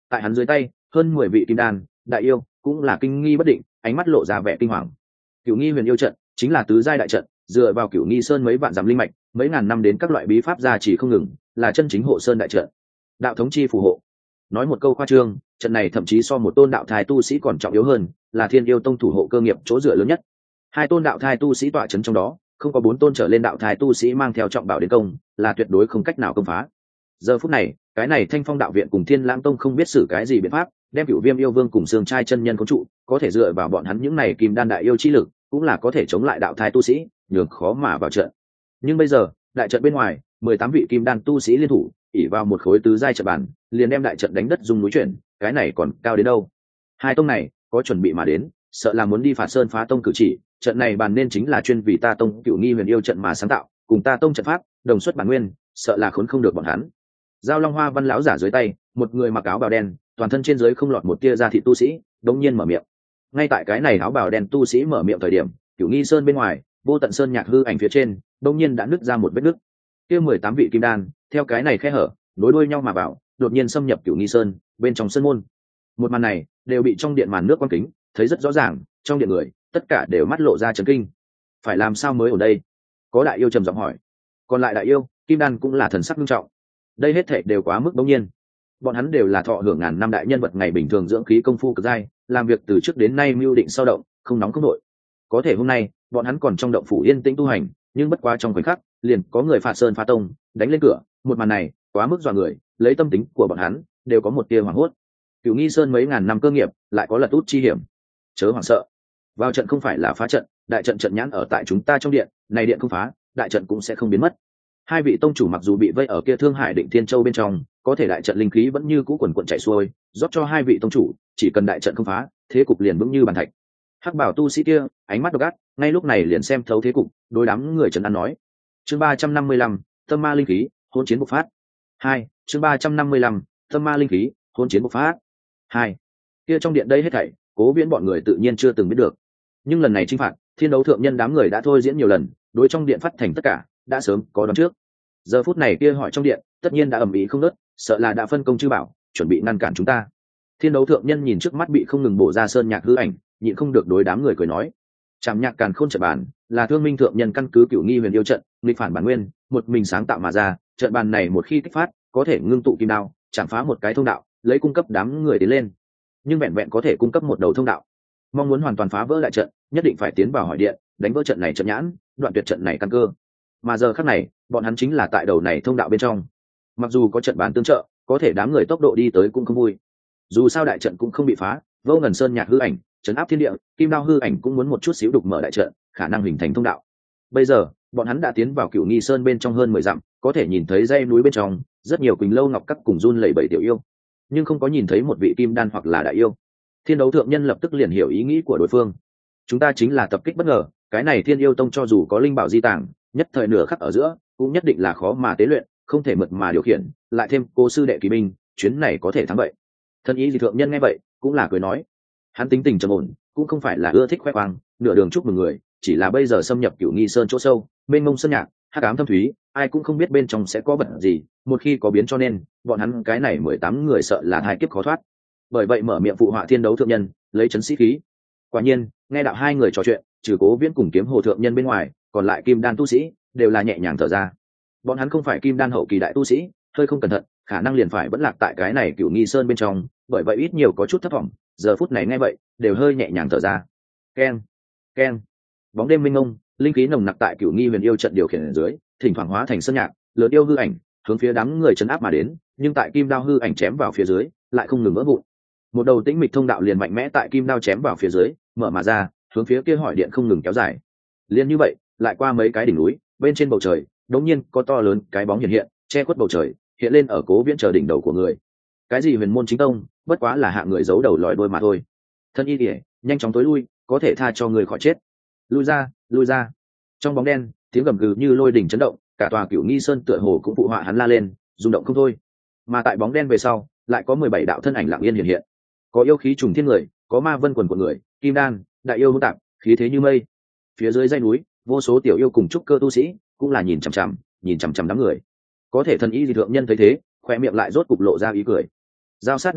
tại hắn dưới tay hơn mười vị kim đan đại yêu cũng là kinh nghi bất định, ánh mắt lộ ra vẻ kinh hoàng. Cửu nghi huyền yêu trận chính là tứ giai đại trận, dựa vào Cửu nghi sơn mấy vạn dặm linh mạch, mấy ngàn năm đến các loại bí pháp gia trì không ngừng, là chân chính hộ sơn đại trận, đạo thống chi phù hộ. Nói một câu khoa trương, trận này thậm chí so một tôn đạo thai tu sĩ còn trọng yếu hơn, là Thiên Yêu Tông thủ hộ cơ nghiệp chỗ dựa lớn nhất. Hai tôn đạo thai tu sĩ tọa chấn trong đó, không có bốn tôn trở lên đạo thai tu sĩ mang theo trọng bảo đến công, là tuyệt đối không cách nào công phá. Giờ phút này, cái này Thanh Phong đạo viện cùng Thiên Lãng Tông không biết xử cái gì biện pháp, đem Cửu Viêm yêu vương cùng Sương Trai chân nhân khống trụ, có thể dựa vào bọn hắn những này kim đan đại yêu chi lực, cũng là có thể chống lại đạo thai tu sĩ, nhường khó mà vào trận. Nhưng bây giờ, đại trận bên ngoài, mười tám vị kim đan tu sĩ liên thủ, ỷ vào một khối tứ giai trận bàn, liền đem đại trận đánh đất rung núi chuyển, cái này còn cao đến đâu? Hai tông này có chuẩn bị mà đến, sợ là muốn đi phạt sơn phá tông cử chỉ, trận này bàn nên chính là chuyên vì ta tông Cửu nghi huyền yêu trận mà sáng tạo, cùng ta tông trận pháp đồng xuất bản nguyên, sợ là khốn không được bọn hắn. Giao Long Hoa Văn lão giả dưới tay, một người mặc áo bào đen, toàn thân trên dưới không lọt một tia da thịt tu sĩ, đống nhiên mở miệng. Ngay tại cái này áo bào đen tu sĩ mở miệng thời điểm, Cửu nghi sơn bên ngoài, vô tận sơn nhạc hư ảnh phía trên, đống nhiên đã nứt ra một vết nứt. Kia mười tám vị kim đan, theo cái này khe hở, nối đuôi nhau mà vào, đột nhiên xâm nhập Cửu nghi sơn, bên trong sơn môn. Một màn này, đều bị trong điện màn nước quang kính, thấy rất rõ ràng, trong điện người, tất cả đều mắt lộ ra chấn kinh. Phải làm sao mới ở đây? Có đại yêu trầm giọng hỏi. Còn lại đại yêu, kim đan cũng là thần sắc nghiêm trọng. Đây hết thảy đều quá mức bỗng nhiên. Bọn hắn đều là thọ hưởng ngàn năm đại nhân vật ngày bình thường dưỡng khí công phu cực dai, làm việc từ trước đến nay mưu định sau động, không nóng không nổi. Có thể hôm nay, bọn hắn còn trong động phủ yên tĩnh tu hành, nhưng bất quá trong khoảnh khắc, liền có người phạt sơn phá tông, đánh lên cửa, một màn này, quá mức dọa người, lấy tâm tính của bọn hắn, đều có một tia hoảng hốt. Cửu nghi sơn mấy ngàn năm cơ nghiệp, lại có lật út chi hiểm. Chớ hoảng sợ. Vào trận không phải là phá trận, đại trận trận nhãn ở tại chúng ta trong điện, này điện không phá, đại trận cũng sẽ không biến mất. Hai vị tông chủ mặc dù bị vây ở kia Thương Hải Định Thiên Châu bên trong, có thể đại trận linh khí vẫn như cũ quần quần chảy xuôi, rót cho hai vị tông chủ, chỉ cần đại trận không phá, thế cục liền vững như bàn thạch. Hắc bảo tu sĩ kia, ánh mắt độc ác, ngay lúc này liền xem thấu thế cục, đối đám người trấn an nói. Chương ba trăm năm mươi lăm, Tâm ma linh khí, hỗn chiến bộc phát. Hai, chương ba trăm năm mươi lăm, Tâm ma linh khí, hỗn chiến bộc phát. Hai. Kia trong điện đây hết thảy, Cố Viễn bọn người tự nhiên chưa từng biết được. Nhưng lần này chinh phạt, Thiên Đấu thượng nhân đám người đã thôi diễn nhiều lần, đối trong điện phát thành tất cả, đã sớm có đoán trước. Giờ phút này kia hỏi trong điện, tất nhiên đã ầm ĩ không ngớt, sợ là đã phân công chư bảo, chuẩn bị ngăn cản chúng ta. Thiên Đấu thượng nhân nhìn trước mắt bị không ngừng bổ ra sơn nhạc hư ảnh, nhịn không được đối đám người cười nói: Trảm nhạc càn khôn trận bàn, là Thương Minh thượng nhân căn cứ Cửu nghi huyền yêu trận, nghịch phản bản nguyên, một mình sáng tạo mà ra, trận bàn này một khi kích phát, có thể ngưng tụ kim đao, chạm phá một cái thông đạo, lấy cung cấp đám người tiến lên. Nhưng vẹn vẹn có thể cung cấp một đầu thông đạo. Mong muốn hoàn toàn phá vỡ đại trận, nhất định phải tiến vào hỏi điện, đánh vỡ trận này trận nhãn, đoạn tuyệt trận này căn cơ. Mà giờ khắc này, bọn hắn chính là tại đầu này thông đạo bên trong. Mặc dù có trận bàn tương trợ, có thể đám người tốc độ đi tới cũng không vui. Dù sao đại trận cũng không bị phá, vô ngần sơn nhạc hư ảnh, trấn áp thiên địa, kim đao hư ảnh cũng muốn một chút xíu đục mở đại trận, khả năng hình thành thông đạo. Bây giờ, bọn hắn đã tiến vào Cửu nghi sơn bên trong hơn mười dặm, có thể nhìn thấy dãy núi bên trong, rất nhiều quỳnh lâu ngọc các cùng run lẩy bẩy tiểu yêu, nhưng không có nhìn thấy một vị kim đan hoặc là đại yêu. Thiên Đấu thượng nhân lập tức liền hiểu ý nghĩ của đối phương. Chúng ta chính là tập kích bất ngờ, cái này Thiên Yêu Tông cho dù có linh bảo di tàng, nhất thời nửa khắc ở giữa, cũng nhất định là khó mà tế luyện, không thể mượt mà điều khiển, lại thêm cô sư đệ kỳ binh, chuyến này có thể thắng vậy. Thân ý gì thượng nhân nghe vậy, cũng là cười nói, hắn tính tình trầm ổn, cũng không phải là ưa thích khoe khoang, nửa đường chúc mừng người, chỉ là bây giờ xâm nhập Cửu nghi sơn chỗ sâu, bên ngông sơn nhạc, hắc ám thâm thúy, ai cũng không biết bên trong sẽ có vật gì, một khi có biến cho nên, bọn hắn cái này mười tám người sợ là thai kiếp khó thoát. Bởi vậy mở miệng phụ họa Thiên Đấu thượng nhân, lấy chấn sĩ khí. Quả nhiên, nghe đạo hai người trò chuyện, trừ Cố Viễn cùng Kiếm Hồ thượng nhân bên ngoài, còn lại kim đan tu sĩ đều là nhẹ nhàng thở ra. Bọn hắn không phải kim đan hậu kỳ đại tu sĩ, hơi không cẩn thận, khả năng liền phải vẫn lạc tại cái này Cửu nghi sơn bên trong, bởi vậy ít nhiều có chút thất vọng, giờ phút này nghe vậy, đều hơi nhẹ nhàng thở ra. Keng, keng. Bóng đêm mênh mông, linh khí nồng nặc tại Cửu nghi huyền yêu trận điều khiển ở dưới, thỉnh thoảng hóa thành sơn nhạc, lớn yêu hư ảnh, hướng phía đám người trấn áp mà đến, nhưng tại kim đao hư ảnh chém vào phía dưới, lại không ngừng vỡ vụn. Một đầu tĩnh mịch thông đạo liền mạnh mẽ tại kim đao chém vào phía dưới, mở mà ra, hướng phía kia hỏi điện không ngừng kéo dài. Liên như vậy, lại qua mấy cái đỉnh núi, bên trên bầu trời, đột nhiên có to lớn cái bóng hiện hiện, che khuất bầu trời, hiện lên ở Cố Viễn chờ đỉnh đầu của người. Cái gì huyền môn chính tông, bất quá là hạ người giấu đầu lòi đuôi mà thôi. Thân y liễu, nhanh chóng tối lui, có thể tha cho người khỏi chết. Lui ra, lui ra. Trong bóng đen, tiếng gầm gừ như lôi đỉnh chấn động, cả tòa Cửu nghi sơn tựa hồ cũng phụ họa hắn la lên, rung động không thôi. Mà tại bóng đen về sau, lại có mười bảy đạo thân ảnh lặng yên hiện hiện. Có yêu khí trùng thiên người, có ma vân quần của người, kim đan, đại yêu hỗn tạp, khí thế như mây. Phía dưới dãy núi, vô số tiểu yêu cùng trúc cơ tu sĩ, cũng là nhìn chằm chằm, nhìn chằm chằm đám người. Có thể thần y dị thượng nhân thấy thế, khoe miệng lại rốt cục lộ ra ý cười. Giao sát đạo hữu,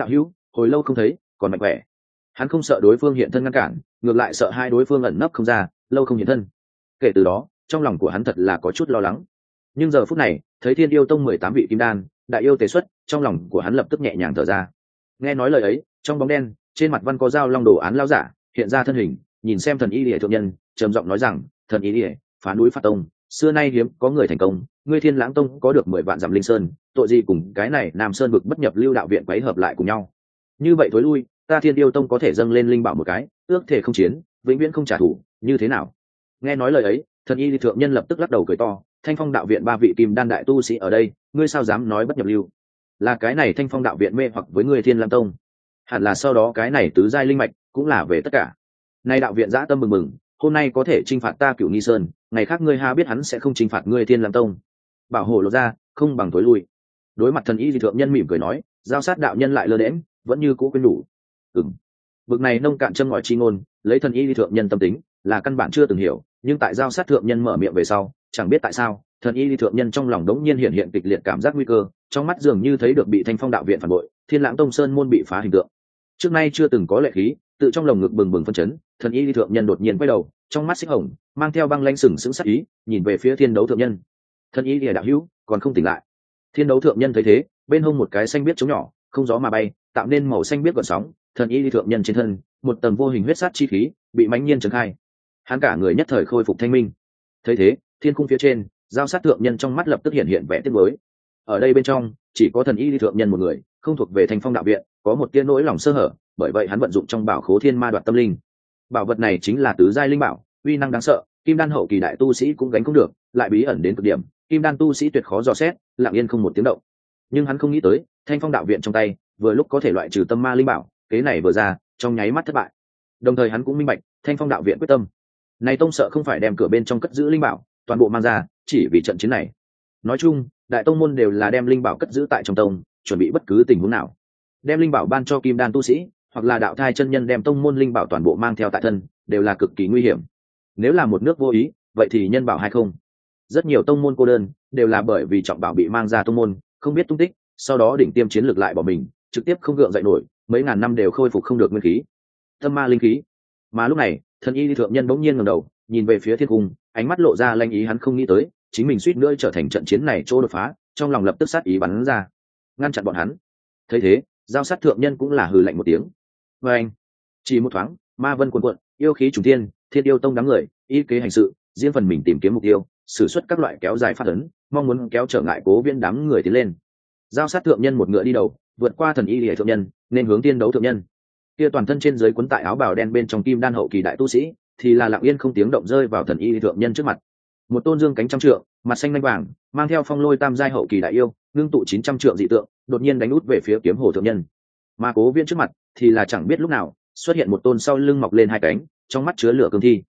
hồi lâu không thấy còn mạnh khỏe. Hắn không sợ đối phương hiện thân ngăn cản, ngược lại sợ hai đối phương ẩn nấp không ra, lâu không hiện thân. Kể từ đó trong lòng của hắn thật là có chút lo lắng. Nhưng giờ phút này thấy Thiên Yêu Tông mười tám vị kim đan đại yêu tế xuất, trong lòng của hắn lập tức nhẹ nhàng thở ra. Nghe nói lời ấy, trong bóng đen trên mặt văn có dao long đồ án lao giả hiện ra thân hình, nhìn xem Thần Y Lìa thượng nhân, trầm giọng nói rằng: Thần Y Lìa, phá núi phạt tông, xưa nay hiếm có người thành công, ngươi Thiên Lãng Tông có được mười vạn dặm linh sơn, tội gì cùng cái này Nam Sơn vực bất nhập lưu đạo viện quấy hợp lại cùng nhau? Như vậy thối lui, ta Thiên Yêu Tông có thể dâng lên linh bảo một cái, ước thể không chiến, vĩnh viễn không trả thù, như thế nào? Nghe nói lời ấy, Thần Y thượng nhân lập tức lắc đầu cười to: Thanh Phong đạo viện ba vị kim đan đại tu sĩ ở đây, ngươi sao dám nói bất nhập lưu? Là cái này Thanh Phong đạo viện mê hoặc với ngươi Thiên Lam Tông, hẳn là sau đó cái này tứ giai linh mạch cũng là về tất cả. Nay đạo viện dã tâm mừng mừng, hôm nay có thể chinh phạt ta Cửu Nghi Sơn, ngày khác ngươi ha biết hắn sẽ không chinh phạt ngươi Thiên Lam Tông. Bảo hộ lộ ra, không bằng tối lui. Đối mặt Thần Y thượng nhân mỉm cười nói, giao sát đạo nhân lại lơ đễnh, vẫn như cũ quên đủ. Ừm. Bực này nông cạn châm ngòi chi ngôn, lấy Thần Y thượng nhân tâm tính, là căn bản chưa từng hiểu, nhưng tại giao sát thượng nhân mở miệng về sau, chẳng biết tại sao, Thần Y thượng nhân trong lòng đống nhiên hiện hiện kịch liệt cảm giác nguy cơ, trong mắt dường như thấy được bị Thanh Phong đạo viện phản bội, Thiên Lãng Tông sơn môn bị phá hình tượng. Trước nay chưa từng có lệ khí, tự trong lồng ngực bừng bừng phân chấn, Thần Y thượng nhân đột nhiên quay đầu, trong mắt xích hồng, mang theo băng lãnh sừng sững sắc ý, nhìn về phía Thiên Đấu thượng nhân. Thần Y Lìa đạo hữu, còn không tỉnh lại. Thiên Đấu thượng nhân thấy thế, bên hông một cái xanh biết chống nhỏ, không gió mà bay, tạo nên màu xanh biết gợn sóng, Thần Y thượng nhân trên thân, một tầng vô hình huyết sát chi khí, bị mãnh nhiên trấn khai. Hắn cả người nhất thời khôi phục thanh minh. Thấy thế, thiên cung phía trên, giao sát thượng nhân trong mắt lập tức hiện hiện vẻ tiếc nuối. Ở đây bên trong, chỉ có Thần Y thượng nhân một người, không thuộc về Thanh Phong đạo viện, có một tia nỗi lòng sơ hở, bởi vậy hắn vận dụng trong bảo khố thiên ma đoạt tâm linh. Bảo vật này chính là tứ giai linh bảo, uy năng đáng sợ, kim đan hậu kỳ đại tu sĩ cũng gánh không được, lại bí ẩn đến cực điểm, kim đan tu sĩ tuyệt khó dò xét, lặng yên không một tiếng động. Nhưng hắn không nghĩ tới, Thanh Phong đạo viện trong tay, vừa lúc có thể loại trừ tâm ma linh bảo, kế này vừa ra, trong nháy mắt thất bại. Đồng thời hắn cũng minh bạch, Thanh Phong đạo viện quyết tâm, này tông sợ không phải đem cửa bên trong cất giữ linh bảo toàn bộ mang ra, chỉ vì trận chiến này. Nói chung, đại tông môn đều là đem linh bảo cất giữ tại trong tông, chuẩn bị bất cứ tình huống nào. Đem linh bảo ban cho kim đan tu sĩ, hoặc là đạo thai chân nhân đem tông môn linh bảo toàn bộ mang theo tại thân, đều là cực kỳ nguy hiểm. Nếu là một nước vô ý, vậy thì nhân bảo hay không. Rất nhiều tông môn cô đơn, đều là bởi vì trọng bảo bị mang ra tông môn, không biết tung tích, sau đó đỉnh tiêm chiến lược lại bỏ mình, trực tiếp không gượng dậy nổi, mấy ngàn năm đều khôi phục không được nguyên khí, tâm ma linh khí. Mà lúc này, Thần Y thượng nhân bỗng nhiên ngẩng đầu, nhìn về phía thiên cung, ánh mắt lộ ra lanh ý, hắn không nghĩ tới, chính mình suýt nữa trở thành trận chiến này chỗ đột phá, trong lòng lập tức sát ý bắn ra, ngăn chặn bọn hắn. Thấy thế, giao sát thượng nhân cũng là hừ lạnh một tiếng. Và anh, chỉ một thoáng, ma vân cuồn cuộn, yêu khí trùng thiên, Thiên Yêu Tông đám người, y kế hành sự, riêng phần mình tìm kiếm mục tiêu, sử xuất các loại kéo dài phát ấn, mong muốn kéo trở ngại Cố Viễn đám người tiến lên. Giao sát thượng nhân một ngựa đi đầu, vượt qua Thần Y Lìa thượng nhân, nên hướng Tiên Đấu thượng nhân. Kia toàn thân trên dưới quấn tại áo bào đen bên trong kim đan hậu kỳ đại tu sĩ, thì là lặng yên không tiếng động rơi vào Thần Y thượng nhân trước mặt. Một tôn dương cánh trăm trượng, mặt xanh lanh vàng, mang theo phong lôi tam giai hậu kỳ đại yêu, ngưng tụ chín trăm trượng dị tượng, đột nhiên đánh út về phía Kiếm Hồ thượng nhân. Mà Cố Viễn trước mặt thì là chẳng biết lúc nào xuất hiện một tôn sau lưng mọc lên hai cánh, trong mắt chứa lửa cương thi.